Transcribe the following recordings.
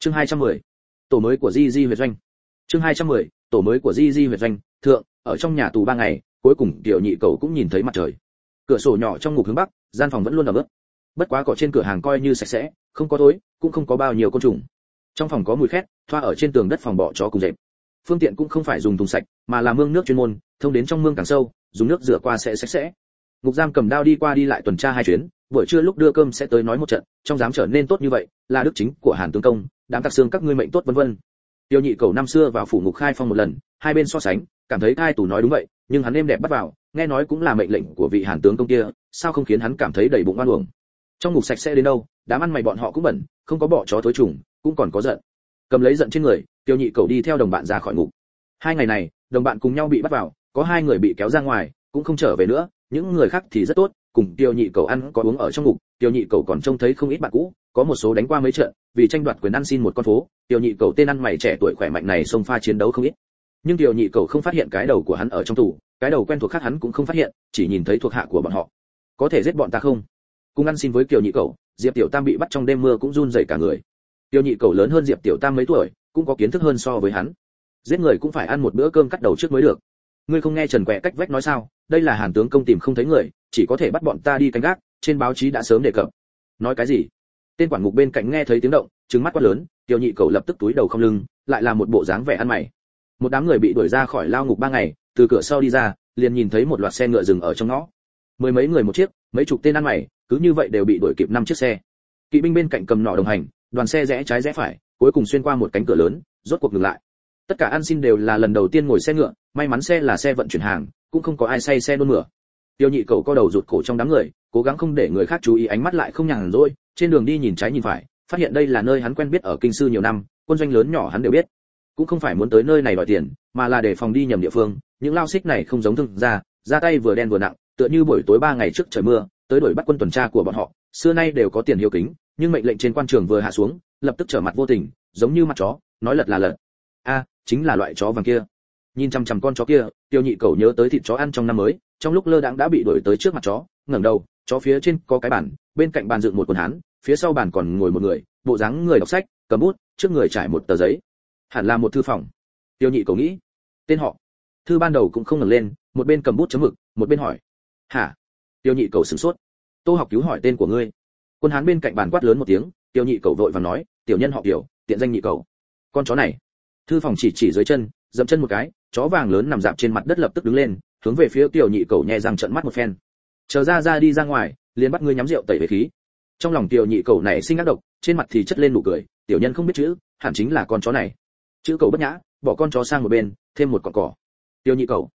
Chương 210. Tổ mới của Di Di Huyệt Doanh. Chương 210. Tổ mới của Di Di Huyệt Doanh. Thượng, ở trong nhà tù 3 ngày, cuối cùng Tiểu Nhị Cẩu cũng nhìn thấy mặt trời. Cửa sổ nhỏ trong ngục hướng bắc, gian phòng vẫn luôn ẩm ướt. Bất quá cỏ trên cửa hàng coi như sạch sẽ, không có thối, cũng không có bao nhiêu côn trùng. Trong phòng có mùi khét, thoa ở trên tường đất phòng bọ chó cùng dẹp. Phương tiện cũng không phải dùng thùng sạch, mà là mương nước chuyên môn, thông đến trong mương càng sâu, dùng nước rửa qua sẽ sạch sẽ. Ngục giam cầm đao đi qua đi lại tuần tra 2 chuyến, buổi trưa lúc đưa cơm sẽ tới nói một trận, trong giám trở nên tốt như vậy, là đức chính của Hàn tướng công, đám tặc xương các ngươi mệnh tốt vân vân. Tiêu Nhị Cẩu năm xưa vào phủ ngục khai phong một lần, hai bên so sánh, cảm thấy cai tù nói đúng vậy, nhưng hắn êm đẹp bắt vào, nghe nói cũng là mệnh lệnh của vị Hàn tướng công kia, sao không khiến hắn cảm thấy đầy bụng oan uổng. Trong ngục sạch sẽ đến đâu, đám ăn mày bọn họ cũng bẩn, không có bọ chó thối trùng, cũng còn có giận. Cầm lấy giận trên người, Tiêu Nhị Cẩu đi theo đồng bạn ra khỏi ngục. 2 ngày này, đồng bạn cùng nhau bị bắt vào, có 2 người bị kéo ra ngoài, cũng không trở về nữa, những người khác thì rất tốt, cùng Tiêu Nhị Cẩu ăn có uống ở trong ngục. Tiêu Nhị Cẩu còn trông thấy không ít bạn cũ, có một số đánh qua mấy trận, vì tranh đoạt quyền ăn xin một con phố, Tiêu Nhị Cẩu tên ăn mày trẻ tuổi khỏe mạnh này xông pha chiến đấu không ít. Nhưng Tiêu Nhị Cẩu không phát hiện cái đầu của hắn ở trong tù, cái đầu quen thuộc khác hắn cũng không phát hiện, chỉ nhìn thấy thuộc hạ của bọn họ. Có thể giết bọn ta không? Cùng ăn xin với Tiêu Nhị Cẩu, Diệp Tiểu Tam bị bắt trong đêm mưa cũng run rẩy cả người. Tiêu Nhị Cẩu lớn hơn Diệp Tiểu Tam mấy tuổi, cũng có kiến thức hơn so với hắn. Giết người cũng phải ăn một bữa cơm cắt đầu trước mới được. Ngươi không nghe Trần Quẹ cách vách nói sao? Đây là Hàn tướng công tìm không thấy người, chỉ có thể bắt bọn ta đi canh gác, trên báo chí đã sớm đề cập. Nói cái gì? Tên quản ngục bên cạnh nghe thấy tiếng động, trừng mắt quát lớn, Tiêu Nhị Cẩu lập tức túi đầu không lưng, lại là một bộ dáng vẻ ăn mày. Một đám người bị đuổi ra khỏi lao ngục 3 ngày, từ cửa sau đi ra, liền nhìn thấy một loạt xe ngựa dừng ở trong ngõ. 10 mấy người một chiếc, mấy chục tên ăn mày, cứ như vậy đều bị đuổi kịp 5 chiếc xe. Kỵ binh bên cạnh cầm nỏ đồng hành, đoàn xe rẽ trái rẽ phải, cuối cùng xuyên qua một cánh cửa lớn, rốt cuộc ngừng lại. Tất cả ăn xin đều là lần đầu tiên ngồi xe ngựa, may mắn xe là xe vận chuyển hàng, cũng không có ai say xe nôn mửa. Tiêu Nhị Cẩu co đầu rụt cổ trong đám người, cố gắng không để người khác chú ý, ánh mắt lại không nhàn rỗi, trên đường đi nhìn trái nhìn phải, phát hiện đây là nơi hắn quen biết ở kinh sư nhiều năm, quân doanh lớn nhỏ hắn đều biết. Cũng không phải muốn tới nơi này đòi tiền, mà là để phòng đi nhầm địa phương, những lao xích này không giống thương gia, ra tay vừa đen vừa nặng, tựa như buổi tối 3 ngày trước trời mưa, tới đuổi bắt quân tuần tra của bọn họ, xưa nay đều có tiền hiếu kính, nhưng mệnh lệnh trên quan trường vừa hạ xuống, lập tức trở mặt vô tình, giống như mặt chó, nói lật là lật. Chính là loại chó vàng kia. Nhìn chằm chằm con chó kia, Tiêu Nhị Cẩu nhớ tới thịt chó ăn trong năm mới, trong lúc lơ đãng đã bị đuổi tới trước mặt chó, ngẩng đầu, chó phía trên có cái bàn, bên cạnh bàn dựng một quần hán, phía sau bàn còn ngồi một người, bộ dáng người đọc sách, cầm bút, trước người trải một tờ giấy. Hẳn là một thư phòng. Tiêu Nhị Cẩu nghĩ. Tên họ. Thư ban đầu cũng không ngẩng lên, một bên cầm bút chấm mực, một bên hỏi. Hả? Tiêu Nhị Cẩu sửng sốt. Tô Học Cứu hỏi tên của ngươi. Quân hán bên cạnh bàn quát lớn một tiếng, Tiêu Nhị Cẩu vội vàng nói, tiểu nhân họ Tiểu, tiện danh Nhị Cẩu. Con chó này. Thư phòng chỉ dưới chân, dậm chân một cái, chó vàng lớn nằm dạp trên mặt đất lập tức đứng lên, hướng về phía Tiểu Nhị Cẩu nhẹ răng trợn mắt một phen. Chờ ra đi ra ngoài, liền bắt ngươi nhắm rượu tẩy về khí. Trong lòng Tiểu Nhị Cẩu này sinh ác độc, trên mặt thì chất lên nụ cười, tiểu nhân không biết chữ, hẳn chính là con chó này. Chữ Cẩu bất nhã, bỏ con chó sang một bên, thêm một cọng cỏ. Tiểu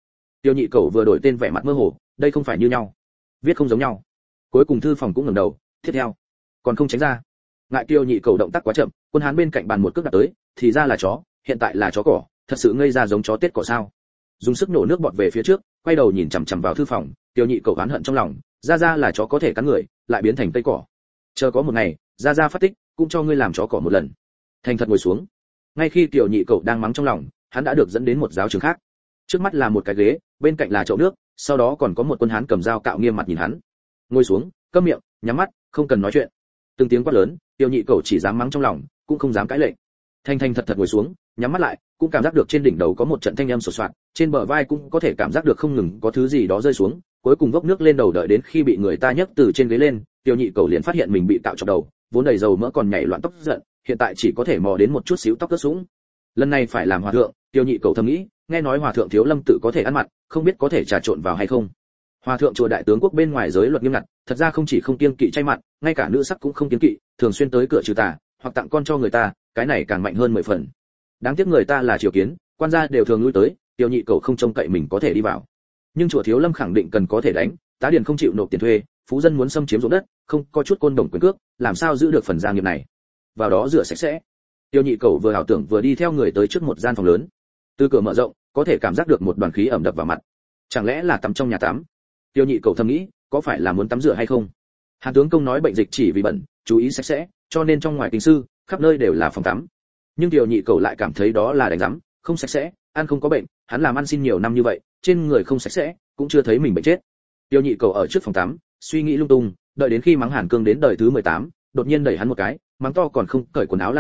Nhị Cẩu vừa đổi tên vẻ mặt mơ hồ, đây không phải như nhau, viết không giống nhau. Cuối cùng thư phòng cũng ngẩng đầu, tiếp theo, còn không tránh ra. Ngại Tiểu Nhị Cẩu động tác quá chậm, quân hán bên cạnh bàn một cước đạp tới, thì ra là chó, hiện tại là chó cỏ, thật sự ngây ra giống chó tết cỏ sao? Dùng sức nổ nước bọt về phía trước, quay đầu nhìn chằm chằm vào thư phòng, Tiểu Nhị Cẩu oán hận trong lòng, ra là chó có thể cắn người, lại biến thành cây cỏ. Chờ có một ngày, ra phát tích, cũng cho ngươi làm chó cỏ một lần. Thành thật ngồi xuống. Ngay khi Tiểu Nhị Cẩu đang mắng trong lòng, hắn đã được dẫn đến một giáo trường khác. Trước mắt là một cái ghế, bên cạnh là chậu nước, sau đó còn có một quân hán cầm dao cạo nghiêm mặt nhìn hắn. Ngồi xuống, câm miệng, nhắm mắt, không cần nói chuyện. Từng tiếng quát lớn, Tiểu Nhị Cẩu chỉ dám mắng trong lòng, cũng không dám cãi lệnh. Thanh thật ngồi xuống, nhắm mắt lại, cũng cảm giác được trên đỉnh đầu có một trận thanh âm sột soạt, trên bờ vai cũng có thể cảm giác được không ngừng có thứ gì đó rơi xuống, cuối cùng vốc nước lên đầu, đợi đến khi bị người ta nhấc từ trên ghế lên, Tiểu Nhị Cẩu liền phát hiện mình bị cạo chọc đầu, vốn đầy dầu mỡ còn nhảy loạn tóc giận, hiện tại chỉ có thể mò đến một chút xíu tóc ướt sũng. Lần này phải làm hòa thượng, Tiểu Nhị Cẩu thầm nghĩ, nghe nói hòa thượng Thiếu Lâm tự có thể ăn mặn, không biết có thể trà trộn vào hay không. Hòa thượng chùa Đại Tướng Quốc bên ngoài giới luật nghiêm ngặt, thật ra không chỉ không kiêng kỵ chay mặn, ngay cả nữ sắc cũng không kiêng kỵ, thường xuyên tới cửa trừ tà, hoặc tặng con cho người ta, cái này càng mạnh hơn 10 phần. Đáng tiếc người ta là triều kiến, quan gia đều thường lui tới, Tiểu Nhị Cẩu không trông cậy mình có thể đi vào. Nhưng chùa Thiếu Lâm khẳng định cần có thể đánh, tá điền không chịu nộp tiền thuê, phú dân muốn xâm chiếm ruộng đất, không có chút côn đồng quyền cước, làm sao giữ được phần gia nghiệp này. Vào đó rửa sạch sẽ. Tiểu Nhị Cẩu vừa ảo tưởng vừa đi theo người tới trước một gian phòng lớn. Từ cửa mở rộng, có thể cảm giác được một đoàn khí ẩm đập vào mặt. Chẳng lẽ là tắm trong nhà tắm? Tiểu Nhị Cẩu thầm nghĩ, có phải là muốn tắm rửa hay không? Hàn tướng công nói bệnh dịch chỉ vì bẩn, chú ý sạch sẽ, cho nên trong ngoài kinh sư, khắp nơi đều là phòng tắm. Nhưng Tiểu Nhị Cẩu lại cảm thấy đó là đánh rắm, không sạch sẽ, ăn không có bệnh, hắn làm ăn xin nhiều năm như vậy, trên người không sạch sẽ, cũng chưa thấy mình bệnh chết. Tiểu Nhị Cẩu ở trước phòng tắm, suy nghĩ lung tung, đợi đến khi mắng Hàn Cương đến đời thứ 18, đột nhiên đẩy hắn một cái, mắng to còn không cởi quần áo lan vào,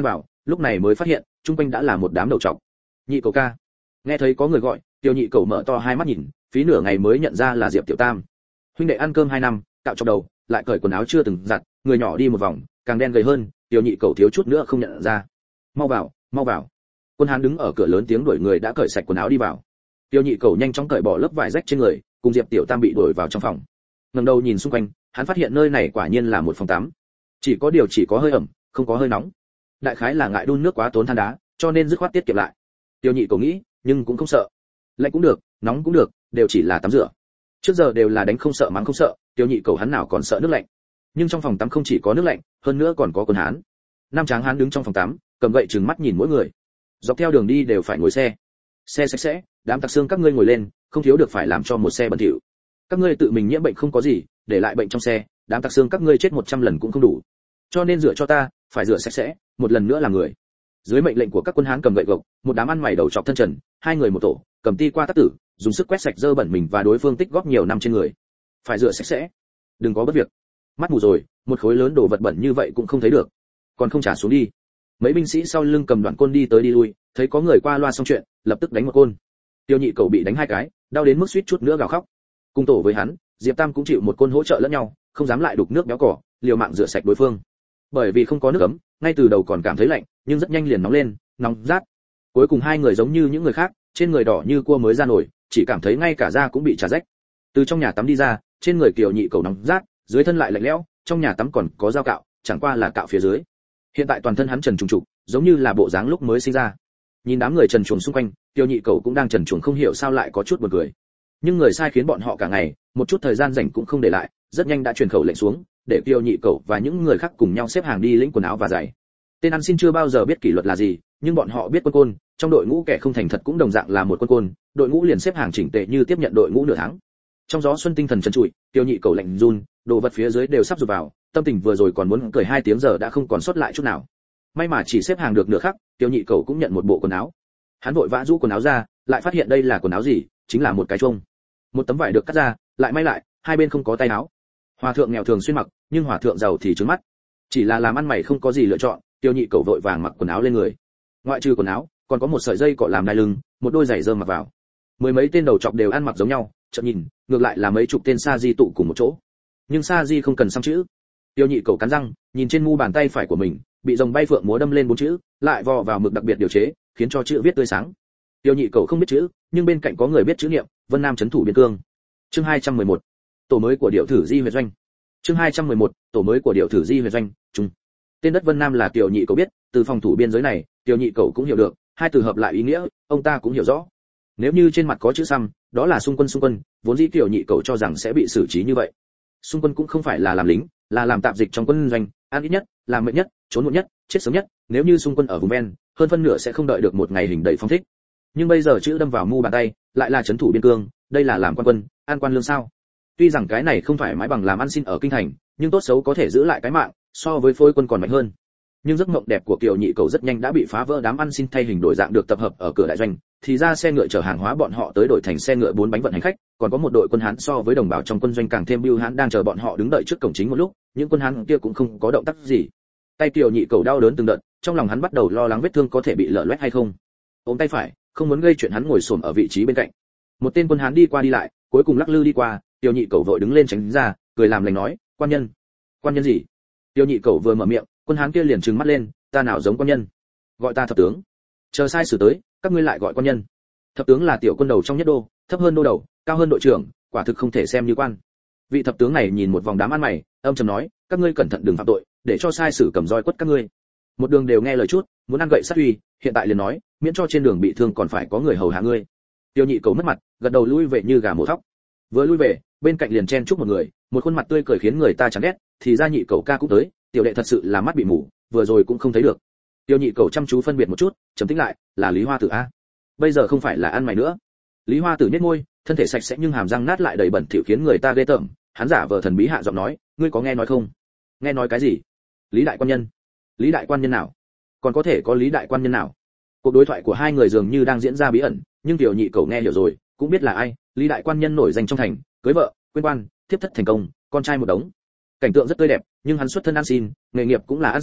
lúc này mới phát hiện chung quanh đã là một đám đầu trọc. Nhị cậu ca. Nghe thấy có người gọi, Tiêu Nhị cậu mở to hai mắt nhìn, phí nửa ngày mới nhận ra là Diệp Tiểu Tam. Huynh đệ ăn cơm 2 năm, cạo chọc đầu, lại cởi quần áo chưa từng giặt, người nhỏ đi một vòng, càng đen gầy hơn, Tiêu Nhị cậu thiếu chút nữa không nhận ra. Mau vào, mau vào. Quân Hán đứng ở cửa lớn tiếng đuổi người đã cởi sạch quần áo đi vào. Tiêu Nhị cậu nhanh chóng cởi bỏ lớp vải rách trên người, cùng Diệp Tiểu Tam bị đuổi vào trong phòng. Ngẩng đầu nhìn xung quanh, hắn phát hiện nơi này quả nhiên là một phòng tắm. Chỉ có hơi ẩm, không có hơi nóng. Đại khái là ngại đun nước quá tốn than đá, cho nên dứt khoát tiết kiệm lại. Tiêu Nhị cậu nghĩ, nhưng cũng không sợ. Lạnh cũng được, nóng cũng được, đều chỉ là tắm rửa. Trước giờ đều là đánh không sợ mắng không sợ, Tiêu Nhị cậu hắn nào còn sợ nước lạnh. Nhưng trong phòng tắm không chỉ có nước lạnh, hơn nữa còn có Quân Hán. Nam tráng hán đứng trong phòng tắm, cầm gậy trừng mắt nhìn mỗi người. Dọc theo đường đi đều phải ngồi xe. Xe sạch sẽ, đám tặc xương các ngươi ngồi lên, không thiếu được phải làm cho một xe bẩn thỉu. Các ngươi tự mình nhiễm bệnh không có gì, để lại bệnh trong xe, đám tặc xương các ngươi chết 100 lần cũng không đủ. Cho nên rửa cho ta, phải rửa sạch sẽ, một lần nữa là người. Dưới mệnh lệnh của các quân Hán cầm gậy gộc, một đám ăn mày đầu chọc thân trần, 2 người một tổ, cầm ti qua tắc tử, dùng sức quét sạch dơ bẩn mình và đối phương tích góp nhiều năm trên người. Phải rửa sạch sẽ, đừng có bất việc. Mắt mù rồi, một khối lớn đồ vật bẩn như vậy cũng không thấy được, còn không trả xuống đi. Mấy binh sĩ sau lưng cầm đoạn côn đi tới đi lui, thấy có người qua loa xong chuyện, lập tức đánh một côn. Tiêu Nhị cậu bị đánh 2 cái, đau đến mức suýt chút nữa gào khóc. Cùng tổ với hắn, Diệp Tam cũng chịu một côn hỗ trợ lẫn nhau, không dám lại đục nước béo cỏ, liều mạng rửa sạch đối phương. Bởi vì không có nước ấm, ngay từ đầu còn cảm thấy lạnh, nhưng rất nhanh liền nóng lên, nóng rát. Cuối cùng 2 người giống như những người khác, trên người đỏ như cua mới ra nổi, chỉ cảm thấy ngay cả da cũng bị chà rách. Từ trong nhà tắm đi ra, trên người Kiều Nhị cậu nóng rát, dưới thân lại lạnh lẽo, trong nhà tắm còn có dao cạo, chẳng qua là cạo phía dưới. Hiện tại toàn thân hắn trần trùng trục, giống như là bộ dáng lúc mới sinh ra. Nhìn đám người trần truồng xung quanh, Tiêu Nhị cậu cũng đang trần truồng không hiểu sao lại có chút buồn cười. Nhưng người sai khiến bọn họ cả ngày, một chút thời gian rảnh cũng không để lại, rất nhanh đã truyền khẩu lệnh xuống, để Tiêu Nhị cậu và những người khác cùng nhau xếp hàng đi lĩnh quần áo và giày. Tên ăn xin chưa bao giờ biết kỷ luật là gì, nhưng bọn họ biết quân côn, trong đội ngũ kẻ không thành thật cũng đồng dạng là một quân côn, đội ngũ liền xếp hàng chỉnh tề như tiếp nhận đội ngũ nửa tháng. Trong gió xuân tinh thần trần trụi, Tiêu Nhị cậu lạnh run, đồ vật phía dưới đều sắp rụt vào, tâm tình vừa rồi còn muốn cười 2 tiếng giờ đã không còn sót lại chút nào. May mà chỉ xếp hàng được nửa khắc, Tiêu Nhị cậu cũng nhận một bộ quần áo. Hắn vội vã rũ quần áo ra, lại phát hiện đây là quần áo gì, chính là một cái chuông. Một tấm vải được cắt ra, lại may lại, 2 bên không có tay áo. Hòa thượng nghèo thường xuyên mặc, nhưng hòa thượng giàu thì trướng mắt. Chỉ là làm ăn mày không có gì lựa chọn, Tiêu Nhị cậu vội vàng mặc quần áo lên người. Ngoại trừ quần áo, còn có một sợi dây cọ làm đai lưng, một đôi giày rơm mặc vào. 10 mấy tên đầu chọc đều ăn mặc giống nhau, chợt nhìn, ngược lại là mấy chục tên sa di tụ cùng một chỗ. Nhưng sa di không cần xăm chữ. Tiêu Nhị cậu cắn răng, nhìn trên mu bàn tay phải của mình, bị rồng bay phượng múa đâm lên 4 chữ, lại vò vào mực đặc biệt điều chế, khiến cho chữ viết tươi sáng. Tiêu Nhị cậu không biết chữ, nhưng bên cạnh có người biết chữ niệm, Vân Nam trấn thủ biên cương. Chương 211. Tổ mới của điệu thử Di Huyệt Doanh. Chương 211. Tổ mới của điệu thử Di Huyệt Doanh. Trung. Tên đất Vân Nam là Tiêu Nhị cậu biết, từ phòng thủ biên giới này, Tiêu Nhị cậu cũng hiểu được, 2 từ hợp lại ý nghĩa, ông ta cũng hiểu rõ. Nếu như trên mặt có chữ xăm, đó là xung quân, vốn dĩ Tiêu Nhị cậu cho rằng sẽ bị xử trí như vậy. Xung quân cũng không phải là làm lính, là làm tạp dịch trong quân doanh, ăn ít nhất, làm mệt nhất, trốn muộn nhất, chết sớm nhất, nếu như xung quân ở vùng ven, hơn phân nửa sẽ không đợi được một ngày hình đầy phong thích. Nhưng bây giờ chữ đâm vào mu bàn tay, lại là trấn thủ biên cương, đây là làm quan quân, an quan lương sao? Tuy rằng cái này không phải mãi bằng làm ăn xin ở kinh thành, nhưng tốt xấu có thể giữ lại cái mạng, so với phôi quân còn mạnh hơn. Nhưng giấc mộng đẹp của Kiều Nhị cậu rất nhanh đã bị phá vỡ, đám ăn xin thay hình đổi dạng được tập hợp ở cửa đại doanh, thì ra xe ngựa chở hàng hóa bọn họ tới đổi thành xe ngựa 4 bánh vận hành khách, còn có một đội quân Hán so với đồng bào trong quân doanh càng thêm bưu hán đang chờ bọn họ đứng đợi trước cổng chính một lúc, những quân Hán kia cũng không có động tác gì. Tay Kiều Nhị cậu đau đớn từng đợt, trong lòng hắn bắt đầu lo lắng vết thương có thể bị lở loét hay không. Ôm tay phải, không muốn gây chuyện, hắn ngồi xổm ở vị trí bên cạnh. Một tên quân Hán đi qua đi lại, cuối cùng lắc lư đi qua, Kiều Nhị cậu vội đứng lên tránh ra, cười làm lành nói, quan nhân. Quan nhân gì? Kiều Nhị cậu vừa mở miệng, quân Hán kia liền trừng mắt lên, ta nào giống quan nhân, gọi ta thập tướng. Chờ sai sử tới, các ngươi lại gọi quan nhân. Thập tướng là tiểu quân đầu trong nhất đô, thấp hơn đô đầu, cao hơn đội trưởng, quả thực không thể xem như quan. Vị thập tướng này nhìn một vòng đám ăn mày, âm trầm nói, các ngươi cẩn thận đừng phạm tội, để cho sai sử cầm roi quất các ngươi. Một đường đều nghe lời chút, muốn ăn gậy sát uy, hiện tại liền nói, miễn cho trên đường bị thương còn phải có người hầu hạ ngươi. Tiêu Nhị cậu mất mặt, gật đầu lui về như gà mổ thóc. Vừa lui về, bên cạnh liền chen chúc một người, một khuôn mặt tươi cười khiến người ta chán ghét, thì ra Nhị cậu ca cũng tới, tiểu đệ thật sự là mắt bị mù, vừa rồi cũng không thấy được. Tiêu Nhị cậu chăm chú phân biệt một chút, trầm tĩnh lại, là Lý Hoa Tử a. Bây giờ không phải là ăn mày nữa. Lý Hoa Tử nhếch môi, thân thể sạch sẽ nhưng hàm răng nát lại đầy bẩn thỉu khiến người ta ghê tởm, hắn giả vờ thần bí hạ giọng nói, ngươi có nghe nói không? Nghe nói cái gì? Lý đại quan nhân. Lý đại quan nhân nào? Còn có thể có Lý đại quan nhân nào? Cuộc đối thoại của 2 người dường như đang diễn ra bí ẩn, nhưng Tiêu Nhị cậu nghe hiểu rồi, cũng biết là ai. Lý đại quan nhân nổi danh trong thành, cưới vợ, quyên quan, thiếp thất thành công, con trai một đống. Cảnh tượng rất tươi đẹp, nhưng hắn xuất thân ăn xin, nghề nghiệp cũng là ăn xin,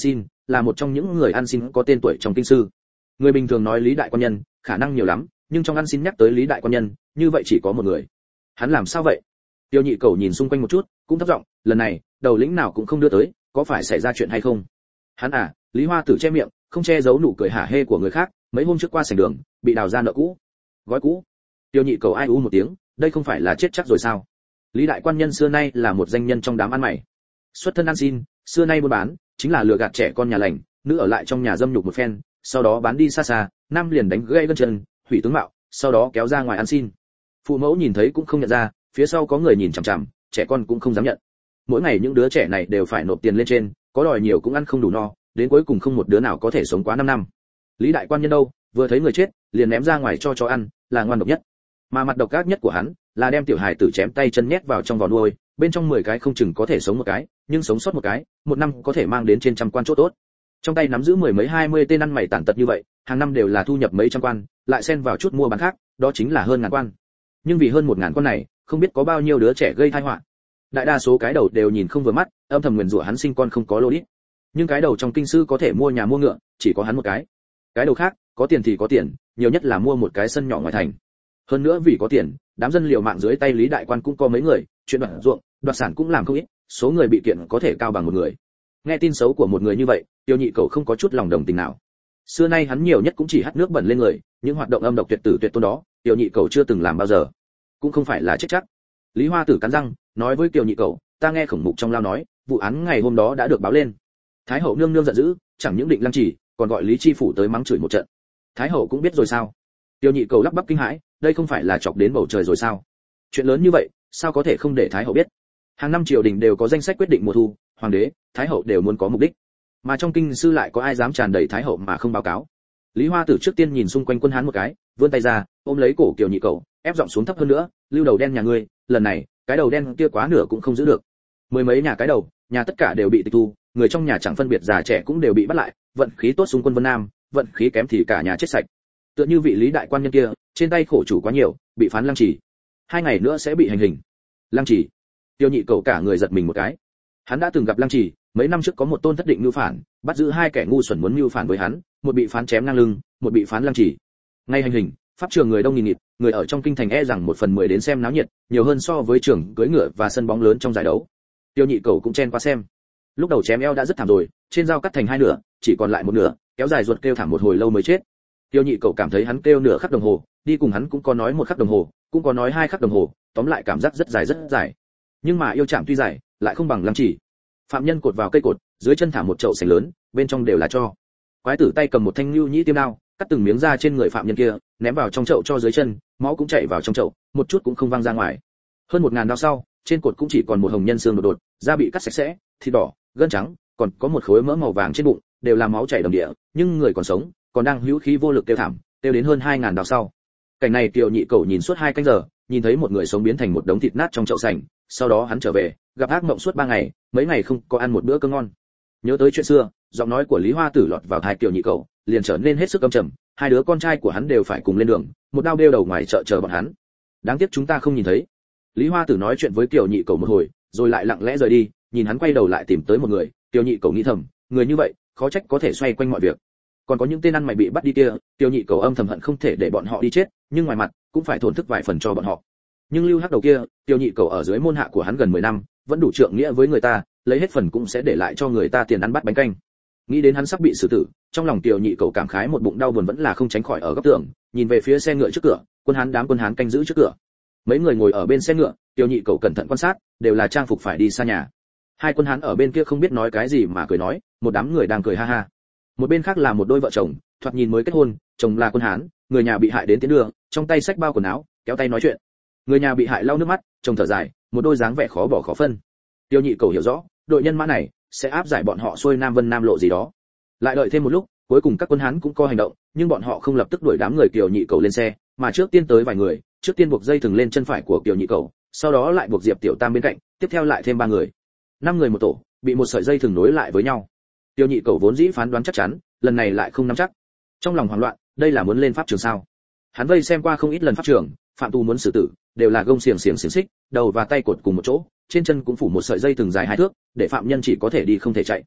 là một trong những người ăn xin có tên tuổi trong kinh sư. Người bình thường nói Lý đại quan nhân, khả năng nhiều lắm, nhưng trong ăn xin nhắc tới Lý đại quan nhân, như vậy chỉ có một người. Hắn làm sao vậy? Tiêu Nhị Cẩu nhìn xung quanh một chút, cũng thấp giọng, lần này, đầu lĩnh nào cũng không đưa tới, có phải xảy ra chuyện hay không? Hắn à, Lý Hoa Tử che miệng, không che giấu nụ cười hả hê của người khác, mấy hôm trước qua sảnh đường, bị đào ra nợ cũ. Gói cũ. Tiêu Nhị Cẩu ai u một tiếng, đây không phải là chết chắc rồi sao? Lý đại quan nhân xưa nay là một danh nhân trong đám ăn mày. Xuất thân ăn xin, xưa nay buôn bán, chính là lừa gạt trẻ con nhà lành, nữ ở lại trong nhà dâm nhục một phen, sau đó bán đi xa xa, nam liền đánh gãy gân chân, hủy tướng mạo, sau đó kéo ra ngoài ăn xin. Phụ mẫu nhìn thấy cũng không nhận ra, phía sau có người nhìn chằm chằm, trẻ con cũng không dám nhận. Mỗi ngày những đứa trẻ này đều phải nộp tiền lên trên, có đòi nhiều cũng ăn không đủ no, đến cuối cùng không một đứa nào có thể sống quá 5 năm. Lý đại quan nhân đâu, vừa thấy người chết, liền ném ra ngoài cho chó ăn, là ngoan độc nhất. Mà mặt độc ác nhất của hắn, là đem tiểu hài tử chém tay chân nhét vào trong vò nuôi, bên trong 10 cái không chừng có thể sống một cái, nhưng sống sót một cái, một năm có thể mang đến trên trăm quan chỗ tốt. Trong tay nắm giữ mười mấy 20 tên ăn mày tàn tật như vậy, hàng năm đều là thu nhập mấy trăm quan, lại xen vào chút mua bán khác, đó chính là hơn ngàn quan. Nhưng vì hơn 1000 quan này, không biết có bao nhiêu đứa trẻ gây tai họa. Đại đa số cái đầu đều nhìn không vừa mắt, âm thầm nguyền rủa hắn sinh con không có lô đít. Nhưng cái đầu trong kinh sư có thể mua nhà mua ngựa, chỉ có hắn một cái. Cái đầu khác, có tiền thì có tiền, nhiều nhất là mua một cái sân nhỏ ngoài thành. Hơn nữa vì có tiền, đám dân liệu mạng dưới tay Lý đại quan cũng có mấy người, chuyện đoạt ruộng, đoạt sản cũng làm không ít, số người bị kiện có thể cao bằng một người. Nghe tin xấu của một người như vậy, Tiêu Nhị Cẩu không có chút lòng đồng tình nào. Xưa nay hắn nhiều nhất cũng chỉ hắt nước bẩn lên người, những hoạt động âm độc tuyệt tử tuyệt tôn đó, Tiêu Nhị Cẩu chưa từng làm bao giờ. Cũng không phải là chết chắc. Lý Hoa Tử cắn răng, nói với Tiêu Nhị Cẩu, ta nghe Khổng Mục trong lao nói, vụ án ngày hôm đó đã được báo lên. Thái hậu nương nương giận dữ, chẳng những định lăng trì, còn gọi Lý Chi phủ tới mắng chửi một trận. Thái hậu cũng biết rồi sao? Tiêu Nhị Cẩu lắp bắp kinh hãi, đây không phải là chọc đến bầu trời rồi sao? Chuyện lớn như vậy, sao có thể không để Thái hậu biết? Hàng năm triều đình đều có danh sách quyết định mùa thu, hoàng đế, Thái hậu đều muốn có mục đích. Mà trong kinh sư lại có ai dám tràn đầy Thái hậu mà không báo cáo? Lý Hoa Tử trước tiên nhìn xung quanh quân Hán một cái, vươn tay ra, ôm lấy cổ Kiều Nhị Cẩu, ép giọng xuống thấp hơn nữa, lưu đầu đen nhà ngươi, lần này, cái đầu đen kia quá nửa cũng không giữ được. Mười mấy nhà cái đầu, nhà tất cả đều bị tịch thu, người trong nhà chẳng phân biệt già trẻ cũng đều bị bắt lại, vận khí tốt xung quân Vân Nam, vận khí kém thì cả nhà chết sạch. Tựa như vị Lý đại quan nhân kia, trên tay khổ chủ quá nhiều, bị phán lăng trì. 2 ngày nữa sẽ bị hành hình. Lăng trì. Tiêu Nhị Cẩu cả người giật mình một cái. Hắn đã từng gặp lăng trì, mấy năm trước có một tôn thất định mưu phản, bắt giữ 2 kẻ ngu xuẩn muốn mưu phản với hắn, một bị phán chém ngang lưng, một bị phán lăng trì. Ngay hành hình, pháp trường người đông nghìn nghịt, người ở trong kinh thành e rằng 1/10 đến xem náo nhiệt, nhiều hơn so với trường cưỡi ngựa và sân bóng lớn trong giải đấu. Tiêu Nhị Cẩu cũng chen qua xem. Lúc đầu chém eo đã rất thảm rồi, trên dao cắt thành 2 nửa, chỉ còn lại một nửa, kéo dài ruột kêu thảm một hồi lâu mới chết. Tiêu Nhị Cẩu cảm thấy hắn kêu nửa khắc đồng hồ, đi cùng hắn cũng có nói 1 khắc đồng hồ, cũng có nói 2 khắc đồng hồ, tóm lại cảm giác rất dài rất dài. Nhưng mà yêu chạm tuy dài, lại không bằng lăng trì. Phạm nhân cột vào cây cột, dưới chân thả một chậu sành lớn, bên trong đều là tro. Quái tử tay cầm một thanh lưu nhĩ tiêm đao, cắt từng miếng da trên người phạm nhân kia, ném vào trong chậu cho dưới chân, máu cũng chảy vào trong chậu, một chút cũng không văng ra ngoài. Hơn 1000 đao sau, trên cột cũng chỉ còn một hồng nhân xương đột đột, da bị cắt sạch sẽ, thịt đỏ, gân trắng, còn có một khối mỡ màu vàng trên bụng, đều là máu chảy đầm địa, nhưng người còn sống, còn đang hữu khí vô lực kêu thảm, kêu đến hơn 2000 đao sau. Cảnh này Kiều Nhị Cẩu nhìn suốt 2 canh giờ, nhìn thấy một người sống biến thành một đống thịt nát trong chậu sành, sau đó hắn trở về, gặp ác mộng suốt 3 ngày, mấy ngày không có ăn một bữa cơm ngon. Nhớ tới chuyện xưa, giọng nói của Lý Hoa Tử lọt vào tai Kiều Nhị Cẩu, liền trở nên hết sức âm trầm, 2 đứa con trai của hắn đều phải cùng lên đường, một đao đeo đầu ngoài chợ chờ bọn hắn. Đáng tiếc chúng ta không nhìn thấy. Lý Hoa Tử nói chuyện với Kiều Nhị Cẩu một hồi, rồi lại lặng lẽ rời đi, nhìn hắn quay đầu lại tìm tới một người, Kiều Nhị Cẩu nghĩ thầm, người như vậy, khó trách có thể xoay quanh mọi việc. Còn có những tên ăn mày bị bắt đi kia, Kiều Nhị Cẩu âm thầm hận không thể để bọn họ đi chết, nhưng ngoài mặt cũng phải thổn thức vài phần cho bọn họ. Nhưng Lưu Hắc đầu kia, Kiều Nhị Cẩu ở dưới môn hạ của hắn gần 10 năm, vẫn đủ trượng nghĩa với người ta, lấy hết phần cũng sẽ để lại cho người ta tiền ăn bát bánh canh. Nghĩ đến hắn sắp bị xử tử, trong lòng Kiều Nhị Cẩu cảm khái một bụng đau buồn vẫn là không tránh khỏi ở góc tường, nhìn về phía xe ngựa trước cửa, đám quân Hán canh giữ trước cửa. Mấy người ngồi ở bên xe ngựa, Kiều Nhị Cẩu cẩn thận quan sát, đều là trang phục phải đi xa nhà. 2 quân Hán ở bên kia không biết nói cái gì mà cười nói, một đám người đang cười ha ha. Một bên khác là một đôi vợ chồng, thoạt nhìn mới kết hôn, chồng là quân Hán, người nhà bị hại đến tiến đường, trong tay xách bao quần áo, kéo tay nói chuyện. Người nhà bị hại lau nước mắt, chồng thở dài, một đôi dáng vẻ khó bỏ khó phân. Tiêu Nhị Cẩu hiểu rõ, đội nhân mã này sẽ áp giải bọn họ xuôi Nam Vân Nam lộ gì đó. Lại đợi thêm một lúc, cuối cùng các quân Hán cũng có hành động, nhưng bọn họ không lập tức đuổi đám người Kiều Nhị Cẩu lên xe, mà trước tiên tới vài người, trước tiên buộc dây thừng lên chân phải của Kiều Nhị Cẩu, sau đó lại buộc Diệp Tiểu Tam bên cạnh, tiếp theo lại thêm 3 người. 5 người một tổ, bị một sợi dây thừng nối lại với nhau. Tiêu Nhị Cẩu vốn dĩ phán đoán chắc chắn, lần này lại không nắm chắc. Trong lòng hoảng loạn, đây là muốn lên pháp trường sao? Hắn vây xem qua không ít lần pháp trường, phạm tù muốn xử tử, đều là gông xiềng xích, đầu và tay cột cùng một chỗ, trên chân cũng phủ một sợi dây thừng dài 2 thước, để phạm nhân chỉ có thể đi không thể chạy.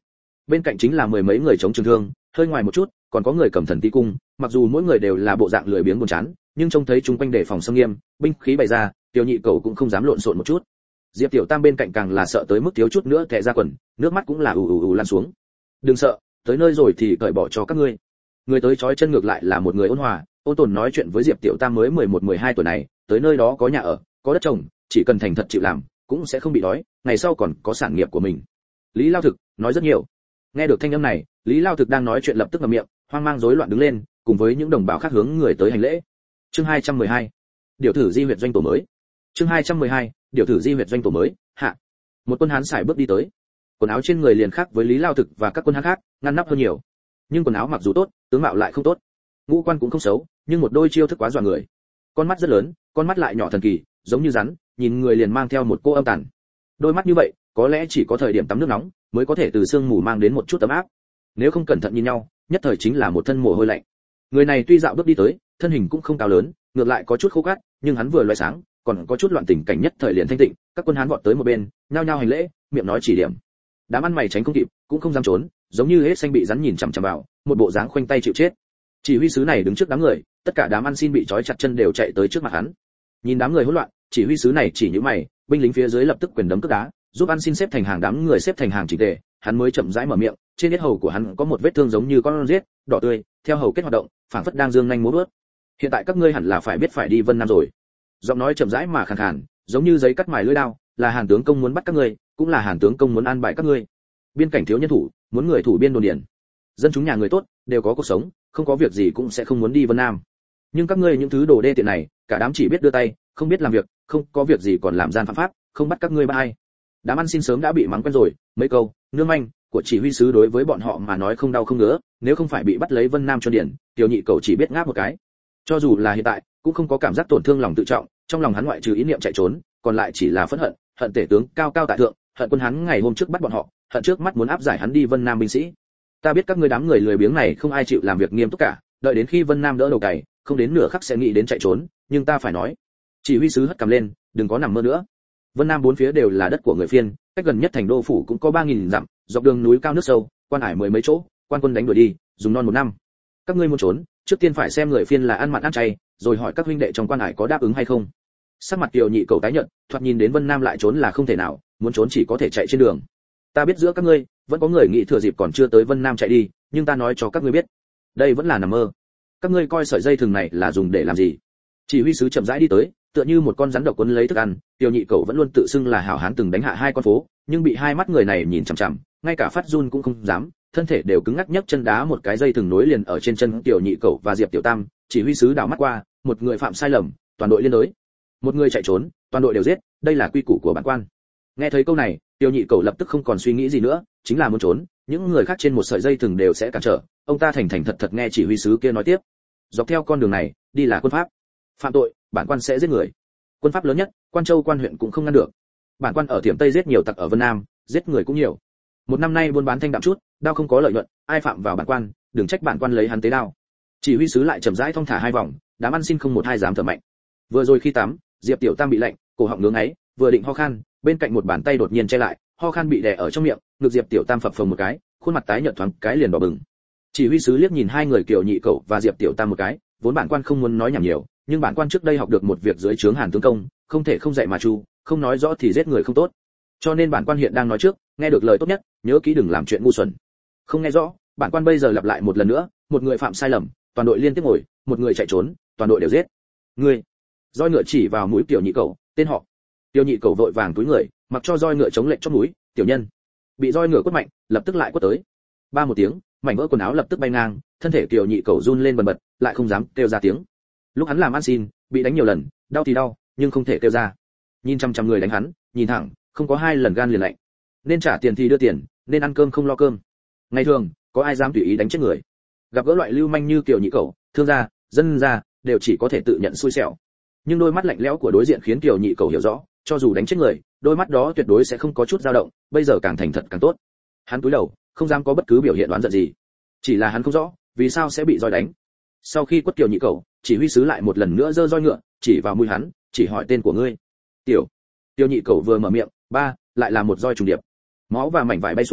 Bên cạnh chính là mười mấy người chống trường thương, hơi ngoài một chút còn có người cầm thần tí cung, mặc dù mỗi người đều là bộ dạng lười biếng buồn chán, nhưng trông thấy chúng quanh đề phòng xâm nghiêm, binh khí bày ra, Tiểu Nhị Cẩu cũng không dám lộn xộn một chút. Diệp Tiểu Tam bên cạnh càng là sợ tới mức thiếu chút nữa tè ra quần, nước mắt cũng là ù lan xuống. Đừng sợ, tới nơi rồi thì cởi bỏ cho các ngươi. Người tới chói chân ngược lại là một người ôn hòa, ôn tồn nói chuyện với Diệp Tiểu Tam mới 11-12 tuổi này, tới nơi đó có nhà ở, có đất trồng, chỉ cần thành thật chịu làm, cũng sẽ không bị đói, ngày sau còn có sản nghiệp của mình. Lý Lao Thực nói rất nhiều. Nghe được thanh âm này, Lý Lao Thực đang nói chuyện lập tức ngậm miệng, hoang mang rối loạn đứng lên, cùng với những đồng bào khác hướng người tới hành lễ. Chương 212. Điều thử Di huyệt doanh tổ mới. Chương 212. Điều thử Di huyệt doanh tổ mới. Hạ. Một quân hán sải bước đi tới. Quần áo trên người liền khác với Lý Lao Thực và các quân hán khác, ngăn nắp hơn nhiều. Nhưng quần áo mặc dù tốt, tướng mạo lại không tốt. Ngũ quan cũng không xấu, nhưng một đôi chiêu thức quá dọa người. Con mắt rất lớn, con mắt lại nhỏ thần kỳ, giống như rắn, nhìn người liền mang theo một cô âm tàn. Đôi mắt như vậy, có lẽ chỉ có thời điểm tắm nước nóng mới có thể từ sương mù mang đến một chút ấm áp. Nếu không cẩn thận nhìn nhau, nhất thời chính là một thân mồ hôi lạnh. Người này tuy dạo bước đi tới, thân hình cũng không cao lớn, ngược lại có chút khô gắt, nhưng hắn vừa loé sáng, còn có chút loạn tình cảnh nhất thời liền thanh tịnh. Các quân hán vọt tới một bên, nhao nhao hành lễ, miệng nói chỉ điểm. Đám ăn mày tránh không kịp, cũng không dám trốn, giống như hết xanh bị rắn nhìn chằm chằm vào, một bộ dáng khoanh tay chịu chết. Chỉ huy sứ này đứng trước đám người, tất cả đám ăn xin bị trói chặt chân đều chạy tới trước mặt hắn. Nhìn đám người hỗn loạn, chỉ huy sứ này chỉ nhíu mày, binh lính phía dưới lập tức quyền đấm cước đá, giúp ăn xin xếp thành hàng, đám người xếp thành hàng chỉnh tề, hắn mới chậm rãi mở miệng, trên yết hầu của hắn có một vết thương giống như con giết, đỏ tươi, theo hầu kết hoạt động, phảng phất đang dương nhanh múa vớt. Hiện tại các ngươi hẳn là phải biết phải đi Vân Nam rồi. Giọng nói chậm rãi mà khàn khàn, giống như giấy cắt mài lưỡi dao, là Hàn tướng công muốn bắt các ngươi, cũng là Hàn tướng công muốn an bài các ngươi. Biên cảnh thiếu nhân thủ, muốn người thủ biên đồn điền. Dân chúng nhà người tốt, đều có cuộc sống, không có việc gì cũng sẽ không muốn đi Vân Nam. Nhưng các ngươi những thứ đồ đê tiện này, cả đám chỉ biết đưa tay, không biết làm việc, không có việc gì còn làm gian phạm pháp, không bắt các ngươi ba ai. Đám ăn xin sớm đã bị mắng quen rồi, mấy câu nương manh của chỉ huy sứ đối với bọn họ mà nói không đau không ngứa, nếu không phải bị bắt lấy Vân Nam cho điển, Tiểu Nhị Cẩu chỉ biết ngáp một cái. Cho dù là hiện tại, cũng không có cảm giác tổn thương lòng tự trọng, trong lòng hắn ngoại trừ ý niệm chạy trốn, còn lại chỉ là phẫn hận, hận tể tướng cao cao tại thượng, hận quân hắn ngày hôm trước bắt bọn họ, hận trước mắt muốn áp giải hắn đi Vân Nam binh sĩ. Ta biết các ngươi đám người lười biếng này không ai chịu làm việc nghiêm túc cả, đợi đến khi Vân Nam đỡ đầu cày, không đến nửa khắc sẽ nghĩ đến chạy trốn, nhưng ta phải nói. Chỉ huy sứ hất cằm lên, đừng có nằm mơ nữa. Vân Nam bốn phía đều là đất của người Phiên, cách gần nhất thành đô phủ cũng có 3000 dặm, dọc đường núi cao nước sâu, quan hải mười mấy chỗ, quan quân đánh đuổi đi, dùng non một năm. Các ngươi muốn trốn, trước tiên phải xem người Phiên là ăn mặn ăn chay, rồi hỏi các huynh đệ trong quan hải có đáp ứng hay không. Sắc mặt Tiểu Nhị Cẩu tái nhợt, thoạt nhìn đến Vân Nam lại trốn là không thể nào, muốn trốn chỉ có thể chạy trên đường. Ta biết giữa các ngươi vẫn có người nghĩ thừa dịp còn chưa tới Vân Nam chạy đi, nhưng ta nói cho các ngươi biết, đây vẫn là nằm mơ. Các ngươi coi sợi dây thừng này là dùng để làm gì? Chỉ huy sứ chậm rãi đi tới, tựa như một con rắn độc quấn lấy thức ăn. Tiểu Nhị Cẩu vẫn luôn tự xưng là hảo hán từng đánh hạ 2 con phố, nhưng bị hai mắt người này nhìn chằm chằm, ngay cả phát run cũng không dám, thân thể đều cứng ngắc, nhấc chân đá một cái dây thừng nối liền ở trên chân Tiểu Nhị Cẩu và Diệp Tiểu Tam. Chỉ huy sứ đảo mắt qua, một người phạm sai lầm, toàn đội liên đối; một người chạy trốn, toàn đội đều giết, đây là quy củ của bản quan. Nghe thấy câu này, Tiểu Nhị Cẩu lập tức không còn suy nghĩ gì nữa, chính là muốn trốn, những người khác trên một sợi dây thừng đều sẽ cản trở. Ông ta thành thành thật thật nghe chỉ huy sứ kia nói tiếp. Dọc theo con đường này, đi là quân pháp. Phạm tội, bản quan sẽ giết người. Quân pháp lớn nhất, Quan Châu quan huyện cũng không ngăn được. Bản quan ở Tiềm Tây giết nhiều tặc ở Vân Nam, giết người cũng nhiều. Một năm nay buôn bán thanh đạm chút, đao không có lợi nhuận, ai phạm vào bản quan, đừng trách bản quan lấy hắn tế đao. Chỉ huy sứ lại chậm rãi thong thả 2 vòng, đám ăn xin không một ai dám thở mạnh. Vừa rồi khi tắm, Diệp Tiểu Tam bị lạnh, cổ họng ngứa ngáy, vừa định ho khan, bên cạnh một bàn tay đột nhiên che lại, ho khan bị đè ở trong miệng, ngực Diệp Tiểu Tam phập phồng một cái, khuôn mặt tái nhợt thoáng cái liền đỏ bừng. Chỉ huy sứ liếc nhìn 2 người Tiểu Nhị Cẩu và Diệp Tiểu Tam một cái, vốn bản quan không muốn nói nhảm nhiều, nhưng bản quan trước đây học được một việc dưới trướng Hàn tướng công, không thể không dạy mà chu, không nói rõ thì giết người không tốt. Cho nên bản quan hiện đang nói trước, nghe được lời tốt nhất, nhớ kỹ đừng làm chuyện ngu xuẩn. Không nghe rõ, bản quan bây giờ lặp lại một lần nữa, một người phạm sai lầm, toàn đội liên tiếp ngồi, một người chạy trốn, toàn đội đều giết. Ngươi. Roi ngựa chỉ vào mũi Tiểu Nhị Cẩu, tên họ. Tiểu Nhị Cẩu vội vàng túi người, mặc cho roi ngựa chống lệnh chót mũi, tiểu nhân. Bị roi ngựa quất mạnh, lập tức lại quất tới. Ba một tiếng, mảnh vỡ quần áo lập tức bay ngang, thân thể Tiểu Nhị Cẩu run lên bần bật, lại không dám kêu ra tiếng. Lúc hắn làm ăn xin, bị đánh nhiều lần, đau thì đau, nhưng không thể kêu ra. Nhìn chăm chăm người đánh hắn, nhìn thẳng, không có 2 lần gan liền lạnh. Nên trả tiền thì đưa tiền, nên ăn cơm không lo cơm. Ngày thường, có ai dám tùy ý đánh chết người? Gặp gỡ loại lưu manh như Tiểu Nhị Cẩu, thương gia, dân gia, đều chỉ có thể tự nhận xui xẻo. Nhưng đôi mắt lạnh lẽo của đối diện khiến Tiểu Nhị Cẩu hiểu rõ, cho dù đánh chết người, đôi mắt đó tuyệt đối sẽ không có chút dao động, bây giờ càng thành thật càng tốt. Hắn cúi đầu, không dám có bất cứ biểu hiện đoán giận gì. Chỉ là hắn không rõ, vì sao sẽ bị roi đánh. Sau khi quất Tiểu Nhị Cẩu, chỉ huy sứ lại một lần nữa giơ roi ngựa, chỉ vào mũi hắn, chỉ hỏi tên của ngươi. Tiểu Nhị Cẩu vừa mở miệng, ba, lại là một roi trùng điệp. Máu và mảnh vải bay xuống,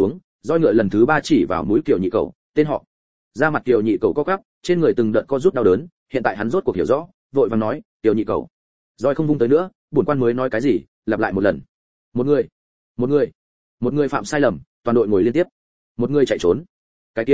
Roi ngựa lần thứ 3 chỉ vào mũi Kiều Nhị Cẩu, tên họ. Da mặt Kiều Nhị Cẩu co quắp, trên người từng đợt co rút đau đớn, hiện tại hắn rốt cuộc hiểu rõ, vội vàng nói, Kiều Nhị Cẩu. Roi không vung tới nữa, bổn quan mới nói cái gì, lặp lại một lần. Một người phạm sai lầm, toàn đội ngồi liên tiếp. Một người chạy trốn. Cái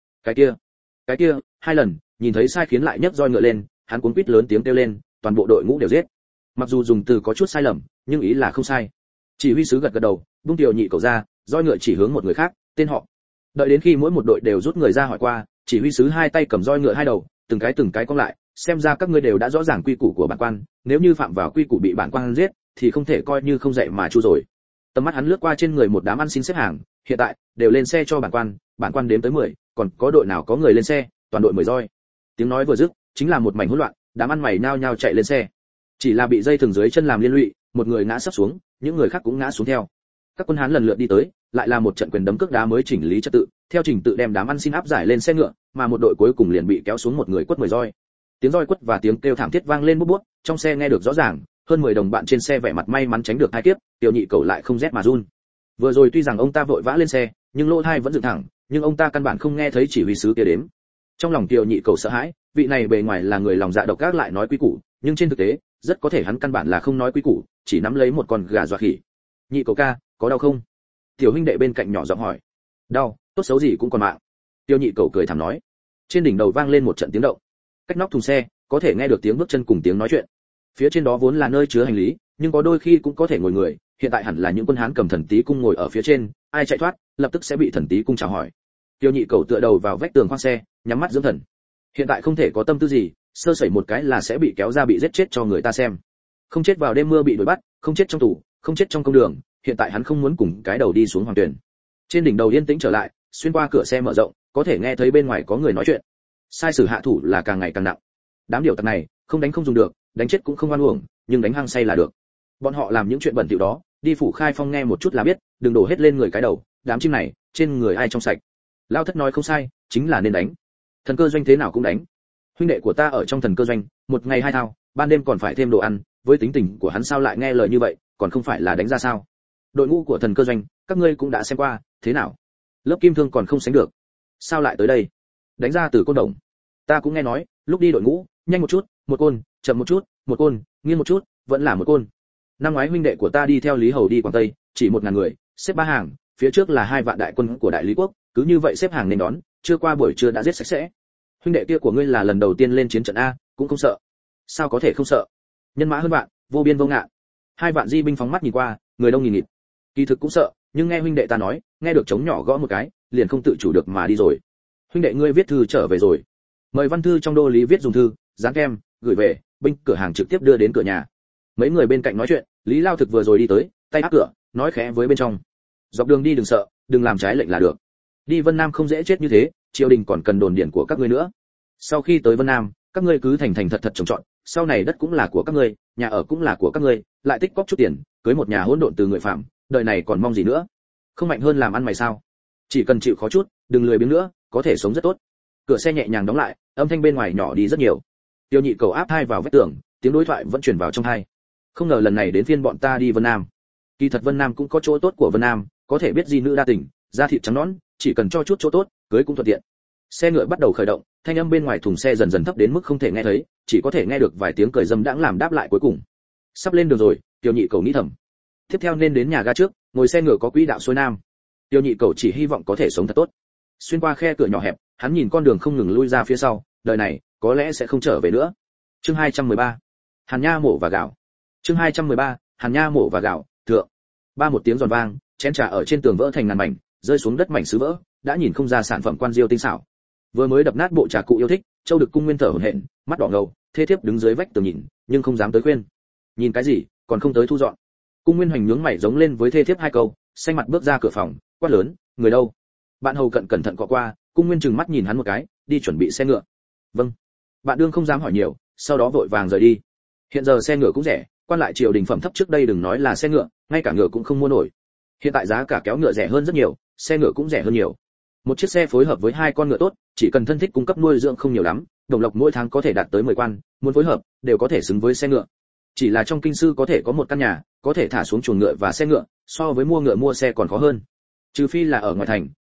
kia, 2 lần, nhìn thấy sai khiến lại nhấc roi ngựa lên, hắn cuống quýt lớn tiếng kêu lên, toàn bộ đội ngũ đều giết. Mặc dù dùng từ có chút sai lầm, nhưng ý là không sai. Chỉ huy sứ gật gật đầu, bung Kiều Nhị Cẩu ra, roi ngựa chỉ hướng một người khác, tên họ. Đợi đến khi mỗi một đội đều rút người ra hỏi qua, chỉ huy sứ hai tay cầm roi ngựa hai đầu, từng cái cong lại, xem ra các ngươi đều đã rõ ràng quy củ của bản quan, nếu như phạm vào quy củ bị bản quan giết, thì không thể coi như không dạy mà chu rồi. Tầm mắt hắn lướt qua trên người một đám ăn xin xếp hàng, hiện tại đều lên xe cho bản quan đếm tới 10, còn có đội nào có người lên xe, toàn đội 10 roi. Tiếng nói vừa dứt, chính là một mảnh hỗn loạn, đám ăn mày nhao nhao chạy lên xe. Chỉ là bị dây thừng dưới chân làm liên lụy, một người ngã sấp xuống, những người khác cũng ngã xuống theo. Các quân Hán lần lượt đi tới, lại là một trận quyền đấm cước đá mới chỉnh lý trật tự, theo trình tự đem đám ăn xin áp giải lên xe ngựa, mà một đội cuối cùng liền bị kéo xuống một người quất 10 roi. Tiếng roi quất và tiếng kêu thảm thiết vang lên bút bút, trong xe nghe được rõ ràng, hơn 10 đồng bạn trên xe vẻ mặt may mắn tránh được hai kiếp, Tiểu Nhị Cẩu lại không rét mà run. Vừa rồi tuy rằng ông ta vội vã lên xe, nhưng lỗ tai vẫn dựng thẳng, nhưng ông ta căn bản không nghe thấy chỉ huy sứ kia đếm. Trong lòng Tiểu Nhị Cẩu sợ hãi, vị này bề ngoài là người lòng dạ độc ác lại nói quy củ, nhưng trên thực tế, rất có thể hắn căn bản là không nói quy củ, chỉ nắm lấy một con gà dọa khỉ. Nhị Cẩu ca, có đau không? Tiểu huynh đệ bên cạnh nhỏ giọng hỏi. Đau, tốt xấu gì cũng còn mạng. Tiêu Nhị Cẩu cười thảm nói. Trên đỉnh đầu vang lên một trận tiếng động. Cách nóc thùng xe, có thể nghe được tiếng bước chân cùng tiếng nói chuyện. Phía trên đó vốn là nơi chứa hành lý, nhưng có đôi khi cũng có thể ngồi người, hiện tại hẳn là những quân Hán cầm thần tí cung ngồi ở phía trên, ai chạy thoát, lập tức sẽ bị thần tí cung chào hỏi. Tiêu Nhị Cẩu tựa đầu vào vách tường khoang xe, nhắm mắt dưỡng thần. Hiện tại không thể có tâm tư gì, sơ sẩy một cái là sẽ bị kéo ra bị giết chết cho người ta xem. Không chết vào đêm mưa bị đuổi bắt, không chết trong tù, không chết trong công đường, hiện tại hắn không muốn cùng cái đầu đi xuống hoàng tuyển. Trên đỉnh đầu yên tĩnh trở lại, xuyên qua cửa xe mở rộng, có thể nghe thấy bên ngoài có người nói chuyện. Sai sử hạ thủ là càng ngày càng nặng. Đám điều tặc này, không đánh không dùng được, đánh chết cũng không oan uổng, nhưng đánh hăng say là được. Bọn họ làm những chuyện bẩn thỉu đó, đi phủ khai phong nghe một chút là biết, đừng đổ hết lên người cái đầu, đám chim này, trên người ai trong sạch. Lao thất nói không sai, chính là nên đánh. Thần cơ doanh thế nào cũng đánh. Huynh đệ của ta ở trong thần cơ doanh, một ngày 2 thao, ban đêm còn phải thêm đồ ăn, với tính tình của hắn sao lại nghe lời như vậy, còn không phải là đánh ra sao? Đội ngũ của thần cơ doanh, các ngươi cũng đã xem qua, thế nào? Lớp kim thương còn không sánh được, sao lại tới đây? Đánh ra từ côn đồng. Ta cũng nghe nói, lúc đi đội ngũ, nhanh một chút, một côn, chậm một chút, một côn, nghiêng một chút, vẫn là một côn. Năm ngoái huynh đệ của ta đi theo Lý Hầu đi Quảng Tây, chỉ 1000 người, xếp 3 hàng, phía trước là 2 vạn đại quân của Đại Lý quốc, cứ như vậy xếp hàng nên đón, chưa qua buổi trưa đã giết sạch sẽ. Huynh đệ kia của ngươi là lần đầu tiên lên chiến trận a, cũng không sợ. Sao có thể không sợ? Nhân mã hơn vạn, vô biên vô ngạn. 2 vạn di binh phóng mắt nhìn qua, người đông nghìn nghịt. Kỳ thực cũng sợ, nhưng nghe huynh đệ ta nói, nghe được trống nhỏ gõ một cái, liền không tự chủ được mà đi rồi. Huynh đệ ngươi viết thư trở về rồi. Mời văn thư trong đô lý viết dùng thư, dán kem, gửi về, binh cửa hàng trực tiếp đưa đến cửa nhà. Mấy người bên cạnh nói chuyện, Lý Lao Thực vừa rồi đi tới, tay áp cửa, nói khẽ với bên trong. Dọc đường đi đừng sợ, đừng làm trái lệnh là được. Đi Vân Nam không dễ chết như thế, triều đình còn cần đồn điển của các ngươi nữa. Sau khi tới Vân Nam, các ngươi cứ thành thành thật thật trồng trọt, sau này đất cũng là của các ngươi, nhà ở cũng là của các ngươi, lại tích cóp chút tiền, cưới một nhà hỗn độn từ người phạm, đời này còn mong gì nữa? Không mạnh hơn làm ăn mày sao? Chỉ cần chịu khó chút, đừng lười biếng nữa, có thể sống rất tốt. Cửa xe nhẹ nhàng đóng lại, âm thanh bên ngoài nhỏ đi rất nhiều. Tiêu Nhị Cẩu áp tai vào vách tường, tiếng đối thoại vẫn truyền vào trong tai. Không ngờ lần này đến phiên bọn ta đi Vân Nam. Kỳ thật Vân Nam cũng có chỗ tốt của Vân Nam, có thể biết di nữ đa tình, da thịt trắng nõn, chỉ cần cho chút chỗ tốt, cưới cũng thuận tiện. Xe ngựa bắt đầu khởi động, thanh âm bên ngoài thùng xe dần dần thấp đến mức không thể nghe thấy, chỉ có thể nghe được vài tiếng cười dâm đãng làm đáp lại cuối cùng. Sắp lên đường rồi, Tiêu Nhị Cẩu nghĩ thầm. Tiếp theo nên đến nhà ga trước, ngồi xe ngựa có quỹ đạo xuôi nam. Tiêu Nhị Cẩu chỉ hy vọng có thể sống thật tốt. Xuyên qua khe cửa nhỏ hẹp, hắn nhìn con đường không ngừng lui ra phía sau, đời này có lẽ sẽ không trở về nữa. Chương 213. Hàn Nha mổ và gạo. Chương 213. Hàn Nha mổ và gạo, thượng. Ba một tiếng giòn vang, chén trà ở trên tường vỡ thành ngàn mảnh, rơi xuống đất mảnh sứ vỡ, đã nhìn không ra sản phẩm quan diêu tinh xảo. Vừa mới đập nát bộ trà cụ yêu thích, Châu Đực Cung Nguyên thở hổn hển, mắt đỏ ngầu, thê thiếp đứng dưới vách tường nhìn, nhưng không dám tới khuyên. Nhìn cái gì, còn không tới thu dọn. Cung Nguyên Hoành nhướng mày giống lên với thê thiếp hai câu, xanh mặt bước ra cửa phòng, quát lớn, người đâu? Bạn hầu cận cẩn thận cọ qua, Cung Nguyên trừng mắt nhìn hắn một cái, đi chuẩn bị xe ngựa. Vâng. Bạn đương không dám hỏi nhiều, sau đó vội vàng rời đi. Hiện giờ xe ngựa cũng rẻ, quan lại triều đình phẩm thấp trước đây đừng nói là xe ngựa, ngay cả ngựa cũng không mua nổi. Hiện tại giá cả kéo ngựa rẻ hơn rất nhiều, xe ngựa cũng rẻ hơn nhiều. Một chiếc xe phối hợp với 2 con ngựa tốt, chỉ cần thân thích cung cấp nuôi dưỡng không nhiều lắm, đồng lộc mỗi tháng có thể đạt tới 10 quan, muốn phối hợp đều có thể xứng với xe ngựa. Chỉ là trong kinh sư có thể có một căn nhà, có thể thả xuống chuồng ngựa và xe ngựa, so với mua ngựa mua xe còn khó hơn. Trừ phi là ở ngoài thành,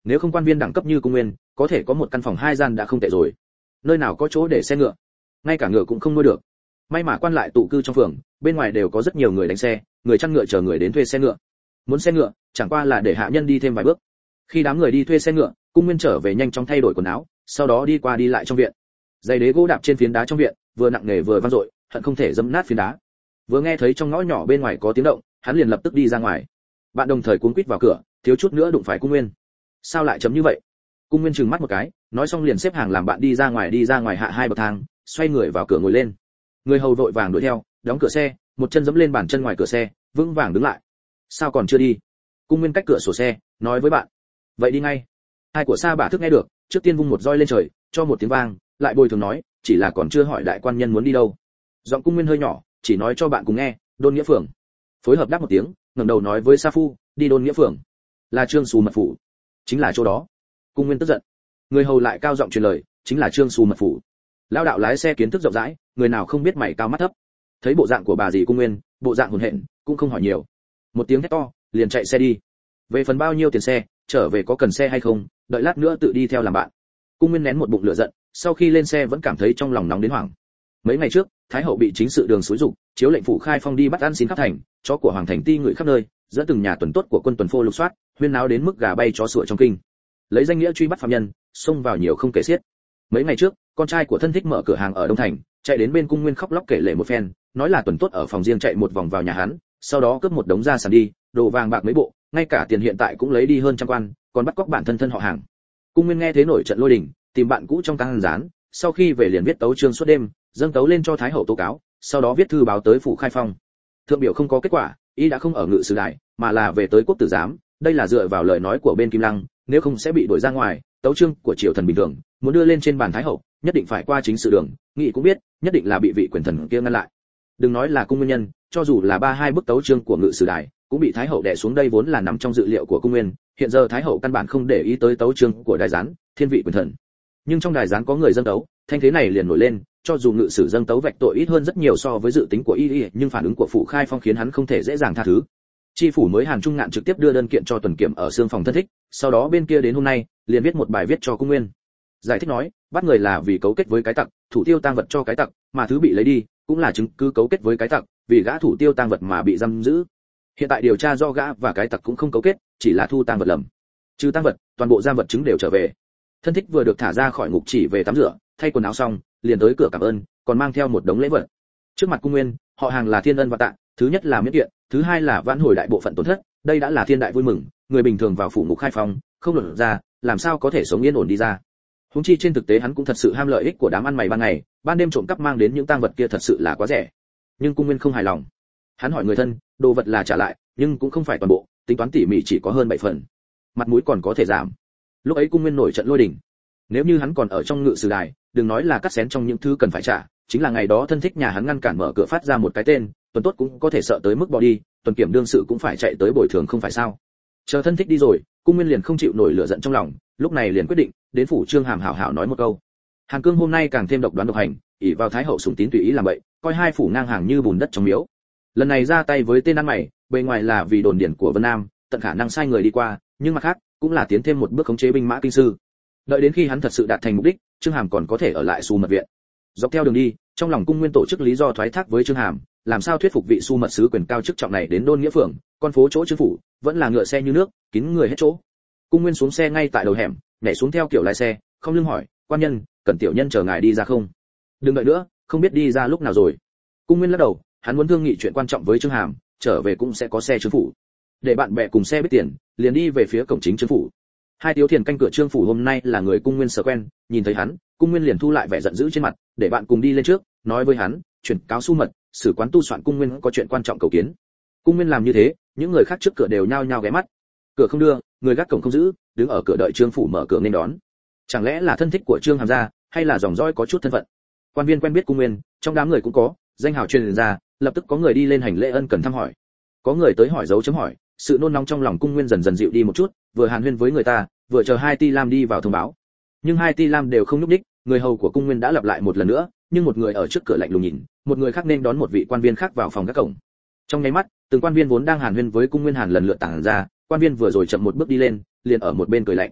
nếu không quan viên đẳng cấp như cung nguyên có thể có một căn phòng 2 gian đã không tệ rồi, nơi nào có chỗ để xe ngựa, ngay cả ngựa cũng không nuôi được. May mà quan lại tụ cư trong phường, bên ngoài đều có rất nhiều người đánh xe, người chăn ngựa chờ người đến thuê xe ngựa. Muốn xe ngựa chẳng qua là để hạ nhân đi thêm vài bước. Khi đám người đi thuê xe ngựa, cung nguyên trở về nhanh chóng thay đổi quần áo, sau đó đi qua đi lại trong viện. Giày đế gỗ đạp trên phiến đá trong viện, vừa nặng nề vừa vang dội, hận không thể dẫm nát phiến đá. Vừa nghe thấy trong ngõ nhỏ bên ngoài có tiếng động, hắn liền lập tức đi ra ngoài. Bạn đồng thời cuống quýt vào cửa, thiếu chút nữa đụng phải cung nguyên. Sao lại chấm như vậy? Cung nguyên trừng mắt một cái, nói xong liền xếp hàng làm bạn đi ra ngoài hạ 2 bậc thang, xoay người vào cửa ngồi lên. Người hầu vội vàng đuổi theo, đóng cửa xe, một chân giẫm lên bàn chân ngoài cửa xe, vững vàng đứng lại. Sao còn chưa đi? Cung nguyên cách cửa sổ xe, nói với bạn. Vậy đi ngay. Hai của Sa Bả thức nghe được, trước tiên vung một roi lên trời, cho một tiếng vang, lại bồi thường nói, chỉ là còn chưa hỏi đại quan nhân muốn đi đâu. Giọng cung nguyên hơi nhỏ, chỉ nói cho bạn cùng nghe, Đôn Nghĩa phường. Phối hợp đáp một tiếng, ngẩng đầu nói với Sa Phu, đi Đôn Nghĩa phường. Là Trương Xù mật phủ. Chính là chỗ đó. Cung nguyên tức giận. Người hầu lại cao giọng truyền lời, chính là Trương Xù mật phủ. Lão đạo lái xe kiến thức rộng rãi, người nào không biết mày cao mắt thấp. Thấy bộ dạng của bà dì cung nguyên, bộ dạng hồn hện, cũng không hỏi nhiều. Một tiếng hét to, liền chạy xe đi. Về phần bao nhiêu tiền xe, trở về có cần xe hay không, đợi lát nữa tự đi theo làm bạn. Cung nguyên nén một bụng lửa giận, sau khi lên xe vẫn cảm thấy trong lòng nóng đến hoảng. Mấy ngày trước, Thái hậu bị chính sự đường xúi dục, chiếu lệnh phủ khai phong đi bắt ăn xin khắp thành, chó của hoàng thành ti ngửi khắp nơi, dẫn từng nhà tuần tốt của quân tuần phô lục soát, huyên náo đến mức gà bay chó sủa trong kinh. Lấy danh nghĩa truy bắt phạm nhân, xông vào nhiều không kể xiết. Mấy ngày trước, con trai của thân thích mở cửa hàng ở Đông Thành, chạy đến bên cung nguyên khóc lóc kể lể một phen, nói là tuần tốt ở phòng riêng chạy một vòng vào nhà hắn, sau đó cướp một đống gia sản đi, đồ vàng bạc mấy bộ, ngay cả tiền hiện tại cũng lấy đi hơn trăm quan, còn bắt cóc bản thân họ hàng. Cung nguyên nghe thế nổi trận lôi đình, tìm bạn cũ trong căn gián, sau khi về liền viết tấu chương suốt đêm, dâng tấu lên cho Thái hậu tố cáo, sau đó viết thư báo tới phủ khai phong. Thượng biểu không có kết quả, ý đã không ở ngự sử đài, mà là về tới quốc tử giám, đây là dựa vào lời nói của bên Kim Lăng, nếu không sẽ bị đuổi ra ngoài. Tấu chương của triều thần bình thường, muốn đưa lên trên bàn Thái hậu, nhất định phải qua chính sự đường, nghị cũng biết, nhất định là bị vị quyền thần kia ngăn lại. Đừng nói là cung nguyên nhân, cho dù là 32 bức tấu chương của ngự sử đài, cũng bị Thái hậu đè xuống, đây vốn là nằm trong dự liệu của cung nguyên, hiện giờ Thái hậu căn bản không để ý tới tấu chương của đài gián, thiên vị quyền thần. Nhưng trong đài gián có người dâng tấu, thanh thế này liền nổi lên, cho dù ngự sử dâng tấu vạch tội ít hơn rất nhiều so với dự tính của y, nhưng phản ứng của phủ khai phong khiến hắn không thể dễ dàng tha thứ. Chi phủ mới Hàn Trung Ngạn trực tiếp đưa đơn kiện cho tuần kiểm ở xương phòng thân thích, sau đó bên kia đến hôm nay liền viết một bài viết cho cung nguyên. Giải thích nói, bắt người là vì cấu kết với cái tặc, thủ tiêu tang vật cho cái tặc, mà thứ bị lấy đi cũng là chứng cứ cấu kết với cái tặc, vì gã thủ tiêu tang vật mà bị giam giữ. Hiện tại điều tra do gã và cái tặc cũng không cấu kết, chỉ là thu tang vật lầm. Trừ tang vật, toàn bộ giam vật chứng đều trở về. Thân thích vừa được thả ra khỏi ngục chỉ về tắm rửa, thay quần áo xong, liền tới cửa cảm ơn, còn mang theo một đống lễ vật. Trước mặt cung nguyên, họ hàng là thiên ân và tạ, thứ nhất là miễn kiện, thứ hai là vãn hồi đại bộ phận tổn thất, đây đã là thiên đại vui mừng, người bình thường vào phủ ngục khai phong, không luận ra, làm sao có thể sống yên ổn đi ra. Huống chi trên thực tế hắn cũng thật sự ham lợi ích của đám ăn mày ban ngày, ban đêm trộm cắp mang đến những tang vật kia thật sự là quá rẻ. Nhưng cung nguyên không hài lòng. Hắn hỏi người thân, đồ vật là trả lại, nhưng cũng không phải toàn bộ, tính toán tỉ mỉ chỉ có hơn 7 phần. Mặt mũi còn có thể giảm. Lúc ấy cung nguyên nổi trận lôi đình. Nếu như hắn còn ở trong ngự sử đài, đừng nói là cắt xén trong những thứ cần phải trả, chính là ngày đó thân thích nhà hắn ngăn cản mở cửa phát ra một cái tên, tuần tốt cũng có thể sợ tới mức bỏ đi, tuần kiểm đương sự cũng phải chạy tới bồi thường không phải sao. Chờ thân thích đi rồi, cung nguyên liền không chịu nổi lửa giận trong lòng, lúc này liền quyết định đến phủ Trương Hàm hảo hảo nói một câu. Hàn Cương hôm nay càng thêm độc đoán độc hành, ỷ vào Thái hậu sủng tín tùy ý làm vậy, coi hai phủ ngang hàng như bùn đất trong miếu. Lần này ra tay với tên ăn mày, bề ngoài là vì đồn điển của Vân Nam, tận khả năng sai người đi qua, nhưng mặt khác cũng là tiến thêm một bước khống chế binh mã kinh sư. Đợi đến khi hắn thật sự đạt thành mục đích, Trương Hàm còn có thể ở lại Xu mật viện. Dọc theo đường đi, trong lòng cung nguyên tổ chức lý do thoái thác với Trương Hàm, làm sao thuyết phục vị Xu mật sứ quyền cao chức trọng này đến Đôn Nghĩa phường, con phố chỗ Trương phủ, vẫn là ngựa xe như nước, kín người hết chỗ. Cung nguyên xuống xe ngay tại đầu hẻm, nhảy xuống theo kiểu lái xe, không lưng hỏi, quan nhân, cần tiểu nhân chờ ngài đi ra không? Đừng đợi nữa, không biết đi ra lúc nào rồi. Cung nguyên lắc đầu, hắn muốn thương nghị chuyện quan trọng với Trương Hàm, trở về cũng sẽ có xe Trương phủ. Để bạn bè cùng xe biết tiền, liền đi về phía cổng chính Trương phủ. Hai Tiếu Thiền canh cửa Trương phủ hôm nay là người cung nguyên sở quen, nhìn thấy hắn, cung nguyên liền thu lại vẻ giận dữ trên mặt, để bạn cùng đi lên trước, nói với hắn, chuyển cáo Xu mật, sử quán tu soạn cung nguyên có chuyện quan trọng cầu kiến. Cung nguyên làm như thế, những người khác trước cửa đều nhao nhao ghé mắt. Cửa không đưa, người gác cổng không giữ, đứng ở cửa đợi Trương phủ mở cửa nên đón. Chẳng lẽ là thân thích của Trương Hàm gia, hay là dòng dõi có chút thân phận? Quan viên quen biết cung nguyên, trong đám người cũng có, danh hào truyền ra, lập tức có người đi lên hành lễ ân cần thăm hỏi. Có người tới hỏi dấu chấm hỏi, sự nôn nóng trong lòng cung nguyên dần dần dịu đi một chút, vừa hàn huyên với người ta, vừa chờ hai Ti Lam đi vào thông báo. Nhưng hai Ti Lam đều không nhúc nhích, người hầu của cung nguyên đã lặp lại một lần nữa, nhưng một người ở trước cửa lạnh lùng nhìn, một người khác nên đón một vị quan viên khác vào phòng các cổng. Trong nháy mắt, từng quan viên vốn đang hàn huyên với cung nguyên hàn lần lượt tản ra, quan viên vừa rồi chậm một bước đi lên, liền ở một bên cười lạnh.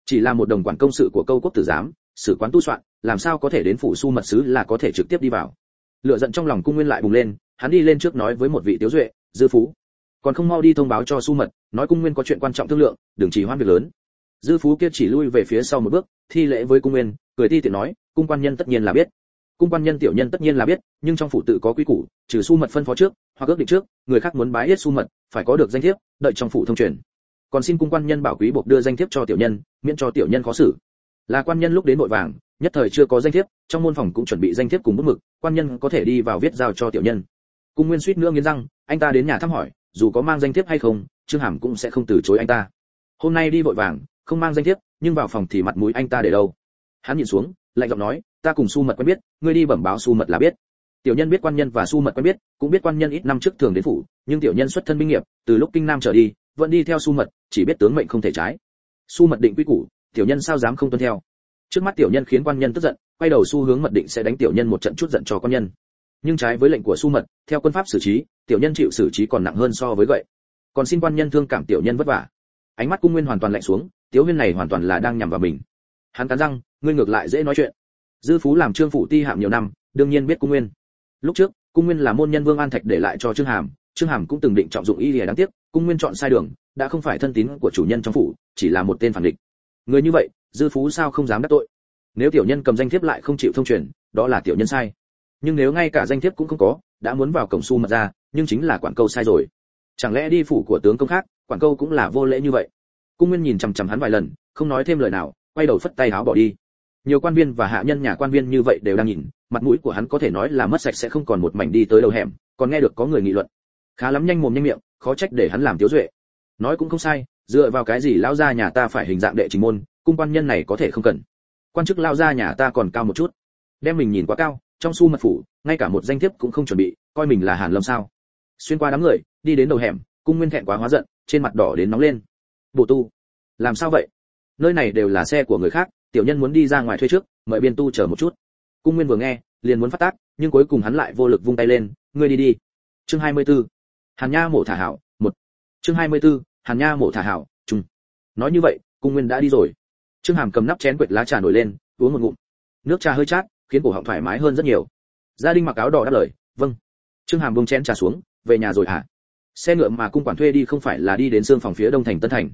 Chỉ là một đồng quản công sự của câu quốc tử giám, sử quán tu soạn, làm sao có thể đến phủ su mật sứ là có thể trực tiếp đi vào. Lửa giận trong lòng Cung Nguyên lại bùng lên, hắn đi lên trước nói với một vị tiếu duệ, Dư Phú, còn không mau đi thông báo cho su mật, nói Cung Nguyên có chuyện quan trọng thương lượng, đừng trì hoãn việc lớn. Dư Phú kia chỉ lui về phía sau một bước, thi lễ với Cung Nguyên, cười ti tiện nói, cung quan nhân tất nhiên là biết. Cung quan nhân tiểu nhân tất nhiên là biết, nhưng trong phủ tự có quy củ, trừ su mật phân phó trước, hoặc ước định trước, người khác muốn bái yết su mật, phải có được danh thiếp, đợi trong phủ thông truyền. Còn xin cung quan nhân bảo quý buộc đưa danh thiếp cho tiểu nhân, miễn cho tiểu nhân khó xử. Là quan nhân lúc đến vội vàng, nhất thời chưa có danh thiếp, trong môn phòng cũng chuẩn bị danh thiếp cùng bút mực, quan nhân có thể đi vào viết giao cho tiểu nhân. Cung Nguyên suýt nữa nghiến răng, anh ta đến nhà thăm hỏi, dù có mang danh thiếp hay không, Trương Hàm cũng sẽ không từ chối anh ta. Hôm nay đi vội vàng, không mang danh thiếp, nhưng vào phòng thì mặt mũi anh ta để đâu? Hắn nhìn xuống, lạnh giọng nói, ta cùng su mật quen biết, ngươi đi bẩm báo su mật là biết. Tiểu nhân biết quan nhân và su mật quen biết, cũng biết quan nhân ít năm trước thường đến phủ, nhưng tiểu nhân xuất thân binh nghiệp, từ lúc kinh nam trở đi, vẫn đi theo su mật, chỉ biết tướng mệnh không thể trái. Su mật định quy củ, tiểu nhân sao dám không tuân theo? Trước mắt tiểu nhân khiến quan nhân tức giận, quay đầu xu hướng mật định sẽ đánh tiểu nhân một trận chút giận cho quan nhân. Nhưng trái với lệnh của su mật, theo quân pháp xử trí, tiểu nhân chịu xử trí còn nặng hơn so với gậy. Còn xin quan nhân thương cảm tiểu nhân vất vả. Ánh mắt Cung Nguyên hoàn toàn lạnh xuống, Tiếu Huyên này hoàn toàn là đang nhằm vào mình. Hắn cắn răng, ngươi ngược lại dễ nói chuyện. Dư Phú làm Trương phủ ti hạm nhiều năm, đương nhiên biết Cung Nguyên. Lúc trước, Cung Nguyên là môn nhân Vương An Thạch để lại cho Trương Hàm, Trương Hàm cũng từng định trọng dụng y lìa đáng tiếc, Cung Nguyên chọn sai đường, đã không phải thân tín của chủ nhân trong phủ, chỉ là một tên phản địch. Người như vậy, Dư Phú sao không dám đắc tội? Nếu tiểu nhân cầm danh thiếp lại không chịu thông truyền, đó là tiểu nhân sai. Nhưng nếu ngay cả danh thiếp cũng không có, đã muốn vào cổng su mật ra, nhưng chính là quản câu sai rồi. Chẳng lẽ đi phủ của tướng công khác, quản câu cũng là vô lễ như vậy? Cung Nguyên nhìn chằm chằm hắn vài lần, không nói thêm lời nào, quay đầu phất tay áo bỏ đi. Nhiều quan viên và hạ nhân nhà quan viên như vậy đều đang nhìn, mặt mũi của hắn có thể nói là mất sạch sẽ không còn một mảnh đi tới đầu hẻm, còn nghe được có người nghị luận. Khá lắm nhanh mồm nhanh miệng, khó trách để hắn làm tiếu duệ. Nói cũng không sai, dựa vào cái gì lão gia nhà ta phải hình dạng đệ trình môn, cung quan nhân này có thể không cần. Quan chức lão gia nhà ta còn cao một chút. Đem mình nhìn quá cao, trong su mật phủ, ngay cả một danh thiếp cũng không chuẩn bị, coi mình là Hàn Lâm sao? Xuyên qua đám người, đi đến đầu hẻm, Cung Nguyên thẹn quá hóa giận, trên mặt đỏ đến nóng lên. Bổ tu, làm sao vậy? Nơi này đều là xe của người khác, tiểu nhân muốn đi ra ngoài thuê trước, mời biên tu chờ một chút. Cung Nguyên vừa nghe, liền muốn phát tác, nhưng cuối cùng hắn lại vô lực vung tay lên, ngươi đi đi. Chương 24. Hàn Nha mổ thả hảo, 1. Chương 24. Hàn Nha mổ thả hảo, chung. Nói như vậy, Cung Nguyên đã đi rồi. Trương Hàm cầm nắp chén quệt lá trà nổi lên, uống một ngụm. Nước trà hơi chát, khiến cổ họng thoải mái hơn rất nhiều. Gia Đình mặc áo đỏ đáp lời, vâng. Trương Hàm buông chén trà xuống, về nhà rồi hả? Xe ngựa mà cung quản thuê đi không phải là đi đến xương phòng phía đông thành Tân Thành.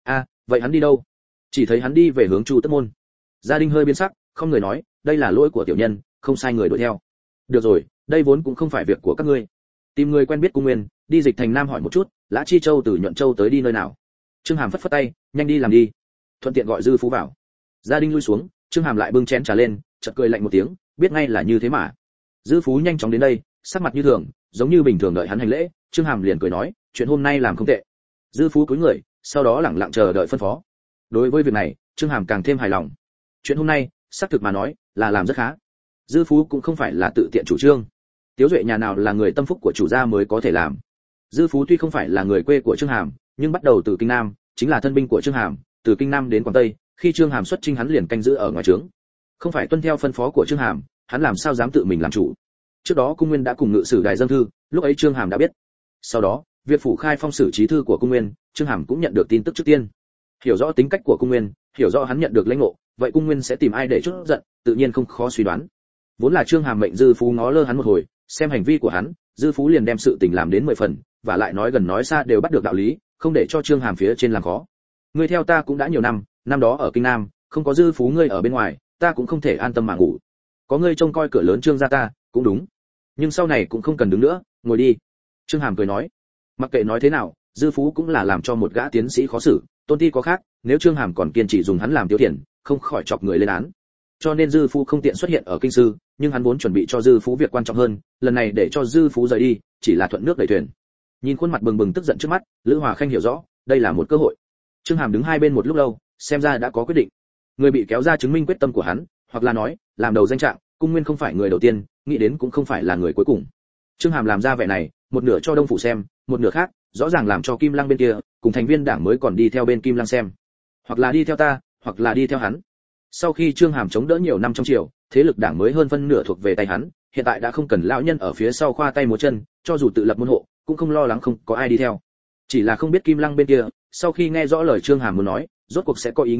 Vậy hắn đi đâu? Chỉ thấy hắn đi về hướng Chu Tất Môn. Gia Đình hơi biến sắc, không người nói, đây là lỗi của tiểu nhân, không sai người đuổi theo. Được rồi, đây vốn cũng không phải việc của các ngươi. Tìm người quen biết Cung Nguyên, đi dịch thành Nam hỏi một chút, Lã Chi Châu từ Nhuận Châu tới đi nơi nào. Trương Hàm phất phất tay, nhanh đi làm đi. Thuận tiện gọi Dư Phú vào. Gia Đình lui xuống, Trương Hàm lại bưng chén trà lên, chợt cười lạnh một tiếng, biết ngay là như thế mà. Dư Phú nhanh chóng đến đây, sắc mặt như thường, giống như bình thường đợi hắn hành lễ. Trương Hàm liền cười nói, chuyện hôm nay làm không tệ. Dư Phú cúi người, sau đó lẳng lặng chờ đợi phân phó. Đối với việc này, Trương Hàm càng thêm hài lòng. Chuyện hôm nay, xác thực mà nói, là làm rất khá. Dư Phú cũng không phải là tự tiện chủ trương. Tiếu duệ nhà nào là người tâm phúc của chủ gia mới có thể làm. Dư Phú tuy không phải là người quê của Trương Hàm, nhưng bắt đầu từ Kinh Nam, chính là thân binh của Trương Hàm, từ Kinh Nam đến Quảng Tây, khi Trương Hàm xuất chinh hắn liền canh giữ ở ngoài trướng. Không phải tuân theo phân phó của Trương Hàm, hắn làm sao dám tự mình làm chủ. Trước đó Cung Nguyên đã cùng ngự sử đài dâng thư, lúc ấy Trương Hàm đã biết. Sau đó, việc phủ khai phong xử trí thư của Cung Nguyên, Trương Hàm cũng nhận được tin tức trước tiên. Hiểu rõ tính cách của Cung Nguyên, hiểu rõ hắn nhận được lãnh ngộ, vậy Cung Nguyên sẽ tìm ai để chút giận, tự nhiên không khó suy đoán. Vốn là Trương Hàm mệnh Dư Phú ngó lơ hắn một hồi, xem hành vi của hắn, Dư Phú liền đem sự tình làm đến 10 phần, và lại nói gần nói xa đều bắt được đạo lý, không để cho Trương Hàm phía trên làm khó. Ngươi theo ta cũng đã nhiều năm, năm đó ở Kinh Nam, không có Dư Phú ngươi ở bên ngoài, ta cũng không thể an tâm mà ngủ. Có ngươi trông coi cửa lớn Trương gia ta, cũng đúng. Nhưng sau này cũng không cần đứng nữa, ngồi đi. Trương Hàm cười nói. Mặc kệ nói thế nào, Dư Phú cũng là làm cho một gã tiến sĩ khó xử, tôn ti có khác, nếu Trương Hàm còn kiên trì dùng hắn làm tiêu tiền, không khỏi chọc người lên án. Cho nên Dư Phú không tiện xuất hiện ở kinh sư, nhưng hắn vốn chuẩn bị cho Dư Phú việc quan trọng hơn, lần này để cho Dư Phú rời đi, chỉ là thuận nước đẩy thuyền. Nhìn khuôn mặt bừng bừng tức giận trước mắt, Lữ Hòa Khanh hiểu rõ, đây là một cơ hội. Trương Hàm đứng hai bên một lúc lâu, xem ra đã có quyết định. Người bị kéo ra chứng minh quyết tâm của hắn, hoặc là nói, làm đầu danh trạng, Cung Nguyên không phải người đầu tiên, nghĩ đến cũng không phải là người cuối cùng. Trương Hàm làm ra vẻ này, một nửa cho Đông phủ xem, một nửa khác, rõ ràng làm cho Kim Lăng bên kia, cùng thành viên đảng mới còn đi theo bên Kim Lăng xem. Hoặc là đi theo ta, hoặc là đi theo hắn. Sau khi Trương Hàm chống đỡ nhiều năm trong triều, thế lực đảng mới hơn phân nửa thuộc về tay hắn, hiện tại đã không cần lão nhân ở phía sau khoa tay múa chân, cho dù tự lập môn hộ, cũng không lo lắng không có ai đi theo. Chỉ là không biết Kim Lăng bên kia, sau khi nghe rõ lời Trương Hàm muốn nói, rốt cuộc sẽ có ý nghĩ gì,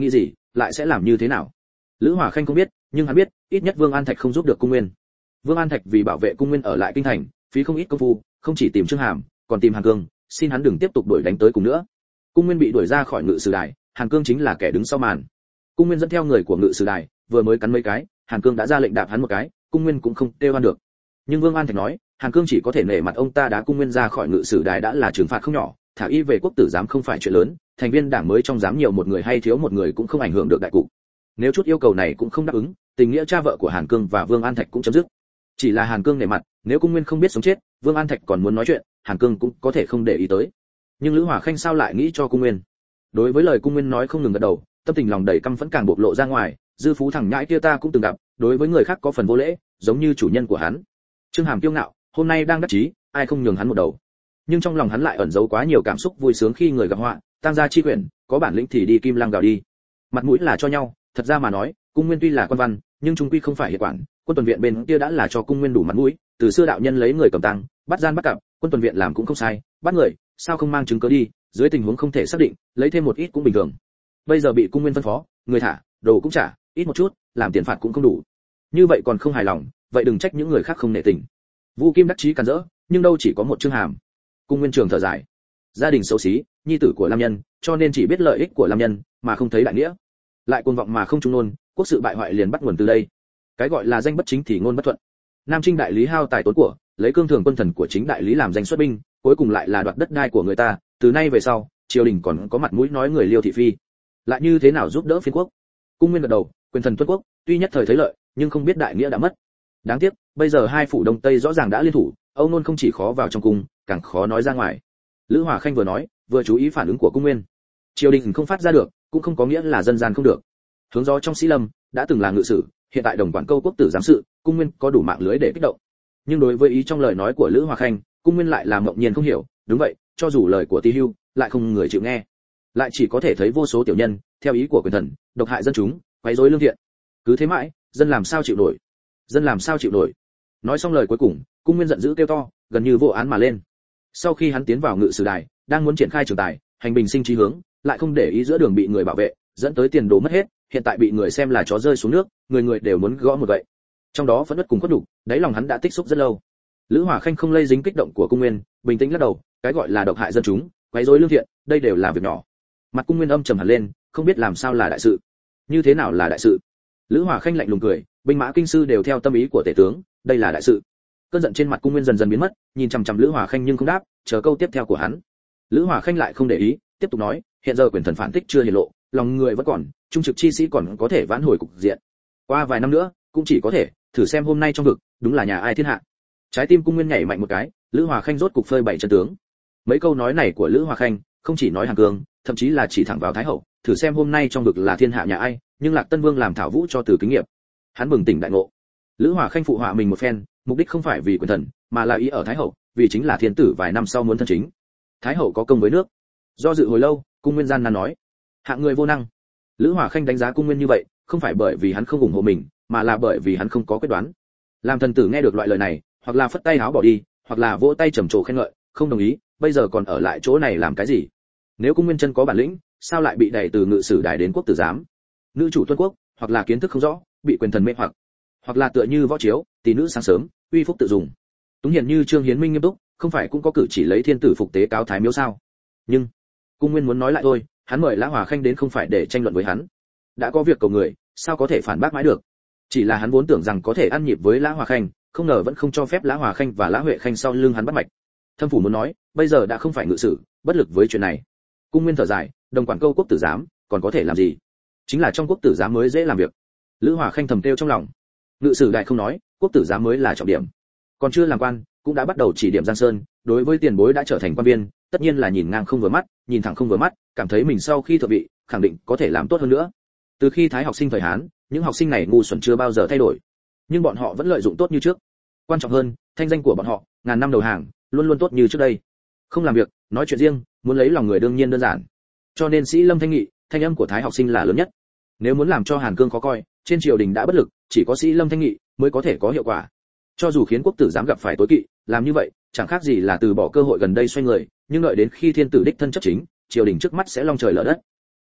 lại sẽ làm như thế nào? Lữ Hòa Khanh không biết, nhưng hắn biết, ít nhất Vương An Thạch không giúp được Cung Nguyên. Vương An Thạch vì bảo vệ Cung Nguyên ở lại kinh thành, phí không ít công phu, không chỉ tìm Trương Hàm, còn tìm Hàn Cương, xin hắn đừng tiếp tục đuổi đánh tới cùng nữa. Cung Nguyên bị đuổi ra khỏi ngự sử đài, Hàn Cương chính là kẻ đứng sau màn. Cung Nguyên dẫn theo người của ngự sử đài, vừa mới cắn mấy cái, Hàn Cương đã ra lệnh đạp hắn một cái, Cung Nguyên cũng không kêu ăn được. Nhưng Vương An Thạch nói, Hàn Cương chỉ có thể nể mặt ông ta đá Cung Nguyên ra khỏi ngự sử đài đã là trừng phạt không nhỏ, thả y về quốc tử giám không phải chuyện lớn, thành viên đảng mới trong giám nhiều một người hay thiếu một người cũng không ảnh hưởng được đại cục. Nếu chút yêu cầu này cũng không đáp ứng, tình nghĩa cha vợ của Hàn Cương và Vương An Thạch cũng chấm dứt. Chỉ là Hàn Cương nể mặt, nếu Cung Nguyên không biết sống chết, Vương An Thạch còn muốn nói chuyện, Hàn Cương cũng có thể không để ý tới. Nhưng Lữ Hòa Khanh sao lại nghĩ cho Cung Nguyên? Đối với lời Cung Nguyên nói không ngừng gật đầu, tâm tình lòng đầy căm phẫn càng bộc lộ ra ngoài, dư phú thằng nhãi kia ta cũng từng gặp, đối với người khác có phần vô lễ, giống như chủ nhân của hắn. Trương Hàm kiêu ngạo, hôm nay đang đắc chí, ai không nhường hắn một đầu. Nhưng trong lòng hắn lại ẩn giấu quá nhiều cảm xúc vui sướng khi người gặp họa, tăng gia chi quyển, có bản lĩnh thì đi Kim Lăng gào đi. Mặt mũi là cho nhau, thật ra mà nói, Cung Nguyên tuy là quan văn, nhưng trung quy không phải hiệp quản, quân tuần viện bên kia đã là cho Cung Nguyên đủ mặt mũi, từ xưa đạo nhân lấy người cầm tăng, bắt gian bắt cặp, quân tuần viện làm cũng không sai, bắt người, sao không mang chứng cứ đi, dưới tình huống không thể xác định, lấy thêm một ít cũng bình thường. Bây giờ bị Cung Nguyên phân phó, người thả, đồ cũng trả, ít một chút, làm tiền phạt cũng không đủ. Như vậy còn không hài lòng, vậy đừng trách những người khác không nể tình. Vu Kim đắc chí càn rỡ, nhưng đâu chỉ có một Trương Hàm. Cung Nguyên trường thở dài, gia đình xấu xí, nhi tử của Lam Nhân, cho nên chỉ biết lợi ích của Lam Nhân, mà không thấy đại nghĩa. Lại cuồng vọng mà không trung nôn, quốc sự bại hoại liền bắt nguồn từ đây. Cái gọi là danh bất chính thì ngôn bất thuận. Nam Trinh đại lý hao tài tốn của, lấy cương thường quân thần của chính đại lý làm danh xuất binh, cuối cùng lại là đoạt đất đai của người ta, từ nay về sau, triều đình còn có mặt mũi nói người Liêu thị phi. Lại như thế nào giúp đỡ phiên quốc? Cung Nguyên gật đầu, quyền thần tuân quốc, tuy nhất thời thấy lợi, nhưng không biết đại nghĩa đã mất. Đáng tiếc, bây giờ hai phủ đông tây rõ ràng đã liên thủ, Âu Nôn không chỉ khó vào trong cung, càng khó nói ra ngoài. Lữ Hòa Khanh vừa nói, vừa chú ý phản ứng của Cung Nguyên. Triều đình không phát ra được, cũng không có nghĩa là dân gian không được. Hướng gió trong Sĩ Lâm đã từng là ngự sử, hiện tại đồng quản câu quốc tử giám sự, Cung Nguyên có đủ mạng lưới để kích động. Nhưng đối với ý trong lời nói của Lữ Hòa Khanh, Cung Nguyên lại làm ngậm nhiên không hiểu. Đúng vậy, cho dù lời của Ti Hưu, lại không người chịu nghe, lại chỉ có thể thấy vô số tiểu nhân theo ý của quyền thần, độc hại dân chúng, quấy rối lương thiện. Cứ thế mãi, dân làm sao chịu nổi? Dân làm sao chịu nổi? Nói xong lời cuối cùng, Cung Nguyên giận dữ kêu to, gần như vô án mà lên. Sau khi hắn tiến vào ngự sử đài, đang muốn triển khai trường tài, hành bình sinh chí hướng, lại không để ý giữa đường bị người bảo vệ, dẫn tới tiền đồ mất hết, hiện tại bị người xem là chó rơi xuống nước, người người đều muốn gõ một gậy. Trong đó phẫn uất cùng khuất nhục, đáy lòng hắn đã tích xúc rất lâu. Lữ Hòa Khanh không lây dính kích động của Cung Nguyên, bình tĩnh lắc đầu, cái gọi là độc hại dân chúng, quấy rối lương thiện, đây đều là việc nhỏ. Mặt Cung Nguyên âm trầm hẳn lên, không biết làm sao là đại sự. Như thế nào là đại sự? Lữ Hòa Khanh lạnh lùng cười, binh mã kinh sư đều theo tâm ý của tể tướng, đây là đại sự. Cơn giận trên mặt Cung Nguyên dần dần biến mất, nhìn chằm chằm Lữ Hòa Khanh nhưng không đáp, chờ câu tiếp theo của hắn. Lữ Hòa Khanh lại không để ý, tiếp tục nói, hiện giờ quyền thần phản tích chưa hiển lộ, lòng người vẫn còn, trung trực chi sĩ còn có thể vãn hồi cục diện. Qua vài năm nữa, cũng chỉ có thể thử xem hôm nay trong vực, đúng là nhà ai thiên hạ. Trái tim Cung Nguyên nhảy mạnh một cái, Lữ Hòa Khanh rốt cục phơi bày chân tướng. Mấy câu nói này của Lữ Hòa Khanh, không chỉ nói Hàn Cương, thậm chí là chỉ thẳng vào Thái hậu, thử xem hôm nay trong vực là thiên hạ nhà ai, nhưng Lạc Tân Vương làm thảo vũ cho từ kinh nghiệm. Hắn bừng tỉnh đại ngộ. Lữ Hòa Khanh phụ họa mình một phen, mục đích không phải vì quyền thần, mà là ý ở Thái hậu, vì chính là thiên tử vài năm sau muốn thân chính. Thái hậu có công với nước. Do dự hồi lâu, Cung Nguyên gian nan nói, hạng người vô năng. Lữ Hòa Khanh đánh giá Cung Nguyên như vậy, không phải bởi vì hắn không ủng hộ mình, mà là bởi vì hắn không có quyết đoán. Làm thần tử nghe được loại lời này, hoặc là phất tay áo bỏ đi, hoặc là vỗ tay trầm trồ khen ngợi, không đồng ý, bây giờ còn ở lại chỗ này làm cái gì? Nếu Cung Nguyên chân có bản lĩnh, sao lại bị đẩy từ ngự sử đài đến quốc tử giám? Nữ chủ tuân quốc, hoặc là kiến thức không rõ, bị quyền thần mê hoặc là tựa như võ chiếu, tỷ nữ sáng sớm, uy phúc tự dùng. Túng Hiền như Trương Hiến Minh nghiêm túc, không phải cũng có cử chỉ lấy thiên tử phục tế cáo thái miếu sao? Nhưng Cung Nguyên muốn nói lại thôi, hắn mời Lã Hòa Khanh đến không phải để tranh luận với hắn. Đã có việc cầu người, sao có thể phản bác mãi được? Chỉ là hắn vốn tưởng rằng có thể ăn nhịp với Lã Hòa Khanh, không ngờ vẫn không cho phép Lã Hòa Khanh và Lã Huệ Khanh sau lưng hắn bắt mạch. Thâm phủ muốn nói, bây giờ đã không phải ngự sử, bất lực với chuyện này. Cung Nguyên thở dài, đồng quản câu quốc tử giám, còn có thể làm gì? Chính là trong quốc tử giám mới dễ làm việc. Lữ Hòa Khanh thầm tiêu trong lòng. Ngự sử đại không nói, quốc tử giám mới là trọng điểm. Còn chưa làm quan, cũng đã bắt đầu chỉ điểm Giang Sơn, đối với tiền bối đã trở thành quan viên, tất nhiên là nhìn ngang không vừa mắt, nhìn thẳng không vừa mắt, cảm thấy mình sau khi thượng vị, khẳng định có thể làm tốt hơn nữa. Từ khi Thái học sinh thời Hán, những học sinh này ngu xuẩn chưa bao giờ thay đổi, nhưng bọn họ vẫn lợi dụng tốt như trước. Quan trọng hơn, thanh danh của bọn họ, ngàn năm đầu hàng, luôn luôn tốt như trước đây. Không làm việc, nói chuyện riêng, muốn lấy lòng người đương nhiên đơn giản. Cho nên Sĩ Lâm thanh nghị, thanh âm của Thái học sinh là lớn nhất. Nếu muốn làm cho Hàn Cương khó coi, trên triều đình đã bất lực, chỉ có Sĩ Lâm thanh nghị mới có thể có hiệu quả. Cho dù khiến quốc tử giám gặp phải tối kỵ, làm như vậy, chẳng khác gì là từ bỏ cơ hội gần đây xoay người, nhưng đợi đến khi thiên tử đích thân chấp chính, triều đình trước mắt sẽ long trời lở đất.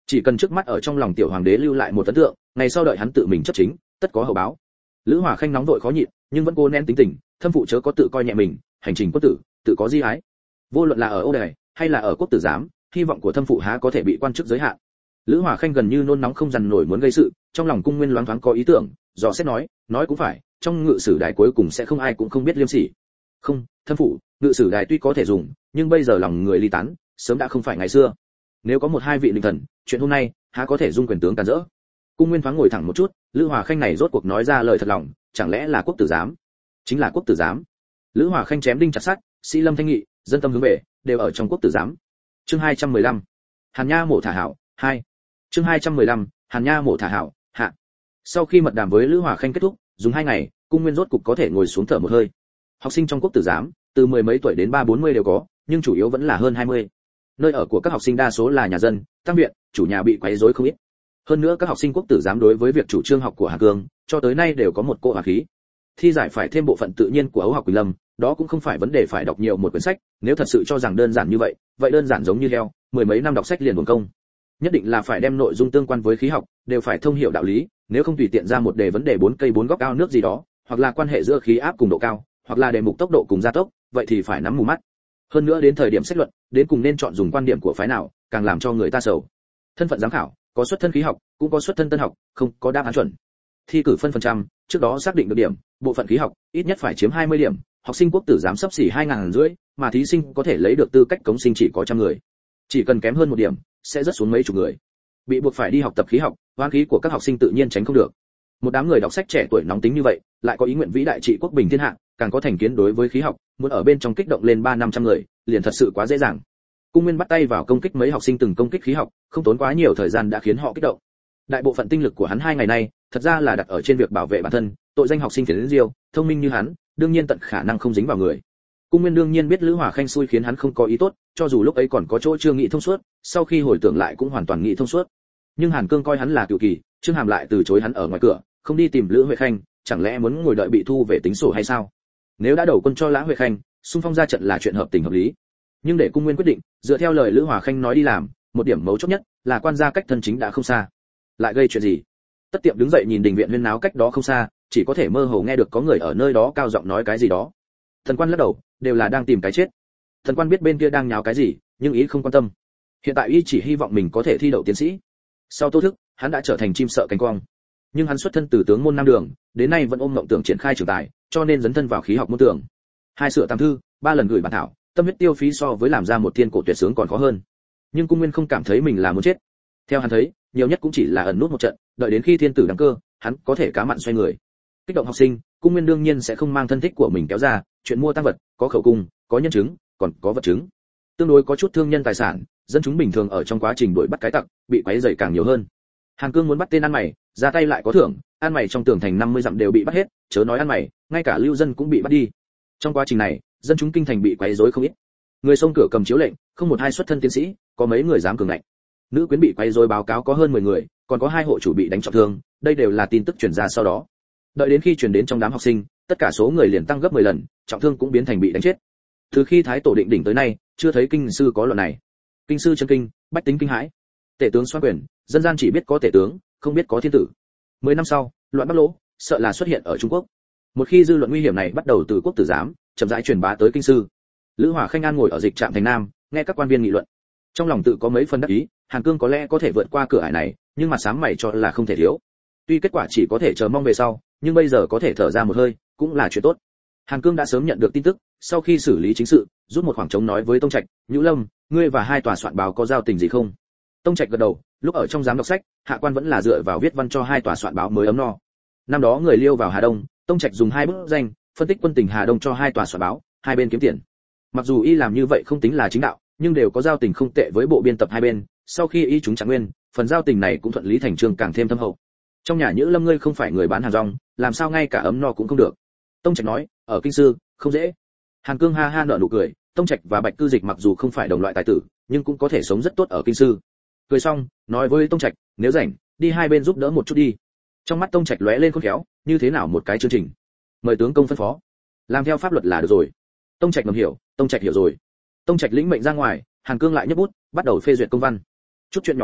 Chỉ cần trước mắt ở trong lòng tiểu hoàng đế lưu lại một ấn tượng, ngày sau đợi hắn tự mình chấp chính, tất có hậu báo. Lữ Hòa Khanh nóng vội khó nhịn, nhưng vẫn cố nén tính tình, thâm phụ chớ có tự coi nhẹ mình, hành trình quốc tử, tự có di ái. Vô luận là ở Âu Đài hay là ở quốc tử giám, hy vọng của thâm phụ há có thể bị quan chức giới hạn. Lữ Hòa Khanh gần như nôn nóng không dằn nổi muốn gây sự, trong lòng Cung Nguyên loáng thoáng có ý tưởng, dò xét nói cũng phải, trong ngự sử đài cuối cùng sẽ không ai cũng không biết liêm sỉ. Không, thâm phụ, ngự sử đài tuy có thể dùng, nhưng bây giờ lòng người ly tán, sớm đã không phải ngày xưa. Nếu có một hai vị linh thần, chuyện hôm nay há có thể dung quyền tướng càn rỡ. Cung Nguyên thoáng ngồi thẳng một chút, Lữ Hòa Khanh này rốt cuộc nói ra lời thật lòng, chẳng lẽ là quốc tử giám? Chính là quốc tử giám. Lữ Hòa Khanh chém đinh chặt sắt, sĩ lâm thanh nghị, dân tâm hướng về, đều ở trong quốc tử giám. Chương 215. Hàn Nha mổ thả hảo, 2. Chương 215. Hàn Nha mổ thả hảo, hạ. Sau khi mật đàm với Lữ Hòa Khanh kết thúc, dùng 2 ngày, Cung Nguyên rốt cục có thể ngồi xuống thở một hơi. Học sinh trong quốc tử giám, từ mười mấy tuổi đến 30-40 đều có, nhưng chủ yếu vẫn là hơn 20. Nơi ở của các học sinh đa số là nhà dân, tăng viện, chủ nhà bị quấy rối không ít. Hơn nữa các học sinh quốc tử giám đối với việc chủ trương học của Hà Cương, cho tới nay đều có một cỗ hòa khí. Thi giải phải thêm bộ phận tự nhiên của Ấu học Quỳnh Lâm, đó cũng không phải vấn đề phải đọc nhiều một quyển sách, nếu thật sự cho rằng đơn giản như vậy, vậy đơn giản giống như heo, mười mấy năm đọc sách liền uổng công. Nhất định là phải đem nội dung tương quan với khí học, đều phải thông hiểu đạo lý, nếu không tùy tiện ra một đề vấn đề 4 cây 4 góc ao nước gì đó, hoặc là quan hệ giữa khí áp cùng độ cao, hoặc là đề mục tốc độ cùng gia tốc, vậy thì phải nắm mù mắt. Hơn nữa đến thời điểm xét luận, đến cùng nên chọn dùng quan điểm của phái nào, càng làm cho người ta sầu. Thân phận giám khảo, có xuất thân khí học, cũng có xuất thân tân học, không có đáp án chuẩn. Thi cử phân phần trăm, trước đó xác định được điểm, bộ phận khí học ít nhất phải chiếm 20 điểm, học sinh quốc tử giám sắp xỉ 2.500, mà thí sinh có thể lấy được tư cách cống sinh chỉ có 100 người. Chỉ cần kém hơn một điểm, sẽ rớt xuống mấy chục người. Bị buộc phải đi học tập khí học, hoán khí của các học sinh tự nhiên tránh không được. Một đám người đọc sách trẻ tuổi nóng tính như vậy, lại có ý nguyện vĩ đại trị quốc bình thiên hạ, càng có thành kiến đối với khí học, muốn ở bên trong kích động lên 300-500 người, liền thật sự quá dễ dàng. Cung Nguyên bắt tay vào công kích mấy học sinh từng công kích khí học, không tốn quá nhiều thời gian đã khiến họ kích động. Đại bộ phận tinh lực của hắn 2 ngày nay, thật ra là đặt ở trên việc bảo vệ bản thân, tội danh học sinh phiến diêu, thông minh như hắn, đương nhiên tận khả năng không dính vào người. Cung Nguyên đương nhiên biết Lữ Hòa Khanh xui khiến hắn không có ý tốt, cho dù lúc ấy còn có chỗ chưa nghĩ thông suốt, sau khi hồi tưởng lại cũng hoàn toàn nghĩ thông suốt. Nhưng Hàn Cương coi hắn là cựu kỳ, Trương Hàm lại từ chối hắn ở ngoài cửa, không đi tìm Lữ Huệ Khanh, chẳng lẽ muốn ngồi đợi bị thu về tính sổ hay sao? Nếu đã đầu quân cho Lã Huệ Khanh, xung phong ra trận là chuyện hợp tình hợp lý. Nhưng để Cung Nguyên quyết định, dựa theo lời Lữ Hòa Khanh nói đi làm, một điểm mấu chốt nhất là quan gia cách thân chính đã không xa. Lại gây chuyện gì? Tất Tiệm đứng dậy nhìn đình viện huyên náo cách đó không xa, chỉ có thể mơ hồ nghe được có người ở nơi đó cao giọng nói cái gì đó. Thần Quan lắc đầu, đều là đang tìm cái chết. Thần Quan biết bên kia đang nháo cái gì, nhưng ý không quan tâm. Hiện tại y chỉ hy vọng mình có thể thi đậu tiến sĩ. Sau Tô Thức, hắn đã trở thành chim sợ cánh quang. Nhưng hắn xuất thân từ tướng môn Nam Đường, đến nay vẫn ôm mộng tưởng triển khai trường tài, cho nên dấn thân vào khí học môn tưởng. 2 sửa tam thư, 3 lần gửi bản thảo, tâm huyết tiêu phí so với làm ra một thiên cổ tuyệt sướng còn khó hơn. Nhưng Cung Nguyên không cảm thấy mình là muốn chết. Theo hắn thấy, nhiều nhất cũng chỉ là ẩn nút một trận, đợi đến khi thiên tử đăng cơ, hắn có thể cá mặn xoay người. Kích động học sinh, Cung Nguyên đương nhiên sẽ không mang thân thích của mình kéo ra, chuyện mua tăng vật, có khẩu cung, có nhân chứng, còn có vật chứng. Tương đối có chút thương nhân tài sản, dân chúng bình thường ở trong quá trình đuổi bắt cái tặc, bị quấy rầy càng nhiều hơn. Hàn Cương muốn bắt tên ăn mày, ra tay lại có thưởng, ăn mày trong tường thành 50 dặm đều bị bắt hết, chớ nói ăn mày, ngay cả lưu dân cũng bị bắt đi. Trong quá trình này, dân chúng kinh thành bị quấy rối không ít. Người xông cửa cầm chiếu lệnh, không một hai xuất thân tiến sĩ, có mấy người dám cường ngạnh. Nữ quyến bị quấy rối báo cáo có hơn 10 người, còn có 2 hộ chủ bị đánh trọng thương, đây đều là tin tức truyền ra sau đó. Đợi đến khi truyền đến trong đám học sinh, tất cả số người liền tăng gấp 10 lần, trọng thương cũng biến thành bị đánh chết. Từ khi Thái Tổ định đỉnh tới nay, chưa thấy kinh sư có luật này. Kinh sư chân kinh, bách tính kinh hãi. Tể tướng xoan quyền, dân gian chỉ biết có tể tướng, không biết có thiên tử. 10 năm sau, loạn Bắc Lỗ, sợ là xuất hiện ở Trung Quốc. Một khi dư luận nguy hiểm này bắt đầu từ quốc tử giám, chậm rãi truyền bá tới kinh sư. Lữ Hòa Khanh an ngồi ở dịch trạm thành Nam, nghe các quan viên nghị luận. Trong lòng tự có mấy phần đắc ý, Hàn Cương có lẽ có thể vượt qua cửa ải này, nhưng mà sám mày cho là không thể thiếu. Tuy kết quả chỉ có thể chờ mong về sau, nhưng bây giờ có thể thở ra một hơi, cũng là chuyện tốt. Hàn Cương đã sớm nhận được tin tức, sau khi xử lý chính sự, rút một khoảng trống nói với Tông Trạch, "Nhũ Lâm, ngươi và 2 tòa soạn báo có giao tình gì không?" Tông Trạch gật đầu, lúc ở trong giám đọc sách, hạ quan vẫn là dựa vào viết văn cho 2 tòa soạn báo mới ấm no. Năm đó người Liêu vào Hà Đông, Tông Trạch dùng 2 bức danh, phân tích quân tình Hà Đông cho 2 tòa soạn báo, hai bên kiếm tiền. Mặc dù y làm như vậy không tính là chính đạo, nhưng đều có giao tình không tệ với bộ biên tập hai bên, sau khi y chúng Trạng Nguyên, phần giao tình này cũng thuận lý thành chương càng thêm thâm hậu. Trong nhà Nhữ Lâm ngươi không phải người bán hàng rong, làm sao ngay cả ấm no cũng không được. Tông Trạch nói, ở kinh sư, không dễ. Hàn Cương ha ha nở nụ cười, Tông Trạch và Bạch Cư Dịch mặc dù không phải đồng loại tài tử, nhưng cũng có thể sống rất tốt ở kinh sư. Cười xong, nói với Tông Trạch, nếu rảnh, đi hai bên giúp đỡ một chút đi. Trong mắt Tông Trạch lóe lên khôn khéo, như thế nào một cái chương trình? Mời tướng công phân phó. Làm theo pháp luật là được rồi. Tông Trạch ngầm hiểu, Tông Trạch hiểu rồi. Tông Trạch lĩnh mệnh ra ngoài, Hàn Cương lại nhấc bút, bắt đầu phê duyệt công văn. Chút chuyện nhỏ này,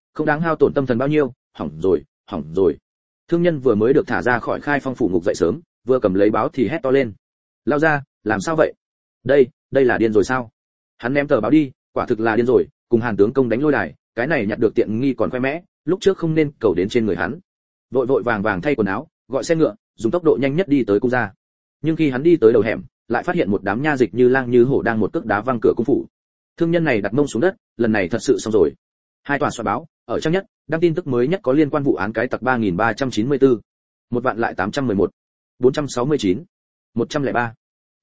không đáng hao tổn tâm thần bao nhiêu, hỏng rồi, hỏng rồi. Thương nhân vừa mới được thả ra khỏi Khai Phong phủ ngục dậy sớm, vừa cầm lấy báo thì hét to lên. Lao ra, làm sao vậy? Đây là điên rồi sao? Hắn ném tờ báo đi, quả thực là điên rồi, cùng Hàn tướng công đánh lôi đài, cái này nhặt được tiện nghi còn khoe mẽ, lúc trước không nên cầu đến trên người hắn. Vội vội vàng vàng thay quần áo, gọi xe ngựa, dùng tốc độ nhanh nhất đi tới cung gia. Nhưng khi hắn đi tới đầu hẻm, lại phát hiện một đám nha dịch như lang như hổ đang một cước đá văng cửa cung phủ. Thương nhân này đặt mông xuống đất, lần này thật sự xong rồi. Hai tòa soạn báo, ở trang nhất, đăng tin tức mới nhất có liên quan vụ án cái tặc 3394. Một vạn lại 811, 469, 103,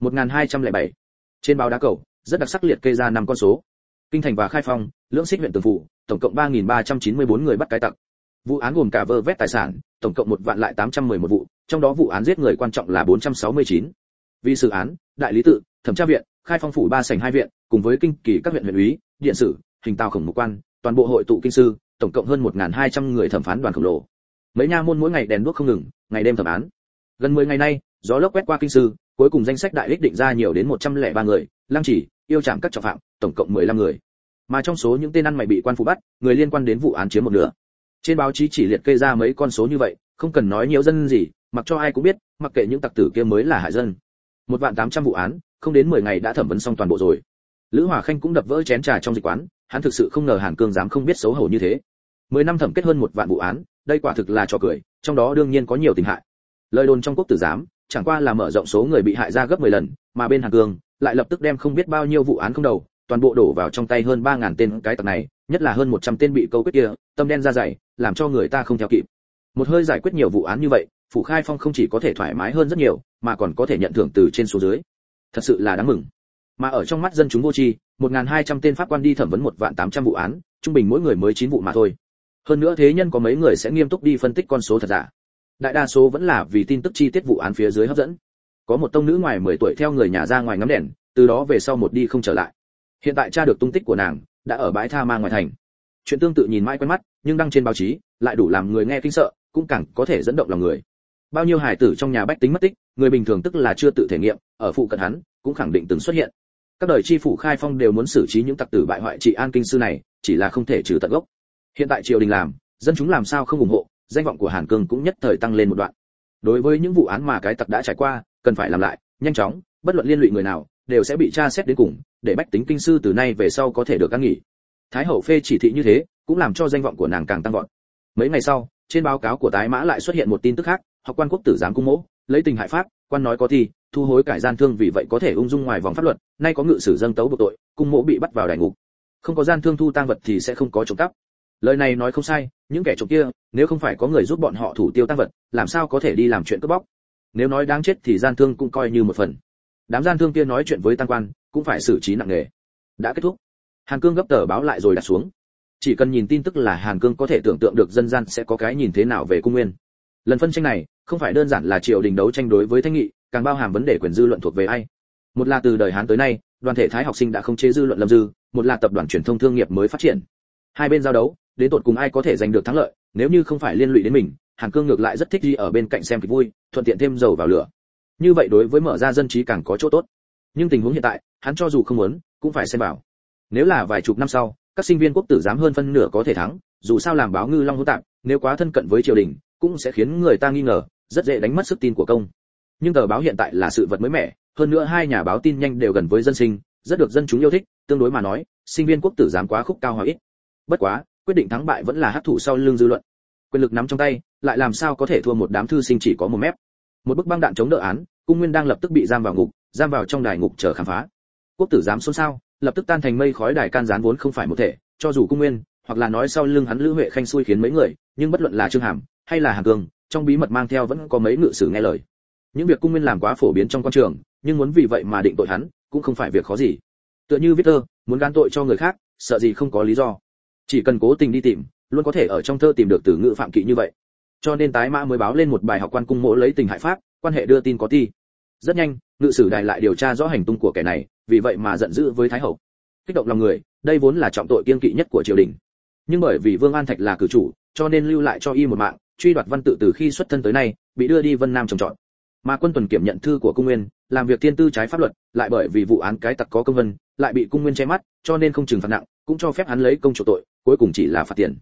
1207. Trên báo đá cầu, rất đặc sắc liệt kê ra 5 con số. Kinh thành và Khai Phong, Lưỡng Xích huyện Tường Phủ, tổng cộng 3394 người bắt cái tặc. Vụ án gồm cả vơ vét tài sản, tổng cộng 1 vạn lại 811 vụ, trong đó vụ án giết người quan trọng là 469. Vì xử án, đại lý tự, thẩm tra viện, Khai Phong phủ 3 sảnh 2 viện, cùng với kinh kỳ các huyện huyện úy, điện sử, hình tào khổng mục quan, toàn bộ hội tụ kinh sư, tổng cộng hơn 1200 người thẩm phán đoàn khổng lồ. Mấy nha môn mỗi ngày đèn đuốc không ngừng, ngày đêm thẩm án. Gần 10 ngày nay, gió lốc quét qua kinh sư, cuối cùng danh sách đại ích định ra nhiều đến 103 người, lăng chỉ, yêu trảm các trọng phạm, tổng cộng 15 người. Mà trong số những tên ăn mày bị quan phủ bắt, người liên quan đến vụ án chiếm một nửa. Trên báo chí chỉ liệt kê ra mấy con số như vậy, không cần nói nhiều dân gì, mặc cho ai cũng biết, mặc kệ những tặc tử kia mới là hại dân. 1.800 vụ án, không đến 10 ngày đã thẩm vấn xong toàn bộ rồi. Lữ Hòa Khanh cũng đập vỡ chén trà trong dịch quán, hắn thực sự không ngờ Hàn Cương dám không biết xấu hổ như thế. 10 năm thẩm kết hơn 1 vạn vụ án, đây quả thực là trò cười, trong đó đương nhiên có nhiều tình hại. Lời đồn trong quốc tử giám, chẳng qua là mở rộng số người bị hại ra gấp 10 lần, mà bên Hàn Cương lại lập tức đem không biết bao nhiêu vụ án không đầu, toàn bộ đổ vào trong tay hơn 3000 tên cái tặc này, nhất là hơn 100 tên bị câu kết kia, tâm đen da dày, làm cho người ta không theo kịp. Một hơi giải quyết nhiều vụ án như vậy, phủ Khai Phong không chỉ có thể thoải mái hơn rất nhiều, mà còn có thể nhận thưởng từ trên xuống dưới. Thật sự là đáng mừng. Mà ở trong mắt dân chúng vô tri, 1200 tên pháp quan đi thẩm vấn 1.800 vụ án, trung bình mỗi người mới 9 vụ mà thôi. Hơn nữa thế nhân có mấy người sẽ nghiêm túc đi phân tích con số thật giả. Đại đa số vẫn là vì tin tức chi tiết vụ án phía dưới hấp dẫn. Có một tông nữ ngoài 10 tuổi theo người nhà ra ngoài ngắm đèn, từ đó về sau một đi không trở lại. Hiện tại tra được tung tích của nàng, đã ở bãi tha ma ngoài thành. Chuyện tương tự nhìn mãi quen mắt, nhưng đăng trên báo chí, lại đủ làm người nghe kinh sợ, cũng càng có thể dẫn động lòng người. Bao nhiêu hài tử trong nhà bách tính mất tích, người bình thường tức là chưa tự thể nghiệm, ở phụ cận hắn, cũng khẳng định từng xuất hiện. Các đời chi phủ Khai Phong đều muốn xử trí những tặc tử bại hoại trị an kinh sư này, chỉ là không thể trừ tận gốc. Hiện tại triều đình làm, dân chúng làm sao không ủng hộ, danh vọng của Hàn Cương cũng nhất thời tăng lên một đoạn. Đối với những vụ án mà cái tặc đã trải qua, cần phải làm lại, nhanh chóng, bất luận liên lụy người nào, đều sẽ bị tra xét đến cùng, để bách tính kinh sư từ nay về sau có thể được an nghỉ. Thái hậu phê chỉ thị như thế, cũng làm cho danh vọng của nàng càng tăng vọt. Mấy ngày sau, trên báo cáo của Tái Mã lại xuất hiện một tin tức khác, học quan quốc tử giám cung mỗ, lấy tình hại pháp, quan nói có thi, thu hối cải gian thương vì vậy có thể ung dung ngoài vòng pháp luật, nay có ngự sử dâng tấu buộc tội, cung mỗ bị bắt vào đại ngục. Không có gian thương thu tang vật thì sẽ không có trộm cắp. Lời này nói không sai, những kẻ trộm kia, nếu không phải có người giúp bọn họ thủ tiêu tang vật, làm sao có thể đi làm chuyện cướp bóc? Nếu nói đáng chết thì gian thương cũng coi như một phần. Đám gian thương kia nói chuyện với tang quan, cũng phải xử trí nặng nề. Đã kết thúc. Hàn Cương gấp tờ báo lại rồi đặt xuống. Chỉ cần nhìn tin tức là Hàn Cương có thể tưởng tượng được dân gian sẽ có cái nhìn thế nào về cung nguyên. Lần phân tranh này, không phải đơn giản là triều đình đấu tranh đối với Thanh Nghị, càng bao hàm vấn đề quyền dư luận thuộc về ai. Một là từ đời Hán tới nay, đoàn thể Thái học sinh đã không chế dư luận lâm dư, một là tập đoàn truyền thông thương nghiệp mới phát triển. Hai bên giao đấu, đến tột cùng ai có thể giành được thắng lợi, nếu như không phải liên lụy đến mình, Hàn Cương ngược lại rất thích đi ở bên cạnh xem kịch vui, thuận tiện thêm dầu vào lửa. Như vậy đối với mở ra dân trí càng có chỗ tốt. Nhưng tình huống hiện tại, hắn cho dù không muốn, cũng phải xem vào. Nếu là vài chục năm sau, các sinh viên quốc tử giám hơn phân nửa có thể thắng, dù sao làm báo ngư long hỗn tạp, nếu quá thân cận với triều đình, cũng sẽ khiến người ta nghi ngờ, rất dễ đánh mất sức tin của công. Nhưng tờ báo hiện tại là sự vật mới mẻ, hơn nữa hai nhà báo tin nhanh đều gần với dân sinh, rất được dân chúng yêu thích, tương đối mà nói, sinh viên quốc tử giám quá khúc cao hoặc ít. Bất quá, quyết định thắng bại vẫn là hắc thủ sau lưng dư luận. Quyền lực nắm trong tay, lại làm sao có thể thua một đám thư sinh chỉ có một mép. Một bức băng đạn chống đỡ án, cung nguyên đang lập tức bị giam vào ngục, giam vào trong đài ngục chờ khám phá. Quốc tử giám xôn xao, lập tức tan thành mây khói, đài can gián vốn không phải một thể, cho dù cung nguyên, hoặc là nói sau lưng hắn Lữ Huệ Khanh xui khiến mấy người, nhưng bất luận là Trương Hàm hay là Hàn Cương, trong bí mật mang theo vẫn có mấy ngự sử nghe lời. Những việc cung nguyên làm quá phổ biến trong quan trường, nhưng muốn vì vậy mà định tội hắn, cũng không phải việc khó gì. Tựa như viết thơ, muốn gán tội cho người khác, sợ gì không có lý do. Chỉ cần cố tình đi tìm, luôn có thể ở trong thơ tìm được từ ngữ phạm kỵ như vậy. Cho nên Tái Mã mới báo lên một bài học quan cung mỗ lấy tình hại pháp, quan hệ đưa tin có ti. Rất nhanh, ngự sử đài lại điều tra rõ hành tung của kẻ này, vì vậy mà giận dữ với Thái hậu. Kích động lòng người, đây vốn là trọng tội kiêng kỵ nhất của triều đình. Nhưng bởi vì Vương An Thạch là cử chủ, cho nên lưu lại cho y một mạng, truy đoạt văn tự từ khi xuất thân tới nay, bị đưa đi Vân Nam trồng trọt. Mà quân tuần kiểm nhận thư của cung nguyên, làm việc tiên tư trái pháp luật, lại bởi vì vụ án cái tặc có công vân, lại bị cung nguyên che mắt, cho nên không trừng phạt nặng, cũng cho phép hắn lấy công chủ tội, cuối cùng chỉ là phạt tiền.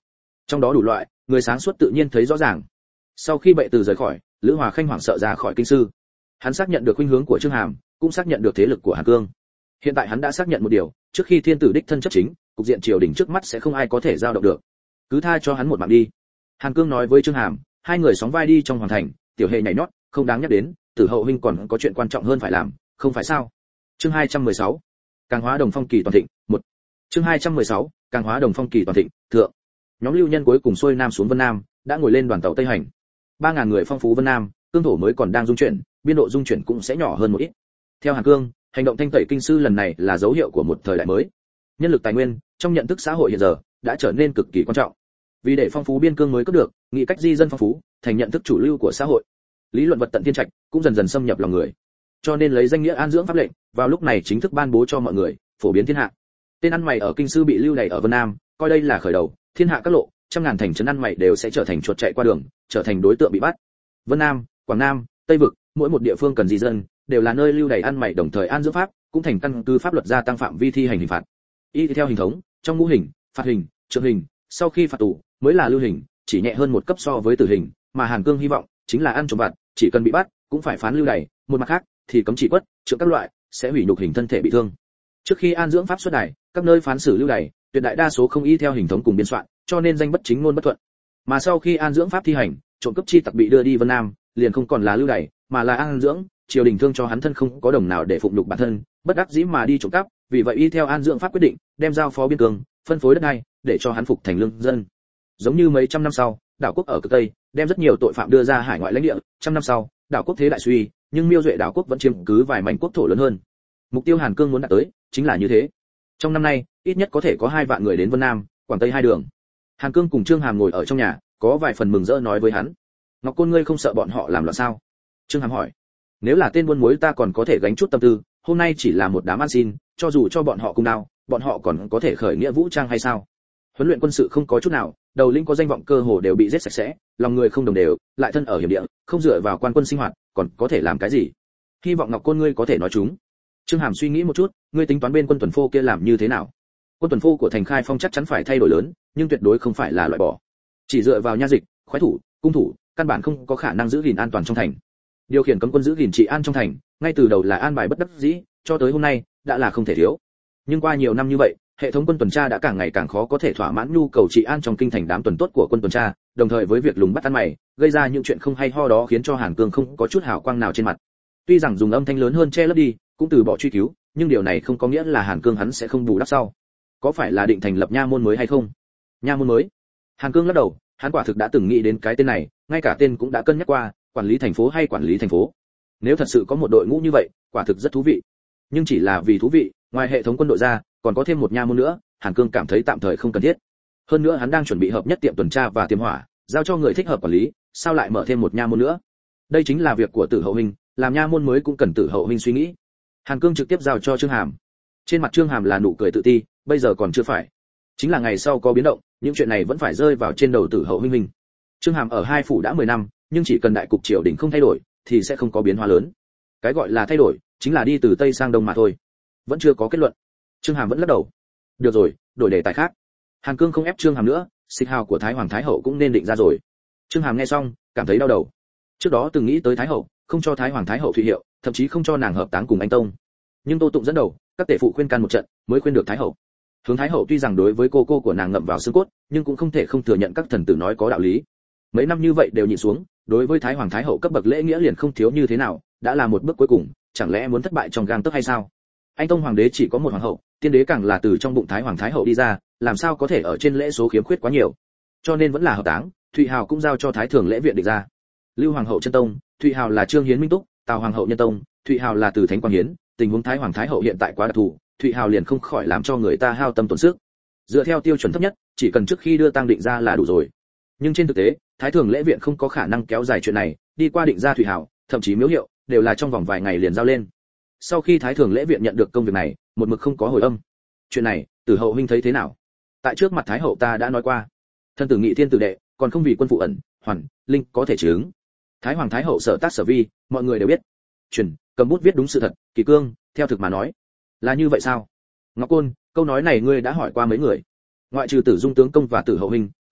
trong đó đủ loại người sáng suốt tự nhiên thấy rõ ràng. Sau khi bệ từ rời khỏi, Lữ Hòa Khanh hoảng sợ ra khỏi kinh sư. Hắn xác nhận được khuynh hướng của Trương Hàm, cũng xác nhận được thế lực của Hàn Cương. Hiện tại hắn đã xác nhận một điều, trước khi thiên tử đích thân chấp chính, cục diện triều đình trước mắt sẽ không ai có thể giao động được. Cứ tha cho hắn một mạng đi. Hàn Cương nói với Trương Hàm, hai người sóng vai đi trong hoàng thành, tiểu hệ nhảy nhót, không đáng nhắc đến, Tử Hậu huynh còn có chuyện quan trọng hơn phải làm, không phải sao? Chương 216. Càng hóa đồng phong kỳ toàn thịnh, 1. Chương 216. Càng hóa đồng phong kỳ toàn thịnh, thượng. Nhóm lưu nhân cuối cùng xuôi nam xuống Vân Nam, đã ngồi lên đoàn tàu Tây Hành. 3000 người phong phú Vân Nam, cương thổ mới còn đang dung chuyển, biên độ dung chuyển cũng sẽ nhỏ hơn một ít. Theo Hàn Cương, hành động thanh tẩy kinh sư lần này là dấu hiệu của một thời đại mới. Nhân lực tài nguyên trong nhận thức xã hội hiện giờ đã trở nên cực kỳ quan trọng. Vì để phong phú biên cương mới có được, nghĩ cách di dân phong phú, thành nhận thức chủ lưu của xã hội. Lý luận vật tận thiên trạch cũng dần dần xâm nhập lòng người. Cho nên lấy danh nghĩa an dưỡng pháp lệnh, vào lúc này chính thức ban bố cho mọi người, phổ biến thiên hạ. Tên ăn mày ở kinh sư bị lưu đày ở Vân Nam, coi đây là khởi đầu, thiên hạ các lộ, trăm ngàn thành trấn ăn mày đều sẽ trở thành chuột chạy qua đường, trở thành đối tượng bị bắt. Vân Nam, Quảng Nam, Tây vực, mỗi một địa phương cần di dân, đều là nơi lưu đày ăn mày đồng thời an dưỡng pháp, cũng thành căn cứ pháp luật gia tăng phạm vi thi hành hình phạt. Y theo hình thống, trong ngũ hình, phạt hình, trượng hình, sau khi phạt tù mới là lưu hình, chỉ nhẹ hơn một cấp so với tử hình, mà Hàn Cương hy vọng chính là ăn trộm vặt, chỉ cần bị bắt, cũng phải phán lưu đày, một mặt khác thì cấm chỉ quất, trượng các loại, sẽ hủy nhục hình thân thể bị thương. Trước khi an dưỡng pháp xuất đài, các nơi phán xử lưu đày, tuyệt đại đa số không y theo hình thống cùng biên soạn, cho nên danh bất chính ngôn bất thuận. Mà sau khi an dưỡng pháp thi hành, trộm cướp chi tặc bị đưa đi Vân Nam, liền không còn là lưu đày, mà là an dưỡng, triều đình thương cho hắn thân không có đồng nào để phụng nhục bản thân, bất đắc dĩ mà đi trộm cắp, vì vậy y theo an dưỡng pháp quyết định, đem giao phó biên cương, phân phối đất đai, để cho hắn phục thành lương dân. Giống như mấy trăm năm sau, đảo quốc ở cực tây, đem rất nhiều tội phạm đưa ra hải ngoại lãnh địa, trăm năm sau, đảo quốc thế đại suy, nhưng Miêu Duệ đảo quốc vẫn chiếm cứ vài mảnh quốc thổ lớn hơn. Mục tiêu Hàn Cương muốn đạt tới, chính là như thế. Trong năm nay, ít nhất có thể có 2 vạn người đến Vân Nam, Quảng Tây hai đường. Hàn Cương cùng Trương Hàm ngồi ở trong nhà, có vài phần mừng rỡ nói với hắn. Ngọc Côn ngươi không sợ bọn họ làm loạn sao? Trương Hàm hỏi. Nếu là tên buôn muối ta còn có thể gánh chút tâm tư, hôm nay chỉ là một đám ăn xin, cho dù cho bọn họ cung đao, bọn họ còn có thể khởi nghĩa vũ trang hay sao? Huấn luyện quân sự không có chút nào, đầu lĩnh có danh vọng cơ hồ đều bị giết sạch sẽ, lòng người không đồng đều, lại thân ở hiểm địa, không dựa vào quan quân sinh hoạt, còn có thể làm cái gì? Hy vọng Ngọc Côn ngươi có thể nói chúng. Trương Hàm suy nghĩ một chút, ngươi tính toán bên quân tuần phô kia làm như thế nào? Quân tuần phô của thành Khai Phong chắc chắn phải thay đổi lớn, nhưng tuyệt đối không phải là loại bỏ. Chỉ dựa vào nha dịch, khoái thủ, cung thủ, căn bản không có khả năng giữ gìn an toàn trong thành. Điều khiển cấm quân giữ gìn trị an trong thành, ngay từ đầu là an bài bất đắc dĩ, cho tới hôm nay đã là không thể thiếu. Nhưng qua nhiều năm như vậy, hệ thống quân tuần tra đã càng ngày càng khó có thể thỏa mãn nhu cầu trị an trong kinh thành đám tuần tốt của quân tuần tra, đồng thời với việc lùng bắt ăn mày, gây ra những chuyện không hay ho đó khiến cho Hàn Cương không có chút hào quang nào trên mặt. Tuy rằng dùng âm thanh lớn hơn che lấp đi, cũng từ bỏ truy cứu, nhưng điều này không có nghĩa là Hàn Cương hắn sẽ không bù đắp sau. Có phải là định thành lập nha môn mới hay không? Nha môn mới? Hàn Cương lắc đầu, hắn quả thực đã từng nghĩ đến cái tên này, ngay cả tên cũng đã cân nhắc qua, quản lý thành phố hay quản lý thành phố. Nếu thật sự có một đội ngũ như vậy, quả thực rất thú vị. Nhưng chỉ là vì thú vị, ngoài hệ thống quân đội ra, còn có thêm một nha môn nữa, Hàn Cương cảm thấy tạm thời không cần thiết. Hơn nữa hắn đang chuẩn bị hợp nhất tiệm tuần tra và tiêm hỏa, giao cho người thích hợp quản lý, sao lại mở thêm một nha môn nữa? Đây chính là việc của Tử Hậu huynh, làm nha môn mới cũng cần Tử Hậu huynh suy nghĩ. Hàn Cương trực tiếp giao cho Trương Hàm. Trên mặt Trương Hàm là nụ cười tự ti, bây giờ còn chưa phải. Chính là ngày sau có biến động, những chuyện này vẫn phải rơi vào trên đầu Tử Hậu huynh mình. Trương Hàm ở hai phủ đã 10 năm, nhưng chỉ cần đại cục triều đình không thay đổi, thì sẽ không có biến hóa lớn. Cái gọi là thay đổi, chính là đi từ tây sang đông mà thôi. Vẫn chưa có kết luận. Trương Hàm vẫn lắc đầu. Được rồi, đổi đề tài khác. Hàn Cương không ép Trương Hàm nữa, xích hào của Thái Hoàng Thái Hậu cũng nên định ra rồi. Trương Hàm nghe xong, cảm thấy đau đầu. Trước đó từng nghĩ tới Thái Hậu, không cho Thái Hoàng Thái Hậu thụy hiệu, thậm chí không cho nàng hợp táng cùng anh Tông. Nhưng Tô Tụng dẫn đầu, các tể phụ khuyên can một trận, mới khuyên được Thái Hậu. Hướng Thái Hậu tuy rằng đối với cô của nàng ngậm vào xương cốt, nhưng cũng không thể không thừa nhận các thần tử nói có đạo lý. Mấy năm như vậy đều nhịn xuống, đối với Thái Hoàng Thái Hậu cấp bậc lễ nghĩa liền không thiếu như thế nào, đã là một bước cuối cùng, chẳng lẽ muốn thất bại trong gang tấc hay sao? Anh Tông hoàng đế chỉ có một hoàng hậu, tiên đế càng là từ trong bụng Thái Hoàng Thái Hậu đi ra, làm sao có thể ở trên lễ số khiếm khuyết quá nhiều? Cho nên vẫn là hợp táng, Thụy Hào cũng giao cho Thái Thường lễ viện định ra. Lưu Hoàng hậu chân tông, Thụy Hào là Trương Hiến Minh Túc, Tào Hoàng hậu nhân tông, Thụy Hào là từ Thánh Quang Hiến, tình huống Thái Hoàng Thái Hậu hiện tại quá đặc thù, Thụy Hào liền không khỏi làm cho người ta hao tâm tổn sức. Dựa theo tiêu chuẩn thấp nhất, chỉ cần trước khi đưa tang định ra là đủ rồi. Nhưng trên thực tế, Thái Thường lễ viện không có khả năng kéo dài chuyện này, đi qua định ra Thụy Hào, thậm chí miếu hiệu, đều là trong vòng vài ngày liền giao lên. Sau khi Thái Thường lễ viện nhận được công việc này, một mực không có hồi âm. Chuyện này, Tử Hậu huynh thấy thế nào? Tại trước mặt Thái Hậu ta đã nói qua, thân tử nghị thiên tử đệ, còn không vì quân phụ ẩn, hoàn, linh có thể chứng. Thái Hoàng Thái Hậu sở tác sở vi, mọi người đều biết. Truyền, cầm bút viết đúng sự thật, kỳ cương, theo thực mà nói. Là như vậy sao? Ngọc Côn, câu nói này ngươi đã hỏi qua mấy người? Ngoại trừ Tử Dung tướng công và Tử Hậu huynh,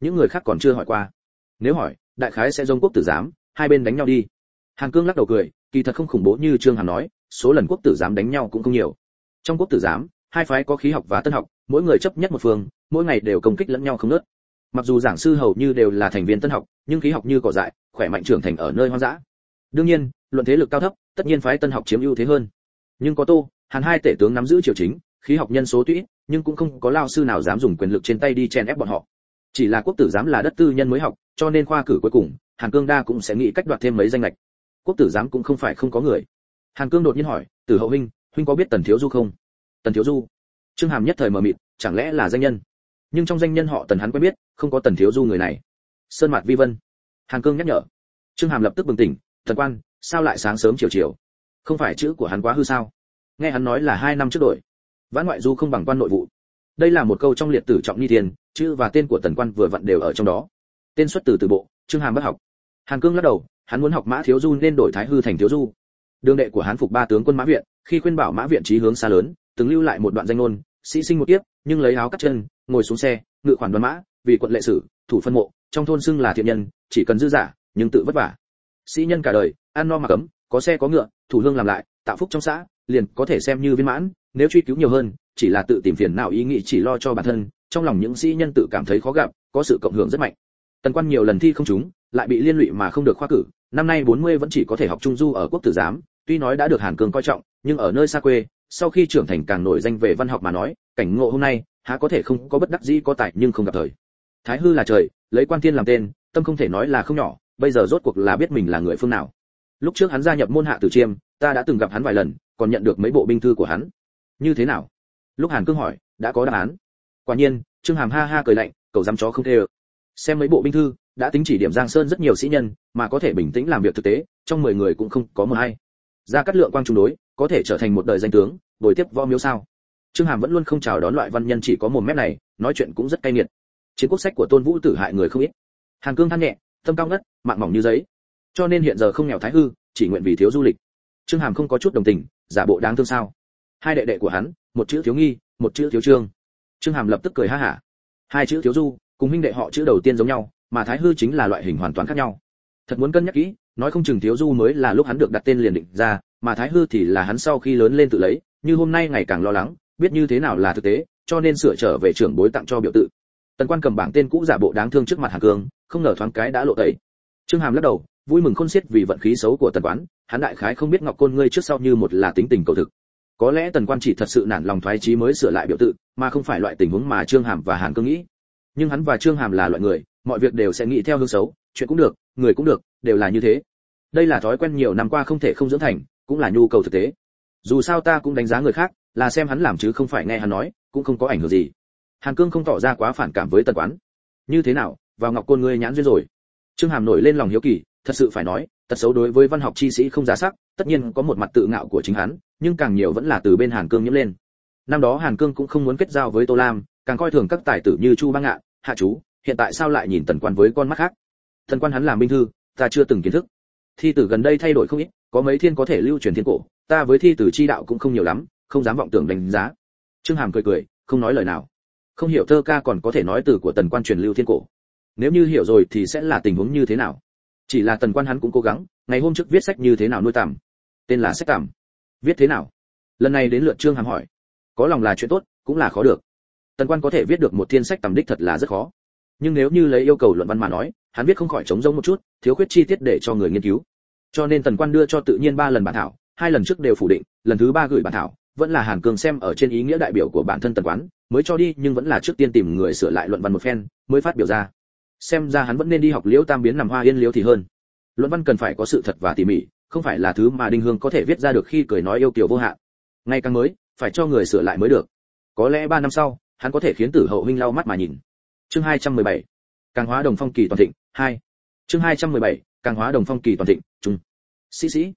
những người khác còn chưa hỏi qua. Nếu hỏi, đại khái sẽ giống quốc tử giám, hai bên đánh nhau đi. Hàn Cương lắc đầu cười, kỳ thật không khủng bố như Trương Hàm nói, số lần quốc tử giám đánh nhau cũng không nhiều. Trong quốc tử giám, hai phái có khí học và tân học, mỗi người chấp nhất một phương, mỗi ngày đều công kích lẫn nhau không ngớt. Mặc dù giảng sư hầu như đều là thành viên tân học, nhưng khí học như cỏ dại, khỏe mạnh trưởng thành ở nơi hoang dã. Đương nhiên, luận thế lực cao thấp, tất nhiên phái tân học chiếm ưu thế hơn. Nhưng có Tô, Hàn hai tể tướng nắm giữ triều chính, khí học nhân số tuy ít, nhưng cũng không có lao sư nào dám dùng quyền lực trên tay đi chen ép bọn họ. Chỉ là quốc tử giám là đất tư nhân mới học, cho nên khoa cử cuối cùng, Hàn Cương đa cũng sẽ nghĩ cách đoạt thêm mấy danh lệch. Quốc tử giám cũng không phải không có người. Hàn Cương đột nhiên hỏi, Tử Hậu huynh có biết Tần Thiếu Du không? Tần Thiếu Du? Trương Hàm nhất thời mờ mịt, chẳng lẽ là danh nhân? Nhưng trong danh nhân họ Tần hắn quen biết, không có Tần Thiếu Du người này. Sơn Mạt Vi Vân. Hàn Cương nhắc nhở. Trương Hàm lập tức bừng tỉnh, thần quan, sao lại sáng sớm chiều chiều? Không phải chữ của hắn quá hư sao? Nghe hắn nói là 2 năm trước đổi. Vãn ngoại du không bằng quan nội vụ. Đây là một câu trong liệt tử trọng ni tiền, chữ và tên của Tần quan vừa vặn đều ở trong đó. Tên xuất từ bộ, Trương Hàm bất học. Hàn Cương lắc đầu, hắn muốn học Mã Thiếu Du nên đổi Thái Hư thành Thiếu Du. Đường đệ của hắn phục 3 tướng quân Mã viện, khi khuyên bảo Mã viện chí hướng xa lớn, từng lưu lại một đoạn danh ngôn, sĩ sinh một kiếp, nhưng lấy áo cắt chân, ngồi xuống xe, ngự khoản đoàn mã, vì quận lệ sử, thủ phân mộ, trong thôn xưng là thiện nhân, chỉ cần dư giả, nhưng tự vất vả. Sĩ nhân cả đời, ăn no mặc ấm, có xe có ngựa, thủ hương làm lại, tạo phúc trong xã, liền có thể xem như viên mãn, nếu truy cứu nhiều hơn, chỉ là tự tìm phiền não ý nghĩ chỉ lo cho bản thân, trong lòng những sĩ nhân tự cảm thấy khó gặp, có sự cộng hưởng rất mạnh. Tần quan nhiều lần thi không trúng, lại bị liên lụy mà không được khoa cử, năm nay 40 vẫn chỉ có thể học trung du ở quốc tử giám, tuy nói đã được Hàn Cương coi trọng, nhưng ở nơi xa quê, sau khi trưởng thành càng nổi danh về văn học mà nói, cảnh ngộ hôm nay, há có thể không có bất đắc dĩ có tài nhưng không gặp thời. Thái Hư là trời, lấy quan thiên làm tên, tâm không thể nói là không nhỏ, bây giờ rốt cuộc là biết mình là người phương nào. Lúc trước hắn gia nhập môn hạ Tử Chiêm, ta đã từng gặp hắn vài lần, còn nhận được mấy bộ binh thư của hắn. Như thế nào? Lúc Hàn Cương hỏi, đã có đáp án. Quả nhiên, Trương Hàm ha ha cười lạnh, cầu dám chó không thê. Xem mấy bộ binh thư, đã tính chỉ điểm Giang Sơn rất nhiều sĩ nhân, mà có thể bình tĩnh làm việc thực tế, trong 10 người cũng không có một hay. Gia Cát Lượng quang trung đối, có thể trở thành một đời danh tướng, bồi tiếp võ miếu sao? Trương Hàm vẫn luôn không chào đón loại văn nhân chỉ có mồm mép này, nói chuyện cũng rất cay nghiệt. Chiến quốc sách của Tôn Vũ Tử hại người không ít. Hàn Cương than nhẹ, tâm cao ngất, mạng mỏng như giấy. Cho nên hiện giờ không nghèo Thái Hư, chỉ nguyện vì thiếu du lịch. Trương Hàm không có chút đồng tình, giả bộ đáng thương sao? Hai đệ đệ của hắn, một chữ Thiếu Nghi, một chữ Thiếu Trương. Trương Hàm lập tức cười ha hả. Hai chữ Thiếu Du, cùng huynh đệ họ chữ đầu tiên giống nhau, mà Thái Hư chính là loại hình hoàn toàn khác nhau. Thật muốn cân nhắc kỹ, nói không chừng Thiếu Du mới là lúc hắn được đặt tên liền định ra, mà Thái Hư thì là hắn sau khi lớn lên tự lấy, như hôm nay ngày càng lo lắng, biết như thế nào là thực tế, cho nên sửa trở về trưởng bối tặng cho biểu tự. Tần quan cầm bảng tên cũ giả bộ đáng thương trước mặt Hàn Cương, không ngờ thoáng cái đã lộ tẩy. Trương Hàm lắc đầu, vui mừng khôn xiết vì vận khí xấu của Tần quán, hắn đại khái không biết Ngọc Côn ngươi trước sau như một là tính tình cầu thực. Có lẽ Tần quan chỉ thật sự nản lòng thoái chí mới sửa lại biểu tự, mà không phải loại tình huống mà Trương Hàm và Hàn Cương nghĩ. Nhưng hắn và Trương Hàm là loại người, mọi việc đều sẽ nghĩ theo hướng xấu, chuyện cũng được, người cũng được, đều là như thế. Đây là thói quen nhiều năm qua không thể không dưỡng thành, cũng là nhu cầu thực tế. Dù sao ta cũng đánh giá người khác, là xem hắn làm chứ không phải nghe hắn nói, cũng không có ảnh hưởng gì. Hàn Cương không tỏ ra quá phản cảm với Tần quán. Như thế nào, vào Ngọc Côn ngươi nhãn duyên rồi? Trương Hàm nổi lên lòng hiếu kỳ, thật sự phải nói, tật xấu đối với văn học chi sĩ không giá sắc, tất nhiên có một mặt tự ngạo của chính hắn, nhưng càng nhiều vẫn là từ bên Hàn Cương nhiễm lên. Năm đó Hàn Cương cũng không muốn kết giao với Tô Lam, càng coi thường các tài tử như Chu Bang Ngạn, Hạ Chú, hiện tại sao lại nhìn Tần quan với con mắt khác? Tần quan hắn làm binh thư, ta chưa từng kiến thức. Thi tử gần đây thay đổi không ít, có mấy thiên có thể lưu truyền thiên cổ, ta với thi tử chi đạo cũng không nhiều lắm, không dám vọng tưởng đánh giá. Trương Hàm cười cười, không nói lời nào. Không hiểu thơ ca còn có thể nói từ của Tần quan truyền lưu thiên cổ. Nếu như hiểu rồi thì sẽ là tình huống như thế nào? Chỉ là Tần quan hắn cũng cố gắng, ngày hôm trước viết sách như thế nào nuôi tằm. Tên là sách tằm. Viết thế nào? Lần này đến lượt Trương Hàm hỏi. Có lòng là chuyện tốt, cũng là khó được. Tần quan có thể viết được một thiên sách tằm đích thật là rất khó. Nhưng nếu như lấy yêu cầu luận văn mà nói, hắn viết không khỏi trống rỗng một chút, thiếu khuyết chi tiết để cho người nghiên cứu. Cho nên Tần quan đưa cho tự nhiên 3 lần bản thảo, 2 lần trước đều phủ định, lần thứ 3 gửi bản thảo, vẫn là Hàn Cương xem ở trên ý nghĩa đại biểu của bản thân Tần quán, mới cho đi, nhưng vẫn là trước tiên tìm người sửa lại luận văn một phen, mới phát biểu ra. Xem ra hắn vẫn nên đi học Liễu Tam biến nằm hoa yên liễu thì hơn. Luận văn cần phải có sự thật và tỉ mỉ, không phải là thứ mà Đinh Hương có thể viết ra được khi cười nói yêu kiều vô hạn. Ngày càng mới, phải cho người sửa lại mới được. Có lẽ 3 năm sau, hắn có thể khiến Tử Hậu huynh lau mắt mà nhìn. Chương 217. Càng hóa đồng phong kỳ toàn thịnh 2. Chương 217. Càng hóa đồng phong kỳ toàn thịnh trung. Sĩ,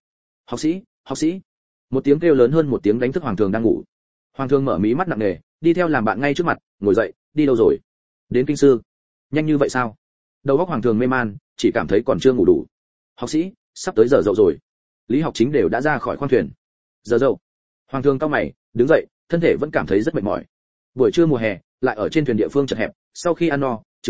học sĩ. Một tiếng kêu lớn hơn một tiếng đánh thức Hoàng thượng đang ngủ. Hoàng thượng mở mí mắt nặng nề, đi theo làm bạn ngay trước mặt, ngồi dậy, đi đâu rồi? Đến kinh sư. Nhanh như vậy sao? Đầu óc Hoàng thượng mê man, chỉ cảm thấy còn chưa ngủ đủ. Học sĩ, sắp tới giờ dậu rồi. Lý Học Chính đều đã ra khỏi khoang thuyền. Giờ dậu. Hoàng thượng cau mày, đứng dậy, thân thể vẫn cảm thấy rất mệt mỏi. Buổi trưa mùa hè, lại ở trên thuyền địa phương chật hẹp, sau khi ăn no, trừ ngủ,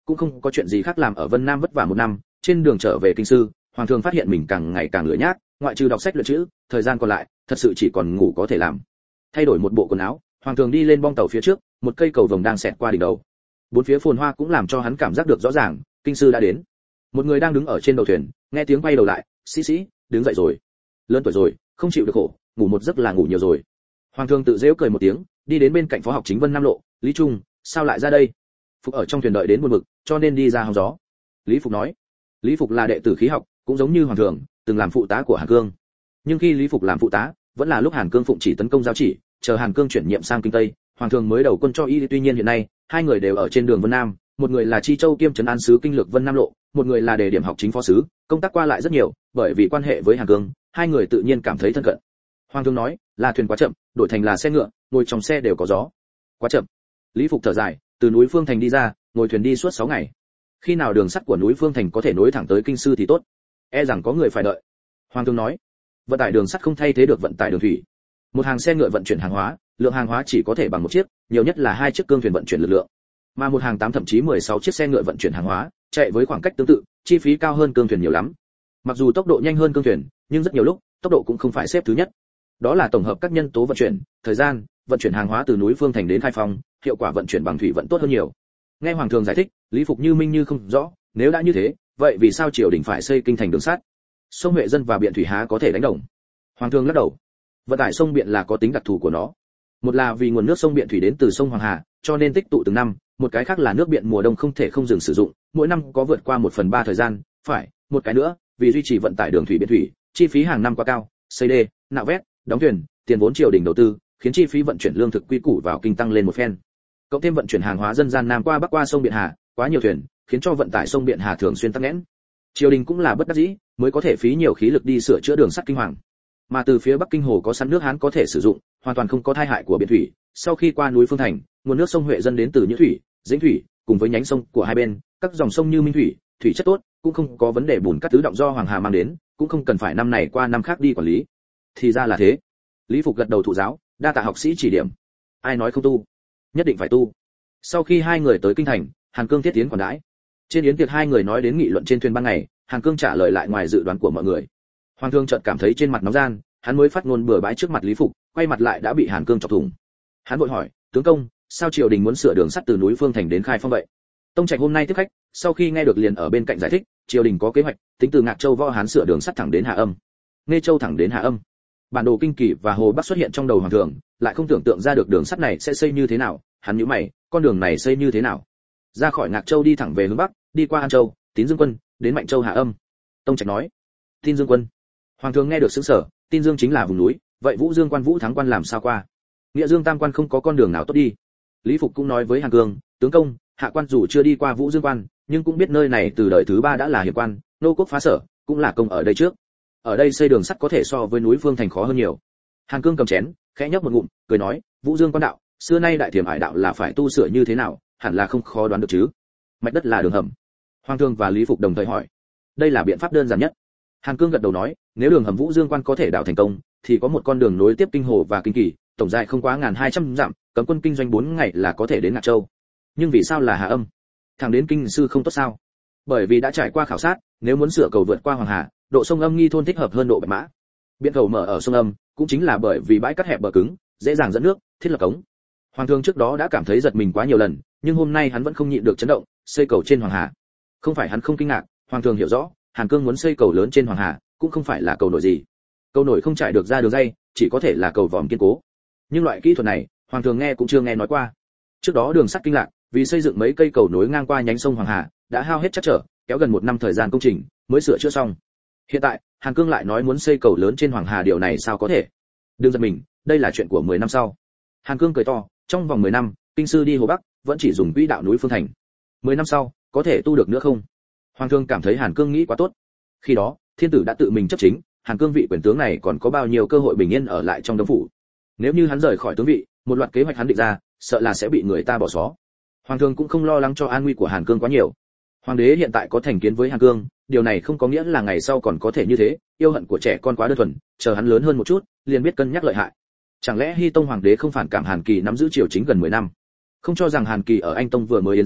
cũng không có chuyện gì khác làm ở Vân Nam vất vả một năm, trên đường trở về kinh sư, hoàng thường phát hiện mình càng ngày càng lười nhác, ngoại trừ đọc sách luyện chữ, thời gian còn lại, thật sự chỉ còn ngủ có thể làm. Thay đổi một bộ quần áo, hoàng thường đi lên bong tàu phía trước, một cây cầu vồng đang xẹt qua đỉnh đầu. Bốn phía phồn hoa cũng làm cho hắn cảm giác được rõ ràng, kinh sư đã đến. Một người đang đứng ở trên đầu thuyền, nghe tiếng quay đầu lại, sĩ, đứng dậy rồi. Lớn tuổi rồi, không chịu được khổ, ngủ một giấc là ngủ nhiều rồi. Hoàng thường tự giễu cười một tiếng, đi đến bên cạnh phó học chính Vân Nam Lộ, Lý Trung, sao lại ra đây? Phục ở trong thuyền đợi đến buồn bực, cho nên đi ra hóng gió. Lý Phục nói. Lý Phục là đệ tử khí học, cũng giống như hoàng thường, từng làm phụ tá của Hàn Cương. Nhưng khi Lý Phục làm phụ tá, vẫn là lúc Hàn Cương phụng chỉ tấn công giao chỉ, chờ Hàn Cương chuyển nhiệm sang kinh Tây, hoàng thường mới đầu quân cho y. Tuy nhiên hiện nay, hai người đều ở trên đường Vân Nam, một người là Chi Châu kiêm trấn an sứ kinh lược Vân Nam Lộ, một người là đề điểm học chính phó sứ, công tác qua lại rất nhiều, bởi vì quan hệ với Hàn Cương, hai người tự nhiên cảm thấy thân cận. Hoàng thương nói, là thuyền quá chậm, đổi thành là xe ngựa, ngồi trong xe đều có gió. Quá chậm. Lý Phục thở dài, từ núi Phương Thành đi ra, ngồi thuyền đi suốt 6 ngày. Khi nào đường sắt của núi Phương Thành có thể nối thẳng tới kinh sư thì tốt. E rằng có người phải đợi. Hoàng thương nói, vận tải đường sắt không thay thế được vận tải đường thủy. Một hàng xe ngựa vận chuyển hàng hóa, lượng hàng hóa chỉ có thể bằng một chiếc, nhiều nhất là 2 chiếc cương thuyền vận chuyển lực lượng. Mà một hàng 8 thậm chí 16 chiếc xe ngựa vận chuyển hàng hóa, chạy với khoảng cách tương tự, chi phí cao hơn cương thuyền nhiều lắm. Mặc dù tốc độ nhanh hơn cương thuyền, nhưng rất nhiều lúc, tốc độ cũng không phải xếp thứ nhất. Đó là tổng hợp các nhân tố vận chuyển, thời gian, vận chuyển hàng hóa từ núi Phương Thành đến Khai Phong, hiệu quả vận chuyển bằng thủy vẫn tốt hơn nhiều. Nghe hoàng thường giải thích, Lý Phục như minh như không rõ, nếu đã như thế, vậy vì sao triều đình phải xây kinh thành đường sắt? Sông Huệ Dân và Biện Thủy há có thể đánh đồng? Hoàng thường lắc đầu. Vận tải sông Biện là có tính đặc thù của nó. Một là vì nguồn nước sông Biện thủy đến từ sông Hoàng Hà, cho nên tích tụ từng năm, một cái khác là nước Biện mùa đông không thể không dừng sử dụng, mỗi năm có vượt qua 1/3 thời gian, phải, một cái nữa, vì duy trì vận tải đường thủy Biện thủy, chi phí hàng năm quá cao, xây đê, nạo vét, đóng thuyền, tiền vốn triều đình đầu tư, khiến chi phí vận chuyển lương thực quy củ vào kinh tăng lên một phen. Cộng thêm vận chuyển hàng hóa dân gian nam qua bắc qua sông Biện Hà, quá nhiều thuyền, khiến cho vận tải sông Biện Hà thường xuyên tắc nghẽn. Triều đình cũng là bất đắc dĩ, mới có thể phí nhiều khí lực đi sửa chữa đường sắt kinh hoàng. Mà từ phía Bắc Kinh Hồ có sẵn nước Hán có thể sử dụng, hoàn toàn không có tai hại của Biện thủy. Sau khi qua núi Phương Thành, nguồn nước sông Huệ Dân đến từ Nhữ thủy, Dĩnh thủy, cùng với nhánh sông của hai bên, các dòng sông như Minh thủy, thủy chất tốt, cũng không có vấn đề bùn cát tứ động do Hoàng Hà mang đến, cũng không cần phải năm này qua năm khác đi quản lý. Thì ra là thế. Lý Phục gật đầu thụ giáo, đa tạ học sĩ chỉ điểm. Ai nói không tu, nhất định phải tu. Sau khi hai người tới kinh thành, Hàn Cương thiết tiến quản đãi. Trên yến tiệc hai người nói đến nghị luận trên thuyền ban ngày, Hàn Cương trả lời lại ngoài dự đoán của mọi người. Hoàng thương chợt cảm thấy trên mặt nóng gian, hắn mới phát ngôn bừa bãi trước mặt Lý Phục, quay mặt lại đã bị Hàn Cương chọc thủng. Hắn vội hỏi, tướng công, sao triều đình muốn sửa đường sắt từ núi Phương Thành đến Khai Phong vậy? Tông Trạch hôm nay tiếp khách, sau khi nghe được liền ở bên cạnh giải thích, triều đình có kế hoạch, tính từ Ngạc Châu Võ Hán sửa đường sắt thẳng đến Hà Âm, Nghê Châu thẳng đến Hà Âm. Bản đồ kinh kỳ và Hồ Bắc xuất hiện trong đầu hoàng thượng, lại không tưởng tượng ra được đường sắt này sẽ xây như thế nào. Hắn nhíu mày, con đường này xây như thế nào? Ra khỏi Ngạc Châu đi thẳng về hướng bắc, đi qua An Châu, Tín Dương Quân, đến Mạnh Châu Hà Âm. Tông Trạch nói, Tín Dương Quân. Hoàng thượng nghe được sững sờ, Tín Dương chính là vùng núi, vậy Vũ Dương Quan Vũ Thắng Quan làm sao qua? Nghĩa Dương Tam Quan không có con đường nào tốt đi. Lý Phục cũng nói với Hàn Cương, tướng công, hạ quan dù chưa đi qua Vũ Dương Quan, nhưng cũng biết nơi này từ đời thứ 3 đã là hiệp quan, nô quốc phá sở, cũng là công ở đây trước. Ở đây xây đường sắt có thể so với núi Phương Thành khó hơn nhiều. Hàn Cương cầm chén, khẽ nhấp một ngụm, cười nói, Vũ Dương Quan đạo, xưa nay đại thiểm ải đạo là phải tu sửa như thế nào, hẳn là không khó đoán được chứ. Mạch đất là đường hầm. Hoàng thương và Lý Phục đồng thời hỏi, đây là biện pháp đơn giản nhất. Hàn Cương gật đầu nói, nếu đường hầm Vũ Dương Quan có thể đào thành công, thì có một con đường nối tiếp Kinh Hồ và Kinh Kỳ, tổng dài không quá 1200 dặm, cấm quân kinh doanh 4 ngày là có thể đến Ngạc Châu. Nhưng vì sao là Hà Âm? Thẳng đến kinh sư không tốt sao? Bởi vì đã trải qua khảo sát, nếu muốn sửa cầu vượt qua Hoàng Hà, độ sông Âm Nghi thôn thích hợp hơn độ Bạch Mã. Biện cầu mở ở sông Âm, cũng chính là bởi vì bãi cát hẹp bờ cứng, dễ dàng dẫn nước, thiết lập cống. Hoàng thương trước đó đã cảm thấy giật mình quá nhiều lần, nhưng hôm nay hắn vẫn không nhịn được chấn động, xây cầu trên Hoàng Hà. Không phải hắn không kinh ngạc, Hoàng thương hiểu rõ, Hàn Cương muốn xây cầu lớn trên Hoàng Hà, cũng không phải là cầu nổi gì. Cầu nổi không trải được ra đường dây, chỉ có thể là cầu vòm kiên cố. Nhưng loại kỹ thuật này, Hoàng thương nghe cũng chưa nghe nói qua. Trước đó đường sắt Kinh Lạc, vì xây dựng mấy cây cầu nối ngang qua nhánh sông Hoàng Hà, đã hao hết chắc trở, kéo gần 1 năm thời gian công trình mới sửa chữa xong. Hiện tại, Hàn Cương lại nói muốn xây cầu lớn trên Hoàng Hà, điều này sao có thể? Đừng giật mình, đây là chuyện của 10 năm sau. Hàn Cương cười to, trong vòng 10 năm, kinh sư đi Hồ Bắc, vẫn chỉ dùng quỹ đạo núi Phương Thành. 10 năm sau, có thể tu được nữa không? Hoàng thương cảm thấy Hàn Cương nghĩ quá tốt. Khi đó, thiên tử đã tự mình chấp chính, Hàn Cương vị quyền tướng này còn có bao nhiêu cơ hội bình yên ở lại trong đống phủ. Nếu như hắn rời khỏi tướng vị, một loạt kế hoạch hắn định ra, sợ là sẽ bị người ta bỏ xó. Hoàng thương cũng không lo lắng cho an nguy của Hàn Cương quá nhiều. Hoàng đế hiện tại có thành kiến với Hàn Cương, điều này không có nghĩa là ngày sau còn có thể như thế, yêu hận của trẻ con quá đơn thuần, chờ hắn lớn hơn một chút, liền biết cân nhắc lợi hại. Chẳng lẽ Hy Tông hoàng đế không phản cảm Hàn Kỳ nắm giữ triều chính gần 10 năm, không cho rằng Hàn Kỳ ở Anh Tông vừa mới yến giá,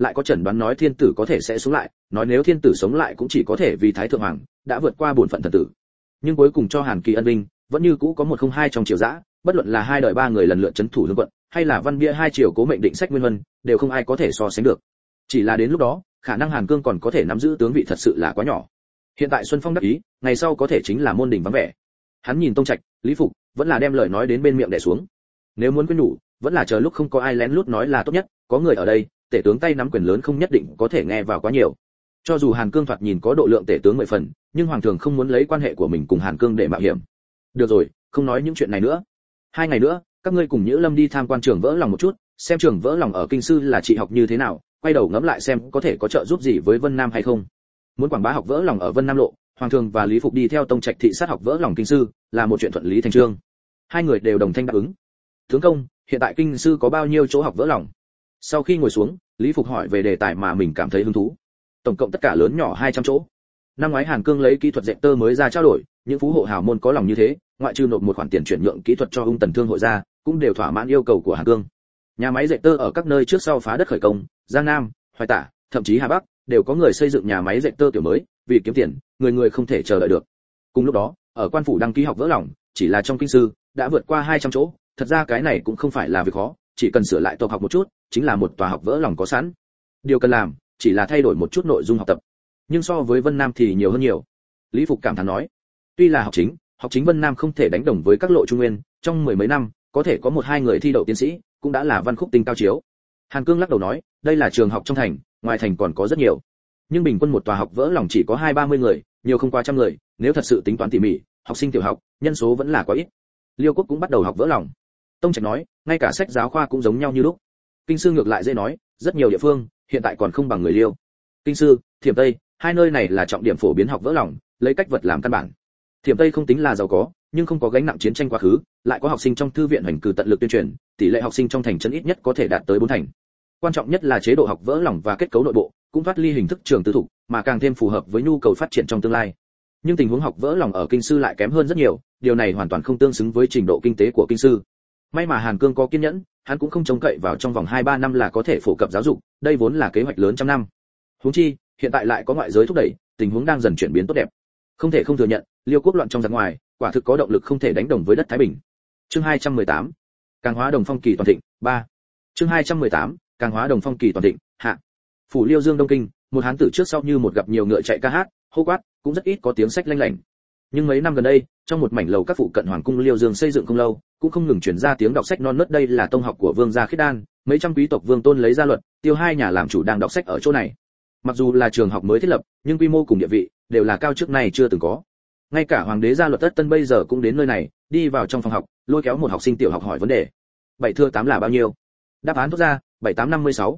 lại có chẩn đoán nói thiên tử có thể sẽ sống lại, nói nếu thiên tử sống lại cũng chỉ có thể vì thái thượng hoàng đã vượt qua bổn phận thần tử. Nhưng cuối cùng cho Hàn Kỳ ân vinh, vẫn như cũ có 102 trong triều dã, bất luận là hai đời ba người lần lượt trấn thủ hương quận, hay là văn bia hai triều cố mệnh định sách nguyên vân, đều không ai có thể so sánh được. Chỉ là đến lúc đó, khả năng Hàn Cương còn có thể nắm giữ tướng vị thật sự là quá nhỏ. Hiện tại Xuân Phong đắc ý, ngày sau có thể chính là môn đình vắng vẻ. Hắn nhìn Tông Trạch, Lý Phục, vẫn là đem lời nói đến bên miệng đè xuống. Nếu muốn quên nhủ, vẫn là chờ lúc không có ai lén lút nói là tốt nhất, có người ở đây, tể tướng tay nắm quyền lớn không nhất định có thể nghe vào quá nhiều. Cho dù Hàn Cương thoạt nhìn có độ lượng tể tướng 10 phần, nhưng hoàng thượng không muốn lấy quan hệ của mình cùng Hàn Cương để mạo hiểm. Được rồi, không nói những chuyện này nữa. 2 ngày nữa, các ngươi cùng Nhữ Lâm đi tham quan trường vỡ lòng một chút, xem trường vỡ lòng ở kinh sư là trị học như thế nào, quay đầu ngẫm lại xem có thể có trợ giúp gì với Vân Nam hay không. Muốn quảng bá học vỡ lòng ở Vân Nam lộ, hoàng thượng và Lý Phục đi theo Tông Trạch thị sát học vỡ lòng kinh sư, là một chuyện thuận lý thành chương. 2 người đều đồng thanh đáp ứng. Tướng công, hiện tại kinh sư có bao nhiêu chỗ học vỡ lòng? Sau khi ngồi xuống, Lý Phục hỏi về đề tài mà mình cảm thấy hứng thú. Tổng cộng tất cả lớn nhỏ 200 chỗ. Năm ngoái Hàn Cương lấy kỹ thuật dệt tơ mới ra trao đổi, những phú hộ hào môn có lòng như thế, ngoại trừ nộp một khoản tiền chuyển nhượng kỹ thuật cho Ung Tần Thương hội ra, cũng đều thỏa mãn yêu cầu của Hàn Cương. Nhà máy dệt tơ ở các nơi trước sau phá đất khởi công, Giang Nam, Hoài Tả, thậm chí Hà Bắc, đều có người xây dựng nhà máy dệt tơ kiểu mới, vì kiếm tiền, người người không thể chờ đợi được. Cùng lúc đó, ở quan phủ đăng ký học vỡ lòng, chỉ là trong kinh sư, đã vượt qua 200 chỗ, thật ra cái này cũng không phải là việc khó, chỉ cần sửa lại tộc học một chút, chính là một tòa học vỡ lòng có sẵn. Điều cần làm, chỉ là thay đổi một chút nội dung học tập. Nhưng so với Vân Nam thì nhiều hơn nhiều. Lý Phục cảm thán nói, tuy là học chính Vân Nam không thể đánh đồng với các lộ trung nguyên, trong 10 mấy năm, có thể có 1-2 người thi đậu tiến sĩ, cũng đã là văn khúc tinh cao chiếu. Hàn Cương lắc đầu nói, đây là trường học trong thành, ngoài thành còn có rất nhiều. Nhưng bình quân một tòa học vỡ lòng chỉ có 20-30 người, nhiều không qua trăm người, nếu thật sự tính toán tỉ mỉ, học sinh tiểu học, nhân số vẫn là quá ít. Liêu Quốc cũng bắt đầu học vỡ lòng. Tông Trạch nói, ngay cả sách giáo khoa cũng giống nhau như lúc. Kinh sư ngược lại dễ nói, rất nhiều địa phương hiện tại còn không bằng người Liêu. Kinh sư, Thiểm Tây, hai nơi này là trọng điểm phổ biến học vỡ lòng, lấy cách vật làm căn bản. Thiểm Tây không tính là giàu có, nhưng không có gánh nặng chiến tranh quá khứ, lại có học sinh trong thư viện hành cử tận lực tuyên truyền, tỷ lệ học sinh trong thành trấn ít nhất có thể đạt tới 4 thành. Quan trọng nhất là chế độ học vỡ lòng và kết cấu nội bộ, cũng thoát ly hình thức trường tư thục, mà càng thêm phù hợp với nhu cầu phát triển trong tương lai. Nhưng tình huống học vỡ lòng ở kinh sư lại kém hơn rất nhiều, điều này hoàn toàn không tương xứng với trình độ kinh tế của kinh sư. May mà Hàn Cương có kiên nhẫn, hắn cũng không trông cậy vào trong vòng 2-3 năm là có thể phổ cập giáo dục, đây vốn là kế hoạch lớn trăm năm. Huống chi, hiện tại lại có ngoại giới thúc đẩy, tình huống đang dần chuyển biến tốt đẹp. Không thể không thừa nhận, Liêu Quốc loạn trong giặc ngoài, quả thực có động lực không thể đánh đồng với đất Thái Bình. Chương 218. Càng hóa đồng phong kỳ toàn thịnh, 3. Chương 218. Càng hóa đồng phong kỳ toàn thịnh, hạ. Phủ Liêu Dương Đông Kinh, một hán tử trước sau như một gặp nhiều ngựa chạy ca hát, hô quát, cũng rất ít có tiếng sách lanh lảnh. Nhưng mấy năm gần đây, trong một mảnh lầu các phụ cận hoàng cung Liêu Dương xây dựng không lâu, cũng không ngừng truyền ra tiếng đọc sách non nớt, đây là tông học của vương gia Khiết Đan, mấy trăm quý tộc vương tôn lấy ra luật, tiêu hai nhà làm chủ đang đọc sách ở chỗ này. Mặc dù là trường học mới thiết lập, nhưng quy mô cùng địa vị đều là cao trước này chưa từng có. Ngay cả hoàng đế gia luật Tất Tân bây giờ cũng đến nơi này, đi vào trong phòng học, lôi kéo một học sinh tiểu học hỏi vấn đề. 7 thưa 8 là bao nhiêu? Đáp án thốt ra, 7856.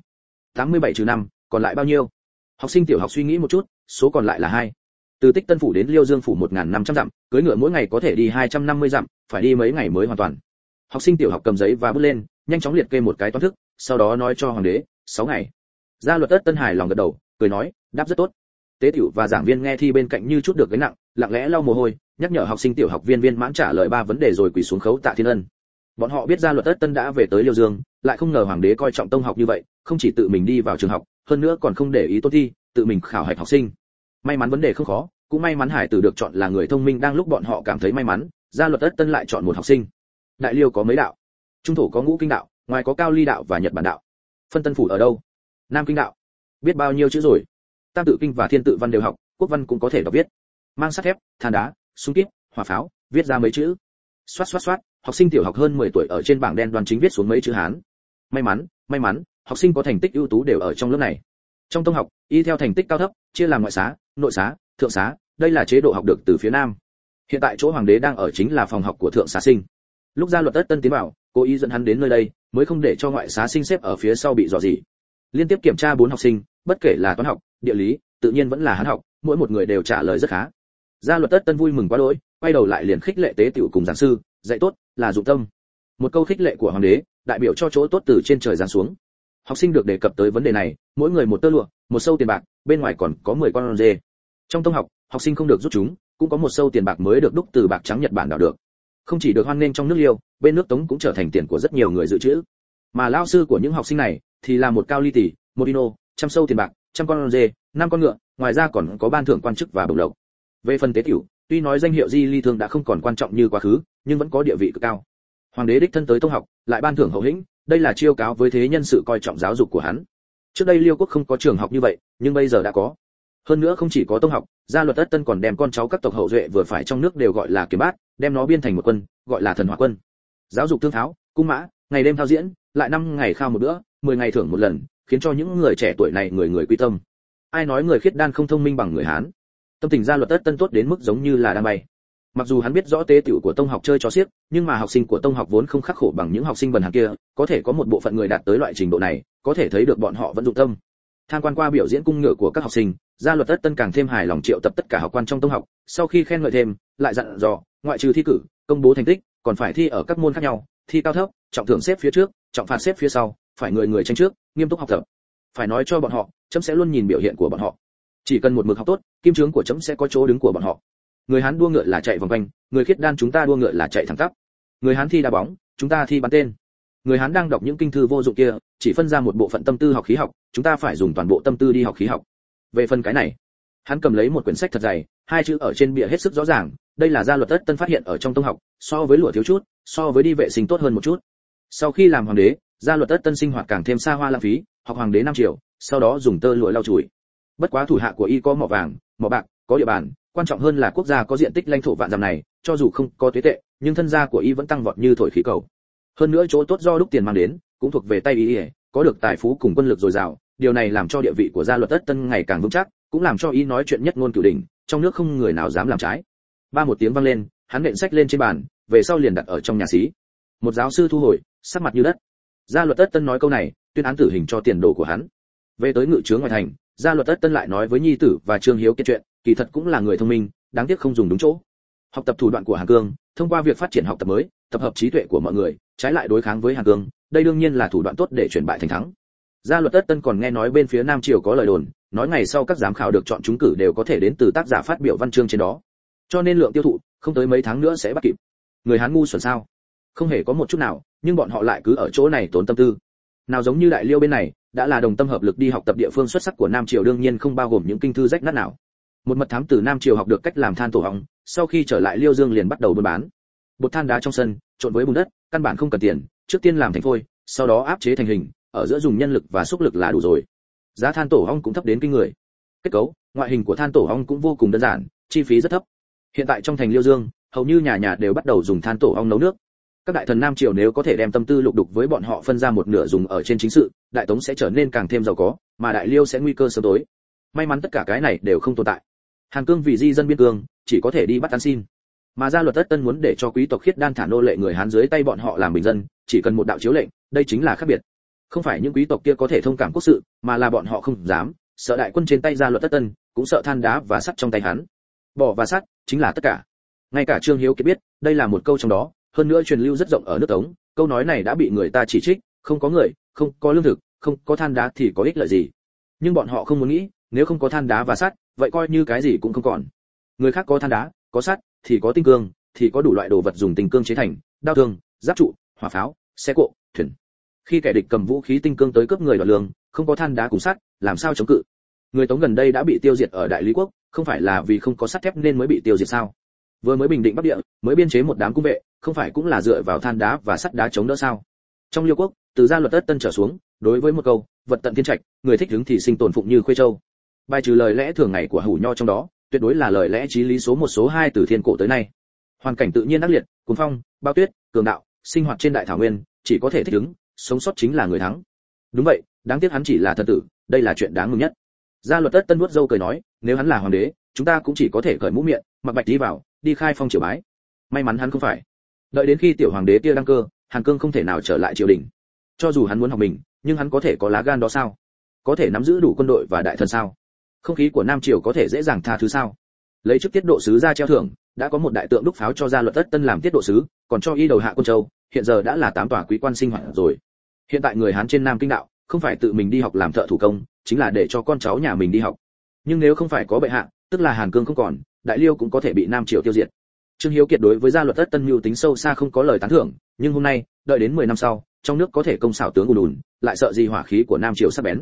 87 trừ 5, còn lại bao nhiêu? Học sinh tiểu học suy nghĩ một chút, số còn lại là 2. Từ Tích Tân phủ đến Liêu Dương phủ 1500 dặm, cưỡi ngựa mỗi ngày có thể đi 250 dặm, phải đi mấy ngày mới hoàn toàn. Học sinh tiểu học cầm giấy và bút lên, nhanh chóng liệt kê một cái toán thức, sau đó nói cho hoàng đế, 6 ngày. Gia luật Tất Tân hài lòng gật đầu, cười nói, đáp rất tốt. Tế tiểu và giảng viên nghe thi bên cạnh như chút được gánh nặng, lặng lẽ lau mồ hôi, nhắc nhở học sinh tiểu học viên mãn trả lời 3 vấn đề rồi quỳ xuống khấu tạ thiên ân. Bọn họ biết Gia luật Tất Tân đã về tới Liêu Dương, lại không ngờ hoàng đế coi trọng tông học như vậy, không chỉ tự mình đi vào trường học, hơn nữa còn không để ý tôn thi, tự mình khảo hạch học sinh. May mắn vấn đề không khó, cũng may mắn hải tử được chọn là người thông minh, đang lúc bọn họ cảm thấy may mắn, Gia luật Tất Tân lại chọn một học sinh. Đại Liêu có mấy đạo? Trung thổ có Ngũ Kinh đạo, ngoài có Cao Ly đạo và Nhật Bản đạo. Phân Tân phủ ở đâu? Nam Kinh đạo. Biết bao nhiêu chữ rồi? Tam tự kinh và thiên tự văn đều học, quốc văn cũng có thể đọc viết. Mang sắt thép, than đá, súng kíp, hỏa pháo, viết ra mấy chữ. Xoát xoát xoát, học sinh tiểu học hơn 10 tuổi ở trên bảng đen đoan chính viết xuống mấy chữ Hán. May mắn, học sinh có thành tích ưu tú đều ở trong lớp này. Trong tông học, y theo thành tích cao thấp, chia làm ngoại xá, nội xá, thượng xá, đây là chế độ học được từ phía Nam. Hiện tại chỗ hoàng đế đang ở chính là phòng học của thượng xá sinh. Lúc Gia luật Tất Tân tiến vào, cố ý dẫn hắn đến nơi đây, mới không để cho ngoại xá sinh xếp ở phía sau bị dò dỉ. Liên tiếp kiểm tra 4 học sinh, bất kể là toán học, địa lý, tự nhiên vẫn là Hán học, mỗi một người đều trả lời rất khá. Gia luật Tất Tân vui mừng quá đỗi, quay đầu lại liền khích lệ tế tiểu cùng giảng sư, dạy tốt là dụng tâm. Một câu khích lệ của hoàng đế, đại biểu cho chỗ tốt từ trên trời giáng xuống. Học sinh được đề cập tới vấn đề này, mỗi người một tơ lụa, một sâu tiền bạc, bên ngoài còn có 10 con dê. Trong tông học, học sinh không được rút chúng, cũng có một sâu tiền bạc mới được đúc từ bạc trắng Nhật Bản đào được. Không chỉ được hoan nghênh trong nước Liêu, bên nước Tống cũng trở thành tiền của rất nhiều người dự trữ. Mà lao sư của những học sinh này thì là một Cao Ly tỷ, một Ino, trăm sâu tiền bạc, trăm con dê, 5 con ngựa, ngoài ra còn có ban thưởng quan chức và bổng lộc. Về phần tế tiểu, tuy nói danh hiệu Di Ly Thương đã không còn quan trọng như quá khứ, nhưng vẫn có địa vị cực cao. Hoàng đế đích thân tới tông học, lại ban thưởng hậu hĩnh, đây là chiêu cáo với thế nhân sự coi trọng giáo dục của hắn. Trước đây Liêu quốc không có trường học như vậy, nhưng bây giờ đã có. Hơn nữa không chỉ có tông học, gia luật Tất Tân còn đem con cháu các tộc hậu duệ vừa phải trong nước đều gọi là kiếm bát, đem nó biên thành một quân, gọi là thần hỏa quân. Giáo dục thương tháo, cung mã, ngày đêm thao diễn, lại 5 ngày khao một bữa, 10 ngày thưởng một lần, khiến cho những người trẻ tuổi này người người quy tâm. Ai nói người khiết đan không thông minh bằng người Hán? Tâm tình gia luật Tất Tân tốt đến mức giống như là đang bay. Mặc dù hắn biết rõ tế tiểu của tông học chơi chó xiếc, nhưng mà học sinh của tông học vốn không khắc khổ bằng những học sinh bần hàn kia, có thể có một bộ phận người đạt tới loại trình độ này, có thể thấy được bọn họ vẫn dụng tâm. Tham quan qua biểu diễn cung ngựa của các học sinh, gia luật Tất Tân càng thêm hài lòng triệu tập tất cả học quan trong tông học, sau khi khen ngợi thêm, lại dặn dò, ngoại trừ thi cử, công bố thành tích, còn phải thi ở các môn khác nhau, thi cao thấp, trọng thưởng xếp phía trước, trọng phạt xếp phía sau, phải người người tranh trước, nghiêm túc học tập. Phải nói cho bọn họ, chấm sẽ luôn nhìn biểu hiện của bọn họ. Chỉ cần một mực học tốt, kim trướng của chấm sẽ có chỗ đứng của bọn họ. Người Hán đua ngựa là chạy vòng quanh, người khiết đan chúng ta đua ngựa là chạy thẳng tắp. Người Hán thi đá bóng, chúng ta thi bắn tên. Người Hán đang đọc những kinh thư vô dụng kia, chỉ phân ra một bộ phận tâm tư học khí học, chúng ta phải dùng toàn bộ tâm tư đi học khí học. Về phần cái này, hắn cầm lấy một quyển sách thật dày, 2 chữ ở trên bìa hết sức rõ ràng, đây là gia luật Tất Tân phát hiện ở trong tông học, so với lụa thiếu chút, so với đi vệ sinh tốt hơn một chút. Sau khi làm hoàng đế, gia luật Tất Tân sinh hoạt càng thêm xa hoa lãng phí, học hoàng đế 5 triệu, sau đó dùng tơ lụa lau chùi. Bất quá thủ hạ của y có mỏ vàng, mỏ bạc, có địa bàn, quan trọng hơn là quốc gia có diện tích lãnh thổ vạn dặm này, cho dù không có tuế tệ, nhưng thân gia của y vẫn tăng vọt như thổi khí cầu. Hơn nữa chỗ tốt do đúc tiền mang đến, cũng thuộc về tay y, có được tài phú cùng quân lực dồi dào, điều này làm cho địa vị của gia luật Tất Tân ngày càng vững chắc, cũng làm cho y nói chuyện nhất ngôn cửu đỉnh, trong nước không người nào dám làm trái. Ba một tiếng vang lên, hắn nện sách lên trên bàn, về sau liền đặt ở trong nhà xí. Một giáo sư thu hồi, sắc mặt như đất. Gia luật Tất Tân nói câu này, tuyên án tử hình cho tiền đồ của hắn. Về tới ngự trướng ngoài thành, gia luật Tất Tân lại nói với nhi tử và Trương Hiếu Kiệt chuyện, kỳ thật cũng là người thông minh, đáng tiếc không dùng đúng chỗ. Học tập thủ đoạn của Hàn Cương, thông qua việc phát triển học tập mới, tập hợp trí tuệ của mọi người, trái lại đối kháng với Hàn Cương, đây đương nhiên là thủ đoạn tốt để chuyển bại thành thắng. Gia luật Tất Tân còn nghe nói bên phía Nam Triều có lời đồn, nói ngày sau các giám khảo được chọn trúng cử đều có thể đến từ tác giả phát biểu văn chương trên đó. Cho nên lượng tiêu thụ, không tới mấy tháng nữa sẽ bắt kịp. Người Hán ngu xuẩn sao? Không hề có một chút nào, nhưng bọn họ lại cứ ở chỗ này tốn tâm tư. Nào giống như Đại Liêu bên này, đã là đồng tâm hợp lực đi học tập địa phương xuất sắc của Nam Triều đương nhiên không bao gồm những kinh thư rách nát nào. Một mật thám từ Nam Triều học được cách làm than tổ ong, sau khi trở lại Liêu Dương liền bắt đầu buôn bán. Bột than đá trong sân, trộn với bùn đất, căn bản không cần tiền, trước tiên làm thành phôi, sau đó áp chế thành hình, ở giữa dùng nhân lực và xúc lực là đủ rồi. Giá than tổ ong cũng thấp đến kinh người. Kết cấu, ngoại hình của than tổ ong cũng vô cùng đơn giản, chi phí rất thấp. Hiện tại trong thành Liêu Dương, hầu như nhà nhà đều bắt đầu dùng than tổ ong nấu nước. Các đại thần Nam Triều nếu có thể đem tâm tư lục đục với bọn họ phân ra một nửa dùng ở trên chính sự, Đại Tống sẽ trở nên càng thêm giàu có, mà Đại Liêu sẽ nguy cơ sớm tối. May mắn tất cả cái này đều không tồn tại. Hàn Cương vì di dân biên cương, chỉ có thể đi bắt ăn xin. Mà gia luật Tất Tân muốn để cho quý tộc khiết đan thả nô lệ người Hán dưới tay bọn họ làm bình dân, chỉ cần một đạo chiếu lệnh, đây chính là khác biệt. Không phải những quý tộc kia có thể thông cảm quốc sự, mà là bọn họ không dám, sợ đại quân trên tay gia luật Tất Tân, cũng sợ than đá và sắt trong tay hắn. Bỏ và sắt chính là tất cả. Ngay cả Trương Hiếu Kiệt biết, đây là một câu trong đó, hơn nữa truyền lưu rất rộng ở nước Tống, câu nói này đã bị người ta chỉ trích, không có người, không có lương thực, không có than đá thì có ích lợi gì. Nhưng bọn họ không muốn nghĩ, nếu không có than đá và sắt, vậy coi như cái gì cũng không còn. Người khác có than đá, có sắt, thì có tinh cương, thì có đủ loại đồ vật dùng tinh cương chế thành, đao thương, giáp trụ, hỏa pháo, xe cộ, thuyền. Khi kẻ địch cầm vũ khí tinh cương tới cướp người đoạt lương, không có than đá cùng sắt, làm sao chống cự? Người Tống gần đây đã bị tiêu diệt ở Đại Lý quốc, không phải là vì không có sắt thép nên mới bị tiêu diệt sao? Vừa mới bình định Bắc Địa, mới biên chế một đám cung vệ, không phải cũng là dựa vào than đá và sắt đá chống đỡ sao? Trong Liêu quốc, từ gia luật Tất Tân trở xuống, đối với một câu, vật tận thiên trạch, người thích hứng thì sinh tồn phụng như khuê châu. Bài trừ lời lẽ thường ngày của Hủ Nho trong đó, tuyệt đối là lời lẽ chí lý số 1 số 2 từ thiên cổ tới nay. Hoàn cảnh tự nhiên ác liệt, cuồng phong, bao tuyết, cường đạo, sinh hoạt trên đại thảo nguyên, chỉ có thể thích ứng, sống sót chính là người thắng. Đúng vậy, đáng tiếc hắn chỉ là thần tử, đây là chuyện đáng mừng nhất. Gia luật Tất Tân vuốt râu cười nói, nếu hắn là hoàng đế, chúng ta cũng chỉ có thể cởi mũ miệng, mặc bạch đi vào, đi khai phong triều bái. May mắn hắn không phải. Đợi đến khi tiểu hoàng đế kia đăng cơ, Hàn Cương không thể nào trở lại triều đình. Cho dù hắn muốn học mình, nhưng hắn có thể có lá gan đó sao? Có thể nắm giữ đủ quân đội và đại thần sao? Không khí của Nam Triều có thể dễ dàng tha thứ sao? Lấy chức tiết độ sứ ra treo thưởng, đã có một đại tượng đúc pháo cho gia luật Tất Tân làm tiết độ sứ, còn cho y đầu hạ quân châu, hiện giờ đã là 8 tòa quý quan sinh hoạt rồi. Hiện tại người Hán trên Nam Kinh đạo, không phải tự mình đi học làm thợ thủ công, chính là để cho con cháu nhà mình đi học. Nhưng nếu không phải có bệ hạ, tức là Hàn Cương không còn, Đại Liêu cũng có thể bị Nam Triều tiêu diệt. Trương Hiếu Kiệt đối với gia luật Tất Tân mưu tính sâu xa không có lời tán thưởng, nhưng hôm nay, đợi đến 10 năm sau, trong nước có thể công xảo tướng ùn ùn, lại sợ gì hỏa khí của Nam Triều sắc bén.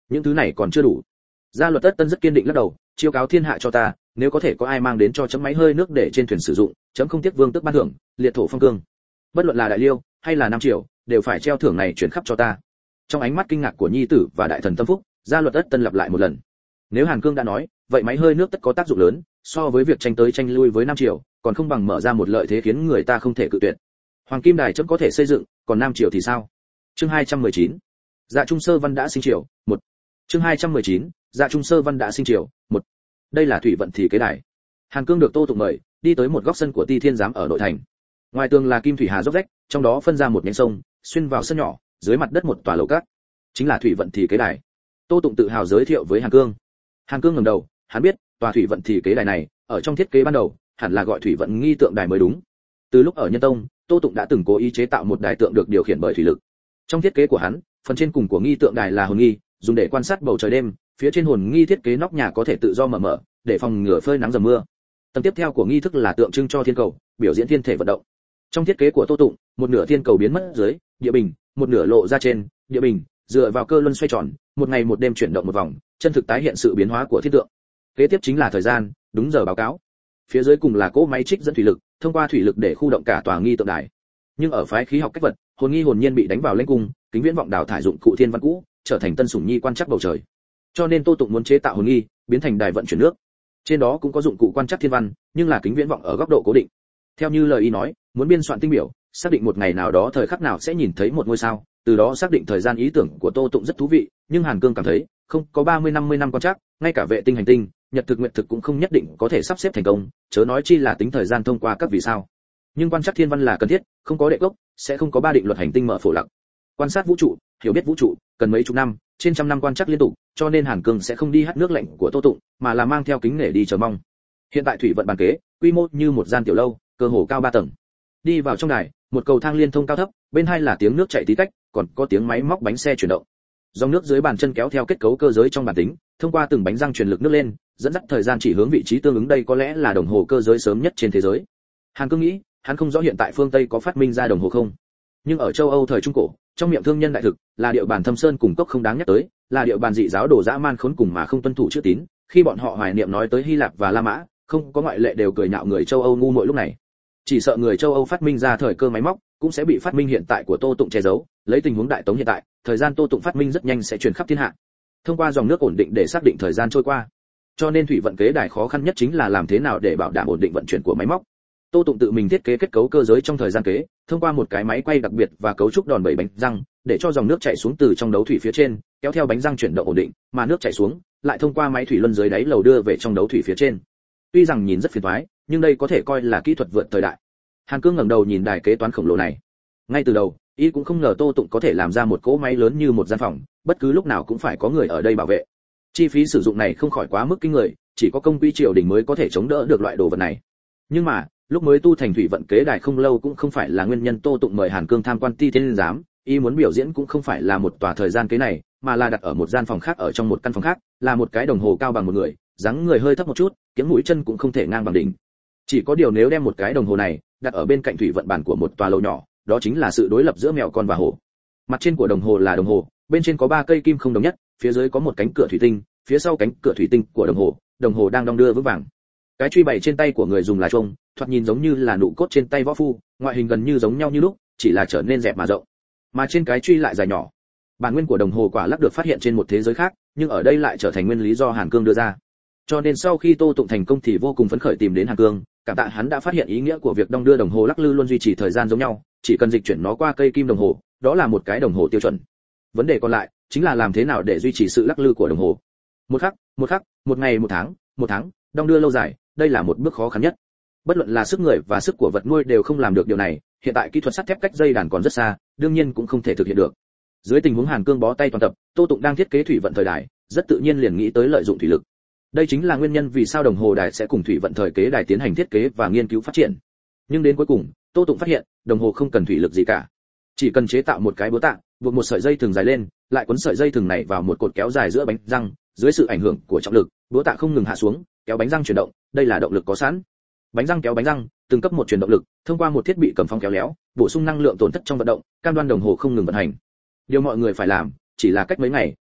những thứ này còn chưa đủ. Gia Luật Tất Tân rất kiên định lắc đầu, chiêu cáo thiên hạ cho ta, nếu có thể có ai mang đến cho chấm máy hơi nước để trên thuyền sử dụng, chấm không tiếc vương tước ban thưởng, liệt thổ phong cương. Bất luận là đại liêu hay là nam triều, đều phải treo thưởng này chuyển khắp cho ta. Trong ánh mắt kinh ngạc của nhi tử và đại thần tâm phúc, Gia Luật Tất Tân lặp lại một lần. Nếu Hàn Cương đã nói, vậy máy hơi nước tất có tác dụng lớn, so với việc tranh tới tranh lui với nam triều, còn không bằng mở ra một lợi thế khiến người ta không thể cự tuyệt. Hoàng Kim Đài chấm có thể xây dựng, còn nam triều thì sao? Chương 219. Dạ Trung Sơ Văn đã sinh triều, 1. Chương 219. Dạ Trung Sơ Văn đã sinh triều, 1. Đây là thủy vận thì kế đài. Hàn Cương được Tô Tụng mời, đi tới một góc sân của Ti Thiên giám ở nội thành. Ngoài tường là kim thủy hà dốc rách, trong đó phân ra một nhánh sông, xuyên vào sân nhỏ, dưới mặt đất một tòa lầu cát. Chính là thủy vận thì kế đài. Tô Tụng tự hào giới thiệu với Hàn Cương. Hàn Cương ngẩng đầu, hắn biết, tòa thủy vận thì kế đài này, ở trong thiết kế ban đầu, hẳn là gọi thủy vận nghi tượng đài mới đúng. Từ lúc ở Nhân Tông, Tô Tụng đã từng cố ý chế tạo một đài tượng được điều khiển bởi thủy lực. Trong thiết kế của hắn, phần trên cùng của nghi tượng đài là hồn nghi, dùng để quan sát bầu trời đêm, phía trên hồn nghi thiết kế nóc nhà có thể tự do mở, để phòng ngừa phơi nắng dầm mưa. Tầng tiếp theo của nghi thức là tượng trưng cho thiên cầu, biểu diễn thiên thể vận động. Trong thiết kế của Tô Tụng, một nửa thiên cầu biến mất dưới địa bình, một nửa lộ ra trên địa bình, dựa vào cơ luân xoay tròn, một ngày một đêm chuyển động một vòng, chân thực tái hiện sự biến hóa của thiên tượng. Kế tiếp chính là thời gian, đúng giờ báo cáo. Phía dưới cùng là cỗ máy trích dẫn thủy lực, thông qua thủy lực để khu động cả tòa nghi tượng đài. Nhưng ở phái khí học cách vật, hồn nghi hồn nhiên bị đánh vào lên cung, kính viễn vọng đào thải dụng cụ thiên văn cũ, trở thành tân sủng nhi quan trắc bầu trời. Cho nên Tô Tụng muốn chế tạo hồn nghi, biến thành đài vận chuyển nước. Trên đó cũng có dụng cụ quan trắc thiên văn, nhưng là kính viễn vọng ở góc độ cố định. Theo như lời y nói, muốn biên soạn tinh biểu, xác định một ngày nào đó thời khắc nào sẽ nhìn thấy một ngôi sao, từ đó xác định thời gian. Ý tưởng của Tô Tụng rất thú vị, nhưng Hàn Cương cảm thấy, không có 30-50 năm quan trắc, ngay cả vệ tinh hành tinh, nhật thực nguyệt thực cũng không nhất định có thể sắp xếp thành công, chớ nói chi là tính thời gian thông qua các vì sao. Nhưng quan trắc thiên văn là cần thiết, không có đệ gốc, sẽ không có ba định luật hành tinh mở phổ lặng. Quan sát vũ trụ, hiểu biết vũ trụ, cần mấy chục năm, trên trăm năm quan trắc liên tục, cho nên Hàn Cương sẽ không đi hắt nước lạnh của Tô Tụng, mà là mang theo kính nể đi chờ mong. Hiện tại thủy vận bàn kế, quy mô như một gian tiểu lâu, cơ hồ cao 3 tầng. Đi vào trong đài, một cầu thang liên thông cao thấp, bên hai là tiếng nước chảy tí tách, còn có tiếng máy móc bánh xe chuyển động. Dòng nước dưới bàn chân kéo theo kết cấu cơ giới trong bản tính, thông qua từng bánh răng truyền lực nước lên, dẫn dắt thời gian chỉ hướng vị trí tương ứng. Đây có lẽ là đồng hồ cơ giới sớm nhất trên thế giới. Hàn Cương nghĩ, hắn không rõ hiện tại phương Tây có phát minh ra đồng hồ không, nhưng ở châu Âu thời trung cổ, trong miệng thương nhân đại thực, là địa bàn thâm sơn cùng cốc không đáng nhắc tới, là địa bàn dị giáo đồ dã man khốn cùng mà không tuân thủ chữ tín. Khi bọn họ hoài niệm nói tới Hy Lạp và La Mã, không có ngoại lệ đều cười nhạo người châu Âu ngu muội lúc này. Chỉ sợ người châu Âu phát minh ra thời cơ máy móc, cũng sẽ bị phát minh hiện tại của Tô Tụng che giấu. Lấy tình huống đại tống hiện tại, thời gian Tô Tụng phát minh rất nhanh sẽ truyền khắp thiên hạ. Thông qua dòng nước ổn định để xác định thời gian trôi qua. Cho nên thủy vận kế đài khó khăn nhất chính là làm thế nào để bảo đảm ổn định vận chuyển của máy móc. Tô Tụng tự mình thiết kế kết cấu cơ giới trong thời gian kế, thông qua một cái máy quay đặc biệt và cấu trúc đòn bẩy bánh răng, để cho dòng nước chảy xuống từ trong đấu thủy phía trên, kéo theo bánh răng chuyển động ổn định, mà nước chảy xuống, lại thông qua máy thủy luân dưới đáy lầu đưa về trong đấu thủy phía trên. Tuy rằng nhìn rất phiền toái, nhưng đây có thể coi là kỹ thuật vượt thời đại. Hàn Cương ngẩng đầu nhìn đài kế toán khổng lồ này. Ngay từ đầu, y cũng không ngờ Tô Tụng có thể làm ra một cỗ máy lớn như một gian phòng, bất cứ lúc nào cũng phải có người ở đây bảo vệ. Chi phí sử dụng này không khỏi quá mức kinh người, chỉ có công quỹ triều đình mới có thể chống đỡ được loại đồ vật này. Nhưng mà, lúc mới tu thành thủy vận kế đài không lâu cũng không phải là nguyên nhân Tô Tụng mời Hàn Cương tham quan Ti Thiên giám, y muốn biểu diễn cũng không phải là một tòa thời gian kế này, mà là đặt ở một gian phòng khác. Ở trong một căn phòng khác, là một cái đồng hồ cao bằng một người, dáng người hơi thấp một chút, kiếng mũi chân cũng không thể ngang bằng đỉnh. Chỉ có điều nếu đem một cái đồng hồ này đặt ở bên cạnh thủy vận bản của một tòa lầu nhỏ, đó chính là sự đối lập giữa mèo con và hổ. Mặt trên của đồng hồ là đồng hồ, bên trên có 3 cây kim không đồng nhất, phía dưới có một cánh cửa thủy tinh, phía sau cánh cửa thủy tinh của đồng hồ đang đong đưa vững vàng. Cái truy bày trên tay của người dùng là chuông, thoạt nhìn giống như là nụ cốt trên tay võ phu, ngoại hình gần như giống nhau như lúc, chỉ là trở nên dẹp mà rộng. Mà trên cái truy lại dài nhỏ. Bản nguyên của đồng hồ quả lắc được phát hiện trên một thế giới khác, nhưng ở đây lại trở thành nguyên lý do Hàn Cương đưa ra. Cho nên sau khi Tô Tụng thành công thì vô cùng phấn khởi tìm đến Hàn Cương, cảm tạ hắn đã phát hiện ý nghĩa của việc đong đưa đồng hồ lắc lư luôn duy trì thời gian giống nhau, chỉ cần dịch chuyển nó qua cây kim đồng hồ, đó là một cái đồng hồ tiêu chuẩn. Vấn đề còn lại chính là làm thế nào để duy trì sự lắc lư của đồng hồ. Một khắc, một ngày, một tháng, đong đưa lâu dài, đây là một bước khó khăn nhất. Bất luận là sức người và sức của vật nuôi đều không làm được điều này, hiện tại kỹ thuật sắt thép cách dây đàn còn rất xa, đương nhiên cũng không thể thực hiện được. Dưới tình huống Hàn Cương bó tay toàn tập, Tô Tụng đang thiết kế thủy vận thời đại, rất tự nhiên liền nghĩ tới lợi dụng thủy lực. Đây chính là nguyên nhân vì sao đồng hồ đài sẽ cùng thủy vận thời kế đài tiến hành thiết kế và nghiên cứu phát triển. Nhưng đến cuối cùng, Tô Tụng phát hiện, đồng hồ không cần thủy lực gì cả. Chỉ cần chế tạo một cái búa tạ, buộc một sợi dây thừng dài lên, lại quấn sợi dây thừng này vào một cột kéo dài giữa bánh răng, dưới sự ảnh hưởng của trọng lực, búa tạ không ngừng hạ xuống, kéo bánh răng chuyển động, đây là động lực có sẵn. Bánh răng kéo bánh răng, từng cấp một truyền động lực, thông qua một thiết bị cầm phong kéo léo, bổ sung năng lượng tổn thất trong vận động, cam đoan đồng hồ không ngừng vận hành. Điều mọi người phải làm, chỉ là cách mấy ngày,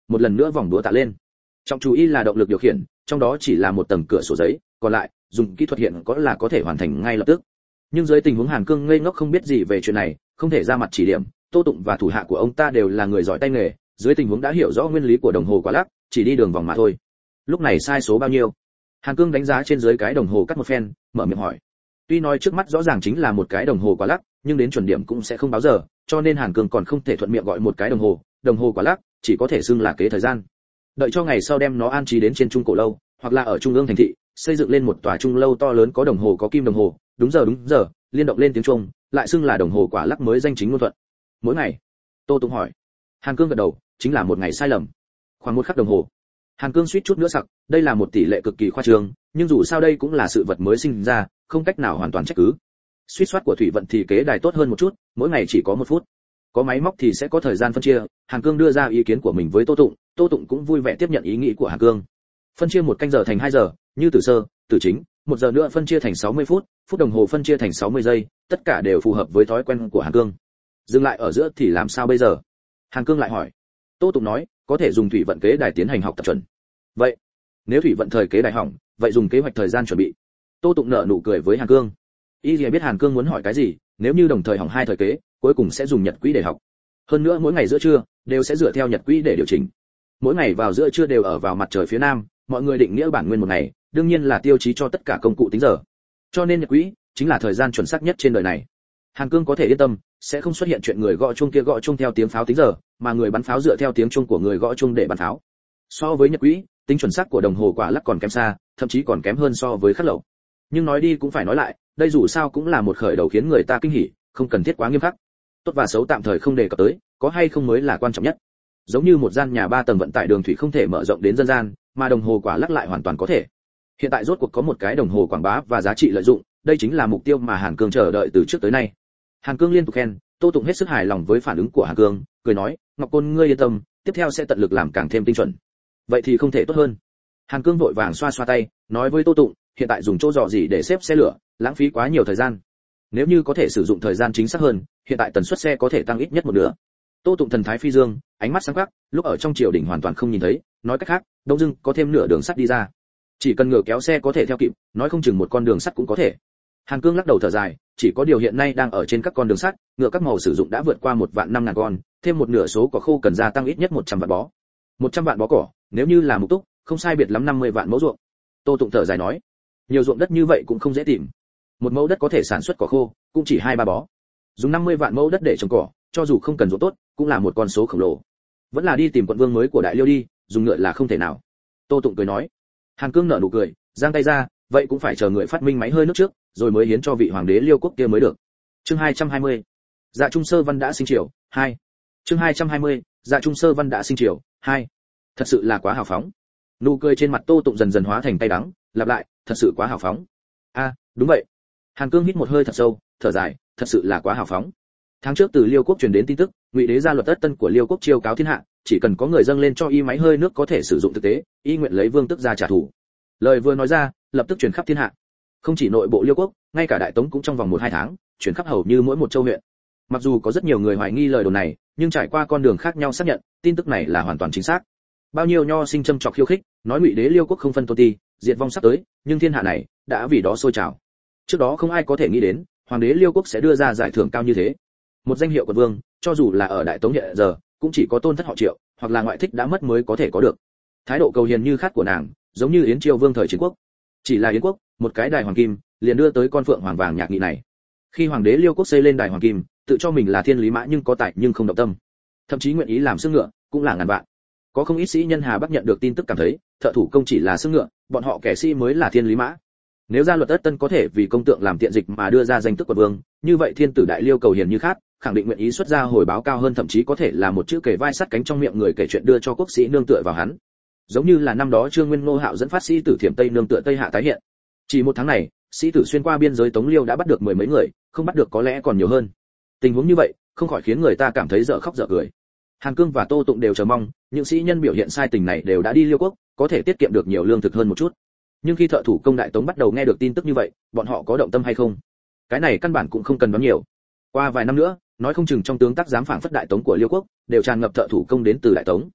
một lần nữa vòng đũa tạ lên. Trọng chú ý là động lực điều khiển, trong đó chỉ là một tầng cửa sổ giấy, còn lại dùng kỹ thuật hiện có thể hoàn thành ngay lập tức. Nhưng dưới tình huống Hàn Cương ngây ngốc không biết gì về chuyện này, không thể ra mặt chỉ điểm, Tô Tụng và thủ hạ của ông ta đều là người giỏi tay nghề, dưới tình huống đã hiểu rõ nguyên lý của đồng hồ quả lắc, chỉ đi đường vòng mà thôi. Lúc này sai số bao nhiêu? Hàn Cương đánh giá trên dưới cái đồng hồ cắt một phen, mở miệng hỏi. Tuy nói trước mắt rõ ràng chính là một cái đồng hồ quả lắc, nhưng đến chuẩn điểm cũng sẽ không báo giờ, cho nên Hàn Cương còn không thể thuận miệng gọi một cái đồng hồ quả lắc, chỉ có thể xưng là kế thời gian. Đợi cho ngày sau đem nó an trí đến trên trung cổ lâu, hoặc là ở trung ương thành thị, xây dựng lên một tòa trung lâu to lớn có đồng hồ có kim đồng hồ, đúng giờ, liên động lên tiếng chuông, lại xưng là đồng hồ quả lắc mới danh chính ngôn thuận. Mỗi ngày? Tô Tụng hỏi. Hàn Cương gật đầu, chính là một ngày sai lầm. Khoảng một khắc đồng hồ. Hàn Cương suýt chút nữa sặc, đây là một tỷ lệ cực kỳ khoa trương, nhưng dù sao đây cũng là sự vật mới sinh ra, không cách nào hoàn toàn trách cứ. Suýt soát của thủy vận thì kế đài tốt hơn một chút, mỗi ngày chỉ có 1 phút. Có máy móc thì sẽ có thời gian phân chia, Hàn Cương đưa ra ý kiến của mình với Tô Tụng, Tô Tụng cũng vui vẻ tiếp nhận ý nghĩ của Hàn Cương. Phân chia 1 canh giờ thành 2 giờ, như tử sơ, tử chính, 1 giờ nữa phân chia thành 60 phút, phút đồng hồ phân chia thành 60 giây, tất cả đều phù hợp với thói quen của Hàn Cương. Dừng lại ở giữa thì làm sao bây giờ? Hàn Cương lại hỏi. Tô Tụng nói, có thể dùng thủy vận kế đài tiến hành học tập chuẩn. Vậy, nếu thủy vận thời kế đài hỏng, vậy dùng kế hoạch thời gian chuẩn bị. Tô Tụng nở nụ cười với Hàn Cương. Y Lìa biết Hàn Cương muốn hỏi cái gì, nếu như đồng thời hỏng 2 thời kế, cuối cùng sẽ dùng nhật quỹ để học. Hơn nữa mỗi ngày giữa trưa đều sẽ dựa theo nhật quỹ để điều chỉnh. Mỗi ngày vào giữa trưa đều ở vào mặt trời phía nam, mọi người định nghĩa bản nguyên một ngày, đương nhiên là tiêu chí cho tất cả công cụ tính giờ. Cho nên nhật quỹ chính là thời gian chuẩn xác nhất trên đời này. Hàn Cương có thể yên tâm, sẽ không xuất hiện chuyện người gõ chuông kia gõ chuông theo tiếng pháo tính giờ, mà người bắn pháo dựa theo tiếng chuông của người gõ chuông để bắn pháo. So với nhật quỹ, tính chuẩn xác của đồng hồ quả lắc còn kém xa, thậm chí còn kém hơn so với khắc lậu. Nhưng nói đi cũng phải nói lại, đây dù sao cũng là một khởi đầu khiến người ta kinh hỉ, không cần thiết quá nghiêm khắc. Tốt và xấu tạm thời không đề cập tới, có hay không mới là quan trọng nhất. Giống như một gian nhà 3 tầng vận tải đường thủy không thể mở rộng đến dân gian, mà đồng hồ quả lắc lại hoàn toàn có thể. Hiện tại rốt cuộc có một cái đồng hồ quảng bá và giá trị lợi dụng, đây chính là mục tiêu mà Hàn Cương chờ đợi từ trước tới nay. Hàn Cương liên tục khen, Tô Tụng hết sức hài lòng với phản ứng của Hàn Cương, cười nói, Ngọc Côn ngươi yên tâm, tiếp theo sẽ tận lực làm càng thêm tinh chuẩn. Vậy thì không thể tốt hơn. Hàn Cương vội vàng xoa xoa tay, nói với Tô Tụng, hiện tại dùng chỗ dò gì để xếp xe lửa, lãng phí quá nhiều thời gian. Nếu như có thể sử dụng thời gian chính xác hơn, hiện tại tần suất xe có thể tăng ít nhất 1 nửa. Tô Tụng thần thái phi dương, ánh mắt sáng quắc, lúc ở trong triều đình hoàn toàn không nhìn thấy, nói cách khác, đông dưng có thêm nửa đường sắt đi ra. Chỉ cần ngựa kéo xe có thể theo kịp, nói không chừng một con đường sắt cũng có thể. Hàn Cương lắc đầu thở dài, chỉ có điều hiện nay đang ở trên các con đường sắt, ngựa các màu sử dụng đã vượt qua 1.500.000 con, thêm một nửa số cỏ khô cần gia tăng ít nhất 100 vạn bó. 100 vạn bó cỏ, nếu như là mục túc, không sai biệt lắm 50 vạn mẫu ruộng. Tô Tụng thở dài nói, nhiều ruộng đất như vậy cũng không dễ tìm. Một mẫu đất có thể sản xuất cỏ khô, cũng chỉ 2-3 bó. Dùng 50 vạn mẫu đất để trồng cỏ, cho dù không cần ruộng tốt, cũng là một con số khổng lồ. Vẫn là đi tìm quận vương mới của Đại Liêu đi, dùng ngựa là không thể nào. Tô Tụng cười nói. Hàn Cương nở nụ cười, giang tay ra, vậy cũng phải chờ người phát minh máy hơi nước trước, rồi mới hiến cho vị hoàng đế Liêu quốc kia mới được. Chương 220. Dạ Trung Sơ Văn đã sinh triều, 2. Chương 220. Dạ Trung Sơ Văn đã sinh triều, 2. Thật sự là quá hào phóng. Nụ cười trên mặt Tô Tụng dần dần hóa thành tay đắng, lặp lại, thật sự quá hào phóng. A, đúng vậy. Hàn Cương hít một hơi thật sâu, thở dài, thật sự là quá hào phóng. Tháng trước từ Liêu quốc truyền đến tin tức, Ngụy đế ra luật tất tân của Liêu quốc chiêu cáo thiên hạ, chỉ cần có người dâng lên cho y máy hơi nước có thể sử dụng thực tế, y nguyện lấy vương tước ra trả thù. Lời vừa nói ra, lập tức truyền khắp thiên hạ. Không chỉ nội bộ Liêu quốc, ngay cả Đại Tống cũng trong vòng 1-2 tháng, truyền khắp hầu như mỗi một châu huyện. Mặc dù có rất nhiều người hoài nghi lời đồn này, nhưng trải qua con đường khác nhau xác nhận, tin tức này là hoàn toàn chính xác. Bao nhiêu nho sinh châm chọc khiêu khích, nói Ngụy đế Liêu quốc không phân tôn ti, diệt vong sắp tới, nhưng thiên hạ này đã vì đó sôi trào. Trước đó không ai có thể nghĩ đến, hoàng đế Liêu quốc sẽ đưa ra giải thưởng cao như thế. Một danh hiệu quận vương, cho dù là ở Đại Tống hiện giờ, cũng chỉ có tôn thất họ Triệu, hoặc là ngoại thích đã mất mới có thể có được. Thái độ cầu hiền như khát của nàng, giống như Yến Triều Vương thời Chiến quốc. Chỉ là Yến quốc, một cái đài hoàng kim, liền đưa tới con phượng hoàng vàng nhạc nghị này. Khi hoàng đế Liêu quốc xây lên đài hoàng kim, tự cho mình là thiên lý mã nhưng có tài nhưng không động tâm, thậm chí nguyện ý làm xương ngựa, cũng là ngàn vạn. Có không ít sĩ nhân Hà Bắc nhận được tin tức cảm thấy, thợ thủ công chỉ là xương ngựa, bọn họ kẻ sĩ mới là thiên lý mã. Nếu ra luật tất tân có thể vì công tượng làm tiện dịch mà đưa ra danh tức quận vương, như vậy thiên tử Đại Liêu cầu hiền như khát, khẳng định nguyện ý xuất ra hồi báo cao hơn, thậm chí có thể là một chữ kể vai sát cánh trong miệng người kể chuyện đưa cho quốc sĩ nương tựa vào hắn. Giống như là năm đó Trương Nguyên Ngô Hạo dẫn phát sĩ tử Thiểm Tây nương tựa Tây Hạ tái hiện. Chỉ 1 tháng này, sĩ tử xuyên qua biên giới Tống Liêu đã bắt được 10 mấy người, không bắt được có lẽ còn nhiều hơn. Tình huống như vậy, không khỏi khiến người ta cảm thấy dở khóc dở cười. Hàn Cương và Tô Tụng đều chờ mong, những sĩ nhân biểu hiện sai tình này đều đã đi Liêu quốc, có thể tiết kiệm được nhiều lương thực hơn một chút. Nhưng khi thợ thủ công Đại Tống bắt đầu nghe được tin tức như vậy, bọn họ có động tâm hay không? Cái này căn bản cũng không cần đoán nhiều. Qua vài năm nữa, nói không chừng trong tướng tác giám phảng phất Đại Tống của Liêu quốc, đều tràn ngập thợ thủ công đến từ Đại Tống.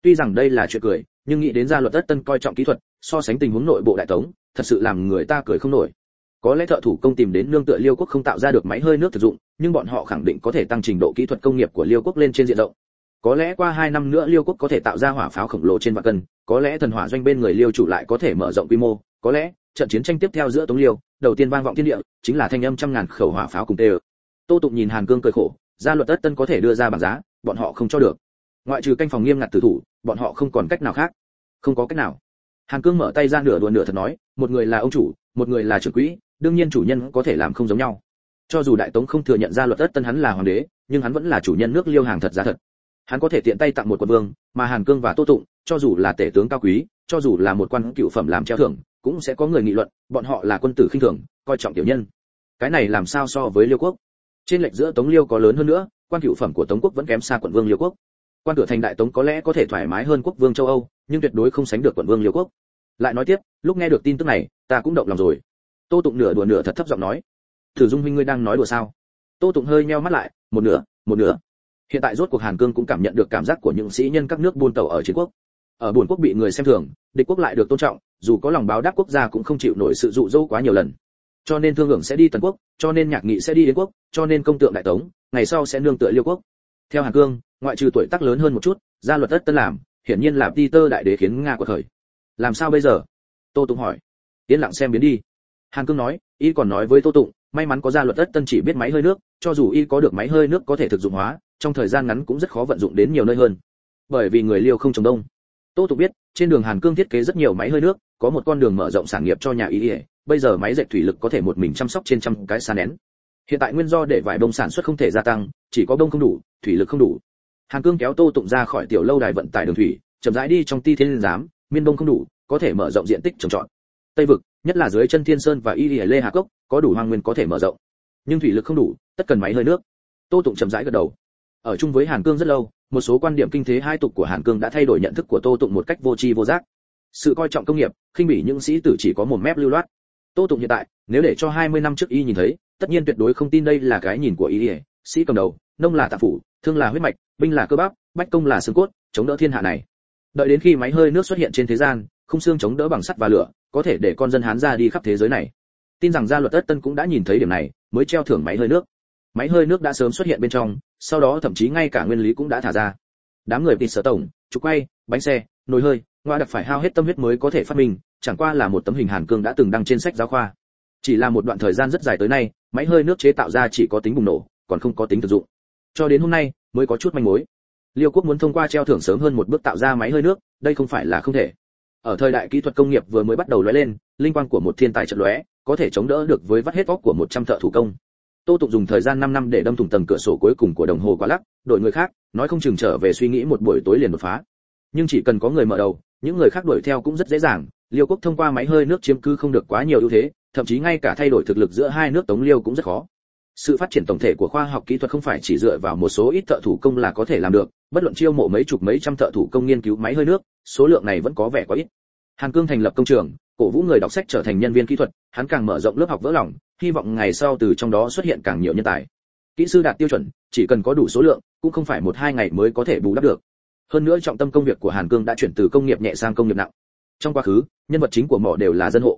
Tuy rằng đây là chuyện cười, nhưng nghĩ đến gia luật tất tân coi trọng kỹ thuật, so sánh tình huống nội bộ đại tống, thật sự làm người ta cười không nổi. Có lẽ thợ thủ công tìm đến nương tựa Liêu quốc không tạo ra được máy hơi nước thực dụng, nhưng bọn họ khẳng định có thể tăng trình độ kỹ thuật công nghiệp của Liêu quốc lên trên diện rộng. Có lẽ qua 2 năm nữa Liêu quốc có thể tạo ra hỏa pháo khổng lồ trên vạn cân, có lẽ thần hỏa doanh bên người Liêu chủ lại có thể mở rộng quy mô, có lẽ trận chiến tranh tiếp theo giữa Tống Liêu, đầu tiên vang vọng thiên địa, chính là thanh âm trăm ngàn khẩu hỏa pháo cùng tê. Tô Tụng nhìn Hàn Cương cười khổ, gia luật tất tân có thể đưa ra bảng giá, bọn họ không cho được. Ngoại trừ canh phòng nghiêm ngặt tử thủ, bọn họ không còn cách nào khác. Không có cách nào. Hàn Cương mở tay ra nửa đùa nửa thật nói, một người là ông chủ, một người là trưởng quỹ, đương nhiên chủ nhân có thể làm không giống nhau. Cho dù đại tống không thừa nhận gia luật tất tân hắn là hoàng đế, nhưng hắn vẫn là chủ nhân nước Liêu hàng thật giá thật. Hắn có thể tiện tay tặng một quận vương, mà Hàn Cương và Tô Tụng, cho dù là tể tướng cao quý, cho dù là một quan cựu phẩm làm treo thưởng, cũng sẽ có người nghị luận, bọn họ là quân tử khinh thường, coi trọng tiểu nhân. Cái này làm sao so với Liêu quốc? Trên lệch giữa Tống Liêu có lớn hơn nữa, quan cựu phẩm của Tống quốc vẫn kém xa quận vương Liêu quốc. Quan cửa thành đại tống có lẽ có thể thoải mái hơn quốc vương châu Âu, nhưng tuyệt đối không sánh được quận vương Liêu quốc. Lại nói tiếp, lúc nghe được tin tức này, ta cũng động lòng rồi. Tô Tụng nửa đùa nửa thật thấp giọng nói. Thử Dung huynh ngươi đang nói đùa sao? Tô Tụng hơi nheo mắt lại, một nửa. Hiện tại rốt cuộc Hàn Cương cũng cảm nhận được cảm giác của những sĩ nhân các nước buôn tàu ở chiến quốc. Ở buồn quốc bị người xem thường, địch quốc lại được tôn trọng, dù có lòng báo đáp quốc gia cũng không chịu nổi sự dụ dỗ quá nhiều lần. Cho nên thương hưởng sẽ đi Tần quốc, cho nên nhạc nghị sẽ đi Yến quốc, cho nên công tượng đại tống, ngày sau sẽ nương tựa Liêu quốc. Theo Hàn Cương, ngoại trừ tuổi tác lớn hơn một chút, gia luật tất tân làm, hiển nhiên là Peter đại đế khiến Nga quật khởi. Làm sao bây giờ? Tô Tụng hỏi. Yên lặng xem biến đi. Hàn Cương nói, y còn nói với Tô Tụng, may mắn có gia luật tất tân chỉ biết máy hơi nước, cho dù y có được máy hơi nước có thể thực dụng hóa, trong thời gian ngắn cũng rất khó vận dụng đến nhiều nơi hơn. Bởi vì người Liêu không trồng đông. Tô Tụng biết, trên đường Hàn Cương thiết kế rất nhiều máy hơi nước, có một con đường mở rộng sản nghiệp cho nhà y, bây giờ máy dệt thủy lực có thể một mình chăm sóc trên trăm cái sa nén. Hiện tại nguyên do để vải bông sản xuất không thể gia tăng, chỉ có bông không đủ, thủy lực không đủ. Hàn Cương kéo Tô Tụng ra khỏi tiểu lâu đài vận tải đường thủy, chậm rãi đi trong Ti Thiên Giám, miên bông không đủ, có thể mở rộng diện tích trồng trọt. Tây vực, nhất là dưới chân Thiên Sơn và Y Lê Hà Cốc, có đủ hoang nguyên có thể mở rộng. Nhưng thủy lực không đủ, tất cần máy hơi nước. Tô Tụng chậm rãi gật đầu. Ở chung với Hàn Cương rất lâu, một số quan điểm kinh thế hai tục của Hàn Cương đã thay đổi nhận thức của Tô Tụng một cách vô tri vô giác. Sự coi trọng công nghiệp, khinh bỉ những sĩ tử chỉ có một mép lưu loát. Tô Tụng hiện tại, nếu để cho 20 năm trước y nhìn thấy, tất nhiên tuyệt đối không tin đây là cái nhìn của y. Sĩ cầm đầu, nông là tạ phủ, thương là huyết mạch, binh là cơ bắp, bách công là xương cốt, chống đỡ thiên hạ này. Đợi đến khi máy hơi nước xuất hiện trên thế gian, khung xương chống đỡ bằng sắt và lửa, có thể để con dân Hán ra đi khắp thế giới này. Tin rằng gia luật tất tân cũng đã nhìn thấy điểm này, mới treo thưởng máy hơi nước. Máy hơi nước đã sớm xuất hiện bên trong, sau đó thậm chí ngay cả nguyên lý cũng đã thả ra. Đám người sở tổng, trục quay, bánh xe, nồi hơi, ngoại đặc phải hao hết tâm huyết mới có thể phát minh, chẳng qua là một tấm hình Hàn Cương đã từng đăng trên sách giáo khoa. Chỉ là một đoạn thời gian rất dài tới nay, máy hơi nước chế tạo ra chỉ có tính bùng nổ, còn không có tính thực dụng. Cho đến hôm nay mới có chút manh mối. Liêu quốc muốn thông qua treo thưởng sớm hơn một bước tạo ra máy hơi nước, đây không phải là không thể. Ở thời đại kỹ thuật công nghiệp vừa mới bắt đầu lóe lên, linh quang của một thiên tài chợt lóe, có thể chống đỡ được với vắt hết óc của 100 thợ thủ công. Tô Tụng dùng thời gian 5 năm để đâm thủng tầng cửa sổ cuối cùng của đồng hồ quả lắc, đội người khác, nói không chừng trở về suy nghĩ một buổi tối liền đột phá. Nhưng chỉ cần có người mở đầu, những người khác đuổi theo cũng rất dễ dàng. Liêu quốc thông qua máy hơi nước chiếm cứ không được quá nhiều ưu thế, thậm chí ngay cả thay đổi thực lực giữa hai nước Tống Liêu cũng rất khó. Sự phát triển tổng thể của khoa học kỹ thuật không phải chỉ dựa vào một số ít thợ thủ công là có thể làm được, bất luận chiêu mộ mấy chục mấy trăm thợ thủ công nghiên cứu máy hơi nước, số lượng này vẫn có vẻ quá ít. Hàn Cương thành lập công trường, cổ vũ người đọc sách trở thành nhân viên kỹ thuật, hắn càng mở rộng lớp học vỡ lòng, hy vọng ngày sau từ trong đó xuất hiện càng nhiều nhân tài. Kỹ sư đạt tiêu chuẩn, chỉ cần có đủ số lượng, cũng không phải 1-2 ngày mới có thể bù đắp được. Hơn nữa trọng tâm công việc của Hàn Cương đã chuyển từ công nghiệp nhẹ sang công nghiệp nặng. Trong quá khứ, nhân vật chính của mỏ đều là dân hộ.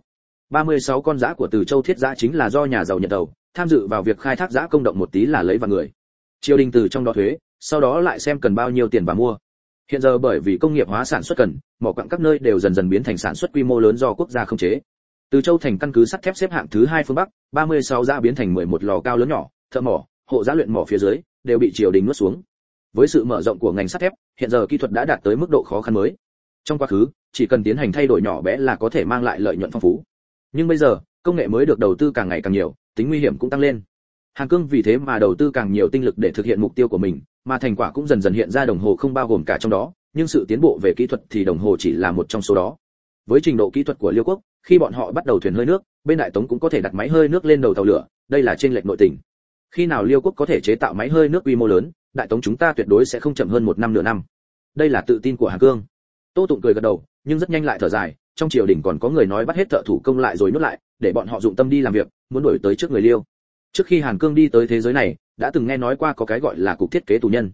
36 con giã của Từ Châu Thiết Giã chính là do nhà giàu nhận đầu, tham dự vào việc khai thác giã công động một tí là lấy vào người. Triều đình từ trong đó thuế, sau đó lại xem cần bao nhiêu tiền và mua. Hiện giờ bởi vì công nghiệp hóa sản xuất cần, mỏ quặng các nơi đều dần dần biến thành sản xuất quy mô lớn do quốc gia khống chế. Từ Châu thành căn cứ sắt thép xếp hạng thứ 2 phương Bắc, 36 giã biến thành 11 lò cao lớn nhỏ, thợ mỏ, hộ giã luyện mỏ phía dưới đều bị triều đình nuốt xuống. Với sự mở rộng của ngành sắt thép, hiện giờ kỹ thuật đã đạt tới mức độ khó khăn mới. Trong quá khứ, chỉ cần tiến hành thay đổi nhỏ bé là có thể mang lại lợi nhuận phong phú. Nhưng bây giờ, công nghệ mới được đầu tư càng ngày càng nhiều, tính nguy hiểm cũng tăng lên. Hàn Cương vì thế mà đầu tư càng nhiều tinh lực để thực hiện mục tiêu của mình, mà thành quả cũng dần dần hiện ra. Đồng hồ không bao gồm cả trong đó, nhưng sự tiến bộ về kỹ thuật thì đồng hồ chỉ là một trong số đó. Với trình độ kỹ thuật của Liêu quốc, khi bọn họ bắt đầu thuyền hơi nước, bên Đại Tống cũng có thể đặt máy hơi nước lên đầu tàu lửa, đây là chênh lệch nội tình. Khi nào Liêu quốc có thể chế tạo máy hơi nước quy mô lớn, Đại Tống chúng ta tuyệt đối sẽ không chậm hơn 1 năm nửa năm. Đây là tự tin của Hàn Cương. Tô Tụng cười gật đầu, nhưng rất nhanh lại thở dài, trong triều đình còn có người nói bắt hết thợ thủ công lại rồi nuốt lại, để bọn họ dụng tâm đi làm việc, muốn đuổi tới trước người Liêu. Trước khi Hàn Cương đi tới thế giới này, đã từng nghe nói qua có cái gọi là cục thiết kế tù nhân.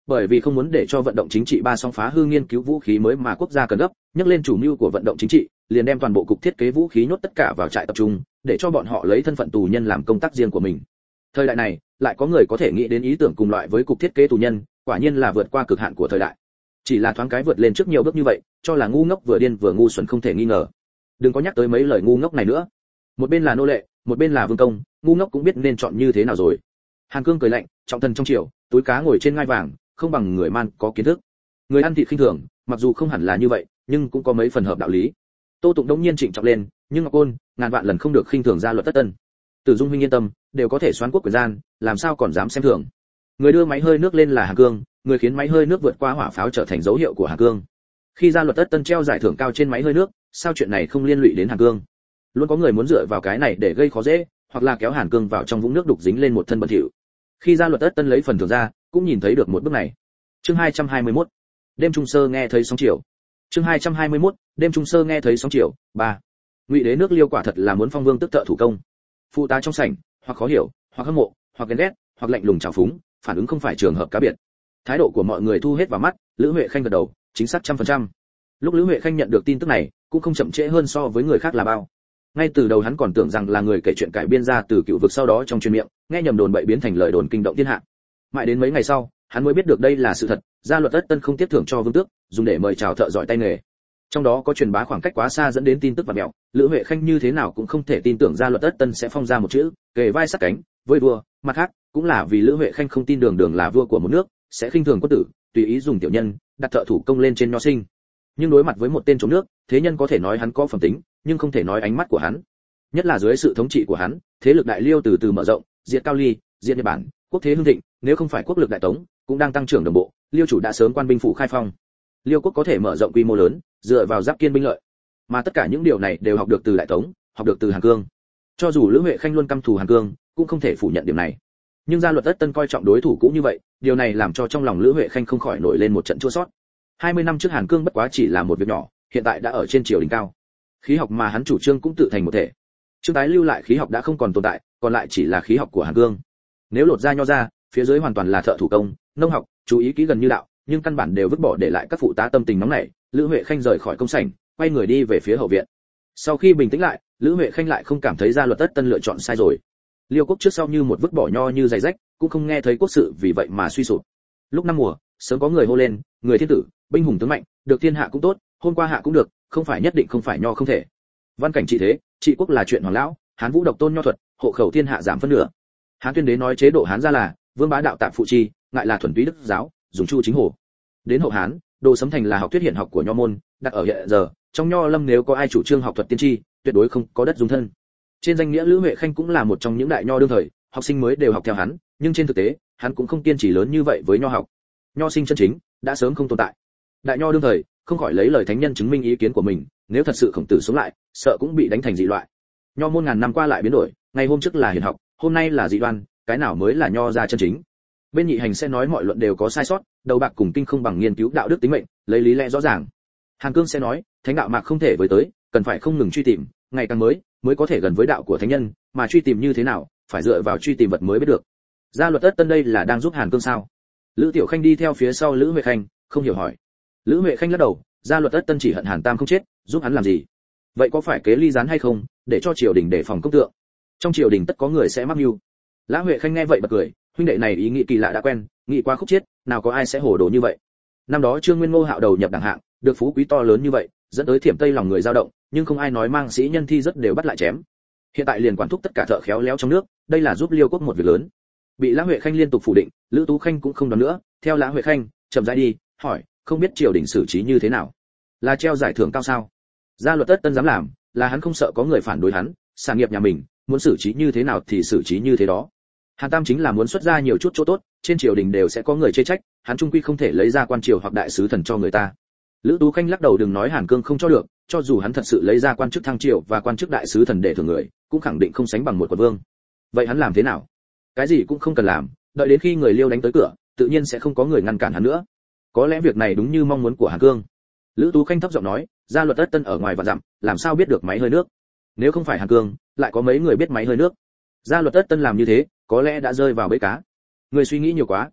Bởi vì không muốn để cho vận động chính trị ba song phá hư nghiên cứu vũ khí mới mà quốc gia cần gấp, nhắc lên chủ mưu của vận động chính trị, liền đem toàn bộ cục thiết kế vũ khí nhốt tất cả vào trại tập trung, để cho bọn họ lấy thân phận tù nhân làm công tác riêng của mình. Thời đại này, lại có người có thể nghĩ đến ý tưởng cùng loại với cục thiết kế tù nhân, quả nhiên là vượt qua cực hạn của thời đại. Chỉ là thoáng cái vượt lên trước nhiều bước như vậy, cho là ngu ngốc vừa điên vừa ngu xuẩn không thể nghi ngờ. Đừng có nhắc tới mấy lời ngu ngốc này nữa. Một bên là nô lệ, một bên là vương công, ngu ngốc cũng biết nên chọn như thế nào rồi. Hàn Cương cười lạnh, trọng thần trong triều, túi cá ngồi trên ngai vàng, không bằng người man có kiến thức. Người ăn thịt khinh thường, mặc dù không hẳn là như vậy, nhưng cũng có mấy phần hợp đạo lý. Tô Tụng đống nhiên trịnh trọng lên, nhưng Ngọc Côn, ngàn vạn lần không được khinh thường gia luật tất tân. Tử Dung huynh yên tâm, đều có thể xoán quốc quyền gian, làm sao còn dám xem thường. Người đưa máy hơi nước lên là Hàn Cương, người khiến máy hơi nước vượt qua hỏa pháo trở thành dấu hiệu của Hàn Cương. Khi gia luật tất tân treo giải thưởng cao trên máy hơi nước, sao chuyện này không liên lụy đến Hàn Cương? Luôn có người muốn dựa vào cái này để gây khó dễ, hoặc là kéo Hàn Cương vào trong vũng nước đục dính lên một thân bẩn thỉu. Khi gia luật tất tân lấy phần thưởng ra, cũng nhìn thấy được một bước này. Chương 221. Đêm trung sơ nghe thấy sóng chiều. Chương 221. Đêm trung sơ nghe thấy sóng chiều. 3. Ngụy đế nước Liêu quả thật là muốn phong vương tức thợ thủ công. Phụ tá trong sảnh, hoặc khó hiểu, hoặc hâm mộ, hoặc ghen ghét, hoặc lạnh lùng trào phúng, phản ứng không phải trường hợp cá biệt. Thái độ của mọi người thu hết vào mắt, Lữ Huệ Khanh gật đầu, chính xác 100%. Lúc Lữ Huệ Khanh nhận được tin tức này, cũng không chậm trễ hơn so với người khác là bao. Ngay từ đầu hắn còn tưởng rằng là người kể chuyện cải biên ra từ cựu vực, sau đó trong truyền miệng, nghe nhầm đồn bậy biến thành lời đồn kinh động thiên hạ. Mãi đến mấy ngày sau, hắn mới biết được đây là sự thật, gia luật tất tân không tiếp thưởng cho vương tước, dùng để mời chào thợ giỏi tay nghề. Trong đó có truyền bá khoảng cách quá xa dẫn đến tin tức vặt mẹo, Lữ Huệ Khanh như thế nào cũng không thể tin tưởng gia luật tất tân sẽ phong ra một chữ kề vai sát cánh với vua. Mặt khác, cũng là vì Lữ Huệ Khanh không tin Đường Đường là vua của một nước, sẽ khinh thường quân tử, tùy ý dùng tiểu nhân đặt thợ thủ công lên trên nho sinh. Nhưng đối mặt với một tên trộm nước, thế nhân có thể nói hắn có phẩm tính, nhưng không thể nói ánh mắt của hắn. Nhất là dưới sự thống trị của hắn, thế lực Đại Liêu từ từ mở rộng, diệt Cao Ly, diệt Nhật Bản, quốc thế hưng thịnh, nếu không phải quốc lực Đại Tống cũng đang tăng trưởng đồng bộ, Liêu chủ đã sớm quan binh phủ khai phong. Liêu quốc có thể mở rộng quy mô lớn, dựa vào giáp kiên binh lợi. Mà tất cả những điều này đều học được từ Đại Tống, học được từ Hàn Cương. Cho dù Lữ Huệ Khanh luôn căm thù Hàn Cương, cũng không thể phủ nhận điểm này. Nhưng gia luật tất tân coi trọng đối thủ cũng như vậy, điều này làm cho trong lòng Lữ Huệ Khanh không khỏi nổi lên một trận chua xót. 20 năm trước Hàn Cương bất quá chỉ là một việc nhỏ, hiện tại đã ở trên triều đỉnh cao. Khí học mà hắn chủ trương cũng tự thành một thể. Trương Tái lưu lại khí học đã không còn tồn tại, còn lại chỉ là khí học của Hàn Cương. Nếu lột ra nho ra, phía dưới hoàn toàn là thợ thủ công, nông học, chú ý kỹ gần như đạo, nhưng căn bản đều vứt bỏ để lại các phụ tá tâm tình nóng nảy. Lữ Huệ Khanh rời khỏi công sảnh, quay người đi về phía hậu viện. Sau khi bình tĩnh lại, Lữ Huệ Khanh lại không cảm thấy gia luật tất tân lựa chọn sai rồi. Liêu quốc trước sau như một vứt bỏ nho như giày rách, cũng không nghe thấy quốc sự vì vậy mà suy sụp. Lúc năm mùa, sớm có người hô lên, người thiên tử, binh hùng tướng mạnh, được thiên hạ cũng tốt, hôm qua hạ cũng được, không phải nhất định không phải nho không thể. Văn cảnh trị thế, trị quốc là chuyện hoàng lão, Hán Vũ độc tôn nho thuật, hộ khẩu thiên hạ giảm phân nửa. Hán Tuyên Đế nói chế độ Hán gia là vương bá đạo tạm phụ chi, ngại là thuần túy đức giáo, dùng chu chính hồ. Đến hậu Hán, Đồ Sấm Thành là học thuyết hiển học của nho môn, đặt ở hiện giờ, trong nho lâm nếu có ai chủ trương học thuật tiên tri, tuyệt đối không có đất dung thân. Trên danh nghĩa Lữ Huệ Khanh cũng là một trong những đại nho đương thời, học sinh mới đều học theo hắn, nhưng trên thực tế, hắn cũng không kiên trì lớn như vậy với nho học. Nho sinh chân chính đã sớm không tồn tại. Đại nho đương thời, không khỏi lấy lời thánh nhân chứng minh ý kiến của mình, nếu thật sự Khổng Tử sống lại, sợ cũng bị đánh thành dị loại. Nho môn ngàn năm qua lại biến đổi, ngày hôm trước là hiển học, hôm nay là dị đoan, cái nào mới là nho gia chân chính? Bên nhị hành sẽ nói mọi luận đều có sai sót, đầu bạc cùng kinh không bằng nghiên cứu đạo đức tính mệnh, lấy lý lẽ rõ ràng. Hàn Cương sẽ nói, thánh đạo mạc không thể với tới, cần phải không ngừng truy tìm, ngày càng mới có thể gần với đạo của thánh nhân, mà truy tìm như thế nào, phải dựa vào truy tìm vật mới biết được. Gia luật tất tân đây là đang giúp Hàn Cương sao? Lữ Tiểu Khanh đi theo phía sau Lữ Huệ Khanh, không hiểu hỏi. Lữ Huệ Khanh lắc đầu, gia luật tất tân chỉ hận Hàn Tam không chết, giúp hắn làm gì? Vậy có phải kế ly gián hay không, để cho triều đình đề phòng công tượng? Trong triều đình tất có người sẽ mắc mưu. Lã Huệ Khanh nghe vậy bật cười, huynh đệ này ý nghĩ kỳ lạ đã quen, nghĩ qua khúc chết, nào có ai sẽ hồ đồ như vậy. Năm đó Trương Nguyên Ngô Hạo đầu nhập đẳng hạng, được phú quý to lớn như vậy, dẫn tới thiểm tây lòng người dao động, nhưng không ai nói mang sĩ nhân thi rất đều bắt lại chém. Hiện tại liền quản thúc tất cả thợ khéo léo trong nước, đây là giúp Liêu quốc một việc lớn. Bị Lã Huệ Khanh liên tục phủ định, Lữ Tú Khanh cũng không đoán nữa, theo Lã Huệ Khanh, chậm rãi đi, hỏi, không biết triều đình xử trí như thế nào? Là treo giải thưởng cao sao? Gia luật tất tân dám làm, là hắn không sợ có người phản đối hắn, sản nghiệp nhà mình, muốn xử trí như thế nào thì xử trí như thế đó. Hàn Tam chính là muốn xuất ra nhiều chút chỗ tốt, trên triều đình đều sẽ có người chê trách, hắn trung quy không thể lấy ra quan triều hoặc đại sứ thần cho người ta. Lữ Tú Khanh lắc đầu, đừng nói Hàn Cương không cho được, cho dù hắn thật sự lấy ra quan chức thăng triều và quan chức đại sứ thần để thưởng người, cũng khẳng định không sánh bằng một quận vương. Vậy hắn làm thế nào? Cái gì cũng không cần làm, đợi đến khi người Liêu đánh tới cửa, tự nhiên sẽ không có người ngăn cản hắn nữa. Có lẽ việc này đúng như mong muốn của Hàn Cương. Lữ Tú Khanh thấp giọng nói, gia luật tất tân ở ngoài vạn dặm, làm sao biết được máy hơi nước? Nếu không phải Hàn Cương, lại có mấy người biết máy hơi nước? Gia luật tất tân làm như thế, có lẽ đã rơi vào bẫy cá. Người suy nghĩ nhiều quá.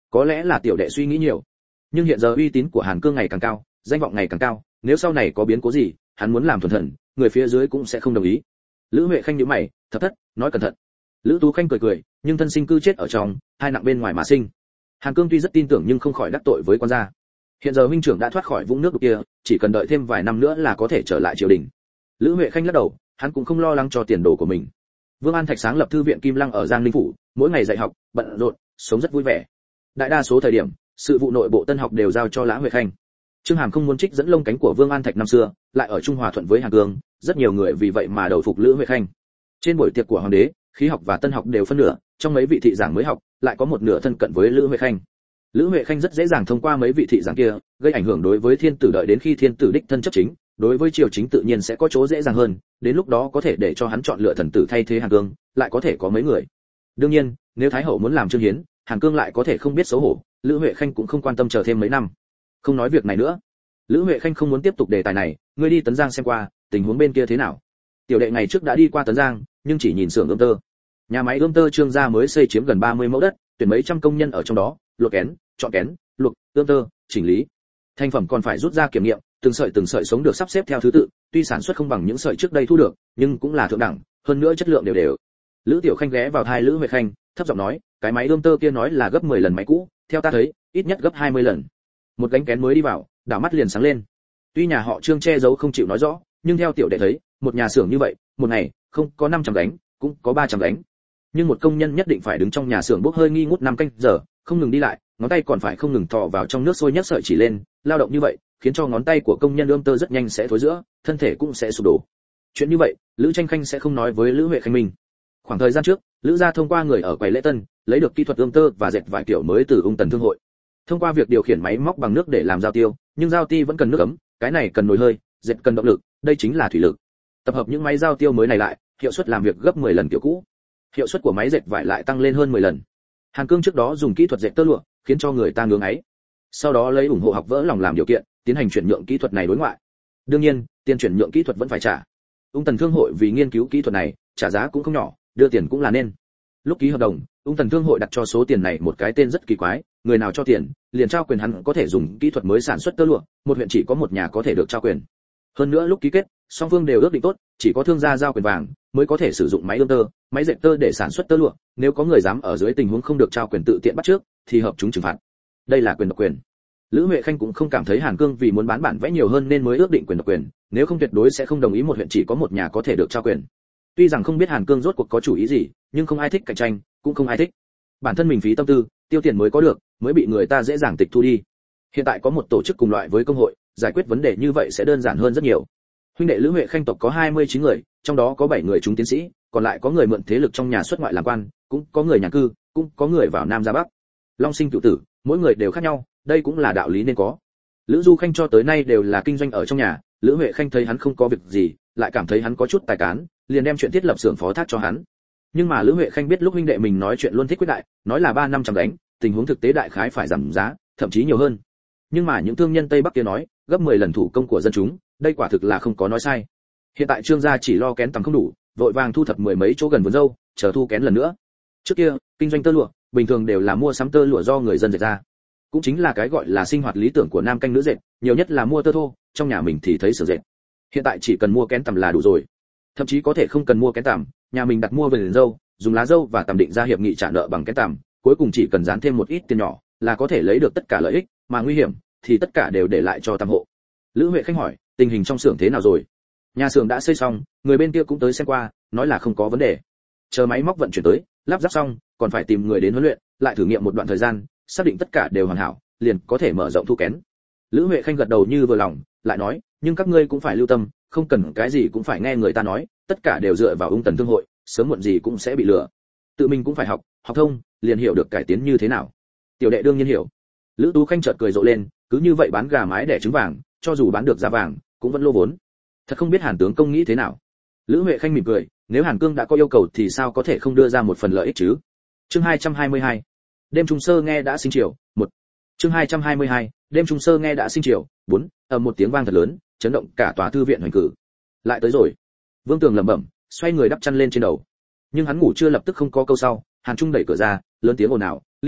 Có lẽ là tiểu đệ suy nghĩ nhiều, nhưng hiện giờ uy tín của Hàn Cương ngày càng cao, danh vọng ngày càng cao, nếu sau này có biến cố gì, hắn muốn làm thuần thần, người phía dưới cũng sẽ không đồng ý. Lữ Huệ Khanh nhíu mày, thập thất, nói cẩn thận. Lữ Tú Khanh cười cười, nhưng thân sinh cư chết ở trong, hai nặng bên ngoài mà sinh. Hàn Cương tuy rất tin tưởng nhưng không khỏi đắc tội với quan gia. Hiện giờ huynh trưởng đã thoát khỏi vũng nước đục kia, chỉ cần đợi thêm vài năm nữa là có thể trở lại triều đình. Lữ Huệ Khanh lắc đầu, hắn cũng không lo lắng cho tiền đồ của mình. Vương An Thạch sáng lập thư viện Kim Lăng ở Giang Ninh phủ, mỗi ngày dạy học, bận rộn, sống rất vui vẻ. Đại đa số thời điểm, sự vụ nội bộ tân học đều giao cho Lã Huệ Khanh. Trương Hàm không muốn trích dẫn lông cánh của Vương An Thạch năm xưa, lại ở Trung Hòa thuận với Hàn Cương, rất nhiều người vì vậy mà đầu phục Lữ Huệ Khanh. Trên buổi tiệc của hoàng đế, khí học và tân học đều phân nửa, trong mấy vị thị giảng mới học, lại có một nửa thân cận với Lữ Huệ Khanh. Lữ Huệ Khanh rất dễ dàng thông qua mấy vị thị giảng kia, gây ảnh hưởng đối với thiên tử, đợi đến khi thiên tử đích thân chấp chính, đối với triều chính tự nhiên sẽ có chỗ dễ dàng hơn, đến lúc đó có thể để cho hắn chọn lựa thần tử thay thế Hàn Cương, lại có thể có mấy người. Đương nhiên, nếu Thái hậu muốn làm Trương Hiến, Hàn Cương lại có thể không biết xấu hổ, Lữ Huệ Khanh cũng không quan tâm chờ thêm mấy năm. Không nói việc này nữa. Lữ Huệ Khanh không muốn tiếp tục đề tài này, ngươi đi Tấn Giang xem qua, tình huống bên kia thế nào? Tiểu đệ ngày trước đã đi qua Tấn Giang, nhưng chỉ nhìn xưởng ươm tơ. Nhà máy ươm tơ Trương gia mới xây chiếm gần 30 mẫu đất, tuyển mấy trăm công nhân ở trong đó, luộc kén, chọn kén, luộc, ươm tơ, chỉnh lý. Thành phẩm còn phải rút ra kiểm nghiệm, từng sợi sống được sắp xếp theo thứ tự, tuy sản xuất không bằng những sợi trước đây thu được, nhưng cũng là thượng đẳng, hơn nữa chất lượng đều đều. Lữ Tiểu Khanh ghé vào tai Lữ Huệ Khanh, thấp giọng nói, cái máy ươm tơ kia nói là gấp 10 lần máy cũ, theo ta thấy, ít nhất gấp 20 lần. Một gánh kén mới đi vào, đảo mắt liền sáng lên. Tuy nhà họ Trương che giấu không chịu nói rõ, nhưng theo tiểu đệ thấy, một nhà xưởng như vậy, một ngày không có 500 gánh, cũng có 300 gánh. Nhưng một công nhân nhất định phải đứng trong nhà xưởng bốc hơi nghi ngút 5 canh giờ, không ngừng đi lại, ngón tay còn phải không ngừng thò vào trong nước sôi nhấc sợi chỉ lên, lao động như vậy, khiến cho ngón tay của công nhân ươm tơ rất nhanh sẽ thối rữa, thân thể cũng sẽ sụp đổ. Chuyện như vậy, Lữ Tranh Khanh sẽ không nói với Lữ Huệ Khanh mình. Khoảng thời gian trước, Lữ gia thông qua người ở quầy lễ tân, lấy được kỹ thuật ươm tơ và dệt vải kiểu mới từ Ung Tần Thương hội. Thông qua việc điều khiển máy móc bằng nước để làm giao tiêu, nhưng giao ti vẫn cần nước ấm, cái này cần nồi hơi, dệt cần động lực, đây chính là thủy lực. Tập hợp những máy giao tiêu mới này lại, hiệu suất làm việc gấp 10 lần kiểu cũ. Hiệu suất của máy dệt vải lại tăng lên hơn 10 lần. Hàn Cương trước đó dùng kỹ thuật dệt tơ lụa, khiến cho người ta ngưỡng ấy. Sau đó lấy ủng hộ học vỡ lòng làm điều kiện, tiến hành chuyển nhượng kỹ thuật này đối ngoại. Đương nhiên, tiền chuyển nhượng kỹ thuật vẫn phải trả. Ung Tần Thương hội vì nghiên cứu kỹ thuật này, trả giá cũng không nhỏ, đưa tiền cũng là nên. Lúc ký hợp đồng, Ung Tần Thương hội đặt cho số tiền này một cái tên rất kỳ quái, người nào cho tiền, liền trao quyền hắn có thể dùng kỹ thuật mới sản xuất tơ lụa, một huyện chỉ có một nhà có thể được trao quyền. Hơn nữa lúc ký kết, song phương đều ước định tốt, chỉ có thương gia giao quyền vàng mới có thể sử dụng máy ươm tơ, máy dệt tơ để sản xuất tơ lụa, nếu có người dám ở dưới tình huống không được trao quyền tự tiện bắt trước, thì hợp chúng trừng phạt. Đây là quyền độc quyền. Lữ Huệ Khanh cũng không cảm thấy Hàn Cương vì muốn bán bản vẽ nhiều hơn nên mới ước định quyền độc quyền, nếu không tuyệt đối sẽ không đồng ý một huyện chỉ có một nhà có thể được trao quyền. Tuy rằng không biết Hàn Cương rốt cuộc có chủ ý gì, nhưng không ai thích cạnh tranh, cũng không ai thích bản thân mình phí tâm tư, tiêu tiền mới có được, mới bị người ta dễ dàng tịch thu đi. Hiện tại có một tổ chức cùng loại với công hội, giải quyết vấn đề như vậy sẽ đơn giản hơn rất nhiều. Huynh đệ Lữ Huệ Khanh tộc có 29 người, trong đó có 7 người trúng tiến sĩ, còn lại có người mượn thế lực trong nhà xuất ngoại làm quan, cũng có người nhà cư, cũng có người vào Nam ra Bắc. Long sinh cửu tử, mỗi người đều khác nhau, đây cũng là đạo lý nên có. Lữ Du Khanh cho tới nay đều là kinh doanh ở trong nhà, Lữ Huệ Khanh thấy hắn không có việc gì, lại cảm thấy hắn có chút tài cán, liền đem chuyện thiết lập xưởng phó thác cho hắn. Nhưng mà Lữ Huệ Khanh biết lúc huynh đệ mình nói chuyện luôn thích quyết đại, nói là 3-500 đánh, tình huống thực tế đại khái phải giảm giá, thậm chí nhiều hơn. Nhưng mà những thương nhân Tây Bắc kia nói, gấp 10 lần thủ công của dân chúng, đây quả thực là không có nói sai. Hiện tại Trương gia chỉ lo kén tầm không đủ, vội vàng thu thập 10 mấy chỗ gần vườn dâu, chờ thu kén lần nữa. Trước kia, kinh doanh tơ lụa, bình thường đều là mua sắm tơ lụa do người dân dệt ra. Cũng chính là cái gọi là sinh hoạt lý tưởng của nam canh nữ dệt, nhiều nhất là mua tơ thô, trong nhà mình thì thấy xưởng dệt. Hiện tại chỉ cần mua kén tầm là đủ rồi. Thậm chí có thể không cần mua kén tằm, nhà mình đặt mua vườn dâu, dùng lá dâu và tằm định ra hiệp nghị trả nợ bằng kén tằm, cuối cùng chỉ cần dán thêm một ít tiền nhỏ là có thể lấy được tất cả lợi ích, mà nguy hiểm thì tất cả đều để lại cho tằm hộ. Lữ Huệ Khanh hỏi, tình hình trong xưởng thế nào rồi? Nhà xưởng đã xây xong, người bên kia cũng tới xem qua, nói là không có vấn đề. Chờ máy móc vận chuyển tới, lắp ráp xong, còn phải tìm người đến huấn luyện, lại thử nghiệm một đoạn thời gian, xác định tất cả đều hoàn hảo, liền có thể mở rộng thu kén. Lữ Huệ Khanh gật đầu như vừa lòng, lại nói, nhưng các ngươi cũng phải lưu tâm, không cần cái gì cũng phải nghe người ta nói, tất cả đều dựa vào Ung Tần Thương hội, sớm muộn gì cũng sẽ bị lừa. Tự mình cũng phải học thông, liền hiểu được cải tiến như thế nào. Tiểu đệ đương nhiên hiểu. Lữ Tú Khanh chợt cười rộ lên, cứ như vậy bán gà mái đẻ trứng vàng, cho dù bán được giá vàng, cũng vẫn lô vốn. Thật không biết Hàn tướng công nghĩ thế nào. Lữ Huệ Khanh mỉm cười, nếu Hàn Cương đã có yêu cầu thì sao có thể không đưa ra một phần lợi ích chứ. Chương 222. Đêm trung sơ nghe đã sinh chiều, 1. Chương 222. Đêm trung sơ nghe đã sinh chiều, 4. Ầm một tiếng vang thật lớn, chấn động cả tòa thư viện hoành cử. Lại tới rồi. Vương Tường lẩm bẩm, xoay người đắp chăn lên trên đầu. Nhưng hắn ngủ chưa lập tức không có câu sau, Hàn Trung đẩy cửa ra, lớn tiếng ồn ào, "Ly Lân,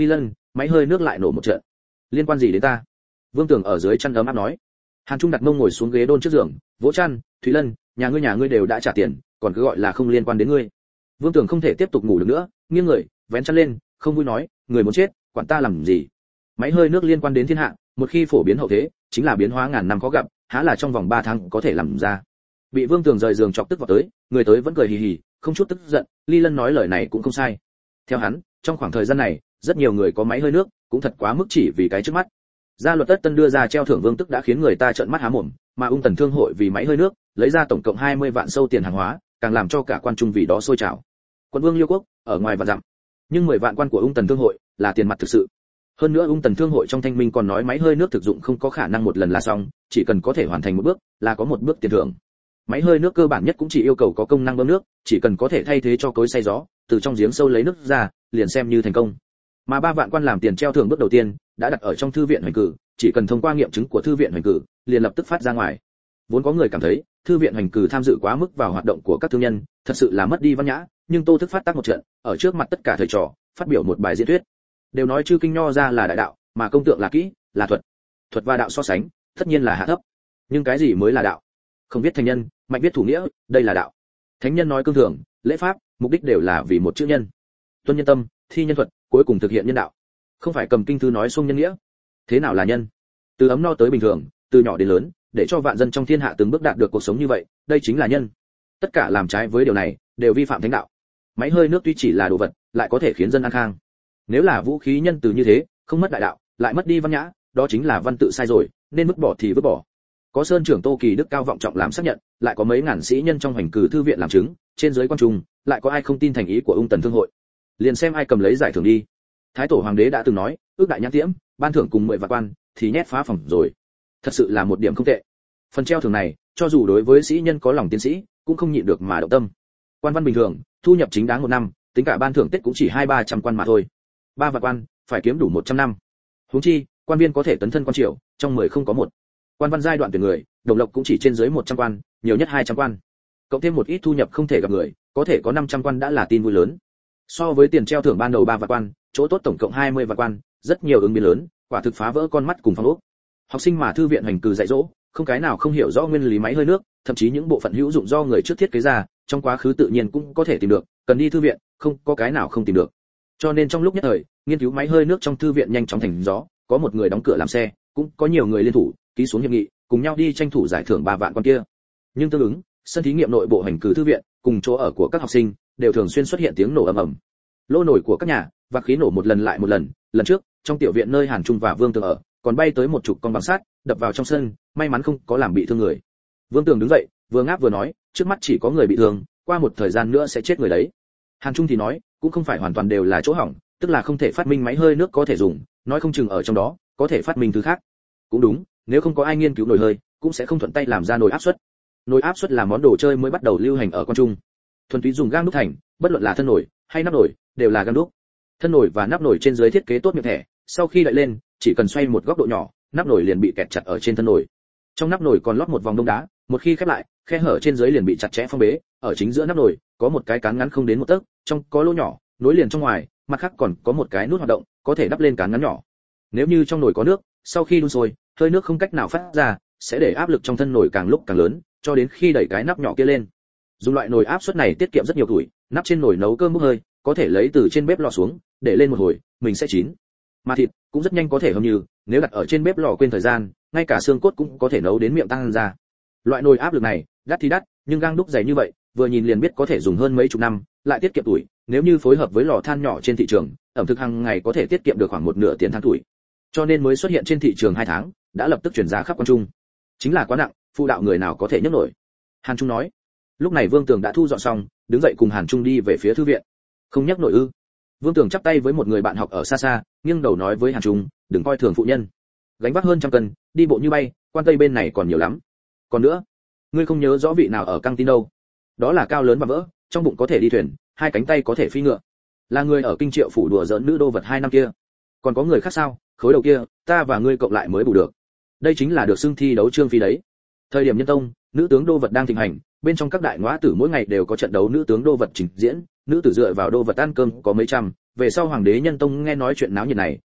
máy hơi nước lại nổ một trận. Liên quan gì đến ta? Vương Tường ở dưới chăn ấm áp nói. Hàn Trung đặt mông ngồi xuống ghế đôn trước giường, vỗ chăn, Thúy Lân, nhà ngươi đều đã trả tiền, còn cứ gọi là không liên quan đến ngươi. Vương Tường không thể tiếp tục ngủ được nữa, nghiêng người, vén chăn lên, không vui nói, người muốn chết, quản ta làm gì? Máy hơi nước liên quan đến thiên hạ, một khi phổ biến hậu thế, chính là biến hóa ngàn năm khó gặp, há là trong vòng 3 tháng có thể làm ra. Bị Vương Tường rời giường chọc tức vào tới, người tới vẫn cười hì hì, không chút tức giận, Ly Lân nói lời này cũng không sai. Theo hắn, trong khoảng thời gian này, rất nhiều người có máy hơi nước, cũng thật quá mức chỉ vì cái trước mắt. Gia luật Tất Tân đưa ra treo thưởng Vương Tức đã khiến người ta trợn mắt há mồm, mà Ung Tần Thương hội vì máy hơi nước, lấy ra tổng cộng 20 vạn sâu tiền hàng hóa, càng làm cho cả quan trung vì đó sôi trào. Quận Vương Liêu Quốc, ở ngoài vạn dặm, nhưng 10 vạn quan của Ung Tần Thương hội là tiền mặt thực sự. Hơn nữa Ung Tần Thương hội trong thanh minh còn nói máy hơi nước thực dụng không có khả năng một lần là xong, chỉ cần có thể hoàn thành một bước, là có một bước tiền thưởng. Máy hơi nước cơ bản nhất cũng chỉ yêu cầu có công năng bơm nước, chỉ cần có thể thay thế cho cối xay gió, từ trong giếng sâu lấy nước ra, liền xem như thành công. Mà 3 vạn quan làm tiền treo thưởng bước đầu tiên, đã đặt ở trong thư viện hoành cử, chỉ cần thông qua nghiệm chứng của thư viện hoành cử, liền lập tức phát ra ngoài. Vốn có người cảm thấy, thư viện hoành cử tham dự quá mức vào hoạt động của các thương nhân, thật sự là mất đi văn nhã, nhưng Tô Thức phát tác một trận, ở trước mặt tất cả thầy trò, phát biểu một bài diễn thuyết. Đều nói chư kinh nho ra là đại đạo, mà công tượng là kỹ, là thuật. Thuật và đạo so sánh, tất nhiên là hạ thấp. Nhưng cái gì mới là đạo? Không biết thành nhân, mạnh biết thủ nghĩa, đây là đạo. Thánh nhân nói cương thường, lễ pháp, mục đích đều là vì một chữ nhân. Tuân nhân tâm, thi nhân thuật, cuối cùng thực hiện nhân đạo. Không phải cầm kinh thư nói xuông nhân nghĩa. Thế nào là nhân? Từ ấm no tới bình thường, từ nhỏ đến lớn, để cho vạn dân trong thiên hạ từng bước đạt được cuộc sống như vậy, đây chính là nhân. Tất cả làm trái với điều này, đều vi phạm thánh đạo. Máy hơi nước tuy chỉ là đồ vật, lại có thể khiến dân an khang. Nếu là vũ khí nhân từ như thế, không mất đại đạo, lại mất đi văn nhã, đó chính là văn tự sai rồi, nên vứt bỏ thì vứt bỏ. Có sơn trưởng Tô Kỳ Đức cao vọng trọng làm xác nhận, lại có mấy ngàn sĩ nhân trong hành cử thư viện làm chứng, trên dưới quan trung, lại có ai không tin thành ý của Ung Tần Thương hội? Liền xem ai cầm lấy giải thưởng đi. Thái tổ hoàng đế đã từng nói, ước đại nhãn tiễm, ban thưởng cùng 10 vạn quan, thì nhét phá phòng rồi. Thật sự là một điểm không tệ. Phần treo thưởng này, cho dù đối với sĩ nhân có lòng tiến sĩ, cũng không nhịn được mà động tâm. Quan văn bình thường, thu nhập chính đáng một năm, tính cả ban thưởng Tết cũng chỉ 200-300 quan mà thôi. 3 vạn quan, phải kiếm đủ 100 năm. Huống chi, quan viên có thể tấn thân quan triều, trong 10 không có một. Quan văn giai đoạn tuyển người, đồng lộc cũng chỉ trên dưới 100 quan, nhiều nhất 200 quan. Cộng thêm một ít thu nhập không thể gặp người, có thể có 500 quan đã là tin vui lớn. So với tiền treo thưởng ban đầu 3 vạn quan, chỗ tốt tổng cộng 20 vạn quan, rất nhiều ứng biến lớn, quả thực phá vỡ con mắt cùng phong ốc. Học sinh mà thư viện hành cử dạy dỗ, không cái nào không hiểu rõ nguyên lý máy hơi nước, thậm chí những bộ phận hữu dụng do người trước thiết kế ra, trong quá khứ tự nhiên cũng có thể tìm được, cần đi thư viện, không có cái nào không tìm được. Cho nên trong lúc nhất thời, nghiên cứu máy hơi nước trong thư viện nhanh chóng thành gió, có một người đóng cửa làm xe, cũng có nhiều người liên thủ, ký xuống hiệp nghị, cùng nhau đi tranh thủ giải thưởng 3 vạn quan kia. Nhưng tương ứng, sân thí nghiệm nội bộ hành cử thư viện, cùng chỗ ở của các học sinh, đều thường xuyên xuất hiện tiếng nổ ầm ầm. Lô nổi của các nhà, và khí nổ một lần lại một lần, lần trước, trong tiểu viện nơi Hàn Trung và Vương Tường ở, còn bay tới một chục con băng sát, đập vào trong sân, may mắn không có làm bị thương người. Vương Tường đứng dậy, vừa ngáp vừa nói, trước mắt chỉ có người bị thương, qua một thời gian nữa sẽ chết người đấy. Hàn Trung thì nói, cũng không phải hoàn toàn đều là chỗ hỏng, tức là không thể phát minh máy hơi nước có thể dùng, nói không chừng ở trong đó có thể phát minh thứ khác. Cũng đúng, nếu không có ai nghiên cứu nồi hơi, cũng sẽ không thuận tay làm ra nồi áp suất. Nồi áp suất là món đồ chơi mới bắt đầu lưu hành ở quan trung. Thuần túy dùng gang đúc thành, bất luận là thân nồi hay nắp nồi, đều là gang đúc. Thân nồi và nắp nồi trên dưới thiết kế tốt miệng thẻ, sau khi đậy lên, chỉ cần xoay một góc độ nhỏ, nắp nồi liền bị kẹt chặt ở trên thân nồi. Trong nắp nồi còn lót một vòng đông đá, một khi khép lại, khe hở trên dưới liền bị chặt chẽ phong bế, ở chính giữa nắp nồi có một cái cán ngắn không đến một tấc, trong có lỗ nhỏ, nối liền trong ngoài, mặt khác còn có một cái nút hoạt động, có thể đắp lên cán ngắn nhỏ. Nếu như trong nồi có nước, sau khi đun sôi, hơi nước không cách nào phát ra, sẽ để áp lực trong thân nồi càng lúc càng lớn, cho đến khi đẩy cái nắp nhỏ kia lên. Dùng loại nồi áp suất này tiết kiệm rất nhiều tuổi, nắp trên nồi nấu cơm bốc hơi, có thể lấy từ trên bếp lò xuống, để lên một hồi, mình sẽ chín. Mà thịt cũng rất nhanh có thể hầm như, nếu đặt ở trên bếp lò quên thời gian, ngay cả xương cốt cũng có thể nấu đến miệng tăng ra. Loại nồi áp lực này, đắt thì đắt, nhưng gang đúc dày như vậy, vừa nhìn liền biết có thể dùng hơn mấy chục năm, lại tiết kiệm tuổi, nếu như phối hợp với lò than nhỏ trên thị trường, ẩm thực hàng ngày có thể tiết kiệm được khoảng một nửa tiền than tuổi. Cho nên mới xuất hiện trên thị trường 2 tháng, đã lập tức chuyển ra khắp quan trung. Chính là quá nặng, phụ đạo người nào có thể nhấc nổi. Hàn Trung nói. Lúc này Vương Tường đã thu dọn xong, đứng dậy cùng Hàn Trung đi về phía thư viện. Không nhấc nổi ư? Vương Tường chắp tay với một người bạn học ở xa xa, nghiêng đầu nói với Hàn Trung, đừng coi thường phụ nhân. Gánh vác hơn 100 cân, đi bộ như bay, quan tây bên này còn nhiều lắm. Còn nữa, ngươi không nhớ rõ vị nào ở căng tin đâu? Đó là cao lớn và vỡ, trong bụng có thể đi thuyền, 2 cánh tay có thể phi ngựa. Là người ở kinh Triệu phủ đùa giỡn nữ đô vật 2 năm kia. Còn có người khác sao? Khối đầu kia, ta và ngươi cộng lại mới bù được. Đây chính là được xưng thi đấu trương phi đấy. Thời điểm Nhân Tông, nữ tướng đô vật đang thịnh hành, bên trong các đại ngõ tử mỗi ngày đều có trận đấu nữ tướng đô vật trình diễn, nữ tử dựa vào đô vật ăn cơm có mấy trăm. Về sau hoàng đế Nhân Tông nghe nói chuyện náo nhiệt này,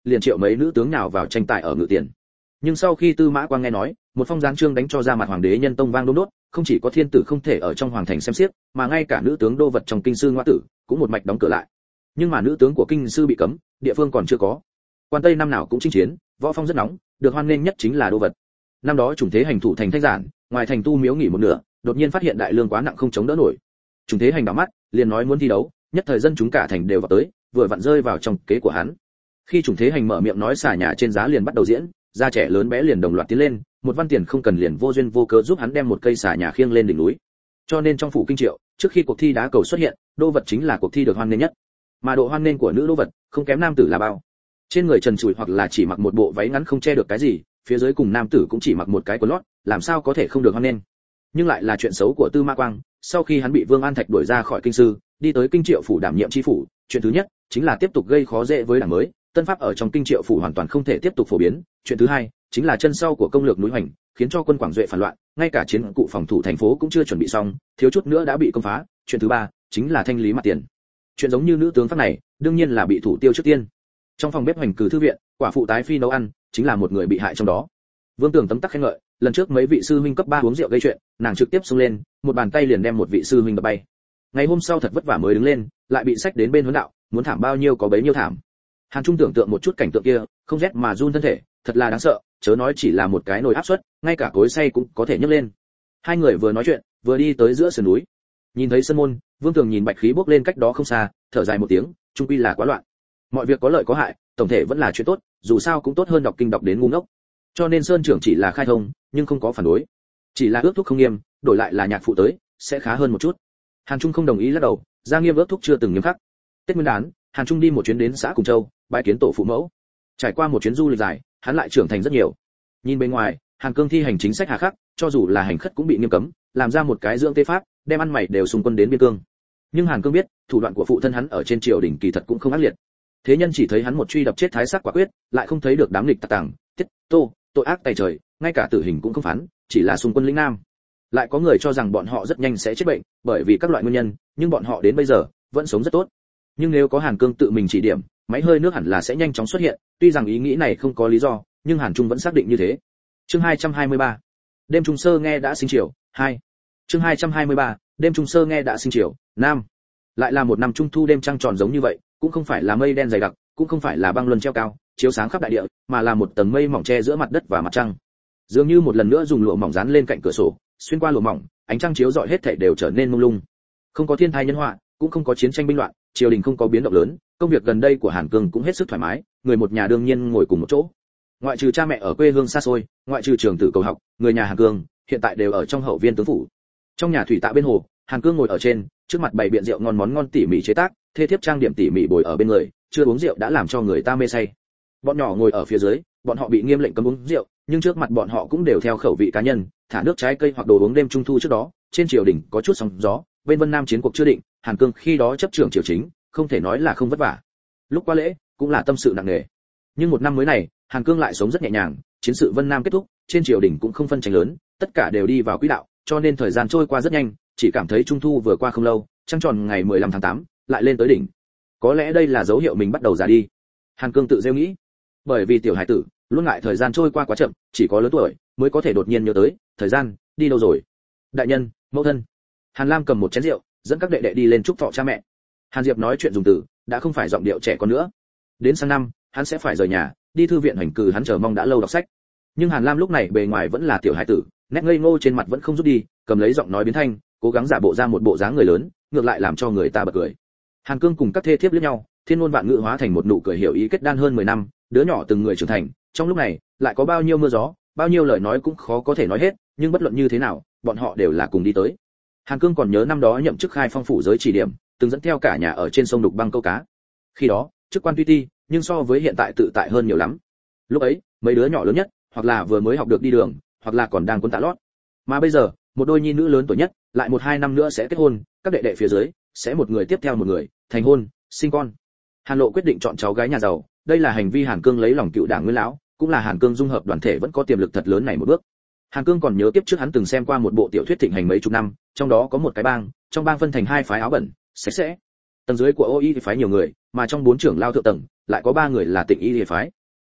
liền triệu mấy nữ tướng nào vào tranh tài ở ngự tiền. Nhưng sau khi Tư Mã Quang nghe nói, một phong giáng chương đánh cho ra mặt hoàng đế nhân tông vang đôn đốt, không chỉ có thiên tử không thể ở trong hoàng thành xem xiếc, mà ngay cả nữ tướng đô vật trong kinh sư ngoại tử cũng một mạch đóng cửa lại. Nhưng mà nữ tướng của kinh sư bị cấm, địa phương còn chưa có. Quan Tây năm nào cũng chinh chiến, võ phong rất nóng, được hoan nghênh nhất chính là đô vật. Năm đó chủng thế hành thủ thành Thanh Giản, ngoài thành tu miếu nghỉ một nửa, đột nhiên phát hiện đại lương quá nặng không chống đỡ nổi. Chủng thế hành đảo mắt, liền nói muốn thi đấu, nhất thời dân chúng cả thành đều vào tới, vừa vặn rơi vào trong kế của hắn. Khi chủng thế hành mở miệng nói xả nhà trên giá liền bắt đầu diễn, gia trẻ lớn bé liền đồng loạt tiến lên, một văn tiền không cần liền vô duyên vô cớ giúp hắn đem một cây xả nhà khiêng lên đỉnh núi. Cho nên trong phủ kinh triệu, trước khi cuộc thi đá cầu xuất hiện, đô vật chính là cuộc thi được hoan nghênh nhất. Mà độ hoan nghênh của nữ đô vật, không kém nam tử là bao. Trên người trần trụi hoặc là chỉ mặc một bộ váy ngắn không che được cái gì, phía dưới cùng nam tử cũng chỉ mặc một cái quần lót, làm sao có thể không được hoan nghênh. Nhưng lại là chuyện xấu của Tư Mã Quang, sau khi hắn bị Vương An Thạch đuổi ra khỏi kinh sư, đi tới kinh triệu phủ đảm nhiệm chi phủ, chuyện thứ nhất chính là tiếp tục gây khó dễ với đảng mới, tân pháp ở trong kinh triệu phủ hoàn toàn không thể tiếp tục phổ biến, chuyện thứ hai chính là chân sau của công lược núi hoành, khiến cho quân Quảng Duệ phản loạn, ngay cả chiến cụ phòng thủ thành phố cũng chưa chuẩn bị xong, thiếu chút nữa đã bị công phá, chuyện thứ ba chính là thanh lý mặt tiền. Chuyện giống như nữ tướng pháp này, đương nhiên là bị thủ tiêu trước tiên. Trong phòng bếp hoành cử thư viện, quả phụ tái phi nấu ăn, chính là một người bị hại trong đó. Vương Tường tấm tắc khen ngợi, lần trước mấy vị sư huynh cấp 3 uống rượu gây chuyện, nàng trực tiếp xông lên, một bàn tay liền đem một vị sư huynh đập bay. Ngày hôm sau thật vất vả mới đứng lên, lại bị sách đến bên huấn đạo, muốn thảm bao nhiêu có bấy nhiêu thảm. Hàn Trung tưởng tượng một chút cảnh tượng kia, không rét mà run thân thể, thật là đáng sợ, chớ nói chỉ là một cái nồi áp suất, ngay cả cối xay cũng có thể nhấc lên. Hai người vừa nói chuyện, vừa đi tới giữa sườn núi. Nhìn thấy sân môn, Vương Tường nhìn bạch khí bốc lên cách đó không xa, thở dài một tiếng, chung quy là quá loạn. Mọi việc có lợi có hại, tổng thể vẫn là chuyện tốt, dù sao cũng tốt hơn đọc kinh đọc đến ngu ngốc. Cho nên Sơn trưởng chỉ là khai thông, nhưng không có phản đối. Chỉ là ước thúc không nghiêm, đổi lại là nhạc phụ tới, sẽ khá hơn một chút. Hàn Trung không đồng ý lắc đầu, ra nghiêm ước thúc chưa từng nghiêm khắc. Tết Nguyên đán, Hàn Trung đi một chuyến đến xã Cùng Châu, bái kiến tổ phụ mẫu. Trải qua một chuyến du lịch dài, hắn lại trưởng thành rất nhiều. Nhìn bên ngoài, Hàn Cương thi hành chính sách hà khắc, cho dù là hành khất cũng bị nghiêm cấm, làm ra một cái dưỡng tế pháp, đem ăn mày đều xung quân đến biên cương. Nhưng Hàn Cương biết, thủ đoạn của phụ thân hắn ở trên triều đình kỳ thật cũng không ác liệt. Thế nhân chỉ thấy hắn một truy đập chết thái sắc quả quyết, lại không thấy được đám nghịch tặc tàng, tiết, tô, tội ác tày trời, ngay cả tử hình cũng không phán, chỉ là xung quân lĩnh nam. Lại có người cho rằng bọn họ rất nhanh sẽ chết bệnh, bởi vì các loại nguyên nhân, nhưng bọn họ đến bây giờ vẫn sống rất tốt. Nhưng nếu có Hàn Cương tự mình chỉ điểm, máy hơi nước hẳn là sẽ nhanh chóng xuất hiện, tuy rằng ý nghĩ này không có lý do, nhưng Hàn Trung vẫn xác định như thế. Chương 223. Đêm trung sơ nghe đã sinh chiều, 2. Chương 223. Đêm trung sơ nghe đã sinh chiều, nam. Lại là một năm trung thu đêm trăng tròn giống như vậy, cũng không phải là mây đen dày đặc, cũng không phải là băng luân treo cao, chiếu sáng khắp đại địa, mà là một tầng mây mỏng che giữa mặt đất và mặt trăng. Dường như một lần nữa dùng lụa mỏng dán lên cạnh cửa sổ, xuyên qua lụa mỏng, ánh trăng chiếu rọi hết thảy đều trở nên mông lung. Không có thiên tai nhân họa, cũng không có chiến tranh binh loạn, triều đình không có biến động lớn, công việc gần đây của Hàn Cương cũng hết sức thoải mái, người một nhà đương nhiên ngồi cùng một chỗ. Ngoại trừ cha mẹ ở quê hương xa xôi, ngoại trừ trường tử cầu học, người nhà Hàn Cương hiện tại đều ở trong hậu viên tướng phủ. Trong nhà thủy tạ bên hồ, Hàn Cương ngồi ở trên, trước mặt bày biện rượu ngon món ngon tỉ mỉ chế tác, thê thiếp trang điểm tỉ mỉ bồi ở bên người, chưa uống rượu đã làm cho người ta mê say. Bọn nhỏ ngồi ở phía dưới, bọn họ bị nghiêm lệnh cấm uống rượu, nhưng trước mặt bọn họ cũng đều theo khẩu vị cá nhân, thả nước trái cây hoặc đồ uống đêm trung thu trước đó, trên triều đình có chút sóng gió, bên Vân Nam chiến cuộc chưa định, Hàn Cương khi đó chấp trưởng triều chính, không thể nói là không vất vả. Lúc qua lễ, cũng là tâm sự nặng nề. Nhưng một năm mới này, Hàn Cương lại sống rất nhẹ nhàng, chiến sự Vân Nam kết thúc, trên triều đình cũng không phân tranh lớn, tất cả đều đi vào quỹ đạo, cho nên thời gian trôi qua rất nhanh, chỉ cảm thấy trung thu vừa qua không lâu, trăng tròn ngày 15 tháng 8, lại lên tới đỉnh. Có lẽ đây là dấu hiệu mình bắt đầu già đi. Hàn Cương tự rêu nghĩ. Bởi vì tiểu hải tử luôn ngại thời gian trôi qua quá chậm, chỉ có lớn tuổi mới có thể đột nhiên nhớ tới, thời gian đi đâu rồi. Đại nhân, mẫu thân. Hàn Lam cầm một chén rượu, dẫn các đệ đệ đi lên chúc thọ cha mẹ. Hàn Diệp nói chuyện dùng từ, đã không phải giọng điệu trẻ con nữa. Đến sang năm, hắn sẽ phải rời nhà, đi thư viện hành cử hắn chờ mong đã lâu đọc sách. Nhưng Hàn Lam lúc này bề ngoài vẫn là tiểu hải tử, nét ngây ngô trên mặt vẫn không rút đi, cầm lấy giọng nói biến thanh, cố gắng giả bộ ra một bộ dáng người lớn, ngược lại làm cho người ta bật cười. Hàn Cương cùng các thê thiếp liếc nhau, thiên ngôn vạn ngữ hóa thành một nụ cười hiểu ý kết đan hơn 10 năm, đứa nhỏ từng người trưởng thành, trong lúc này lại có bao nhiêu mưa gió, bao nhiêu lời nói cũng khó có thể nói hết, nhưng bất luận như thế nào, bọn họ đều là cùng đi tới. Hàn Cương còn nhớ năm đó nhậm chức khai phong phủ giới chỉ điểm, từng dẫn theo cả nhà ở trên sông Đục Băng câu cá. Khi đó, chức quan tuy ti, nhưng so với hiện tại tự tại hơn nhiều lắm. Lúc ấy, mấy đứa nhỏ lớn nhất, hoặc là vừa mới học được đi đường, hoặc là còn đang quân tạ lót. Mà bây giờ, một đôi nhi nữ lớn tuổi nhất, lại 1-2 năm nữa sẽ kết hôn, các đệ đệ phía dưới sẽ một người tiếp theo một người, thành hôn, sinh con. Hàn Lộ quyết định chọn cháu gái nhà giàu, đây là hành vi Hàn Cương lấy lòng cựu đảng Nguyên lão, cũng là Hàn Cương dung hợp đoàn thể vẫn có tiềm lực thật lớn này một bước. Hàn Cương còn nhớ kiếp trước hắn từng xem qua một bộ tiểu thuyết thịnh hành mấy chục năm, trong đó có một cái bang, trong bang phân thành 2 phái áo bẩn, sạch sẽ. Tầng dưới của OI thì phái nhiều người, mà trong 4 trưởng lao thượng tầng lại có 3 người là Tịnh Y phái.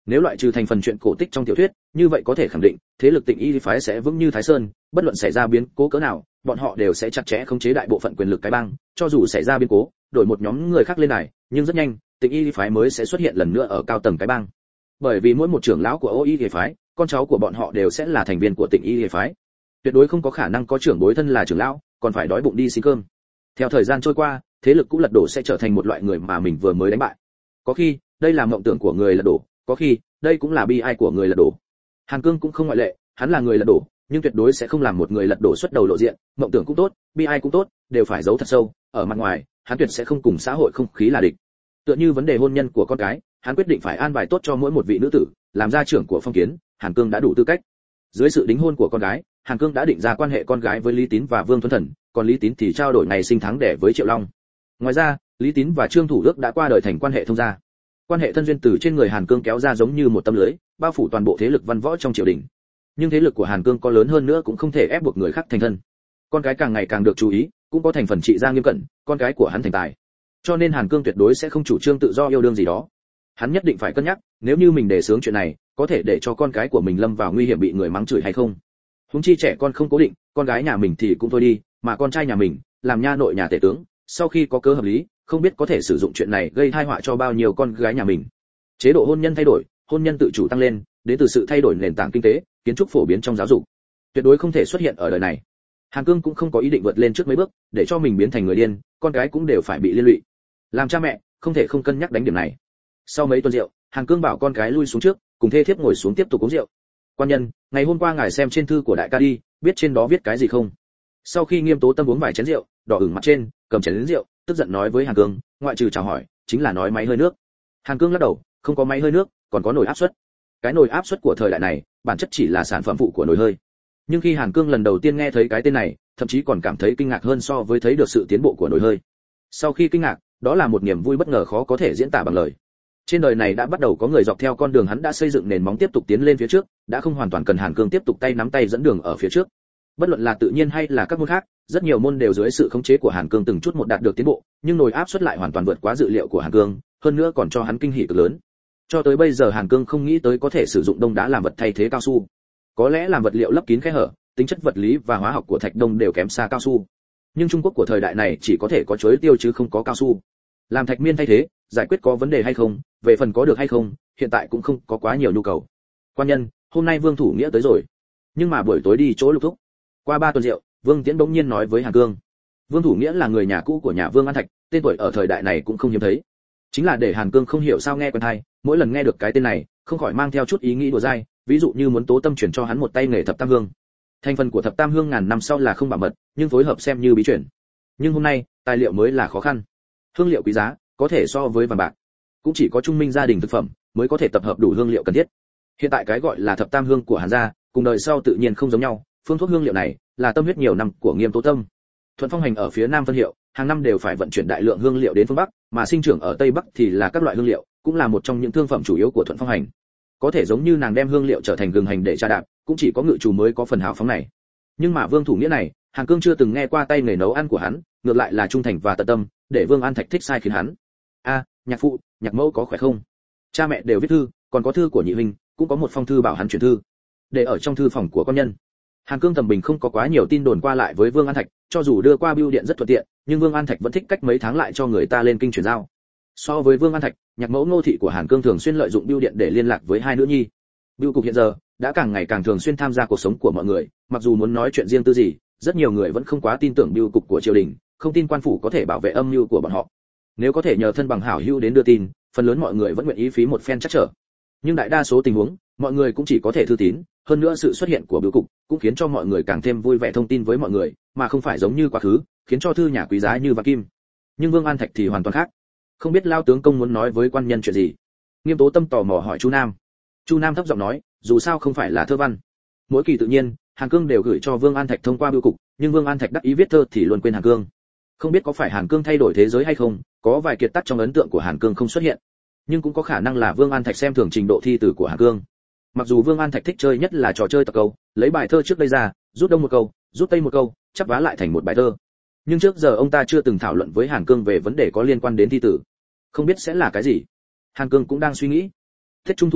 Nếu loại trừ thành phần chuyện cổ tích trong tiểu thuyết, như vậy có thể khẳng định, thế lực Tịnh Y phái sẽ vững như Thái Sơn, bất luận xảy ra biến cố cỡ nào, bọn họ đều sẽ chặt chẽ khống chế đại bộ phận quyền lực cái bang, cho dù xảy ra biến cố, đổi một nhóm người khác lên đài, nhưng rất nhanh, Tịnh Y phái mới sẽ xuất hiện lần nữa ở cao tầng cái bang. Bởi vì mỗi một trưởng lão của Ô Y phái, con cháu của bọn họ đều sẽ là thành viên của Tịnh Y phái. Tuyệt đối không có khả năng có trưởng bối thân là trưởng lão, còn phải đói bụng đi xin cơm. Theo thời gian trôi qua, thế lực cũ lật đổ sẽ trở thành một loại người mà mình vừa mới đánh bại. Có khi, đây là mộng tưởng của người lật đổ, có khi, đây cũng là bi ai của người lật đổ. Hàn Cương cũng không ngoại lệ, hắn là người lật đổ, nhưng tuyệt đối sẽ không làm một người lật đổ xuất đầu lộ diện, mộng tưởng cũng tốt, bi ai cũng tốt, đều phải giấu thật sâu, ở mặt ngoài, hắn tuyệt sẽ không cùng xã hội không khí là địch. Tựa như vấn đề hôn nhân của con cái, hắn quyết định phải an bài tốt cho mỗi một vị nữ tử, làm gia trưởng của Phong Kiến, Hàn Cương đã đủ tư cách. Dưới sự đính hôn của con gái, Hàn Cương đã định ra quan hệ con gái với Lý Tín và Vương Thuấn Thần, còn Lý Tín thì trao đổi ngày sinh tháng đẻ với Triệu Long. Ngoài ra, Lý Tín và Trương Thủ Đức đã qua đời thành quan hệ thông gia. Quan hệ thân duyên từ trên người Hàn Cương kéo ra giống như một tấm lưới, bao phủ toàn bộ thế lực văn võ trong triều đình. Nhưng thế lực của Hàn Cương có lớn hơn nữa cũng không thể ép buộc người khác thành thân. Con cái càng ngày càng được chú ý, cũng có thành phần trị gia nghiêm cẩn, con cái của hắn thành tài. Cho nên Hàn Cương tuyệt đối sẽ không chủ trương tự do yêu đương gì đó. Hắn nhất định phải cân nhắc, nếu như mình đề xướng chuyện này, có thể để cho con cái của mình lâm vào nguy hiểm bị người mắng chửi hay không. Huống chi trẻ con không cố định, con gái nhà mình thì cũng thôi đi, mà con trai nhà mình, làm nha nội nhà tể tướng, sau khi có cơ hợp lý, không biết có thể sử dụng chuyện này gây tai họa cho bao nhiêu con gái nhà mình. Chế độ hôn nhân thay đổi, hôn nhân tự chủ tăng lên, đến từ sự thay đổi nền tảng kinh tế, kiến trúc phổ biến trong giáo dục, tuyệt đối không thể xuất hiện ở đời này. Hàn Cương cũng không có ý định vượt lên trước mấy bước, để cho mình biến thành người điên, con gái cũng đều phải bị liên lụy. Làm cha mẹ, không thể không cân nhắc đánh điểm này. Sau mấy tuần rượu, Hàn Cương bảo con gái lui xuống trước, cùng thê thiếp ngồi xuống tiếp tục uống rượu. Quan nhân, ngày hôm qua ngài xem trên thư của đại ca đi, biết trên đó viết cái gì không? Sau khi Nghiêm Tố Tâm uống vài chén rượu, đỏ ửng mặt trên, cầm chén rượu, tức giận nói với Hàn Cương, ngoại trừ chào hỏi, chính là nói máy hơi nước. Hàn Cương lắc đầu, không có máy hơi nước, còn có nồi áp suất. Cái nồi áp suất của thời đại này, bản chất chỉ là sản phẩm phụ của nồi hơi. Nhưng khi Hàn Cương lần đầu tiên nghe thấy cái tên này, thậm chí còn cảm thấy kinh ngạc hơn so với thấy được sự tiến bộ của nồi hơi. Sau khi kinh ngạc, đó là một niềm vui bất ngờ khó có thể diễn tả bằng lời. Trên đời này đã bắt đầu có người dọc theo con đường hắn đã xây dựng nền móng tiếp tục tiến lên phía trước, đã không hoàn toàn cần Hàn Cương tiếp tục tay nắm tay dẫn đường ở phía trước. Bất luận là tự nhiên hay là các môn khác, rất nhiều môn đều dưới sự khống chế của Hàn Cương từng chút một đạt được tiến bộ, nhưng nồi áp suất lại hoàn toàn vượt quá dự liệu của Hàn Cương, hơn nữa còn cho hắn kinh hỉ cực lớn. Cho tới bây giờ Hàn Cương không nghĩ tới có thể sử dụng đông đá làm vật thay thế cao su. Có lẽ làm vật liệu lấp kín khe hở, tính chất vật lý và hóa học của thạch đông đều kém xa cao su. Nhưng Trung Quốc của thời đại này chỉ có thể có chuối tiêu chứ không có cao su. Làm thạch miên thay thế, giải quyết có vấn đề hay không, về phần có được hay không, hiện tại cũng không có quá nhiều nhu cầu. Quan nhân, hôm nay Vương Thủ Nghĩa tới rồi, nhưng mà buổi tối đi chỗ Lục Thúc. Qua 3 tuần rượu, Vương Tiễn bỗng nhiên nói với Hàn Cương. Vương Thủ Nghĩa là người nhà cũ của nhà Vương An Thạch, tên tuổi ở thời đại này cũng không hiếm thấy. Chính là để Hàn Cương không hiểu sao nghe quen tai, mỗi lần nghe được cái tên này, không khỏi mang theo chút ý nghĩ đùa dai, ví dụ như muốn Tố Tâm chuyển cho hắn một tay nghề thập tam hương. Thành phần của thập tam hương ngàn năm sau là không bảo mật, nhưng phối hợp xem như bí truyền. Nhưng hôm nay, tài liệu mới là khó khăn. Hương liệu quý giá, có thể so với vàng bạc. Cũng chỉ có trung minh gia đình thực phẩm mới có thể tập hợp đủ hương liệu cần thiết. Hiện tại cái gọi là thập tam hương của Hàn gia, cùng đời sau tự nhiên không giống nhau, phương thuốc hương liệu này là tâm huyết nhiều năm của Nghiêm Tố Tâm. Thuận Phong Hành ở phía Nam phân hiệu, hàng năm đều phải vận chuyển đại lượng hương liệu đến phương Bắc, mà sinh trưởng ở Tây Bắc thì là các loại hương liệu, cũng là một trong những thương phẩm chủ yếu của Thuận Phong Hành. Có thể giống như nàng đem hương liệu trở thành gừng hành để tra đạp, cũng chỉ có ngự chủ mới có phần hào phóng này. Nhưng mà Vương Thủ Nghĩa này, Hàn Cương chưa từng nghe qua tay nghề nấu ăn của hắn, ngược lại là trung thành và tận tâm, để Vương An Thạch thích sai khiến hắn. A, nhạc phụ, nhạc mẫu có khỏe không? Cha mẹ đều viết thư, còn có thư của nhị huynh, cũng có một phong thư bảo hắn chuyển thư, để ở trong thư phòng của con nhân. Hàn Cương thầm bình không có quá nhiều tin đồn qua lại với Vương An Thạch, cho dù đưa qua bưu điện rất thuận tiện, nhưng Vương An Thạch vẫn thích cách mấy tháng lại cho người ta lên kinh chuyển giao. So với Vương An Thạch, nhạc mẫu Ngô thị của Hàn Cương thường xuyên lợi dụng bưu điện để liên lạc với hai nữ nhi. Bưu cục hiện giờ đã càng ngày càng thường xuyên tham gia cuộc sống của mọi người, mặc dù muốn nói chuyện riêng tư gì, rất nhiều người vẫn không quá tin tưởng bưu cục của triều đình, không tin quan phủ có thể bảo vệ âm mưu của bọn họ. Nếu có thể nhờ thân bằng hảo hữu đến đưa tin, phần lớn mọi người vẫn nguyện ý phí một phen chắc trở. Nhưng đại đa số tình huống, mọi người cũng chỉ có thể thư tín, hơn nữa sự xuất hiện của bưu cục cũng khiến cho mọi người càng thêm vui vẻ thông tin với mọi người, mà không phải giống như quá khứ, khiến cho thư nhà quý giá như vàng kim. Nhưng Vương An Thạch thì hoàn toàn khác. Không biết lao tướng công muốn nói với quan nhân chuyện gì? Nghiêm Tố Tâm tò mò hỏi Chu Nam. Chu Nam thấp giọng nói, dù sao không phải là thơ văn. Mỗi kỳ tự nhiên, Hàn Cương đều gửi cho Vương An Thạch thông qua bưu cục, nhưng Vương An Thạch đắc ý viết thơ thì luôn quên Hàn Cương. Không biết có phải Hàn Cương thay đổi thế giới hay không, có vài kiệt tác trong ấn tượng của Hàn Cương không xuất hiện, nhưng cũng có khả năng là Vương An Thạch xem thường trình độ thi từ của Hàn Cương. Mặc dù Vương An Thạch thích chơi nhất là trò chơi tập câu, lấy bài thơ trước đây ra, rút đông một câu, rút tây một câu, chắp vá lại thành một bài thơ. Nhưng trước giờ ông ta chưa từng thảo luận với Hàn Cương về vấn đề có liên quan đến thi tử. Không biết sẽ là cái gì. Hàn Cương cũng đang suy nghĩ. Tết Trung thu này,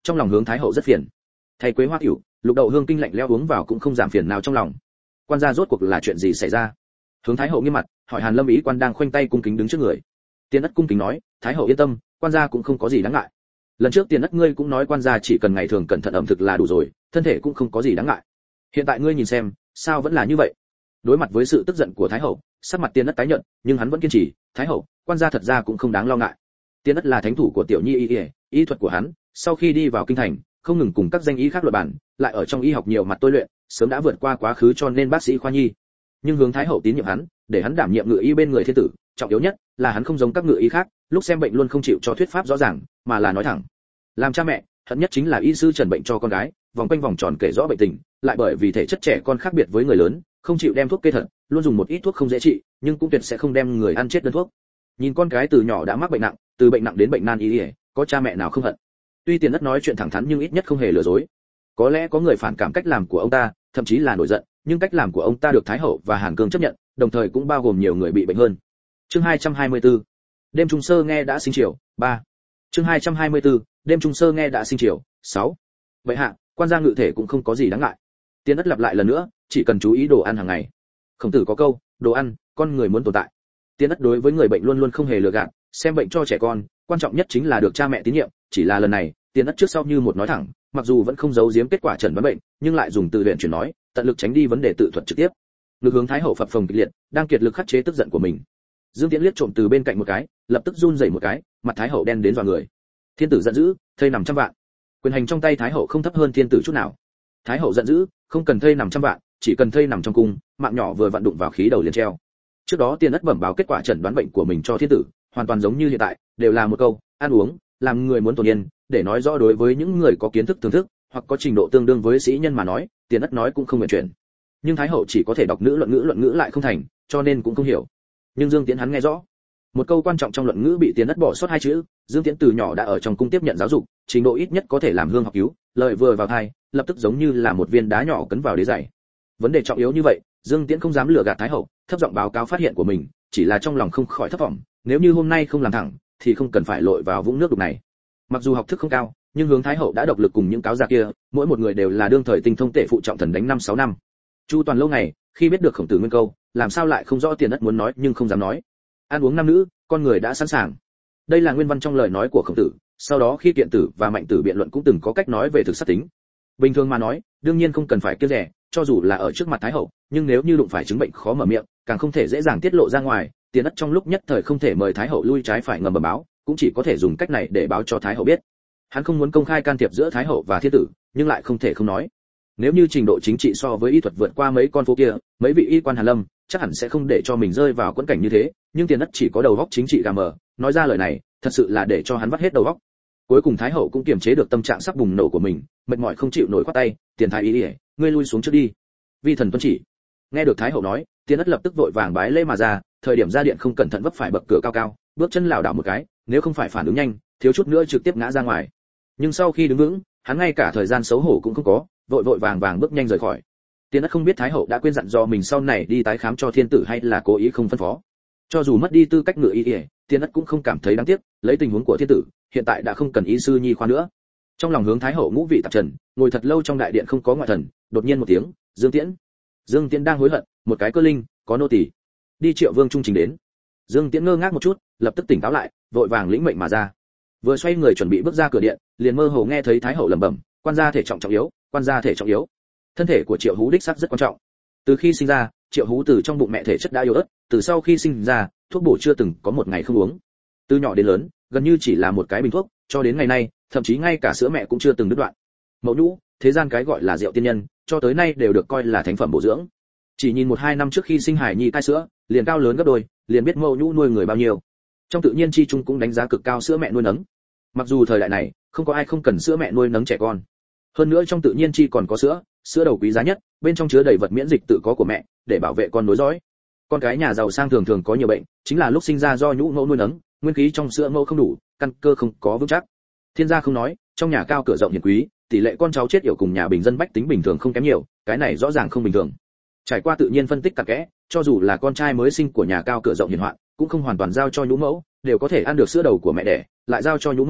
trong lòng hướng thái hậu rất phiền. Thay quế hoa tiểu, lục đậu hương kinh lạnh lẽo uống vào cũng không giảm phiền nào trong lòng. Quan gia rốt cuộc là chuyện gì xảy ra? Hướng thái hậu nghiêm mặt, hỏi Hàn Lâm ý quan đang khoanh tay cung kính đứng trước người. Tiên Ất cung kính nói, thái hậu yên tâm, quan gia cũng không có gì đáng ngại. Lần trước Tiên Ất ngươi cũng nói quan gia chỉ cần ngày thường cẩn thận ẩm thực là đủ rồi, thân thể cũng không có gì đáng ngại. Hiện tại ngươi nhìn xem, sao vẫn là như vậy? Đối mặt với sự tức giận của thái hậu, sắc mặt Tiên Ất tái nhợt, nhưng hắn vẫn kiên trì, thái hậu, quan gia thật ra cũng không đáng lo ngại. Tiên Ất là thánh thủ của tiểu nhi y thuật của hắn, sau khi đi vào kinh thành, không ngừng cùng các danh y khác luận bản, lại ở trong y học nhiều mặt tôi luyện, sớm đã vượt qua quá khứ cho nên bác sĩ khoa nhi. Nhưng hướng thái hậu tín nhiệm hắn, để hắn đảm nhiệm ngự y bên người thiên tử, trọng yếu nhất là hắn không giống các ngự y khác, lúc xem bệnh luôn không chịu cho thuyết pháp rõ ràng, mà là nói thẳng. Làm cha mẹ, hận nhất chính là y sư trần bệnh cho con gái, vòng quanh vòng tròn kể rõ bệnh tình, lại bởi vì thể chất trẻ con khác biệt với người lớn, không chịu đem thuốc kê thật, luôn dùng một ít thuốc không dễ trị, nhưng cũng tuyệt sẽ không đem người ăn chết đơn thuốc. Nhìn con cái từ nhỏ đã mắc bệnh nặng, từ bệnh nặng đến bệnh nan y, có cha mẹ nào không hận. Tuy Tiền Ất nói chuyện thẳng thắn nhưng ít nhất không hề lừa dối. Có lẽ có người phản cảm cách làm của ông ta, thậm chí là nổi giận, nhưng cách làm của ông ta được thái hậu và Hàn Cương chấp nhận, đồng thời cũng bao gồm nhiều người bị bệnh hơn. Chương 224. Đêm trung sơ nghe đã sinh chiều, 3. Chương 224. Đêm trung sơ nghe đã sinh chiều, 6. Vậy hạ, quan gia ngự thể cũng không có gì đáng ngại. Tiền Ất lặp lại lần nữa, chỉ cần chú ý đồ ăn hàng ngày. Khổng Tử có câu, đồ ăn, con người muốn tồn tại. Tiền Ất đối với người bệnh luôn luôn không hề lừa gạt, xem bệnh cho trẻ con, quan trọng nhất chính là được cha mẹ tín nhiệm, chỉ là lần này, Tiền Ất trước sau như một nói thẳng, mặc dù vẫn không giấu giếm kết quả chẩn đoán bệnh, nhưng lại dùng từ luyện chuyển nói, tận lực tránh đi vấn đề tự thuật trực tiếp. Lực hướng thái hậu phập phồng kịch liệt, đang kiệt lực khắc chế tức giận của mình. Dương Tiễn liếc trộm từ bên cạnh một cái, lập tức run rẩy một cái, mặt thái hậu đen đến dọa người. Thiên tử giận dữ, thây nằm trăm vạn. Quyền hành trong tay thái hậu không thấp hơn thiên tử chút nào. Thái hậu giận dữ, không cần thây nằm trăm vạn, chỉ cần thây nằm trong cung, mạng nhỏ vừa vặn đụng vào khí đầu liền treo. Trước đó Tiền Ất bẩm báo kết quả chẩn đoán bệnh của mình cho thiên tử, hoàn toàn giống như hiện tại, đều là một câu, ăn uống, làm người muốn tồn yên, để nói rõ đối với những người có kiến thức thưởng thức, hoặc có trình độ tương đương với sĩ nhân mà nói, Tiền Ất nói cũng không nguyện chuyển. Nhưng thái hậu chỉ có thể đọc luận ngữ lại không thành, cho nên cũng không hiểu. Nhưng Dương Tiễn hắn nghe rõ. Một câu quan trọng trong luận ngữ bị Tiền Ất bỏ sót hai chữ, Dương Tiễn từ nhỏ đã ở trong cung tiếp nhận giáo dục, trình độ ít nhất có thể làm hương học cứu, lời vừa vào tai, lập tức giống như là một viên đá nhỏ cấn vào đế giày. Vấn đề trọng yếu như vậy, Dương Tiễn không dám lừa gạt thái hậu, thấp giọng báo cáo phát hiện của mình, chỉ là trong lòng không khỏi thất vọng, nếu như hôm nay không làm thẳng, thì không cần phải lội vào vũng nước đục này. Mặc dù học thức không cao, nhưng hướng thái hậu đã độc lực cùng những cáo già kia, mỗi một người đều là đương thời tinh thông tệ phụ trọng thần đánh 5-6 năm. Chu Toàn lâu ngày, khi biết được Khổng Tử nguyên câu, làm sao lại không rõ Tiền Ất muốn nói nhưng không dám nói. Ăn uống nam nữ, con người đã sẵn sàng. Đây là nguyên văn trong lời nói của Khổng Tử, sau đó khi Kiện Tử và Mạnh Tử biện luận cũng từng có cách nói về thực sát tính. Bình thường mà nói, đương nhiên không cần phải kiêng dè, cho dù là ở trước mặt thái hậu, nhưng nếu như đụng phải chứng bệnh khó mở miệng, càng không thể dễ dàng tiết lộ ra ngoài. Tiền Ất trong lúc nhất thời không thể mời thái hậu lui trái phải ngầm bẩm báo, cũng chỉ có thể dùng cách này để báo cho thái hậu biết. Hắn không muốn công khai can thiệp giữa thái hậu và thiên tử, nhưng lại không thể không nói. Nếu như trình độ chính trị so với y thuật vượt qua mấy con phố kia, mấy vị y quan Hàn Lâm chắc hẳn sẽ không để cho mình rơi vào quẫn cảnh như thế, nhưng Tiền Ất chỉ có đầu óc chính trị gà mờ, nói ra lời này, thật sự là để cho hắn vắt hết đầu óc. Cuối cùng thái hậu cũng kiềm chế được tâm trạng sắp bùng nổ của mình, mệt mỏi không chịu nổi khoát tay, "Tiền thái y, ngươi lui xuống trước đi." Vi thần tuân chỉ. Nghe được thái hậu nói, Tiền Ất lập tức vội vàng bái lễ mà ra, thời điểm ra điện không cẩn thận vấp phải bậc cửa cao cao, bước chân lảo đảo một cái, nếu không phải phản ứng nhanh, thiếu chút nữa trực tiếp ngã ra ngoài. Nhưng sau khi đứng vững, hắn ngay cả thời gian xấu hổ cũng không có, vội vàng bước nhanh rời khỏi. Tiền Ất không biết thái hậu đã quên dặn dò mình sau này đi tái khám cho thiên tử hay là cố ý không phân phó. Cho dù mất đi tư cách ngự y, Tiền Ất cũng không cảm thấy đáng tiếc, lấy tình huống của thiên tử, hiện tại đã không cần y sư nhi khoa nữa. Trong lòng hướng thái hậu ngũ vị tạp trần, ngồi thật lâu trong đại điện không có ngoại thần, đột nhiên một tiếng, Dương Tiễn. Dương Tiễn đang hối hận, một cái cơ linh, có nô tỳ. Đi Triệu Vương trung trình đến. Dương Tiễn ngơ ngác một chút, lập tức tỉnh táo lại, vội vàng lĩnh mệnh mà ra. Vừa xoay người chuẩn bị bước ra cửa điện, liền mơ hồ nghe thấy thái hậu lẩm bẩm, quan gia thể trọng yếu, quan gia thể trọng yếu. Thân thể của Triệu Hú đích xác rất quan trọng. Từ khi sinh ra, Triệu Hú từ trong bụng mẹ thể chất đã yếu ớt, từ sau khi sinh ra, thuốc bổ chưa từng có một ngày không uống. Từ nhỏ đến lớn, gần như chỉ là một cái bình thuốc, cho đến ngày nay, thậm chí ngay cả sữa mẹ cũng chưa từng đứt đoạn. Mẫu nhũ, thế gian cái gọi là rượu tiên nhân, cho tới nay đều được coi là thánh phẩm bổ dưỡng. Chỉ nhìn 1-2 năm trước khi sinh hải nhi cai sữa, liền cao lớn gấp đôi, liền biết mẫu nhũ nuôi người bao nhiêu. Trong tự nhiên chi chung cũng đánh giá cực cao sữa mẹ nuôi nấng. Mặc dù thời đại này, không có ai không cần sữa mẹ nuôi nấng trẻ con. Hơn nữa trong tự nhiên chi còn có sữa, sữa đầu quý giá nhất, bên trong chứa đầy vật miễn dịch tự có của mẹ, để bảo vệ con nối dõi. Con cái nhà giàu sang thường thường có nhiều bệnh, chính là lúc sinh ra do nhũ mẫu nuôi nấng, nguyên khí trong sữa mẫu không đủ, căn cơ không có vững chắc. Thiên gia không nói, trong nhà cao cửa rộng hiền quý, tỷ lệ con cháu chết yểu cùng nhà bình dân bách tính bình thường không kém nhiều, cái này rõ ràng không bình thường. Trải qua tự nhiên phân tích cặn kẽ, cho dù là con trai mới sinh của nhà cao cửa rộng hiền hoạn, cũng không hoàn toàn giao cho nhũ mẫu, đều có thể ăn được sữa đầu của mẹ đẻ, lại giao cho nhũ mẫu,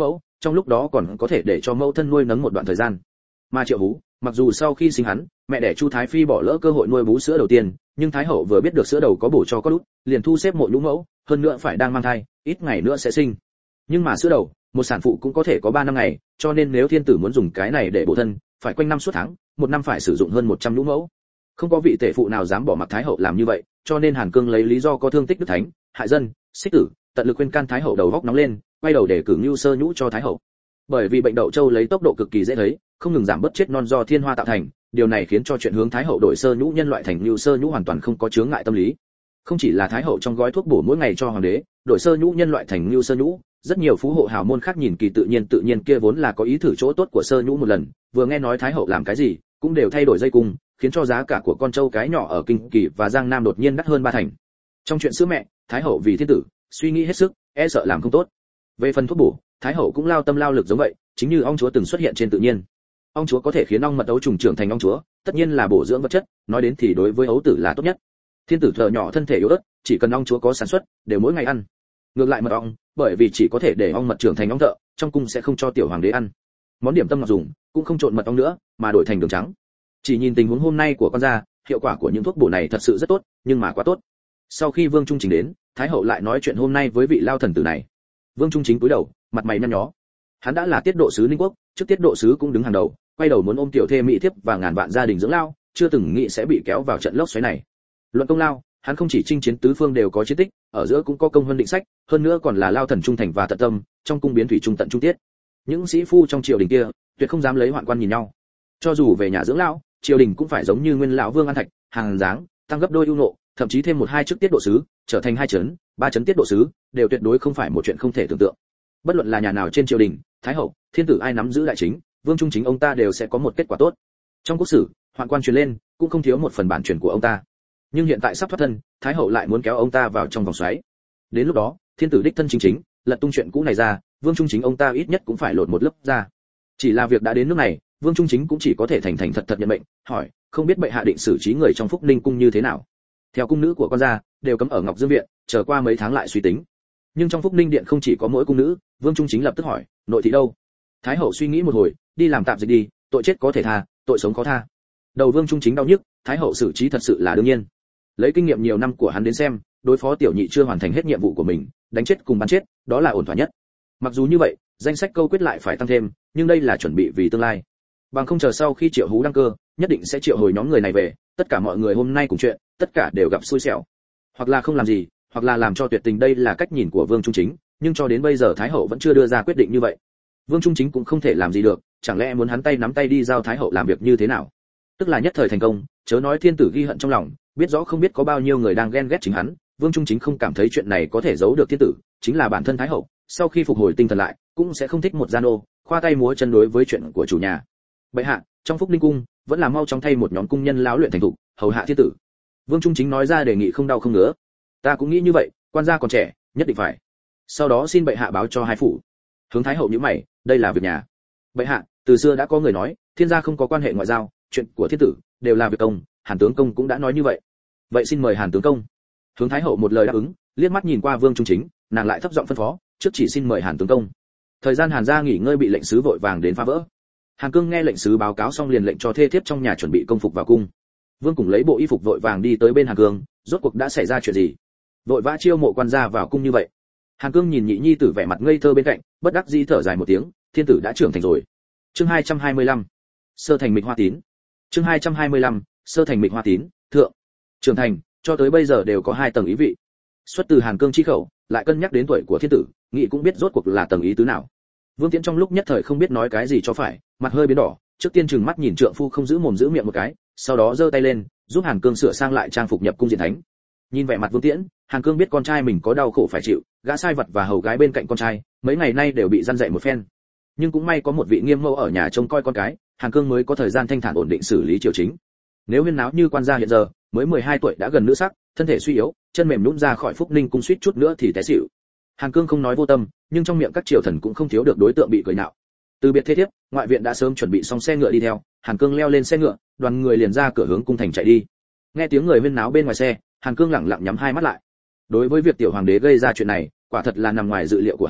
trong lúc đó còn có thể để cho mẫu thân nuôi nấng một đoạn thời gian. Mà Triệu Hú, mặc dù sau khi sinh hắn, mẹ đẻ Chu Thái Phi bỏ lỡ cơ hội nuôi bú sữa đầu tiên, nhưng Thái hậu vừa biết được sữa đầu có bổ cho con út, liền thu xếp mộ nhũ mẫu, hơn nữa phải đang mang thai, ít ngày nữa sẽ sinh. Nhưng mà sữa đầu, một sản phụ cũng có thể có 3 năm ngày, cho nên nếu thiên tử muốn dùng cái này để bổ thân, phải quanh năm suốt tháng, một năm phải sử dụng hơn 100 nhũ mẫu. Không có vị tể phụ nào dám bỏ mặc Thái hậu làm như vậy, cho nên Hàn Cương lấy lý do có thương tích đức thánh, hại dân, xích tử, tận lực khuyên can Thái hậu đầu góc nóng lên, quay đầu để cử Nưu Sơ Nhũ cho Thái hậu. Bởi vì bệnh đậu châu lấy tốc độ cực kỳ dễ thấy, không ngừng giảm bớt chết non do thiên hoa tạo thành, điều này khiến cho chuyện hướng Thái hậu đổi Sơ Nhũ nhân loại thành Nưu Sơ Nhũ hoàn toàn không có chướng ngại tâm lý. Không chỉ là Thái hậu trong gói thuốc bổ mỗi ngày cho hoàng đế, đổi Sơ Nhũ nhân loại thành Nưu Sơ Nhũ, rất nhiều phú hộ hào môn khác nhìn kỳ tự nhiên kia vốn là có ý thử chỗ tốt của Sơ Nhũ một lần, vừa nghe nói Thái hậu làm cái gì, cũng đều thay đổi dây cung, khiến cho giá cả của con trâu cái nhỏ ở Kinh Kỳ và Giang Nam đột nhiên đắt hơn 3 thành. Trong chuyện sữa mẹ, Thái hậu vì thiên tử, suy nghĩ hết sức, e sợ làm không tốt. Về phần thuốc bổ, Thái hậu cũng lao tâm lao lực giống vậy, chính như ong chúa từng xuất hiện trên tự nhiên. Ong chúa có thể khiến ong mật ấu trùng trưởng thành ong chúa, tất nhiên là bổ dưỡng vật chất, nói đến thì đối với ấu tử là tốt nhất. Thiên tử thợ nhỏ thân thể yếu ớt, chỉ cần ong chúa có sản xuất, đều mỗi ngày ăn. Ngược lại mật ong, bởi vì chỉ có thể để ong mật trưởng thành ong thợ, trong cung sẽ không cho tiểu hoàng đế ăn. Món điểm tâm ngọc dùng, cũng không trộn mật ong nữa, mà đổi thành đường trắng. Chỉ nhìn tình huống hôm nay của con gia, hiệu quả của những thuốc bổ này thật sự rất tốt, nhưng mà quá tốt. Sau khi Vương Trung Chính đến, Thái hậu lại nói chuyện hôm nay với vị lao thần tử này. Vương Trung Chính cúi đầu, mặt mày nhăn nhó. Hắn đã là tiết độ sứ Ninh Quốc, trước tiết độ sứ cũng đứng hàng đầu, quay đầu muốn ôm tiểu thê mỹ thiếp và ngàn vạn gia đình dưỡng lao, chưa từng nghĩ sẽ bị kéo vào trận lốc xoáy này. Luận công lao, hắn không chỉ chinh chiến tứ phương đều có chiến tích, ở giữa cũng có công hơn định sách, hơn nữa còn là lao thần trung thành và tận tâm, trong cung biến thủy trung tận trung tiết. Những sĩ phu trong triều đình kia, tuyệt không dám lấy hoạn quan nhìn nhau. Cho dù về nhà dưỡng lão, triều đình cũng phải giống như nguyên lão Vương An Thạch, hàng dáng, tăng gấp đôi ưu nộ, thậm chí thêm 1-2 chức tiết độ sứ, trở thành 2 chấn, 3 chấn tiết độ sứ, đều tuyệt đối không phải một chuyện không thể tưởng tượng. Bất luận là nhà nào trên triều đình, thái hậu, thiên tử ai nắm giữ đại chính, Vương Trung Chính ông ta đều sẽ có một kết quả tốt. Trong quốc sử, hoạn quan truyền lên, cũng không thiếu một phần bản truyền của ông ta. Nhưng hiện tại sắp thoát thân, thái hậu lại muốn kéo ông ta vào trong vòng xoáy. Đến lúc đó, thiên tử đích thân chính, lật tung chuyện cũ này ra, Vương Trung Chính ông ta ít nhất cũng phải lột một lớp ra. Chỉ là việc đã đến nước này, Vương Trung Chính cũng chỉ có thể thành thành thật thật nhận mệnh, hỏi, không biết bệ hạ định xử trí người trong Phúc Ninh cung như thế nào? Theo cung nữ của con gia, đều cấm ở Ngọc Dương viện, chờ qua mấy tháng lại suy tính. Nhưng trong Phúc Ninh điện không chỉ có mỗi cung nữ, Vương Trung Chính lập tức hỏi, nội thị đâu? Thái hậu suy nghĩ một hồi, đi làm tạp dịch đi, tội chết có thể tha, tội sống khó tha. Đầu Vương Trung Chính đau nhức, Thái hậu xử trí thật sự là đương nhiên. Lấy kinh nghiệm nhiều năm của hắn đến xem, đối phó tiểu nhị chưa hoàn thành hết nhiệm vụ của mình, đánh chết cùng bắn chết, đó là ổn thỏa nhất. Mặc dù như vậy, danh sách câu quyết lại phải tăng thêm, nhưng đây là chuẩn bị vì tương lai. Bằng không chờ sau khi Triệu Hú đăng cơ, nhất định sẽ triệu hồi nhóm người này về, tất cả mọi người hôm nay cùng chuyện, tất cả đều gặp xui xẻo. Hoặc là không làm gì, hoặc là làm cho tuyệt tình, đây là cách nhìn của Vương Trung Chính, nhưng cho đến bây giờ Thái hậu vẫn chưa đưa ra quyết định như vậy. Vương Trung Chính cũng không thể làm gì được, chẳng lẽ muốn hắn tay nắm tay đi giao Thái hậu làm việc như thế nào? Tức là nhất thời thành công, chớ nói thiên tử ghi hận trong lòng, biết rõ không biết có bao nhiêu người đang ghen ghét chính hắn, Vương Trung Chính không cảm thấy chuyện này có thể giấu được thiên tử, chính là bản thân Thái hậu, sau khi phục hồi tinh thần lại, cũng sẽ không thích một gian ô, khoa tay múa chân đối với chuyện của chủ nhà. Bệ hạ, trong Phúc Ninh cung, vẫn là mau chóng thay một nhóm cung nhân lão luyện thành thục, hầu hạ thiên tử. Vương Trung Chính nói ra đề nghị không đau không ngứa. Ta cũng nghĩ như vậy, quan gia còn trẻ, nhất định phải. Sau đó xin bệ hạ báo cho hai phủ. Hướng Thái hậu nhíu mày, đây là việc nhà. Bệ hạ, từ xưa đã có người nói, thiên gia không có quan hệ ngoại giao, chuyện của thiên tử đều là việc công, Hàn tướng công cũng đã nói như vậy. Vậy xin mời Hàn tướng công. Hướng Thái hậu một lời đáp ứng, liếc mắt nhìn qua Vương Trung Chính, nàng lại thấp giọng phân phó, trước chỉ xin mời Hàn tướng công. Thời gian Hàn gia nghỉ ngơi bị lệnh sứ vội vàng đến phá vỡ. Hàn Cương nghe lệnh sứ báo cáo xong liền lệnh cho thê thiếp trong nhà chuẩn bị công phục vào cung. Vương cùng lấy bộ y phục vội vàng đi tới bên Hàn Cương, rốt cuộc đã xảy ra chuyện gì? Vội vã chiêu mộ quan gia vào cung như vậy. Hàn Cương nhìn nhị nhi tử vẻ mặt ngây thơ bên cạnh, bất đắc dĩ thở dài một tiếng, thiên tử đã trưởng thành rồi. Chương 225. Sơ thành Mịch Hoa Tín. Chương 225. Sơ thành Mịch Hoa Tín, thượng. Trưởng thành, cho tới bây giờ đều có 2 tầng ý vị. Xuất từ Hàn Cương chi khẩu, lại cân nhắc đến tuổi của thiên tử, nghĩ cũng biết rốt cuộc là tầng ý tứ nào. Vương Tiễn trong lúc nhất thời không biết nói cái gì cho phải, mặt hơi biến đỏ, trước tiên trừng mắt nhìn trượng phu không giữ mồm giữ miệng một cái, sau đó giơ tay lên, giúp Hàn Cương sửa sang lại trang phục nhập cung diện thánh. Nhìn vẻ mặt Vương Tiễn, Hàn Cương biết con trai mình có đau khổ phải chịu, gã sai vật và hầu gái bên cạnh con trai, mấy ngày nay đều bị răn dạy một phen. Nhưng cũng may có một vị nghiêm mẫu ở nhà trông coi con cái, Hàn Cương mới có thời gian thanh thản ổn định xử lý triều chính. Nếu huyên náo như quan gia hiện giờ, mới 12 tuổi đã gần nữ sắc, thân thể suy yếu, chân mềm nhũn ra khỏi Phúc Ninh cung suýt chút nữa thì té xỉu. Hàn Cương không nói vô tâm, nhưng trong miệng các triều thần cũng không thiếu được đối tượng bị cười nhạo. Từ biệt thế thiếp, ngoại viện đã sớm chuẩn bị xong xe ngựa đi theo, Hàn Cương leo lên xe ngựa, đoàn người liền ra cửa hướng cung thành chạy đi. Nghe tiếng người huyên náo bên ngoài xe, Hàn Cương lẳng lặng nhắm hai mắt lại. Đối với việc tiểu hoàng đế gây ra chuyện này, quả thật là nằm ngoài dự liệu của hắn,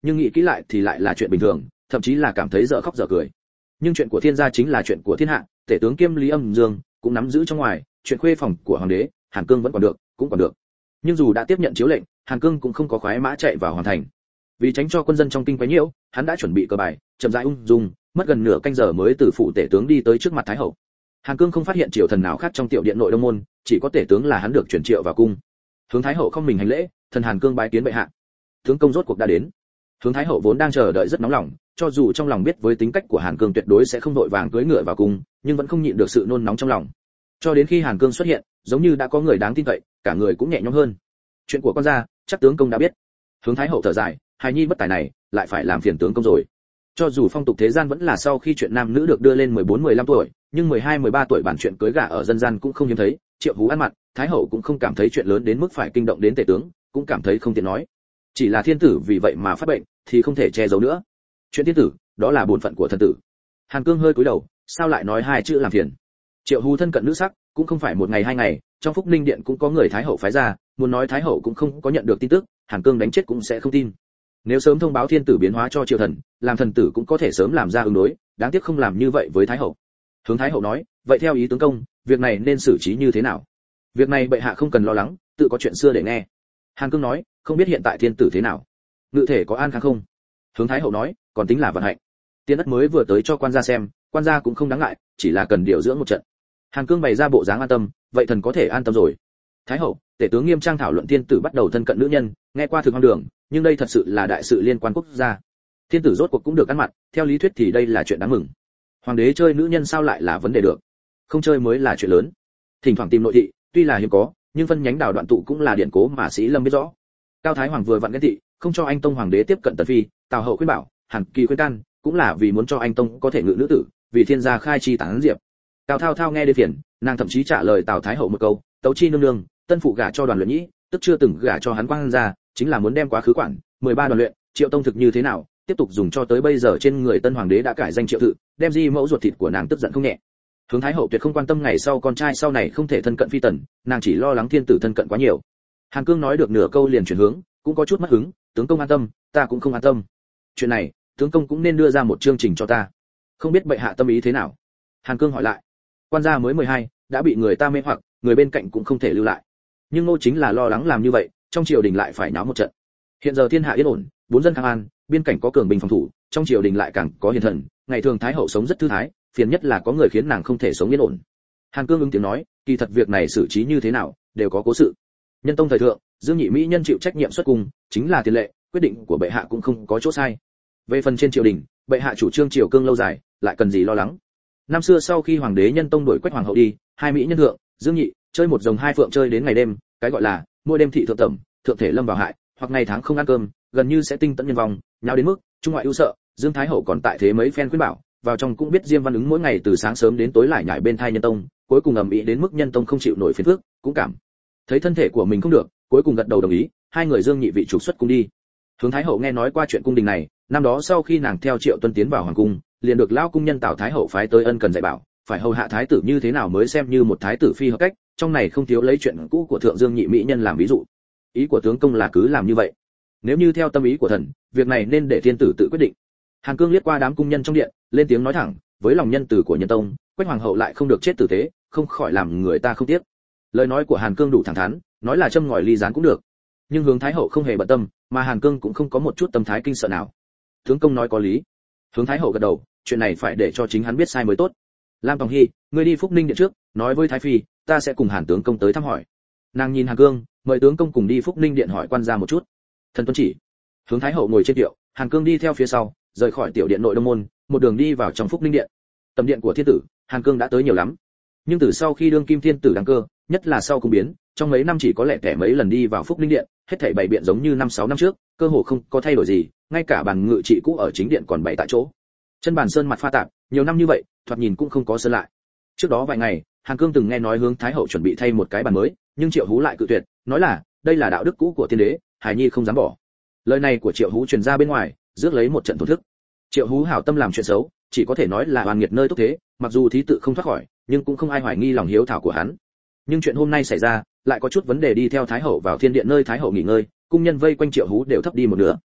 nhưng nghĩ kỹ lại thì lại là chuyện bình thường, thậm chí là cảm thấy dở khóc dở cười. Nhưng chuyện của thiên gia chính là chuyện của thiên hạ, tể tướng kiêm Lý Âm Dương cũng nắm giữ trong ngoài, chuyện khuê phòng của hoàng đế, Hàn Cương vẫn còn được, cũng còn được. Nhưng dù đã tiếp nhận chiếu lệnh, Hàn Cương cũng không có khoái mã chạy vào hoàng thành. Vì tránh cho quân dân trong kinh quấy nhiễu, hắn đã chuẩn bị cờ bài, chậm rãi ung dung, mất gần nửa canh giờ mới từ phủ tể tướng đi tới trước mặt thái hậu. Hàn Cương không phát hiện triều thần nào khác trong tiểu điện nội đông môn, chỉ có tể tướng là hắn được chuyển triệu vào cung. Hướng thái hậu không mình hành lễ, thần Hàn Cương bái kiến bệ hạ. Tướng công rốt cuộc đã đến. Hướng thái hậu vốn đang chờ đợi rất nóng lòng, cho dù trong lòng biết với tính cách của Hàn Cương tuyệt đối sẽ không vội vàng cưỡi ngựa vào cung, nhưng vẫn không nhịn được sự nôn nóng trong lòng. Cho đến khi Hàn Cương xuất hiện, giống như đã có người đáng tin cậy, cả người cũng nhẹ nhõm hơn. Chuyện của con gia, chắc tướng công đã biết. Hướng thái hậu thở dài, hài nhi bất tài này, lại phải làm phiền tướng công rồi. Cho dù phong tục thế gian vẫn là sau khi chuyện nam nữ được đưa lên 14-15 tuổi, nhưng 12-13 tuổi bản chuyện cưới gả ở dân gian cũng không hiếm thấy. Triệu Hú ăn mặn, thái hậu cũng không cảm thấy chuyện lớn đến mức phải kinh động đến tể tướng, cũng cảm thấy không tiện nói. Chỉ là thiên tử vì vậy mà phát bệnh, thì không thể che giấu nữa. Chuyện thiên tử, đó là bổn phận của thần tử. Hàn Cương hơi cúi đầu, sao lại nói hai chữ làm phiền? Triệu Hú thân cận nữ sắc, cũng không phải một ngày hai ngày, trong Phúc Ninh điện cũng có người thái hậu phái ra, muốn nói thái hậu cũng không có nhận được tin tức, Hàn Cương đánh chết cũng sẽ không tin. Nếu sớm thông báo thiên tử biến hóa cho triều thần, làm thần tử cũng có thể sớm làm ra ứng đối, đáng tiếc không làm như vậy với thái hậu. Hướng thái hậu nói, vậy theo ý tướng công, việc này nên xử trí như thế nào? Việc này bệ hạ không cần lo lắng, tự có chuyện xưa để nghe. Hàn Cương nói, không biết hiện tại thiên tử thế nào, ngự thể có an khang không? Hướng thái hậu nói, còn tính là vận hạnh. Tiên ất mới vừa tới cho quan gia xem, quan gia cũng không đáng ngại, chỉ là cần điều dưỡng một trận. Hàn Cương bày ra bộ dáng an tâm, vậy thần có thể an tâm rồi. Thái hậu, tể tướng nghiêm trang thảo luận thiên tử bắt đầu thân cận nữ nhân, nghe qua thực hoang đường, nhưng đây thật sự là đại sự liên quan quốc gia. Thiên tử rốt cuộc cũng được ăn mặn, theo lý thuyết thì đây là chuyện đáng mừng. Hoàng đế chơi nữ nhân sao lại là vấn đề được? Không chơi mới là chuyện lớn. Thỉnh thoảng tìm nội thị, tuy là hiếm có, nhưng phân nhánh đào đoạn tụ cũng là điển cố mà sĩ lâm biết rõ. Cao Thái Hoàng vừa vặn ghen tị, không cho anh tông hoàng đế tiếp cận Tần phi, Tào hậu khuyên bảo, Hàn Kỳ khuyên can, cũng là vì muốn cho anh tông có thể ngự nữ tử, vì thiên gia khai chi tán diệp. Cao Thao Thao nghe đến phiền, nàng thậm chí trả lời Tào Thái hậu một câu, tấu chi nương nương, tân phụ gả cho Đoàn Luyện Nhĩ, tức chưa từng gả cho hắn quang gia, chính là muốn đem quá khứ quản 13 đoàn luyện, Triệu tông thực như thế nào, tiếp tục dùng cho tới bây giờ trên người tân hoàng đế đã cải danh Triệu tự, đem di mẫu ruột thịt của nàng tức giận không nhẹ. Hướng Thái hậu tuyệt không quan tâm ngày sau con trai sau này không thể thân cận phi tần, nàng chỉ lo lắng thiên tử thân cận quá nhiều. Hàn Cương nói được nửa câu liền chuyển hướng, cũng có chút mất hứng, tướng công an tâm, ta cũng không an tâm. Chuyện này, tướng công cũng nên đưa ra một chương trình cho ta. Không biết bệ hạ tâm ý thế nào? Hàn Cương hỏi lại. Quan gia mới 12, đã bị người ta mê hoặc, người bên cạnh cũng không thể lưu lại. Nhưng Ngô chính là lo lắng làm như vậy, trong triều đình lại phải náo một trận. Hiện giờ thiên hạ yên ổn, bốn dân khang an, biên cảnh có cường binh phòng thủ, trong triều đình lại càng có hiền thần, ngày thường thái hậu sống rất thư thái, phiền nhất là có người khiến nàng không thể sống yên ổn. Hàn Cương ứng tiếng nói, kỳ thật việc này xử trí như thế nào, đều có cố sự. Nhân tông thời thượng, Dương Nhị mỹ nhân chịu trách nhiệm xuất cung, chính là tiền lệ, quyết định của bệ hạ cũng không có chỗ sai. Về phần trên triều đình, bệ hạ chủ trương triều cương lâu dài, lại cần gì lo lắng. Năm xưa sau khi hoàng đế Nhân tông đổi Quách hoàng hậu đi, hai mỹ nhân thượng, Dương Nhị, chơi một rồng hai phượng chơi đến ngày đêm, cái gọi là mỗi đêm thị thượng tẩm, thượng thể lâm vào hại, hoặc ngày tháng không ăn cơm, gần như sẽ tinh tận nhân vong, nháo đến mức trung ngoại ưu sợ. Dương Thái hậu còn tại thế mấy phen khuyên bảo, vào trong cũng biết Diêm Văn ứng mỗi ngày từ sáng sớm đến tối lại nhảy bên thai Nhân tông, cuối cùng ầm ĩ đến mức Nhân tông không chịu nổi phiền phức, cũng cảm thấy thân thể của mình không được, cuối cùng gật đầu đồng ý, hai người Dương Nhị vị trục xuất cung đi. Hướng Thái hậu nghe nói qua chuyện cung đình này, năm đó sau khi nàng theo Triệu Tuân tiến vào hoàng cung, liền được lão cung nhân Tào Thái hậu phái tới ân cần dạy bảo, phải hầu hạ thái tử như thế nào mới xem như một thái tử phi hợp cách, trong này không thiếu lấy chuyện cũ của thượng Dương Nhị mỹ nhân làm ví dụ. Ý của tướng công là cứ làm như vậy. Nếu như theo tâm ý của thần, việc này nên để thiên tử tự quyết định. Hàn Cương liếc qua đám cung nhân trong điện, lên tiếng nói thẳng, với lòng nhân từ của Nhân tông, Quách hoàng hậu lại không được chết tử tế, không khỏi làm người ta không tiếc. Lời nói của Hàn Cương đủ thẳng thắn, nói là châm ngòi ly gián cũng được. Nhưng Hướng Thái hậu không hề bận tâm, mà Hàn Cương cũng không có một chút tâm thái kinh sợ nào. Tướng công nói có lý. Hướng Thái hậu gật đầu, chuyện này phải để cho chính hắn biết sai mới tốt. Lam Tòng Hi, ngươi đi Phúc Ninh điện trước, nói với thái phi, ta sẽ cùng Hàn tướng công tới thăm hỏi. Nàng nhìn Hàn Cương, mời tướng công cùng đi Phúc Ninh điện hỏi quan gia một chút. Thần tuân chỉ. Hướng Thái hậu ngồi trên kiệu, Hàn Cương đi theo phía sau, rời khỏi tiểu điện nội đông môn, một đường đi vào trong Phúc Ninh điện. Tầm điện của thiên tử, Hàn Cương đã tới nhiều lắm. Nhưng từ sau khi đương kim thiên tử đăng cơ, nhất là sau cung biến, trong mấy năm chỉ có lẻ tẻ mấy lần đi vào Phúc Ninh điện, hết thảy bày biện giống như 5-6 năm trước, cơ hồ không có thay đổi gì, ngay cả bàn ngự trị cũ ở chính điện còn bày tại chỗ. Chân bàn sơn mặt pha tạp, nhiều năm như vậy, thoạt nhìn cũng không có sơn lại. Trước đó vài ngày, Hàn Cương từng nghe nói Hướng Thái hậu chuẩn bị thay một cái bàn mới, nhưng Triệu Hú lại cự tuyệt, nói là đây là đạo đức cũ của tiên đế, Hải Nhi không dám bỏ. Lời này của Triệu Hú truyền ra bên ngoài, rước lấy một trận thổn thức. Triệu Hú hảo tâm làm chuyện xấu, chỉ có thể nói là oan nghiệt nơi tốt thế, mặc dù thí tự không thoát khỏi, nhưng cũng không ai hoài nghi lòng hiếu thảo của hắn. Nhưng chuyện hôm nay xảy ra, lại có chút vấn đề. Đi theo Thái hậu vào thiên điện nơi Thái hậu nghỉ ngơi, cung nhân vây quanh Triệu Hú đều thấp đi một nửa.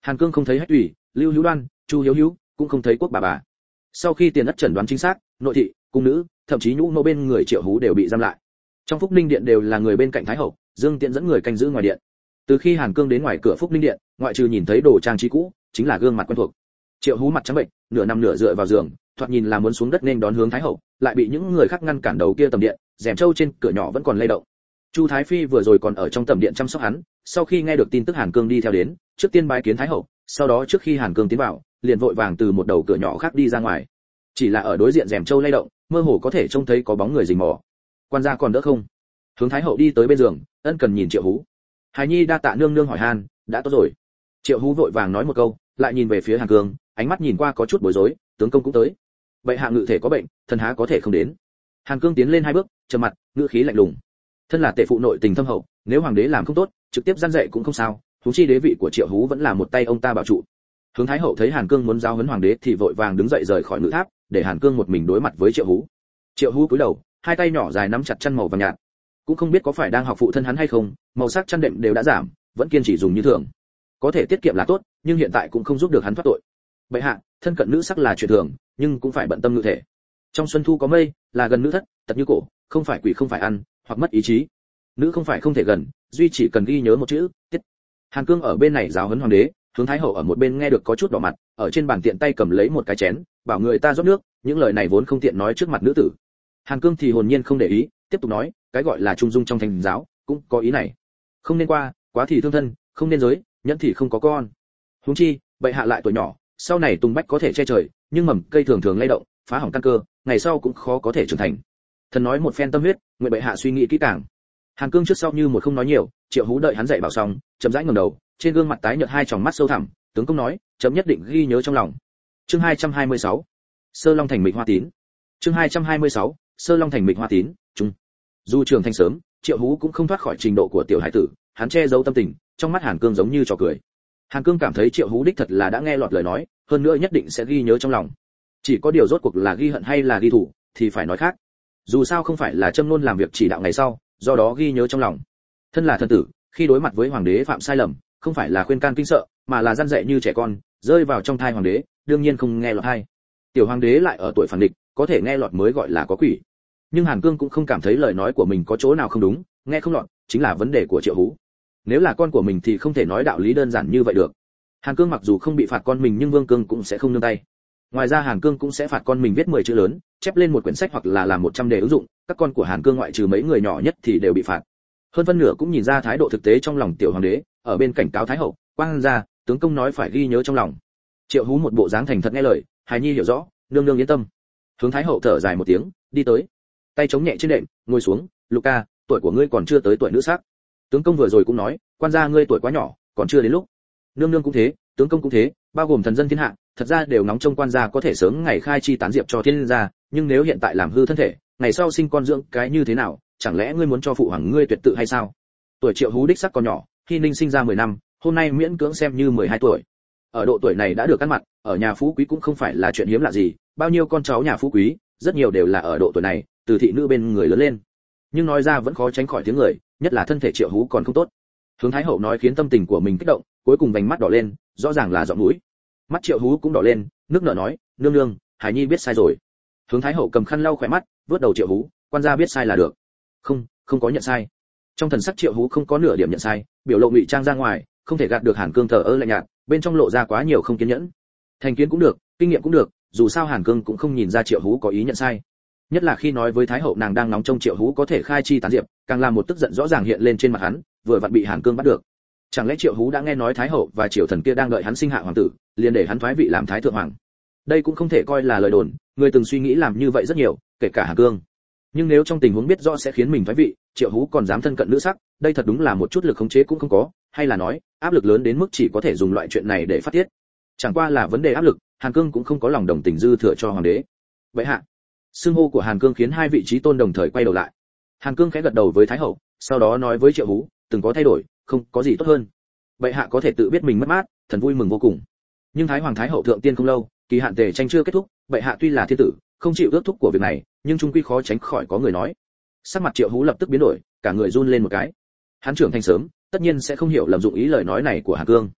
Hàn Cương không thấy Hách Tùy, Lưu Hữu Đoan, Chu Hiếu Hữu, cũng không thấy Quốc bà. Sau khi tiền ất chẩn đoán chính xác, nội thị, cung nữ, thậm chí nhũ nô bên người Triệu Hú đều bị giam lại. Trong Phúc Ninh điện đều là người bên cạnh Thái hậu, Dương Tiễn dẫn người canh giữ ngoài điện. Từ khi Hàn Cương đến ngoài cửa Phúc Ninh điện, ngoại trừ nhìn thấy đồ trang trí cũ, chính là gương mặt quen thuộc. Triệu Hú mặt trắng bệnh, nửa nằm nửa dựa vào giường, thoạt nhìn là muốn xuống đất nên đón hướng Thái hậu, lại bị những người khác ngăn cản đầu kia tầm điện, rèm châu trên cửa nhỏ vẫn còn lay động. Chu Thái Phi vừa rồi còn ở trong tầm điện chăm sóc hắn, sau khi nghe được tin tức Hàn Cương đi theo đến, trước tiên bái kiến Thái hậu, sau đó trước khi Hàn Cương tiến vào, liền vội vàng từ một đầu cửa nhỏ khác đi ra ngoài. Chỉ là ở đối diện rèm châu lay động, mơ hồ có thể trông thấy có bóng người rình mò. Quan gia còn đỡ không? Hướng Thái hậu đi tới bên giường, ân cần nhìn Triệu Hú. Hài nhi đa tạ nương nương hỏi han, đã tốt rồi. Triệu Hú vội vàng nói một câu, lại nhìn về phía Hàn Cương, ánh mắt nhìn qua có chút bối rối, tướng công cũng tới. Bệ hạ ngự thể có bệnh, thần há có thể không đến. Hàn Cương tiến lên hai bước, trầm mặt, ngữ khí lạnh lùng. Thân là tể phụ nội tình thâm hậu, nếu hoàng đế làm không tốt, trực tiếp gian dạy cũng không sao, huống chi đế vị của Triệu Hú vẫn là một tay ông ta bảo trụ. Hướng Thái hậu thấy Hàn Cương muốn giao huấn hoàng đế thì vội vàng đứng dậy rời khỏi ngự tháp, để Hàn Cương một mình đối mặt với Triệu Hú. Triệu Hú cúi đầu, hai tay nhỏ dài nắm chặt chăn màu vàng nhạt. Cũng không biết có phải đang học phụ thân hắn hay không, màu sắc chăn đệm đều đã giảm, vẫn kiên trì dùng như thường. Có thể tiết kiệm là tốt, nhưng hiện tại cũng không giúp được hắn thoát tội. Bệ hạ, thân cận nữ sắc là chuyện thường, nhưng cũng phải bận tâm ngự thể. Trong xuân thu có mây, là gần nữ thất, tật như cổ, không phải quỷ không phải ăn, hoặc mất ý chí. Nữ không phải không thể gần, duy chỉ cần ghi nhớ một chữ, tiết. Hàn Cương ở bên này giáo huấn hoàng đế, Hướng Thái hậu ở một bên nghe được có chút đỏ mặt, ở trên bàn tiện tay cầm lấy một cái chén, bảo người ta rót nước, những lời này vốn không tiện nói trước mặt nữ tử. Hàn Cương thì hồn nhiên không để ý, tiếp tục nói, cái gọi là trung dung trong thành giáo, cũng có ý này. Không nên quá thì thương thân, không nên giới, nhẫn thì không có con. Huống chi, bệ hạ lại tuổi nhỏ, sau này tùng bách có thể che trời, nhưng mầm cây thường thường lay động, phá hỏng căn cơ, ngày sau cũng khó có thể trưởng thành. Thần nói một phen tâm huyết, nguyện bệ hạ suy nghĩ kỹ càng. Hàn Cương trước sau như một không nói nhiều, Triệu Hú đợi hắn dạy bảo xong, chậm rãi ngẩng đầu, trên gương mặt tái nhợt hai tròng mắt sâu thẳm, tướng công nói, chấm nhất định ghi nhớ trong lòng. Chương 226. Sơ Long thành Mịch Hoa Tín. Chương 226. Sơ Long thành Mịch Hoa Tín, chung. Dù trưởng thành sớm, Triệu Hú cũng không thoát khỏi trình độ của tiểu hải tử, hắn che giấu tâm tình, trong mắt Hàn Cương giống như trò cười. Hàn Cương cảm thấy Triệu Hú đích thật là đã nghe lọt lời nói, hơn nữa nhất định sẽ ghi nhớ trong lòng. Chỉ có điều rốt cuộc là ghi hận hay là ghi thù, thì phải nói khác. Dù sao không phải là châm ngôn làm việc chỉ đạo ngày sau, do đó ghi nhớ trong lòng. Thân là thân tử, khi đối mặt với hoàng đế phạm sai lầm, không phải là khuyên can kinh sợ, mà là răn dạy như trẻ con, rơi vào trong thai hoàng đế, đương nhiên không nghe lọt hay. Tiểu hoàng đế lại ở tuổi phản địch, có thể nghe lọt mới gọi là có quỷ. Nhưng Hàn Cương cũng không cảm thấy lời nói của mình có chỗ nào không đúng, nghe không lọt chính là vấn đề của Triệu Hú. Nếu là con của mình thì không thể nói đạo lý đơn giản như vậy được. Hàn Cương mặc dù không bị phạt con mình nhưng Vương Cương cũng sẽ không nương tay. Ngoài ra Hàn Cương cũng sẽ phạt con mình viết 10 chữ lớn, chép lên một quyển sách hoặc là làm 100 đề ứng dụng, các con của Hàn Cương ngoại trừ mấy người nhỏ nhất thì đều bị phạt. Hơn phân nửa cũng nhìn ra thái độ thực tế trong lòng tiểu hoàng đế, ở bên cảnh cáo thái hậu, quang gia, tướng công nói phải ghi nhớ trong lòng. Triệu Hú một bộ dáng thành thật nghe lời, hài nhi hiểu rõ, nương nương yên tâm. Hướng Thái hậu thở dài một tiếng, đi tới, tay chống nhẹ trên đệm, ngồi xuống, Luca, tuổi của ngươi còn chưa tới tuổi nữ sắc. Tướng công vừa rồi cũng nói, quan gia ngươi tuổi quá nhỏ, còn chưa đến lúc. Nương nương cũng thế, tướng công cũng thế, bao gồm thần dân thiên hạ, thật ra đều ngóng trông quan gia có thể sớm ngày khai chi tán diệp cho thiên gia, nhưng nếu hiện tại làm hư thân thể, ngày sau sinh con dưỡng cái như thế nào, chẳng lẽ ngươi muốn cho phụ hoàng ngươi tuyệt tự hay sao? Tuổi Triệu Hú đích sắc còn nhỏ, Hy Ninh sinh ra 10 năm, hôm nay miễn cưỡng xem như 12 tuổi. Ở độ tuổi này đã được ăn mặt, ở nhà phú quý cũng không phải là chuyện hiếm lạ gì, bao nhiêu con cháu nhà phú quý, rất nhiều đều là ở độ tuổi này, từ thị nữ bên người lớn lên. Nhưng nói ra vẫn khó tránh khỏi tiếng người, nhất là thân thể Triệu Hú còn không tốt. Hướng Thái hậu nói khiến tâm tình của mình kích động, cuối cùng vành mắt đỏ lên, rõ ràng là giọng mũi. Mắt Triệu Hú cũng đỏ lên, nước nở nói, nương nương, Hải nhi biết sai rồi. Hướng Thái hậu cầm khăn lau khóe mắt, vớt đầu Triệu Hú, quan gia biết sai là được. Không có nhận sai. Trong thần sắc Triệu Hú không có nửa điểm nhận sai, biểu lộ ngụy trang ra ngoài, không thể gạt được Hàn Cương thờ ơ lạnh nhạt, bên trong lộ ra quá nhiều không kiên nhẫn. Thành kiến cũng được, kinh nghiệm cũng được, dù sao Hàn Cương cũng không nhìn ra Triệu Hú có ý nhận sai. Nhất là khi nói với Thái hậu nàng đang nóng trong Triệu Hú có thể khai chi tán diệp, càng làm một tức giận rõ ràng hiện lên trên mặt hắn, vừa vặn bị Hàn Cương bắt được. Chẳng lẽ Triệu Hú đã nghe nói Thái hậu và Triều thần kia đang đợi hắn sinh hạ hoàng tử, liền để hắn thoái vị làm Thái thượng hoàng? Đây cũng không thể coi là lời đồn, người từng suy nghĩ làm như vậy rất nhiều, kể cả Hàn Cương. Nhưng nếu trong tình huống biết rõ sẽ khiến mình thoái vị, Triệu Hú còn dám thân cận nữ sắc, đây thật đúng là một chút lực khống chế cũng không có, hay là nói, áp lực lớn đến mức chỉ có thể dùng loại chuyện này để phát tiết. Chẳng qua là vấn đề áp lực, Hàn Cương cũng không có lòng đồng tình dư thừa cho hoàng đế. Vậy hạ, xưng hô của Hàn Cương khiến hai vị trí tôn đồng thời quay đầu lại. Hàn Cương khẽ gật đầu với Thái hậu, sau đó nói với Triệu Hú, từng có thay đổi, không có gì tốt hơn. Vậy hạ có thể tự biết mình mất mát, thần vui mừng vô cùng. Nhưng Thái hoàng Thái hậu thượng tiên không lâu, kỳ hạn tề tranh chưa kết thúc, vậy hạ tuy là thiên tử, không chịu ước thúc của việc này, nhưng chung quy khó tránh khỏi có người nói. Sắc mặt Triệu Hú lập tức biến đổi, cả người run lên một cái. Hắn trưởng thành sớm, tất nhiên sẽ không hiểu lầm dụng ý lời nói này của Hàn Cương.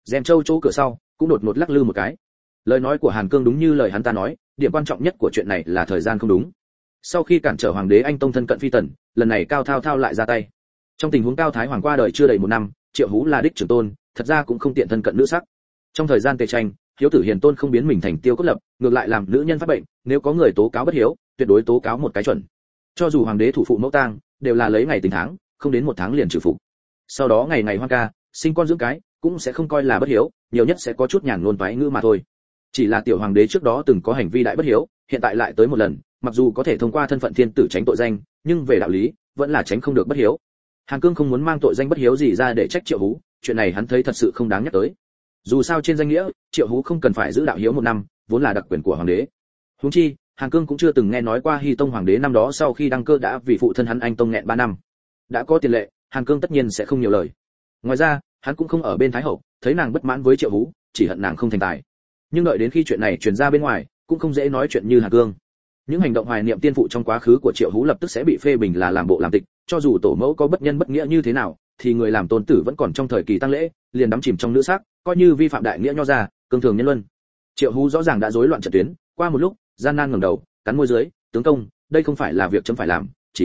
Rèm châu chỗ cửa sau cũng đột ngột lắc lư một cái. Lời nói của Hàn Cương đúng như lời hắn ta nói, điểm quan trọng nhất của chuyện này là thời gian không đúng. Sau khi cản trở hoàng đế anh tông thân cận phi tần, lần này Cao Thao Thao lại ra tay. Trong tình huống Cao Thái Hoàng qua đời chưa đầy 1 năm, Triệu Hú là đích trưởng tôn, thật ra cũng không tiện thân cận nữ sắc. Trong thời gian tề tranh, hiếu tử hiền tôn không biến mình thành tiêu cốt lập, ngược lại làm nữ nhân phát bệnh, nếu có người tố cáo bất hiếu, tuyệt đối tố cáo một cái chuẩn. Cho dù hoàng đế thủ phụ mẫu tang, đều là lấy ngày tính tháng, không đến 1 tháng liền trừ phục. Sau đó ngày ngày hoan ca, sinh con dưỡng cái, cũng sẽ không coi là bất hiếu, nhiều nhất sẽ có chút nhàn ngôn toái ngữ mà thôi. Chỉ là tiểu hoàng đế trước đó từng có hành vi đại bất hiếu, hiện tại lại tới một lần, mặc dù có thể thông qua thân phận thiên tử tránh tội danh, nhưng về đạo lý, vẫn là tránh không được bất hiếu. Hàn Cương không muốn mang tội danh bất hiếu gì ra để trách Triệu Hú, chuyện này hắn thấy thật sự không đáng nhắc tới. Dù sao trên danh nghĩa, Triệu Hú không cần phải giữ đạo hiếu 1 năm, vốn là đặc quyền của hoàng đế. Huống chi, Hàn Cương cũng chưa từng nghe nói qua Hy Tông hoàng đế năm đó sau khi đăng cơ đã vì phụ thân hắn anh tông nghẹn 3 năm. Đã có tiền lệ, Hàn Cương tất nhiên sẽ không nhiều lời. Ngoài ra, hắn cũng không ở bên Thái hậu, thấy nàng bất mãn với Triệu Hú, chỉ hận nàng không thành tài. Nhưng đợi đến khi chuyện này truyền ra bên ngoài, cũng không dễ nói chuyện như Hàn Cương. Những hành động hoài niệm tiên phụ trong quá khứ của Triệu Hú lập tức sẽ bị phê bình là làm bộ làm tịch, cho dù tổ mẫu có bất nhân bất nghĩa như thế nào, thì người làm tôn tử vẫn còn trong thời kỳ tang lễ, liền đắm chìm trong nữ sắc, coi như vi phạm đại nghĩa nho ra, cương thường nhân luân. Triệu Hú rõ ràng đã rối loạn trận tuyến, qua một lúc, gian nan ngẩng đầu, cắn môi dưới, tướng công, đây không phải là việc chấm phải làm, chỉ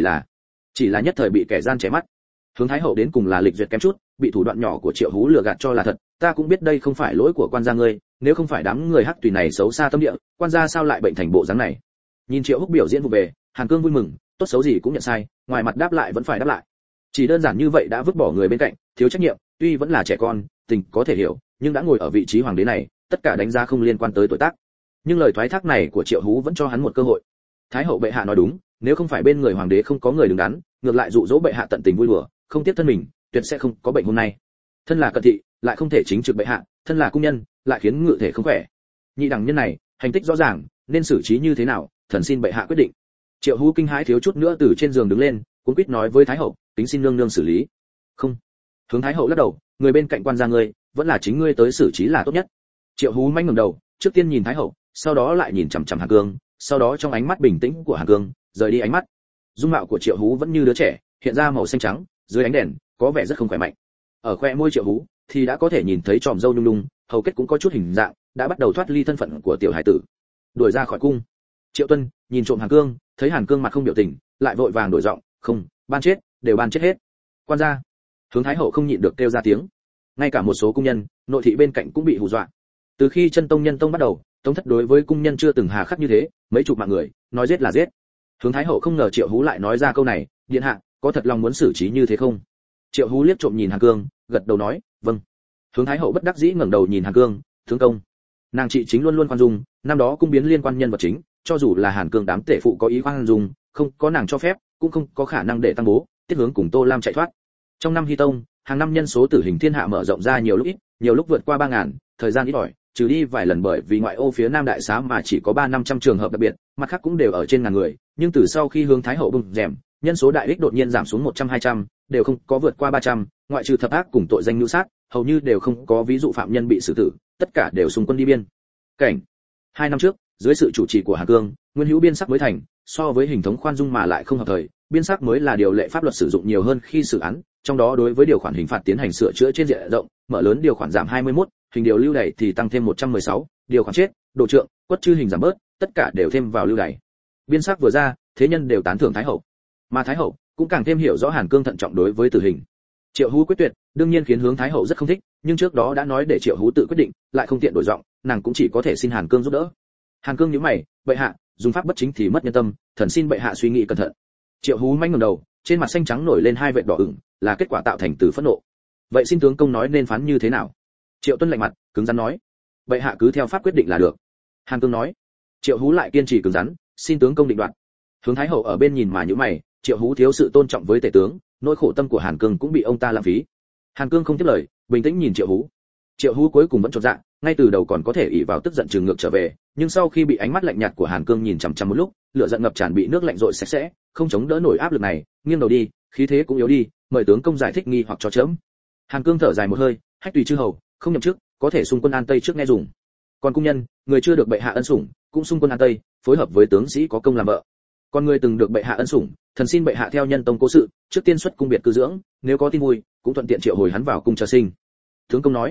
là nhất thời bị kẻ gian chém mắt. Hướng Thái hậu đến cùng là lịch duyệt kém chút, bị thủ đoạn nhỏ của Triệu Hú lừa gạt cho là thật, ta cũng biết đây không phải lỗi của quan gia ngươi, nếu không phải đám người hắc tùy này xấu xa tâm địa, quan gia sao lại bệnh thành bộ dáng này. Nhìn Triệu Húc biểu diễn vụ về, Hàn Cương vui mừng, tốt xấu gì cũng nhận sai, ngoài mặt đáp lại vẫn phải đáp lại. Chỉ đơn giản như vậy đã vứt bỏ người bên cạnh, thiếu trách nhiệm, tuy vẫn là trẻ con, tình có thể hiểu, nhưng đã ngồi ở vị trí hoàng đế này, tất cả đánh giá không liên quan tới tuổi tác. Nhưng lời thoái thác này của Triệu Hú vẫn cho hắn một cơ hội. Thái hậu bệ hạ nói đúng, nếu không phải bên người hoàng đế không có người đứng đắn, ngược lại dụ dỗ bệ hạ tận tình vui đùa, không tiếc thân mình, tuyệt sẽ không có bệnh hôm nay. Thân là cận thị, lại không thể chính trực bệ hạ, thân là cung nhân, lại khiến ngự thể không khỏe. Nhị đẳng nhân này, hành tích rõ ràng, nên xử trí như thế nào, thần xin bệ hạ quyết định. Triệu Hú kinh hãi thiếu chút nữa từ trên giường đứng lên, cuống quýt nói với Thái hậu, kính xin nương nương xử lý. Không. Hướng Thái hậu lắc đầu, người bên cạnh quan gia ngươi, vẫn là chính ngươi tới xử trí là tốt nhất. Triệu Hú manh ngẩng đầu, trước tiên nhìn Thái hậu, sau đó lại nhìn chằm chằm Hàn Cương, sau đó trong ánh mắt bình tĩnh của Hàn Cương, rời đi ánh mắt. Dung mạo của Triệu Hú vẫn như đứa trẻ, hiện ra màu xanh trắng, dưới ánh đèn, có vẻ rất không khỏe mạnh. Ở khoe môi Triệu Hú thì đã có thể nhìn thấy tròm râu nhung nhung, hầu kết cũng có chút hình dạng, đã bắt đầu thoát ly thân phận của tiểu hải tử. Đuổi ra khỏi cung. Triệu Tuân nhìn trộm Hàn Cương, thấy Hàn Cương mặt không biểu tình, lại vội vàng đổi giọng, không, ban chết, đều ban chết hết. Quan gia. Hướng Thái hậu không nhịn được kêu ra tiếng. Ngay cả một số cung nhân, nội thị bên cạnh cũng bị hù dọa. Từ khi Chân Tông Nhân Tông bắt đầu, Tống thất đối với cung nhân chưa từng hà khắc như thế, mấy chục mạng người, nói giết là giết. Hướng Thái hậu không ngờ Triệu Hú lại nói ra câu này, điện hạ, có thật lòng muốn xử trí như thế không? Triệu Hú liếc trộm nhìn Hàn Cương, gật đầu nói, vâng. Hướng Thái hậu bất đắc dĩ ngẩng đầu nhìn Hàn Cương, tướng công. Nàng trị chính luôn luôn khoan dung, năm đó cung biến liên quan nhân vật chính, cho dù là Hàn Cương đám tể phụ có ý khoan dung, không có nàng cho phép, cũng không có khả năng để tăng bố, Tiết Hướng cùng Tô Lam chạy thoát. Trong năm Hy Tông, hàng năm nhân số tử hình thiên hạ mở rộng ra nhiều lúc ít, nhiều lúc vượt qua 3000, thời gian ít ỏi, trừ đi vài lần bởi vì ngoại ô phía Nam Đại Xá mà chỉ có 300-500 trường hợp đặc biệt, mặt khác cũng đều ở trên ngàn người, nhưng từ sau khi Hướng Thái hậu bung rèm, nhân số đại ích đột nhiên giảm xuống 100-200, đều không có vượt qua 300, ngoại trừ thập ác cùng tội danh mưu sát, hầu như đều không có ví dụ phạm nhân bị xử tử, tất cả đều xung quân đi biên cảnh. 2 năm trước, dưới sự chủ trì của Hàn Cương, Nguyên Hữu biên sắc mới thành, so với hình thống khoan dung mà lại không hợp thời, biên sắc mới là điều lệ pháp luật sử dụng nhiều hơn khi xử án, trong đó đối với điều khoản hình phạt tiến hành sửa chữa trên diện rộng, mở lớn điều khoản giảm 21, hình điều lưu đày thì tăng thêm 116, điều khoản chết, độ trượng, quất chư hình giảm bớt, tất cả đều thêm vào lưu đày. Biên sắc vừa ra, thế nhân đều tán thưởng Thái hậu, mà Thái hậu cũng càng thêm hiểu rõ Hàn Cương thận trọng đối với tử hình. Triệu Hú quyết tuyệt, đương nhiên khiến Hướng Thái hậu rất không thích, nhưng trước đó đã nói để Triệu Hú tự quyết định, lại không tiện đổi giọng, nàng cũng chỉ có thể xin Hàn Cương giúp đỡ. Hàn Cương nhíu mày, bệ hạ, dùng pháp bất chính thì mất nhân tâm, thần xin bệ hạ suy nghĩ cẩn thận. Triệu Hú manh ngẩng đầu, trên mặt xanh trắng nổi lên 2 vệt đỏ ửng, là kết quả tạo thành từ phẫn nộ. Vậy xin tướng công nói nên phán như thế nào? Triệu Tuân lạnh mặt, cứng rắn nói, bệ hạ cứ theo pháp quyết định là được. Hàn Cương nói. Triệu Hú lại kiên trì cứng rắn, xin tướng công định đoạt. Hướng Thái hậu ở bên nhìn mà nhíu mày, Triệu Hú thiếu sự tôn trọng với tể tướng, nỗi khổ tâm của Hàn Cương cũng bị ông ta lãng phí. Hàn Cương không tiếp lời, bình tĩnh nhìn Triệu Hú. Triệu Hú cuối cùng vẫn chột dạ, ngay từ đầu còn có thể ỷ vào tức giận trừng ngược trở về, nhưng sau khi bị ánh mắt lạnh nhạt của Hàn Cương nhìn chằm chằm một lúc, lửa giận ngập tràn bị nước lạnh rội sạch sẽ, không chống đỡ nổi áp lực này, nghiêng đầu đi, khí thế cũng yếu đi, mời tướng công giải thích nghi hoặc cho chớm. Hàn Cương thở dài một hơi, hách tùy chư hầu, không nhậm chức, có thể xung quân An Tây trước nghe dùng. Còn cung nhân, người chưa được bệ hạ ân sủng, cũng xung quân An Tây, phối hợp với tướng sĩ có công làm vợ. Còn người từng được bệ hạ ân sủng, thần xin bệ hạ theo nhân tông cố sự, trước tiên xuất cung biệt cư dưỡng, nếu có tin vui, cũng thuận tiện triệu hồi hắn vào cung chờ sinh. Tướng công nói.